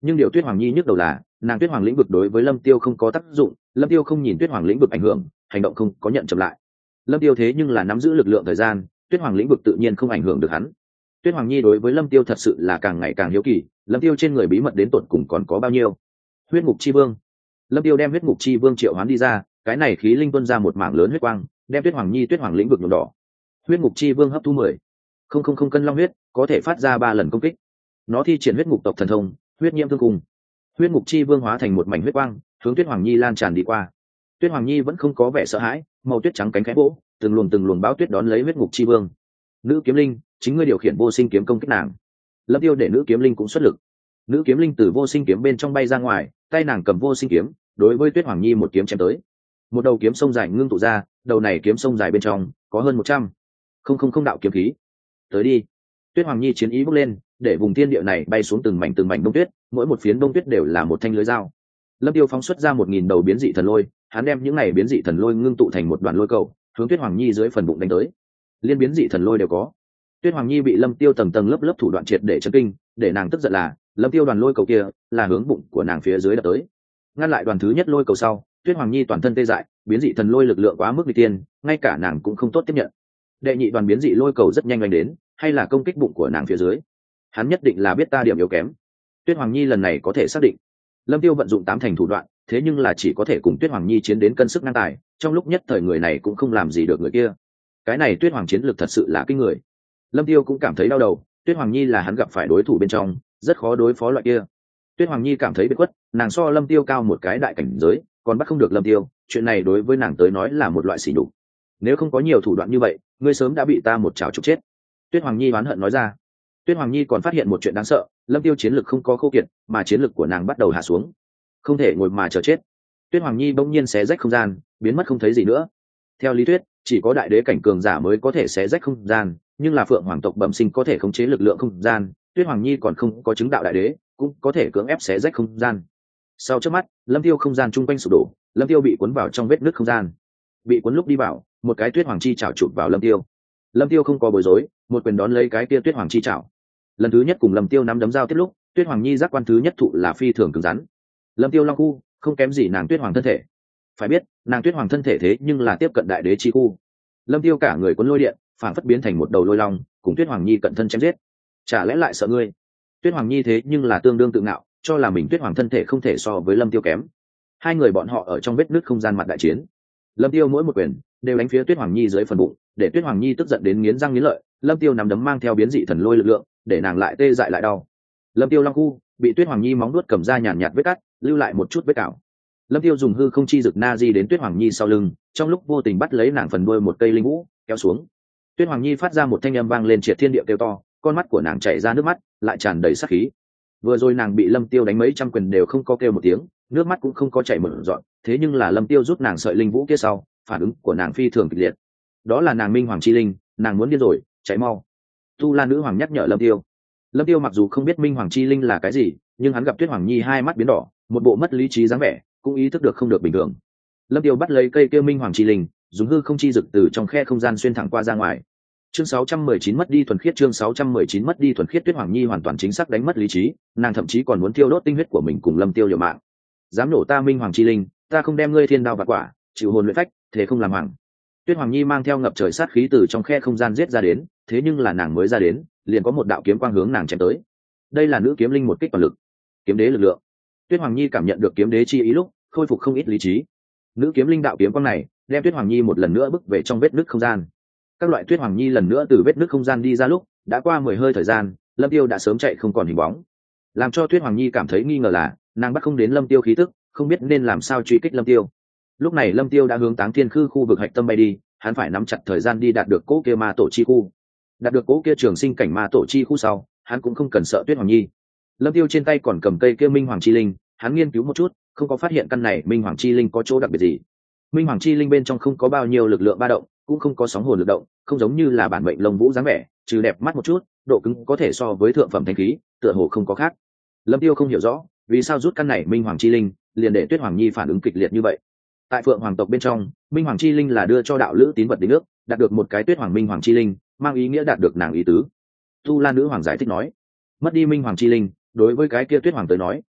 nhưng điều tuyết hoàng nhi nhức đầu là nàng tuyết hoàng lĩnh vực đối với lâm tiêu không có tác dụng, lâm tiêu không nhìn tuyết hoàng lĩnh vực ảnh hưởng, hành động không có nhận chậm lại. Lâm tiêu thế nhưng là nắm giữ lực lượng thời gian, tuyết hoàng lĩnh vực tự nhiên không ảnh hưởng được hắn. Tuyết hoàng nhi đối với lâm tiêu thật sự là càng ngày càng hiếu kỳ, lâm tiêu trên người bí mật đến tột cùng còn có bao nhiêu. Huyết ngục chi vương. Lâm tiêu đem huyết ngục chi vương triệu hoán đi ra, cái này khí linh tuôn ra một mảng lớn huyết quang, đem tuyết hoàng nhi tuyết hoàng lĩnh vực nhuộm đỏ. Huyết ngục chi vương hấp thu mười không không không cân long huyết, có thể phát ra ba lần công kích. Nó thi triển huyết ngục tộc thần thông, huyết nhiễm thương cùng. Huyết ngục chi vương hóa thành một mảnh huyết quang, hướng tuyết hoàng nhi lan tràn đi qua. Tuyết hoàng nhi vẫn không có vẻ sợ hãi, màu tuyết trắng cánh khẽ vỗ, từng luồng từng luồng bão tuyết đón lấy huyết ngục chi vương. Nữ kiếm linh, chính ngươi điều khiển vô sinh kiếm công kích nàng. Lâm tiêu để nữ kiếm linh cũng xuất lực. Nữ kiếm linh từ vô sinh kiếm bên trong bay ra ngoài, tay nàng cầm vô sinh kiếm, đối với tuyết hoàng nhi một kiếm chém tới. Một đầu kiếm sông dài ngưng tụ ra, đầu này kiếm sông dài bên trong có hơn một trăm không không không đạo kiếm khí. Tới đi. Tuyết hoàng nhi chiến ý bốc lên, để vùng thiên địa này bay xuống từng mảnh từng mảnh bông tuyết, mỗi một phiến bông tuyết đều là một thanh lưới dao. Lâm tiêu phóng xuất ra một nghìn đầu biến dị thần lôi, hắn đem những này biến dị thần lôi ngưng tụ thành một đoàn lôi cầu, hướng tuyết hoàng nhi dưới phần bụng đánh tới. Liên biến dị thần lôi đều có. Tuyết hoàng nhi bị lâm tiêu tầng tầng lớp lớp thủ đoạn triệt để chấn kinh, để nàng tức giận là lâm tiêu đoàn lôi cầu kia là hướng bụng của nàng phía dưới đập tới. Ngăn lại đoàn thứ nhất lôi cầu sau, tuyết hoàng nhi toàn thân tê dại, biến dị thần lôi lực lượng quá mức nguy tiên, ngay cả nàng cũng không tốt tiếp nhận. Đệ nhị đoàn biến dị lôi cầu rất nhanh đánh đến, hay là công kích bụng của nàng phía dưới. Hắn nhất định là biết ta điểm yếu kém. Tuyết hoàng nhi lần này có thể xác định, lâm tiêu vận dụng tám thành thủ đoạn, thế nhưng là chỉ có thể cùng tuyết hoàng nhi chiến đến cân sức ngang tài, trong lúc nhất thời người này cũng không làm gì được người kia. Cái này tuyết hoàng chiến lực thật sự là kinh người. Lâm tiêu cũng cảm thấy đau đầu, tuyết hoàng nhi là hắn gặp phải đối thủ bên trong rất khó đối phó loại kia. Tuyết hoàng nhi cảm thấy bị quất, nàng so lâm tiêu cao một cái đại cảnh giới, còn bắt không được lâm tiêu, chuyện này đối với nàng tới nói là một loại sỉ nhục. Nếu không có nhiều thủ đoạn như vậy, ngươi sớm đã bị ta một chảo trục chết. Tuyết hoàng nhi oán hận nói ra. Tuyết hoàng nhi còn phát hiện một chuyện đáng sợ, lâm tiêu chiến lực không có khô kiệt, mà chiến lực của nàng bắt đầu hạ xuống, không thể ngồi mà chờ chết. Tuyết hoàng nhi bỗng nhiên xé rách không gian, biến mất không thấy gì nữa. Theo lý thuyết, chỉ có đại đế cảnh cường giả mới có thể xé rách không gian, nhưng là phượng hoàng tộc bẩm sinh có thể khống chế lực lượng không gian, Tuyết hoàng nhi còn không có chứng đạo đại đế, cũng có thể cưỡng ép xé rách không gian. Sau chớp mắt, lâm tiêu không gian chung quanh sụp đổ, lâm tiêu bị cuốn vào trong vết nứt không gian. Bị cuốn lúc đi vào, một cái tuyết hoàng chi chảo chụp vào lâm tiêu. Lâm tiêu không có bối rối, một quyền đón lấy cái kia tuyết hoàng chi chảo. Lần thứ nhất cùng lâm tiêu nắm đấm giao tiếp lúc, tuyết hoàng nhi giác quan thứ nhất thụ là phi thường cứng rắn. Lâm tiêu long khu không kém gì nàng tuyết hoàng thân thể. Phải biết, nàng tuyết hoàng thân thể thế nhưng là tiếp cận đại đế chi khu. Lâm tiêu cả người cuốn lôi điện, phản phất biến thành một đầu lôi long, cùng tuyết hoàng nhi cận thân chém giết. Chả lẽ lại sợ ngươi? Tuyết hoàng nhi thế nhưng là tương đương tự ngạo, cho là mình tuyết hoàng thân thể không thể so với lâm tiêu kém. Hai người bọn họ ở trong vết nứt không gian mặt đại chiến. Lâm tiêu mỗi một quyền đều đánh phía tuyết hoàng nhi dưới phần bụng, để tuyết hoàng nhi tức giận đến nghiến răng nghiến lợi. Lâm tiêu nắm đấm mang theo biến dị thần lôi lực lượng, để nàng lại tê dại lại đau. Lâm tiêu long khu bị tuyết hoàng nhi móng nuốt cầm ra nhàn nhạt vết cắt, lưu lại một chút vết cào. Lâm tiêu dùng hư không chi dực na di đến tuyết hoàng nhi sau lưng, trong lúc vô tình bắt lấy nàng phần đuôi một cây linh vũ, kéo xuống. Tuyết hoàng nhi phát ra một thanh âm vang lên triệt thiên địa kêu to, con mắt của nàng chảy ra nước mắt, lại tràn đầy sát khí. Vừa rồi nàng bị lâm tiêu đánh mấy trăm quyền đều không có kêu một tiếng, nước mắt cũng không có chảy một giọt, thế nhưng là lâm tiêu rút nàng sợi linh vũ kia sau, phản ứng của nàng phi thường kịch liệt. Đó là nàng minh hoàng chi linh, nàng muốn điên rồi, chạy mau. Tu La nữ hoàng nhắc nhở lâm tiêu. Lâm tiêu mặc dù không biết minh hoàng chi linh là cái gì, nhưng hắn gặp tuyết hoàng nhi hai mắt biến đỏ, một bộ mất lý trí dáng vẻ, cũng ý thức được không được bình thường. Lâm tiêu bắt lấy cây kia minh hoàng chi linh, dùng hư không chi dực từ trong khe không gian xuyên thẳng qua ra ngoài. Chương sáu trăm mười chín mất đi thuần khiết. Chương sáu trăm mười chín mất đi thuần khiết. Tuyết hoàng nhi hoàn toàn chính xác đánh mất lý trí, nàng thậm chí còn muốn tiêu đốt tinh huyết của mình cùng lâm tiêu liều mạng. Dám nổ ta minh hoàng chi linh, ta không đem ngươi thiên đao vặt quả, chịu hồn luyện phách, thế không làm hoàng. Tuyết hoàng nhi mang theo ngập trời sát khí từ trong khe không gian giết ra đến, thế nhưng là nàng mới ra đến, liền có một đạo kiếm quang hướng nàng chém tới. Đây là nữ kiếm linh một kích toàn lực, kiếm đế lực lượng. Tuyết hoàng nhi cảm nhận được kiếm đế chi ý lúc, khôi phục không ít lý trí. Nữ kiếm linh đạo kiếm quang này đem tuyết hoàng nhi một lần nữa bước về trong vết nứt không gian. Các loại tuyết hoàng nhi lần nữa từ vết nứt không gian đi ra lúc, đã qua mười hơi thời gian, lâm tiêu đã sớm chạy không còn hình bóng. Làm cho tuyết hoàng nhi cảm thấy nghi ngờ là nàng bắt không đến lâm tiêu khí tức, không biết nên làm sao truy kích lâm tiêu. Lúc này lâm tiêu đã hướng Táng Thiên Khư khu vực hạch tâm bay đi, hắn phải nắm chặt thời gian đi đạt được cố kia ma tổ chi khu. Đạt được cố kia trường sinh cảnh ma tổ chi khu sau, hắn cũng không cần sợ tuyết hoàng nhi. Lâm tiêu trên tay còn cầm cây kia minh hoàng chi linh, hắn nghiên cứu một chút, không có phát hiện căn này minh hoàng chi linh có chỗ đặc biệt gì. Minh hoàng chi linh bên trong không có bao nhiêu lực lượng ba động, cũng không có sóng hồn lực động, không giống như là bản mệnh lông vũ dáng vẻ, trừ đẹp mắt một chút, độ cứng có thể so với thượng phẩm thanh khí, tựa hồ không có khác. Lâm tiêu không hiểu rõ vì sao rút căn này minh hoàng chi linh, liền để tuyết hoàng nhi phản ứng kịch liệt như vậy. Tại phượng hoàng tộc bên trong, minh hoàng chi linh là đưa cho đạo lữ tín vật đính ước, đạt được một cái tuyết hoàng minh hoàng chi linh, mang ý nghĩa đạt được nàng ý tứ. Tu La nữ hoàng giải thích nói, mất đi minh hoàng chi linh, đối với cái kia tuyết hoàng tới nói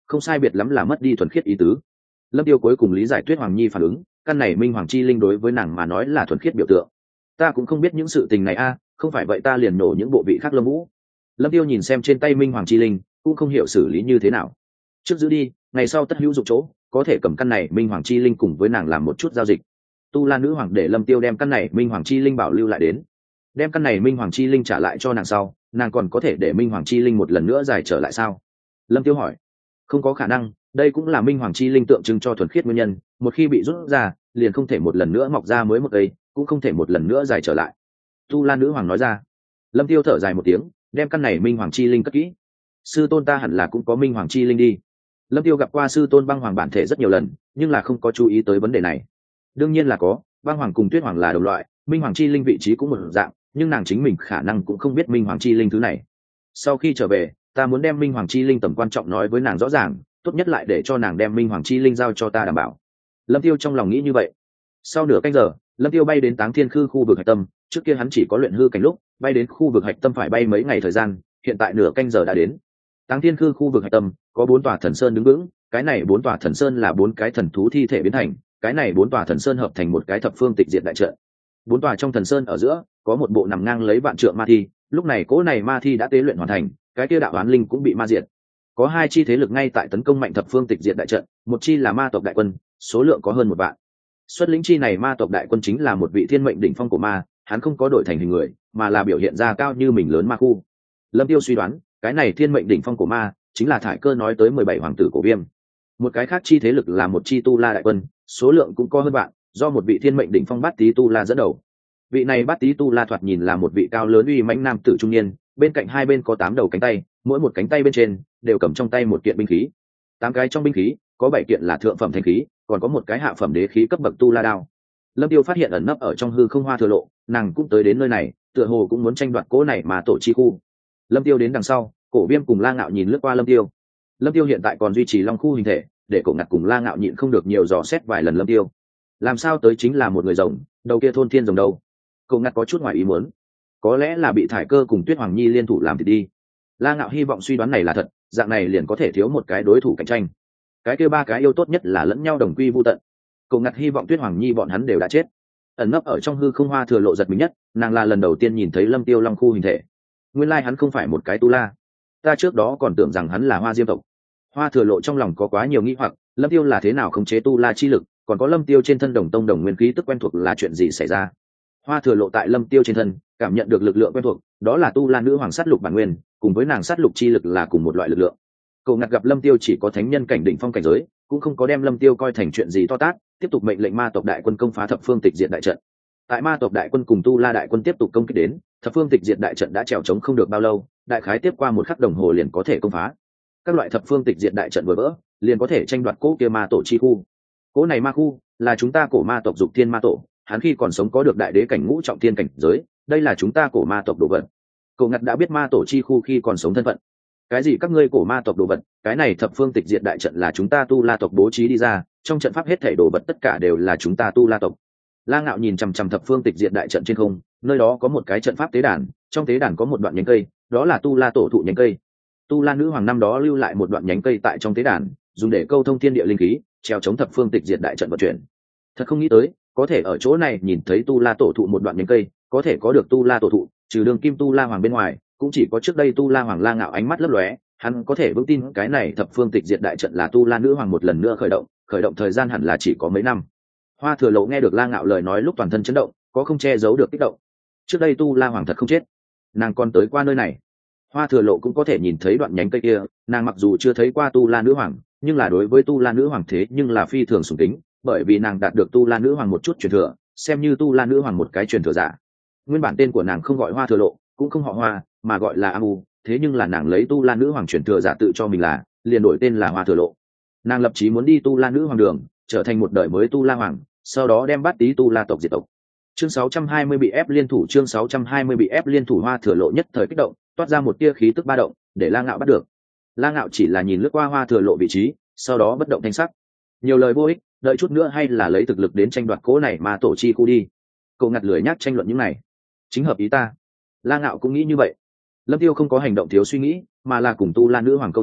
không sai biệt lắm là mất đi thuần khiết ý tứ. Lâm Tiêu cuối cùng lý giải Tuyết Hoàng Nhi phản ứng, căn này minh hoàng chi linh đối với nàng mà nói là thuần khiết biểu tượng. Ta cũng không biết những sự tình này a, không phải vậy ta liền nổ những bộ vị khác lông vũ. Lâm Tiêu nhìn xem trên tay minh hoàng chi linh, cũng không hiểu xử lý như thế nào. Trước giữ đi, ngày sau tất hữu dụng chỗ, có thể cầm căn này minh hoàng chi linh cùng với nàng làm một chút giao dịch. Tu La nữ hoàng để Lâm Tiêu đem căn này minh hoàng chi linh bảo lưu lại đến, đem căn này minh hoàng chi linh trả lại cho nàng sau, nàng còn có thể để minh hoàng chi linh một lần nữa giải trở lại sao? Lâm Tiêu hỏi. Không có khả năng, đây cũng là minh hoàng chi linh tượng trưng cho thuần khiết nguyên nhân, một khi bị rút ra liền không thể một lần nữa mọc ra mới một cây, cũng không thể một lần nữa giải trở lại. Tu La nữ hoàng nói ra. Lâm Tiêu thở dài một tiếng, đem căn này minh hoàng chi linh cất kỹ. Sư tôn ta hẳn là cũng có minh hoàng chi linh đi. Lâm Tiêu gặp qua sư tôn băng hoàng bản thể rất nhiều lần, nhưng là không có chú ý tới vấn đề này. Đương nhiên là có, băng hoàng cùng tuyết hoàng là đồng loại, minh hoàng chi linh vị trí cũng một dạng, nhưng nàng chính mình khả năng cũng không biết minh hoàng chi linh thứ này. Sau khi trở về, ta muốn đem minh hoàng chi linh tầm quan trọng nói với nàng rõ ràng, tốt nhất lại để cho nàng đem minh hoàng chi linh giao cho ta đảm bảo. Lâm Tiêu trong lòng nghĩ như vậy. Sau nửa canh giờ, Lâm Tiêu bay đến Táng Thiên Khư khu vực hạch tâm, trước kia hắn chỉ có luyện hư cảnh lúc, bay đến khu vực hạch tâm phải bay mấy ngày thời gian, hiện tại nửa canh giờ đã đến. Táng Thiên Khư khu vực hạch tâm có bốn tòa thần sơn đứng vững, cái này bốn tòa thần sơn là bốn cái thần thú thi thể biến thành, cái này bốn tòa thần sơn hợp thành một cái thập phương tịch diệt đại trận. Bốn tòa trong thần sơn ở giữa có một bộ nằm ngang lấy vạn trượng ma thi, lúc này cỗ này ma thi đã tế luyện hoàn thành, cái kia đạo oán linh cũng bị ma diệt. Có hai chi thế lực ngay tại tấn công mạnh thập phương tịch diệt đại trận, một chi là ma tộc đại quân, số lượng có hơn một vạn. Xuất lĩnh chi này ma tộc đại quân chính là một vị thiên mệnh đỉnh phong của ma, hắn không có đổi thành hình người, mà là biểu hiện ra cao như mình lớn ma khu. Lâm Tiêu suy đoán, cái này thiên mệnh đỉnh phong của ma chính là thải cơ nói tới mười bảy hoàng tử cổ viêm. Một cái khác chi thế lực là một chi tu la đại quân, số lượng cũng có hơn vạn, do một vị thiên mệnh đỉnh phong bát tý tu la dẫn đầu. Vị này bát tý tu la thoạt nhìn là một vị cao lớn uy mãnh nam tử trung niên, bên cạnh hai bên có tám đầu cánh tay, mỗi một cánh tay bên trên đều cầm trong tay một kiện binh khí. Tám cái trong binh khí có bảy kiện là thượng phẩm thanh khí, còn có một cái hạ phẩm đế khí cấp bậc tu la đao. Lâm Tiêu phát hiện ẩn nấp ở trong hư không hoa thừa lộ, nàng cũng tới đến nơi này, tựa hồ cũng muốn tranh đoạt cỗ này mà tổ chi khu. Lâm Tiêu đến đằng sau, Cổ Viêm cùng La Ngạo nhìn lướt qua Lâm Tiêu. Lâm Tiêu hiện tại còn duy trì long khu hình thể, để Cổ Ngặt cùng La Ngạo nhịn không được nhiều dò xét vài lần Lâm Tiêu. Làm sao tới chính là một người rồng, đầu kia thôn thiên rồng đâu? Cổ Ngặt có chút ngoài ý muốn, có lẽ là bị thải cơ cùng Tuyết Hoàng Nhi liên thủ làm thì đi. La Ngạo hy vọng suy đoán này là thật, dạng này liền có thể thiếu một cái đối thủ cạnh tranh. Cái kia ba cái yêu tốt nhất là lẫn nhau đồng quy vu tận. Cổ Ngặt hy vọng Tuyết Hoàng Nhi bọn hắn đều đã chết. Ẩn nấp ở trong hư không hoa thừa lộ giật mình nhất, nàng là lần đầu tiên nhìn thấy Lâm Tiêu long khu hình thể. Nguyên lai hắn không phải một cái tu la, ta trước đó còn tưởng rằng hắn là Hoa Diêm tộc. Hoa thừa lộ trong lòng có quá nhiều nghi hoặc, Lâm Tiêu là thế nào khống chế tu la chi lực, còn có Lâm Tiêu trên thân đồng tông đồng nguyên khí tức quen thuộc là chuyện gì xảy ra. Hoa thừa lộ tại Lâm Tiêu trên thân cảm nhận được lực lượng quen thuộc, đó là tu la nữ hoàng sát lục bản nguyên, cùng với nàng sát lục chi lực là cùng một loại lực lượng. Cậu Ngặt gặp Lâm Tiêu chỉ có thánh nhân cảnh đỉnh phong cảnh giới, cũng không có đem Lâm Tiêu coi thành chuyện gì to tát, tiếp tục mệnh lệnh ma tộc đại quân công phá thập phương tịch diệt đại trận. Tại ma tộc đại quân cùng tu la đại quân tiếp tục công kích đến, thập phương tịch diệt đại trận đã trèo trống không được bao lâu, đại khái tiếp qua một khắc đồng hồ liền có thể công phá. Các loại thập phương tịch diệt đại trận vừa vỡ, liền có thể tranh đoạt cỗ kia ma tổ chi khu. Cỗ này ma khu là chúng ta cổ ma tộc Dục Thiên ma tổ, hắn khi còn sống có được đại đế cảnh ngũ trọng thiên cảnh giới, đây là chúng ta cổ ma tộc đồ vật. Cậu Ngặt đã biết ma tổ chi khu khi còn sống thân phận. Cái gì các ngươi cổ ma tộc đồ vật, cái này thập phương tịch diệt đại trận là chúng ta tu la tộc bố trí đi ra, trong trận pháp hết thảy đồ vật tất cả đều là chúng ta tu la tộc. La Ngạo nhìn chằm chằm thập phương tịch diệt đại trận trên không, nơi đó có một cái trận pháp tế đàn, trong tế đàn có một đoạn nhánh cây, đó là tu la tổ thụ nhánh cây. Tu la nữ hoàng năm đó lưu lại một đoạn nhánh cây tại trong tế đàn, dùng để câu thông thiên địa linh khí, treo chống thập phương tịch diệt đại trận vận chuyển. Thật không nghĩ tới, có thể ở chỗ này nhìn thấy tu la tổ thụ một đoạn nhánh cây, có thể có được tu la tổ thụ, trừ đường kim tu la hoàng bên ngoài, cũng chỉ có trước đây tu la hoàng. La Ngạo ánh mắt lấp lóe, hắn có thể vững tin cái này thập phương tịch diệt đại trận là tu la nữ hoàng một lần nữa khởi động, khởi động thời gian hẳn là chỉ có mấy năm. Hoa thừa lộ nghe được La Ngạo lời nói lúc toàn thân chấn động, có không che giấu được kích động. Trước đây tu la hoàng thật không chết, nàng còn tới qua nơi này. Hoa thừa lộ cũng có thể nhìn thấy đoạn nhánh cây kia, nàng mặc dù chưa thấy qua tu la nữ hoàng, nhưng là đối với tu la nữ hoàng thế nhưng là phi thường sùng kính, bởi vì nàng đạt được tu la nữ hoàng một chút truyền thừa, xem như tu la nữ hoàng một cái truyền thừa giả. Nguyên bản tên của nàng không gọi Hoa thừa lộ, cũng không họ Hoa, mà gọi là Amu, thế nhưng là nàng lấy tu la nữ hoàng truyền thừa giả tự cho mình là, liền đổi tên là Hoa thừa lộ. Nàng lập chí muốn đi tu la nữ hoàng đường, trở thành một đời mới tu la hoàng, sau đó đem bát tý tu la tộc diệt tộc. Chương sáu trăm hai mươi bị ép liên thủ, chương sáu trăm hai mươi bị ép liên thủ. Hoa thừa lộ nhất thời kích động, toát ra một tia khí tức ba động, để La Ngạo bắt được. La Ngạo chỉ là nhìn lướt qua Hoa thừa lộ vị trí, sau đó bất động thanh sắc. Nhiều lời vô ích, đợi chút nữa hay là lấy thực lực đến tranh đoạt cố này mà tổ chi khu đi. Cậu Ngặt lười nhác tranh luận những này, chính hợp ý ta. La Ngạo cũng nghĩ như vậy. Lâm Tiêu không có hành động thiếu suy nghĩ, mà là cùng tu la nữ hoàng câu thông,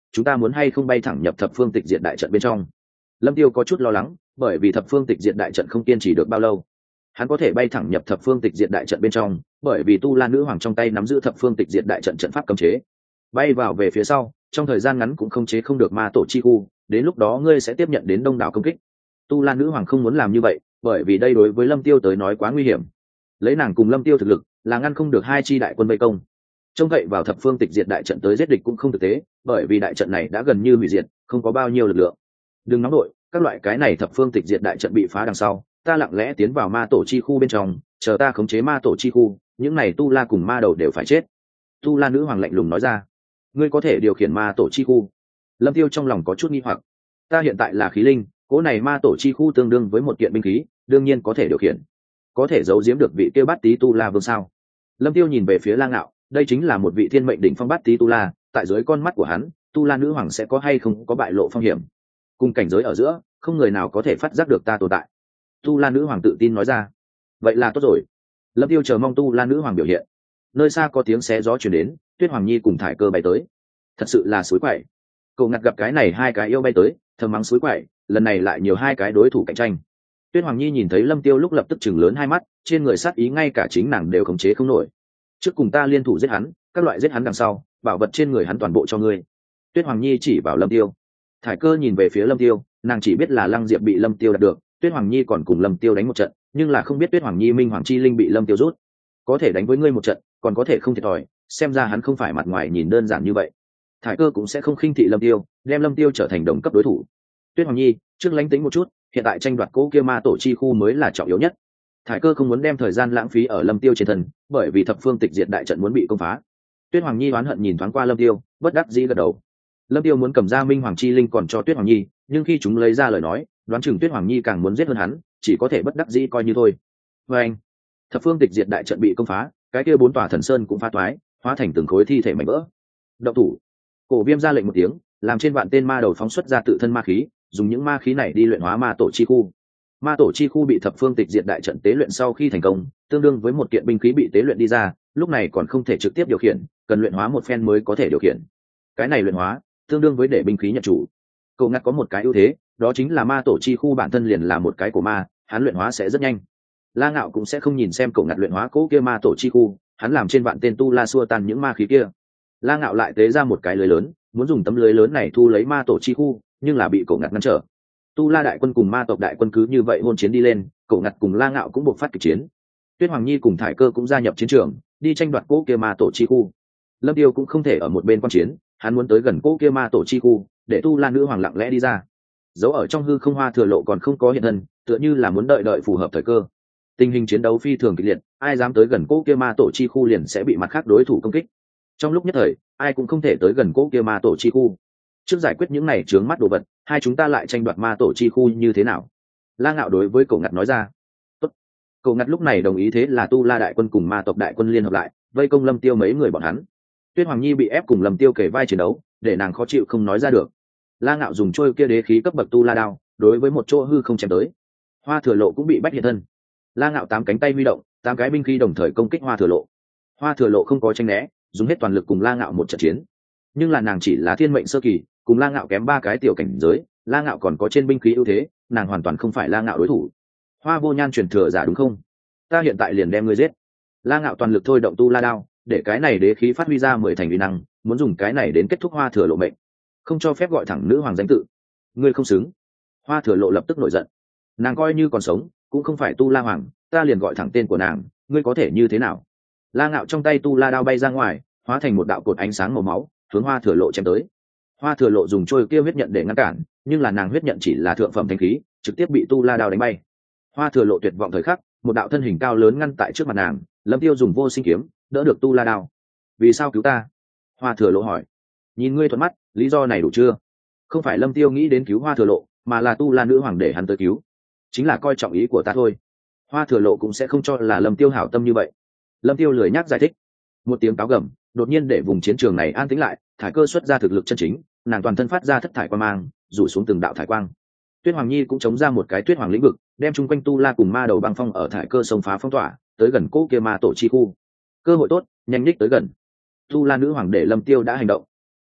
chúng ta muốn hay không bay thẳng nhập thập phương tịch diệt đại trận bên trong? Lâm Tiêu có chút lo lắng, bởi vì thập phương tịch diệt đại trận không kiên trì được bao lâu. Hắn có thể bay thẳng nhập thập phương tịch diệt đại trận bên trong, bởi vì tu la nữ hoàng trong tay nắm giữ thập phương tịch diệt đại trận trận pháp cấm chế. Bay vào về phía sau, trong thời gian ngắn cũng không chế không được ma tổ chi khu, đến lúc đó ngươi sẽ tiếp nhận đến đông đảo công kích. Tu la nữ hoàng không muốn làm như vậy, bởi vì đây đối với Lâm Tiêu tới nói quá nguy hiểm. Lấy nàng cùng Lâm Tiêu thực lực, là ngăn không được hai chi đại quân vây công. Trông cậy vào thập phương tịch diệt đại trận tới giết địch cũng không thực tế, bởi vì đại trận này đã gần như hủy diệt, không có bao nhiêu lực lượng. Đừng nóng đội, các loại cái này thập phương tịch diệt đại trận bị phá đằng sau, ta lặng lẽ tiến vào ma tổ chi khu bên trong, chờ ta khống chế ma tổ chi khu, những này tu la cùng ma đầu đều phải chết. Tu la nữ hoàng lạnh lùng nói ra. Ngươi có thể điều khiển ma tổ chi khu? Lâm Tiêu trong lòng có chút nghi hoặc. Ta hiện tại là khí linh, cỗ này ma tổ chi khu tương đương với một kiện binh khí, đương nhiên có thể điều khiển. Có thể giấu giếm được vị kia bát tý tu la vương sao? Lâm Tiêu nhìn về phía La Ngạo, đây chính là một vị thiên mệnh đỉnh phong bát tý tu la, tại dưới con mắt của hắn, tu la nữ hoàng sẽ có hay không có bại lộ phong hiểm. Cùng cảnh giới ở giữa, không người nào có thể phát giác được ta tồn tại. Tu la nữ hoàng tự tin nói ra. Vậy là tốt rồi. Lâm Tiêu chờ mong tu la nữ hoàng biểu hiện. Nơi xa có tiếng xé gió truyền đến, Tuyết Hoàng Nhi cùng Thải Cơ bay tới. Thật sự là suối quậy. Cậu ngặt gặp cái này hai cái yêu bay tới, thầm mắng suối quậy, lần này lại nhiều hai cái đối thủ cạnh tranh. Tuyết Hoàng Nhi nhìn thấy Lâm Tiêu lúc lập tức chừng lớn hai mắt, trên người sát ý ngay cả chính nàng đều khống chế không nổi. Trước cùng ta liên thủ giết hắn, các loại giết hắn đằng sau, bảo vật trên người hắn toàn bộ cho ngươi. Tuyết Hoàng Nhi chỉ vào Lâm Tiêu. Thải Cơ nhìn về phía Lâm Tiêu, nàng chỉ biết là Lăng Diệp bị Lâm Tiêu đạt được, Tuyết Hoàng Nhi còn cùng Lâm Tiêu đánh một trận, nhưng là không biết Tuyết Hoàng Nhi Minh Hoàng Chi Linh bị Lâm Tiêu rút. Có thể đánh với ngươi một trận, còn có thể không thiệt thòi, xem ra hắn không phải mặt ngoài nhìn đơn giản như vậy. Thải Cơ cũng sẽ không khinh thị Lâm Tiêu, đem Lâm Tiêu trở thành đồng cấp đối thủ. Tuyết Hoàng Nhi, trước lánh tính một chút, hiện tại tranh đoạt cố kia ma tổ chi khu mới là trọng yếu nhất. Thải Cơ không muốn đem thời gian lãng phí ở Lâm Tiêu trên thân, bởi vì thập phương tịch diệt đại trận muốn bị công phá. Tuyết Hoàng Nhi oán hận nhìn thoáng qua Lâm Tiêu, bất đắc dĩ gật đầu. Lâm Tiêu muốn cầm ra Minh Hoàng Chi Linh còn cho Tuyết Hoàng Nhi, nhưng khi chúng lấy ra lời nói, đoán chừng Tuyết Hoàng Nhi càng muốn giết hơn hắn, chỉ có thể bất đắc dĩ coi như thôi. Và anh, thập phương tịch diệt đại trận bị công phá, cái kia bốn tòa thần sơn cũng phá toái, hóa thành từng khối thi thể mảnh vỡ. Động thủ. Cổ Viêm ra lệnh một tiếng, làm trên vạn tên ma đầu phóng xuất ra tự thân ma khí, dùng những ma khí này đi luyện hóa ma tổ chi khu. Ma tổ chi khu bị thập phương tịch diệt đại trận tế luyện sau khi thành công, tương đương với một kiện binh khí bị tế luyện đi ra, lúc này còn không thể trực tiếp điều khiển, cần luyện hóa một phen mới có thể điều khiển. Cái này luyện hóa, tương đương với để binh khí nhận chủ. Cậu ngắt có một cái ưu thế, đó chính là ma tổ chi khu bản thân liền là một cái của ma, hắn luyện hóa sẽ rất nhanh. La Ngạo cũng sẽ không nhìn xem cậu ngặt luyện hóa cố kia ma tổ chi khu, hắn làm trên vạn tên tu la xua tan những ma khí kia. La Ngạo lại tế ra một cái lưới lớn, muốn dùng tấm lưới lớn này thu lấy ma tổ chi khu, nhưng là bị cậu ngặt ngăn trở. Tu la đại quân cùng ma tộc đại quân cứ như vậy hôn chiến đi lên, cậu ngặt cùng La Ngạo cũng buộc phát kịch chiến. Tuyết Hoàng Nhi cùng Thải Cơ cũng gia nhập chiến trường, đi tranh đoạt cố kia ma tổ chi khu. Lâm Tiêu cũng không thể ở một bên quan chiến, hắn muốn tới gần cố kia ma tổ chi khu, để tu la nữ hoàng lặng lẽ đi ra. Giấu ở trong hư không Hoa Thừa Lộ còn không có hiện thân, tựa như là muốn đợi đợi phù hợp thời cơ. Tình hình chiến đấu phi thường kịch liệt, ai dám tới gần cố kia ma tổ chi khu liền sẽ bị mặt khác đối thủ công kích. Trong lúc nhất thời, ai cũng không thể tới gần cố kia ma tổ chi khu. Trước giải quyết những này chướng mắt đồ vật, hai chúng ta lại tranh đoạt ma tổ chi khu như thế nào? La Ngạo đối với Cổ Ngặt nói ra. Tốt. Cổ Ngặt lúc này đồng ý, thế là tu la đại quân cùng ma tộc đại quân liên hợp lại, vây công Lâm Tiêu mấy người bọn hắn. Tuyết Hoàng Nhi bị ép cùng Lâm Tiêu kề vai chiến đấu, để nàng khó chịu không nói ra được. La Ngạo dùng trôi kia đế khí cấp bậc tu la đao, đối với một chỗ hư không chém tới. Hoa Thừa Lộ cũng bị bách hiện thân. La Ngạo tám cánh tay huy động, tám cái binh khí đồng thời công kích Hoa Thừa Lộ. Hoa Thừa Lộ không có tranh né, dùng hết toàn lực cùng La Ngạo một trận chiến. Nhưng là nàng chỉ là thiên mệnh sơ kỳ, cùng La Ngạo kém ba cái tiểu cảnh giới, La Ngạo còn có trên binh khí ưu thế, nàng hoàn toàn không phải La Ngạo đối thủ. Hoa Vô Nhan truyền thừa giả đúng không? Ta hiện tại liền đem ngươi giết. La Ngạo toàn lực thôi động tu la đao, để cái này đế khí phát huy ra mười thành uy năng, muốn dùng cái này đến kết thúc Hoa Thừa Lộ mệnh, không cho phép gọi thẳng nữ hoàng danh tự. Ngươi không xứng. Hoa Thừa Lộ lập tức nổi giận. Nàng coi như còn sống, cũng không phải tu la hoàng, ta liền gọi thẳng tên của nàng, ngươi có thể như thế nào? La Ngạo trong tay tu la đao bay ra ngoài, hóa thành một đạo cột ánh sáng màu máu, hướng Hoa Thừa Lộ chém tới. Hoa Thừa Lộ dùng trôi kia huyết nhận để ngăn cản, nhưng là nàng huyết nhận chỉ là thượng phẩm thanh khí, trực tiếp bị tu la đao đánh bay. Hoa Thừa Lộ tuyệt vọng thời khắc, một đạo thân hình cao lớn ngăn tại trước mặt nàng, Lâm Tiêu dùng vô sinh kiếm đỡ được tu la đao. Vì sao cứu ta? Hoa Thừa Lộ hỏi. Nhìn ngươi thuận mắt, lý do này đủ chưa? Không phải Lâm Tiêu nghĩ đến cứu Hoa Thừa Lộ, mà là tu la nữ hoàng để hắn tới cứu, chính là coi trọng ý của ta thôi. Hoa Thừa Lộ cũng sẽ không cho là Lâm Tiêu hảo tâm như vậy. Lâm Tiêu lười nhác giải thích. Một tiếng cáo gầm đột nhiên để vùng chiến trường này an tĩnh lại, Thải Cơ xuất ra thực lực chân chính, nàng toàn thân phát ra thất thải quang mang, rủ xuống từng đạo thải quang. Tuyết Hoàng Nhi cũng chống ra một cái Tuyết Hoàng lĩnh vực, đem chung quanh tu la cùng ma đầu băng phong ở Thải Cơ sông phá phong tỏa, tới gần cố kia ma tổ chi khu. Cơ hội tốt, nhanh nhích tới gần. Tu la nữ hoàng để Lâm Tiêu đã hành động.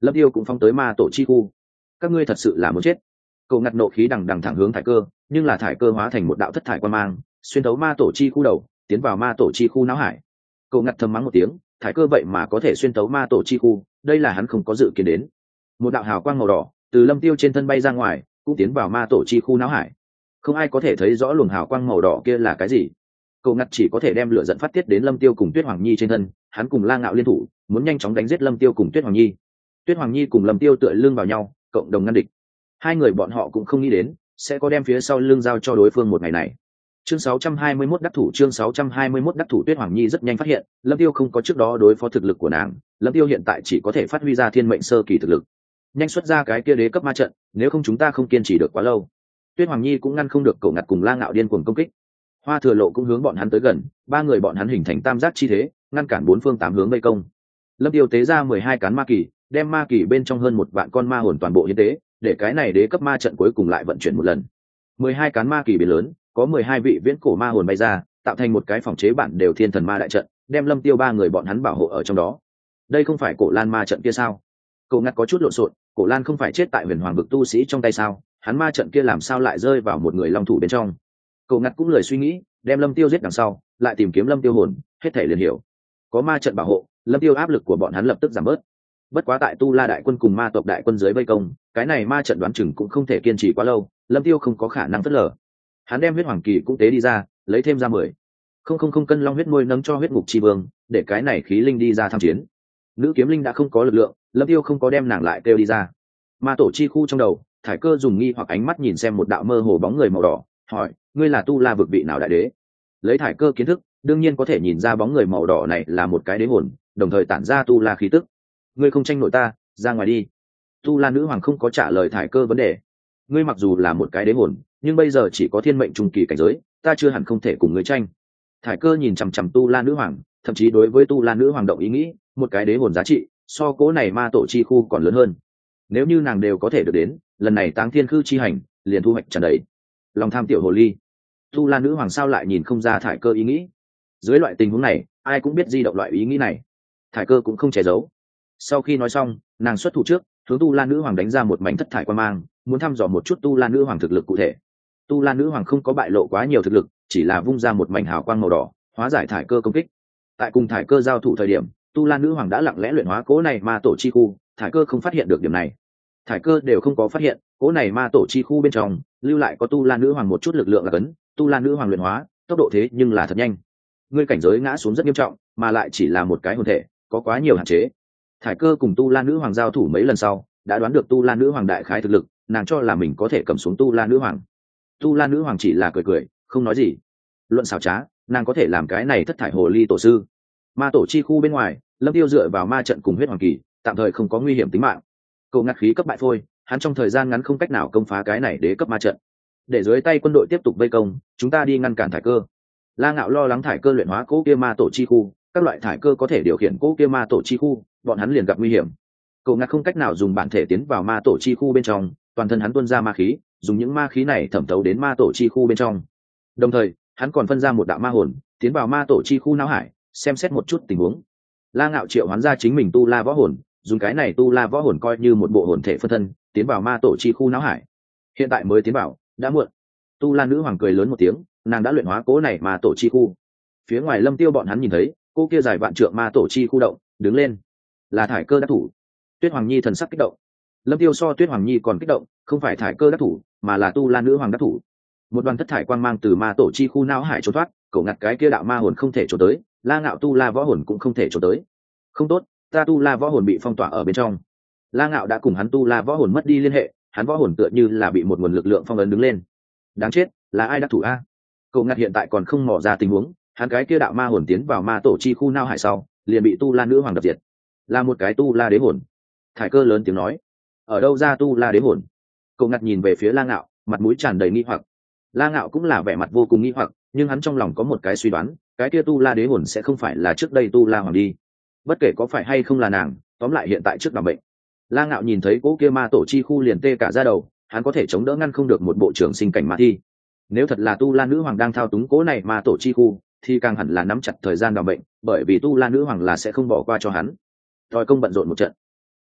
lâm tiêu cũng phóng tới ma tổ chi khu. Các ngươi thật sự là muốn chết. Cậu ngặt nộ khí đằng đằng thẳng hướng thải cơ, nhưng là thải cơ hóa thành một đạo thất thải quan mang, xuyên thấu ma tổ chi khu đầu, tiến vào ma tổ chi khu não hải. Cậu ngặt thầm mắng một tiếng, thải cơ vậy mà có thể xuyên thấu ma tổ chi khu, đây là hắn không có dự kiến đến. Một đạo hào quang màu đỏ từ lâm tiêu trên thân bay ra ngoài, cũng tiến vào ma tổ chi khu não hải. Không ai có thể thấy rõ luồng hào quang màu đỏ kia là cái gì. Cậu ngặt chỉ có thể đem lửa giận phát tiết đến lâm tiêu cùng Tuyết Hoàng Nhi trên thân, hắn cùng La Ngạo liên thủ, muốn nhanh chóng đánh giết lâm tiêu cùng Tuyết Hoàng Nhi. Tuyết Hoàng Nhi cùng lâm tiêu tựa lưng vào nhau, cộng đồng ngăn địch. Hai người bọn họ cũng không nghĩ đến sẽ có đem phía sau lưng giao cho đối phương một ngày này. Chương sáu trăm hai mươi mốt đắc thủ. Chương sáu trăm hai mươi mốt đắc thủ. Tuyết Hoàng Nhi rất nhanh phát hiện lâm tiêu không có trước đó đối phó thực lực của nàng, lâm tiêu hiện tại chỉ có thể phát huy ra thiên mệnh sơ kỳ thực lực. Nhanh xuất ra cái kia đế cấp ma trận, nếu không chúng ta không kiên trì được quá lâu. Tuyết Hoàng Nhi cũng ngăn không được Cậu Ngặt cùng La Ngạo điên cuồng công kích. Hoa Thừa Lộ cũng hướng bọn hắn tới gần, ba người bọn hắn hình thành tam giác chi thế, ngăn cản bốn phương tám hướng vây công. Lâm tiêu tế ra mười hai cán ma kỳ, đem ma kỳ bên trong hơn một vạn con ma hồn toàn bộ hiến tế, để cái này đế cấp ma trận cuối cùng lại vận chuyển một lần. Mười hai cán ma kỳ biến lớn, có mười hai vị viễn cổ ma hồn bay ra, tạo thành một cái phòng chế bản đều thiên thần ma đại trận, đem lâm tiêu ba người bọn hắn bảo hộ ở trong đó. Đây không phải cổ lan ma trận kia sao? Cậu Ngặt có chút lộn xộn, cổ lan không phải chết tại huyền hoàng vực tu sĩ trong tay sao, hắn ma trận kia làm sao lại rơi vào một người long thủ bên trong? Cậu Ngặt cũng lười suy nghĩ, đem lâm tiêu giết đằng sau, lại tìm kiếm lâm tiêu hồn, hết thể liền hiểu. Có ma trận bảo hộ, lâm tiêu áp lực của bọn hắn lập tức giảm bớt. Bất quá tại tu la đại quân cùng ma tộc đại quân dưới vây công, cái này ma trận đoán chừng cũng không thể kiên trì quá lâu, lâm tiêu không có khả năng phớt lờ. Hắn đem huyết hoàng kỳ cũng tế đi ra, lấy thêm ra mười không không không cân long huyết nuôi nấng cho huyết ngục chi vương, để cái này khí linh đi ra tham chiến. Nữ kiếm linh đã không có lực lượng, lâm tiêu không có đem nàng lại kêu đi ra. Ma tổ chi khu trong đầu, thải cơ dùng nghi hoặc ánh mắt nhìn xem một đạo mơ hồ bóng người màu đỏ, hỏi: ngươi là tu la vực vị nào đại đế? Lấy thải cơ kiến thức, đương nhiên có thể nhìn ra bóng người màu đỏ này là một cái đế hồn, đồng thời tản ra tu la khí tức. Ngươi không tranh nổi ta, ra ngoài đi. Tu la nữ hoàng không có trả lời thải cơ vấn đề. Ngươi mặc dù là một cái đế hồn, nhưng bây giờ chỉ có thiên mệnh trung kỳ cảnh giới, ta chưa hẳn không thể cùng ngươi tranh. Thải cơ nhìn chằm chằm tu la nữ hoàng, thậm chí đối với tu la nữ hoàng động ý nghĩ, một cái đế hồn giá trị so cố này ma tổ chi khu còn lớn hơn. Nếu như nàng đều có thể được đến, lần này táng thiên khư chi hành liền thu hoạch tràn đầy. Lòng tham tiểu hồ ly, tu la nữ hoàng sao lại nhìn không ra thải cơ ý nghĩ? Dưới loại tình huống này, ai cũng biết di động loại ý nghĩ này. Thải cơ cũng không che giấu. Sau khi nói xong, nàng xuất thủ trước, hướng tu la nữ hoàng đánh ra một mảnh thất thải quan mang, muốn thăm dò một chút tu la nữ hoàng thực lực cụ thể. Tu la nữ hoàng không có bại lộ quá nhiều thực lực, chỉ là vung ra một mảnh hào quang màu đỏ, hóa giải thải cơ công kích. Tại cùng thải cơ giao thủ thời điểm, tu la nữ hoàng đã lặng lẽ luyện hóa cố này ma tổ chi khu, thải cơ không phát hiện được điểm này. Thải cơ đều không có phát hiện, cố này ma tổ chi khu bên trong lưu lại có tu la nữ hoàng một chút lực lượng là cấn, tu la nữ hoàng luyện hóa tốc độ thế nhưng là thật nhanh. Ngươi cảnh giới ngã xuống rất nghiêm trọng, mà lại chỉ là một cái hồn thể, có quá nhiều hạn chế. Thải cơ cùng tu la nữ hoàng giao thủ mấy lần sau, đã đoán được tu la nữ hoàng đại khái thực lực, nàng cho là mình có thể cầm xuống tu la nữ hoàng. Tu la nữ hoàng chỉ là cười cười, không nói gì. Luận xảo trá, nàng có thể làm cái này thất thải hồ ly tổ sư. Ma tổ chi khu bên ngoài, lâm tiêu dựa vào ma trận cùng huyết hoàng kỳ, tạm thời không có nguy hiểm tính mạng. Cậu ngắt khí cấp bại phôi, hắn trong thời gian ngắn không cách nào công phá cái này đế cấp ma trận. Để dưới tay quân đội tiếp tục vây công, chúng ta đi ngăn cản thải cơ. La Ngạo lo lắng thải cơ luyện hóa cỗ kia ma tổ chi khu, các loại thải cơ có thể điều khiển cỗ kia ma tổ chi khu, bọn hắn liền gặp nguy hiểm. Cậu ngắt không cách nào dùng bản thể tiến vào ma tổ chi khu bên trong, toàn thân hắn tuôn ra ma khí, dùng những ma khí này thẩm thấu đến ma tổ chi khu bên trong. Đồng thời, hắn còn phân ra một đạo ma hồn, tiến vào ma tổ chi khu não hải, xem xét một chút tình huống. La Ngạo triệu hoán ra chính mình tu la võ hồn, dùng cái này tu la võ hồn coi như một bộ hồn thể phân thân, tiến vào ma tổ chi khu não hải. Hiện tại mới tiến vào, đã muộn. Tu la nữ hoàng cười lớn một tiếng, nàng đã luyện hóa cố này ma tổ chi khu. Phía ngoài lâm tiêu bọn hắn nhìn thấy, cô kia dài vạn trượng ma tổ chi khu động, đứng lên. Là thải cơ đắc thủ. Tuyết Hoàng Nhi thần sắc kích động. Lâm tiêu so Tuyết Hoàng Nhi còn kích động, không phải thải cơ đắc thủ, mà là tu la nữ hoàng đắc thủ. Một đoàn thất thải quang mang từ ma tổ chi khu não hải trốn thoát, cậu ngặt cái kia đạo ma hồn không thể trốn tới, La Ngạo tu la võ hồn cũng không thể trốn tới. Không tốt, ta tu la võ hồn bị phong tỏa ở bên trong. La Ngạo đã cùng hắn tu la võ hồn mất đi liên hệ, hắn võ hồn tựa như là bị một nguồn lực lượng phong ấn đứng lên. Đáng chết, là ai đắc thủ a? Cậu ngặt hiện tại còn không mò ra tình huống, hắn cái kia đạo ma hồn tiến vào ma tổ chi khu não hải sau, liền bị tu la nữ hoàng đập diệt. Là một cái tu la đế hồn. Thải cơ lớn tiếng nói, ở đâu ra tu la đế hồn? Cậu ngặt nhìn về phía La Ngạo, mặt mũi tràn đầy nghi hoặc. La Ngạo cũng là vẻ mặt vô cùng nghi hoặc, nhưng hắn trong lòng có một cái suy đoán, cái kia tu la đế hồn sẽ không phải là trước đây tu la hoàng đi. Bất kể có phải hay không là nàng, tóm lại hiện tại trước đảm bệnh. La Ngạo nhìn thấy cỗ kia ma tổ chi khu liền tê cả da đầu, hắn có thể chống đỡ ngăn không được một bộ trưởng sinh cảnh ma thi. Nếu thật là tu la nữ hoàng đang thao túng cỗ này ma tổ chi khu, thì càng hẳn là nắm chặt thời gian đảm bệnh, bởi vì tu la nữ hoàng là sẽ không bỏ qua cho hắn. Tòi công bận rộn một trận.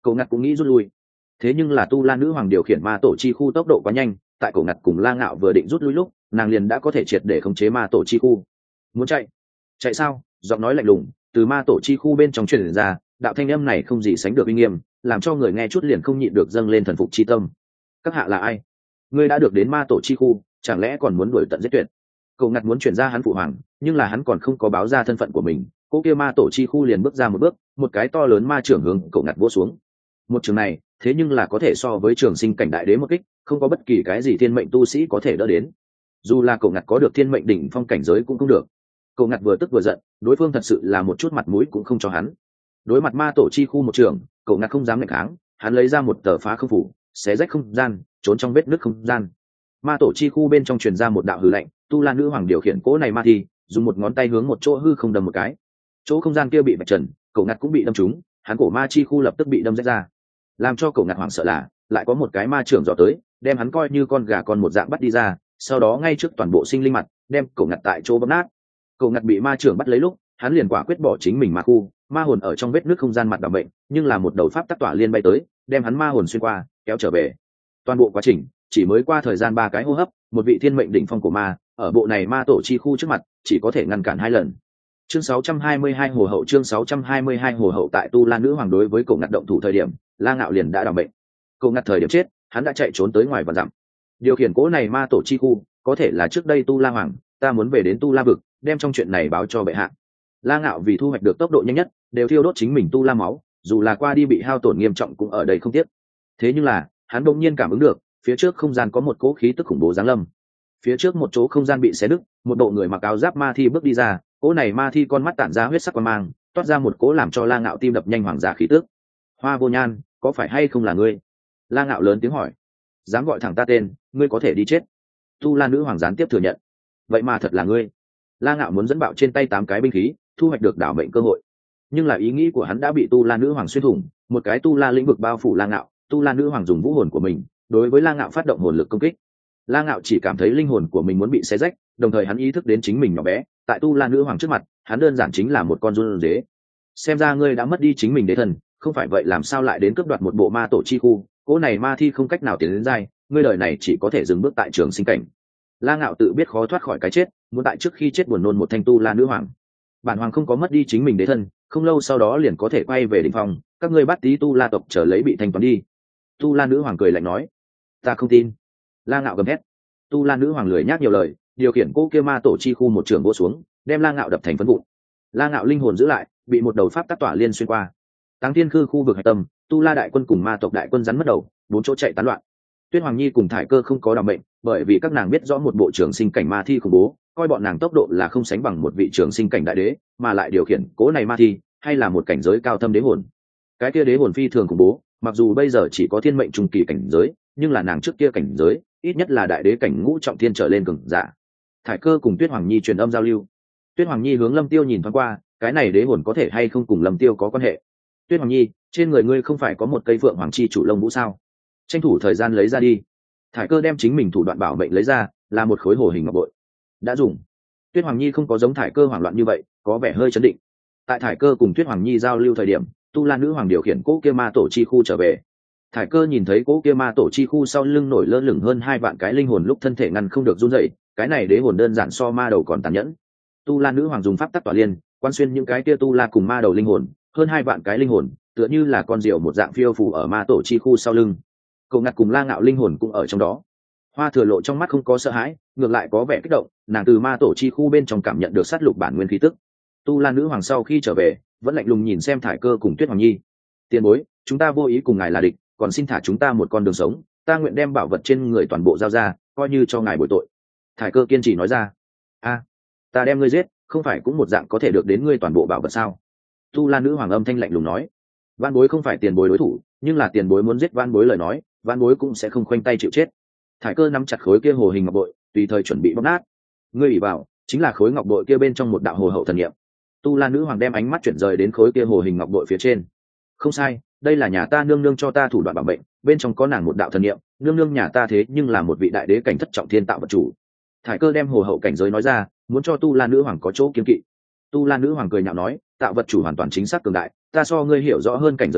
Cậu ngặt cũng nghĩ rút lui, thế nhưng là tu la nữ hoàng điều khiển ma tổ chi khu tốc độ quá nhanh, tại cổ ngặt cùng La Ngạo vừa định rút lui lúc, nàng liền đã có thể triệt để khống chế ma tổ chi khu. Muốn chạy? Chạy sao? Giọng nói lạnh lùng từ ma tổ chi khu bên trong truyền ra, đạo thanh âm này không gì sánh được uy nghiêm, làm cho người nghe chút liền không nhịn được dâng lên thần phục chi tâm. Các hạ là ai? Ngươi đã được đến ma tổ chi khu, chẳng lẽ còn muốn đuổi tận giết tuyệt? Cậu ngặt muốn chuyển ra hắn phụ hoàng, nhưng là hắn còn không có báo ra thân phận của mình. Cô kia ma tổ chi khu liền bước ra một bước, một cái to lớn ma trưởng hướng cậu ngặt vỗ xuống. Một trường này, thế nhưng là có thể so với trường sinh cảnh đại đế một kích, không có bất kỳ cái gì thiên mệnh tu sĩ có thể đỡ đến. Dù là cậu ngặt có được thiên mệnh đỉnh phong cảnh giới cũng không được. Cậu ngặt vừa tức vừa giận, đối phương thật sự là một chút mặt mũi cũng không cho hắn. Đối mặt ma tổ chi khu một trường, cậu ngặt không dám nghịch kháng, hắn lấy ra một tờ phá không phủ, xé rách không gian, trốn trong vết nứt không gian. Ma tổ chi khu bên trong truyền ra một đạo hư lệnh, tu la nữ hoàng điều khiển cỗ này ma thi, dùng một ngón tay hướng một chỗ hư không đâm một cái. Chỗ không gian kia bị vạch trần, cậu ngặt cũng bị đâm trúng, hắn cổ ma chi khu lập tức bị đâm rách ra. Làm cho cậu ngặt hoảng sợ là, lại có một cái ma trưởng dò tới, đem hắn coi như con gà con một dạng bắt đi ra, sau đó ngay trước toàn bộ sinh linh mặt, đem cậu ngặt tại chỗ bóp nát. Cậu ngặt bị ma trưởng bắt lấy lúc, hắn liền quả quyết bỏ chính mình ma khu, ma hồn ở trong vết nứt không gian mặt đảm bệnh, nhưng là một đầu pháp tắc tỏa liên bay tới, đem hắn ma hồn xuyên qua, kéo trở về. Toàn bộ quá trình chỉ mới qua thời gian ba cái hô hấp, một vị thiên mệnh đỉnh phong của ma, ở bộ này ma tổ chi khu trước mặt, chỉ có thể ngăn cản hai lần. Chương sáu trăm hai mươi hai hồ hậu chương sáu trăm hai mươi hai hồ hậu tại Tu La nữ hoàng đối với cậu ngặt động thủ thời điểm, La Ngạo liền đã đảm bệnh. Cậu ngặt thời điểm chết, hắn đã chạy trốn tới ngoài vạn dặm. Điều khiển cỗ này ma tổ chi khu, có thể là trước đây Tu La hoàng, ta muốn về đến Tu La vực, đem trong chuyện này báo cho bệ hạ. La Ngạo vì thu hoạch được tốc độ nhanh nhất, đều thiêu đốt chính mình Tu La máu, dù là qua đi bị hao tổn nghiêm trọng cũng ở đây không tiếc. Thế nhưng là, hắn đột nhiên cảm ứng được, phía trước không gian có một cỗ khí tức khủng bố giáng lâm. Phía trước một chỗ không gian bị xé nứt, một bộ người mặc áo giáp ma thi bước đi ra, cỗ này ma thi con mắt tản ra huyết sắc quang mang, toát ra một cỗ làm cho La Ngạo tim đập nhanh hoàng giá khí tức. Hoa Vô Nhan, có phải hay không là ngươi? La Ngạo lớn tiếng hỏi. Dám gọi thẳng ta tên, ngươi có thể đi chết. Tu La nữ hoàng gián tiếp thừa nhận. Vậy mà thật là ngươi. La Ngạo muốn dẫn bạo trên tay tám cái binh khí, thu hoạch được đảo mệnh cơ hội. Nhưng là ý nghĩ của hắn đã bị Tu La nữ hoàng xuyên thủng, một cái Tu La lĩnh vực bao phủ La Ngạo, Tu La nữ hoàng dùng vũ hồn của mình, đối với La Ngạo phát động hồn lực công kích. La Ngạo chỉ cảm thấy linh hồn của mình muốn bị xé rách, đồng thời hắn ý thức đến chính mình nhỏ bé, tại Tu La nữ hoàng trước mặt, hắn đơn giản chính là một con run dế. Xem ra ngươi đã mất đi chính mình đế thần, không phải vậy làm sao lại đến cướp đoạt một bộ ma tổ chi khu, cỗ này ma thi không cách nào tiến đến giai, ngươi đời này chỉ có thể dừng bước tại trường sinh cảnh. La Ngạo tự biết khó thoát khỏi cái chết, muốn tại trước khi chết buồn nôn một thanh Tu La nữ hoàng. Bản hoàng không có mất đi chính mình đế thân, không lâu sau đó liền có thể quay về đỉnh phong, các ngươi bắt tí Tu La tộc trở lấy bị thanh toán đi. Tu La nữ hoàng cười lạnh nói. Ta không tin. La Ngạo gầm hét. Tu La nữ hoàng lười nhác nhiều lời, điều khiển cỗ kia ma tổ chi khu một trường vỗ xuống, đem La Ngạo đập thành phấn vụn. La Ngạo linh hồn giữ lại, bị một đầu pháp tắc tỏa liên xuyên qua. Táng Thiên Khư khu vực hạch tâm, Tu La đại quân cùng ma tộc đại quân rắn mất đầu, bốn chỗ chạy tán loạn. Tuyết Hoàng Nhi cùng Thải Cơ không có đảm mệnh, bởi vì các nàng biết rõ một bộ trường sinh cảnh ma thi khủng bố, coi bọn nàng tốc độ là không sánh bằng một vị trường sinh cảnh đại đế, mà lại điều khiển cố này ma thi, hay là một cảnh giới cao thâm đế hồn. Cái kia đế hồn phi thường khủng bố, mặc dù bây giờ chỉ có thiên mệnh trung kỳ cảnh giới, nhưng là nàng trước kia cảnh giới, ít nhất là đại đế cảnh ngũ trọng thiên trở lên cường giả. Thải Cơ cùng Tuyết Hoàng Nhi truyền âm giao lưu. Tuyết Hoàng Nhi hướng Lâm Tiêu nhìn thoáng qua, cái này đế hồn có thể hay không cùng Lâm Tiêu có quan hệ. Tuyết Hoàng Nhi, trên người ngươi không phải có một cây phượng hoàng chi chủ lông vũ sao? Tranh thủ thời gian lấy ra đi. Thải Cơ đem chính mình thủ đoạn bảo mệnh lấy ra, là một khối hồ hình ngọc bội. Đã dùng. Tuyết Hoàng Nhi không có giống Thải Cơ hoảng loạn như vậy, có vẻ hơi chấn định. Tại Thải Cơ cùng Tuyết Hoàng Nhi giao lưu thời điểm, Tu La nữ hoàng điều khiển cỗ kia ma tổ chi khu trở về. Thải Cơ nhìn thấy cỗ kia ma tổ chi khu sau lưng nổi lơ lửng hơn hai vạn cái linh hồn lúc thân thể ngăn không được run rẩy, cái này đế hồn đơn giản so ma đầu còn tàn nhẫn. Tu La nữ hoàng dùng pháp tắc tỏa liên, quan xuyên những cái kia tu la cùng ma đầu linh hồn, hơn hai vạn cái linh hồn, tựa như là con diều một dạng phiêu phù ở ma tổ chi khu sau lưng. Cậu ngặt cùng La Ngạo linh hồn cũng ở trong đó. Hoa Thừa Lộ trong mắt không có sợ hãi, ngược lại có vẻ kích động, nàng từ ma tổ chi khu bên trong cảm nhận được sát lục bản nguyên khí tức. Tu La nữ hoàng sau khi trở về, vẫn lạnh lùng nhìn xem Thải Cơ cùng Tuyết Hoàng Nhi. Tiền bối, chúng ta vô ý cùng ngài là địch, còn xin thả chúng ta một con đường sống, ta nguyện đem bảo vật trên người toàn bộ giao ra, coi như cho ngài bồi tội. Thải Cơ kiên trì nói ra. A, ta đem ngươi giết, không phải cũng một dạng có thể được đến ngươi toàn bộ bảo vật sao? Tu La nữ hoàng âm thanh lạnh lùng nói. Van bối không phải tiền bối đối thủ, nhưng là tiền bối muốn giết van bối lời nói, van bối cũng sẽ không khoanh tay chịu chết. Thải Cơ nắm chặt khối kia hồ hình ngọc bội, tùy thời chuẩn bị bóp nát. Ngươi ủy vào, chính là khối ngọc bội kia bên trong một đạo hồ hậu thần niệm. Tu La nữ hoàng đem ánh mắt chuyển rời đến khối kia hồ hình ngọc bội phía trên. Không sai, đây là nhà ta nương nương cho ta thủ đoạn bảo mệnh, bên trong có nàng một đạo thần niệm, nương nương nhà ta thế nhưng là một vị đại đế cảnh thất trọng thiên tạo vật chủ. Thải Cơ đem hồ hậu cảnh giới nói ra, muốn cho Tu La nữ hoàng có chỗ kiên kỵ. Tu La nữ hoàng cười nhạo nói, tạo vật chủ hoàn toàn chính xác cường đại, ta so ngươi hiểu rõ hơn cảnh giới này,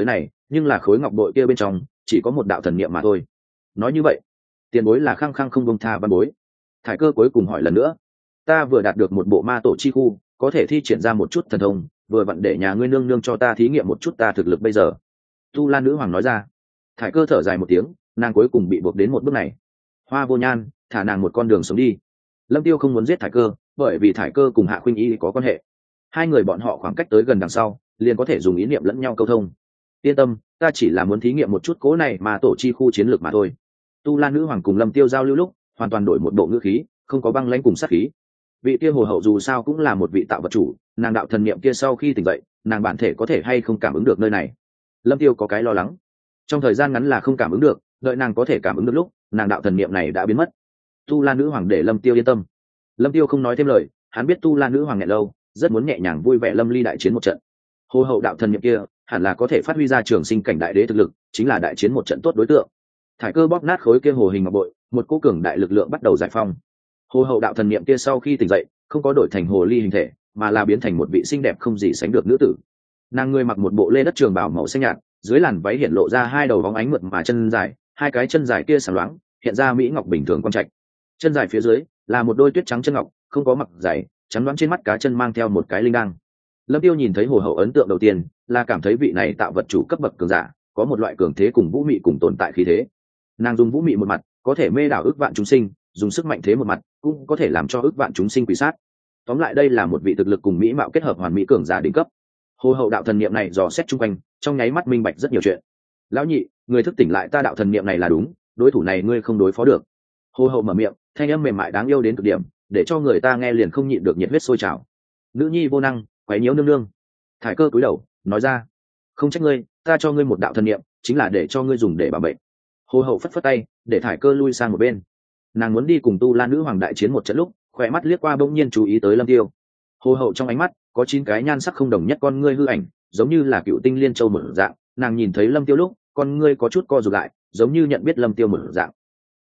nhưng là khối ngọc bội kia bên trong chỉ có một đạo thần niệm mà thôi. Nói như vậy, tiền bối là khăng khăng không bông tha văn bối. Thải Cơ cuối cùng hỏi lần nữa. Ta vừa đạt được một bộ ma tổ chi khu, có thể thi triển ra một chút thần thông, vừa vặn để nhà ngươi nương nương cho ta thí nghiệm một chút ta thực lực bây giờ. Tu La nữ hoàng nói ra. Thải Cơ thở dài một tiếng, nàng cuối cùng bị buộc đến một bước này. Hoa Vô Nhan, thả nàng một con đường sống đi. Lâm Tiêu không muốn giết Thải Cơ, bởi vì Thải Cơ cùng Hạ Khuynh Y có quan hệ. Hai người bọn họ khoảng cách tới gần đằng sau, liền có thể dùng ý niệm lẫn nhau câu thông. Yên tâm, ta chỉ là muốn thí nghiệm một chút cố này mà tổ chi khu chiến lược mà thôi. Tu La nữ hoàng cùng Lâm Tiêu giao lưu lúc, hoàn toàn đổi một bộ ngữ khí, không có băng lãnh cùng sát khí. Vị kia hồ hậu dù sao cũng là một vị tạo vật chủ, nàng đạo thần niệm kia sau khi tỉnh dậy, nàng bản thể có thể hay không cảm ứng được nơi này. Lâm Tiêu có cái lo lắng. Trong thời gian ngắn là không cảm ứng được, đợi nàng có thể cảm ứng được lúc, nàng đạo thần niệm này đã biến mất. Tu La nữ hoàng để Lâm Tiêu yên tâm. Lâm Tiêu không nói thêm lời, hắn biết Tu La nữ hoàng nghẹn lâu, rất muốn nhẹ nhàng vui vẻ lâm ly đại chiến một trận. Hồ hậu đạo thần niệm kia, hẳn là có thể phát huy ra trường sinh cảnh đại đế thực lực, chính là đại chiến một trận tốt đối tượng. Thải Cơ bóp nát khối kia hồ hình ngọc bội, một cỗ cường đại lực lượng bắt đầu giải phong. Hồ hậu đạo thần niệm kia sau khi tỉnh dậy, không có đổi thành hồ ly hình thể, mà là biến thành một vị xinh đẹp không gì sánh được nữ tử. Nàng người mặc một bộ lê đất trường bào màu xanh nhạt, dưới làn váy hiện lộ ra hai đầu bóng ánh mượt mà chân dài, hai cái chân dài kia sáng loáng, hiện ra mỹ ngọc bình thường quang trạch. Chân dài phía dưới là một đôi tuyết trắng chân ngọc, không có mặc giày, trắng đoán trên mắt cá chân mang theo một cái linh đăng. Lâm Tiêu nhìn thấy hồ hậu ấn tượng đầu tiên là cảm thấy vị này tạo vật chủ cấp bậc cường giả, có một loại cường thế cùng vũ mị cùng tồn tại khí thế. Nàng dùng vũ mị một mặt có thể mê đảo ức vạn chúng sinh, dùng sức mạnh thế một mặt cũng có thể làm cho ức vạn chúng sinh quỳ sát. Tóm lại đây là một vị thực lực cùng mỹ mạo kết hợp hoàn mỹ cường giả đỉnh cấp. Hồ hậu đạo thần niệm này dò xét chung quanh, trong nháy mắt minh bạch rất nhiều chuyện. Lão nhị, người thức tỉnh lại ta đạo thần niệm này là đúng, đối thủ này ngươi không đối phó được. Hồ hậu mở miệng, thanh âm mềm mại đáng yêu đến cực điểm, để cho người ta nghe liền không nhịn được nhiệt huyết sôi trào. Nữ nhi vô năng, quấy nhiễu nương nương. Thải Cơ cúi đầu nói ra, không trách ngươi, ta cho ngươi một đạo thần niệm, chính là để cho ngươi dùng để bảo vệ. Hồ hậu phất phất tay, để Thải Cơ lui sang một bên. Nàng muốn đi cùng Tu La nữ hoàng đại chiến một trận lúc, khỏe mắt liếc qua bỗng nhiên chú ý tới Lâm Tiêu. Hồ hậu trong ánh mắt có chín cái nhan sắc không đồng nhất con ngươi hư ảnh, giống như là cựu tinh liên châu mở dạng. Nàng nhìn thấy Lâm Tiêu lúc, con ngươi có chút co rụt lại, giống như nhận biết Lâm Tiêu mở dạng.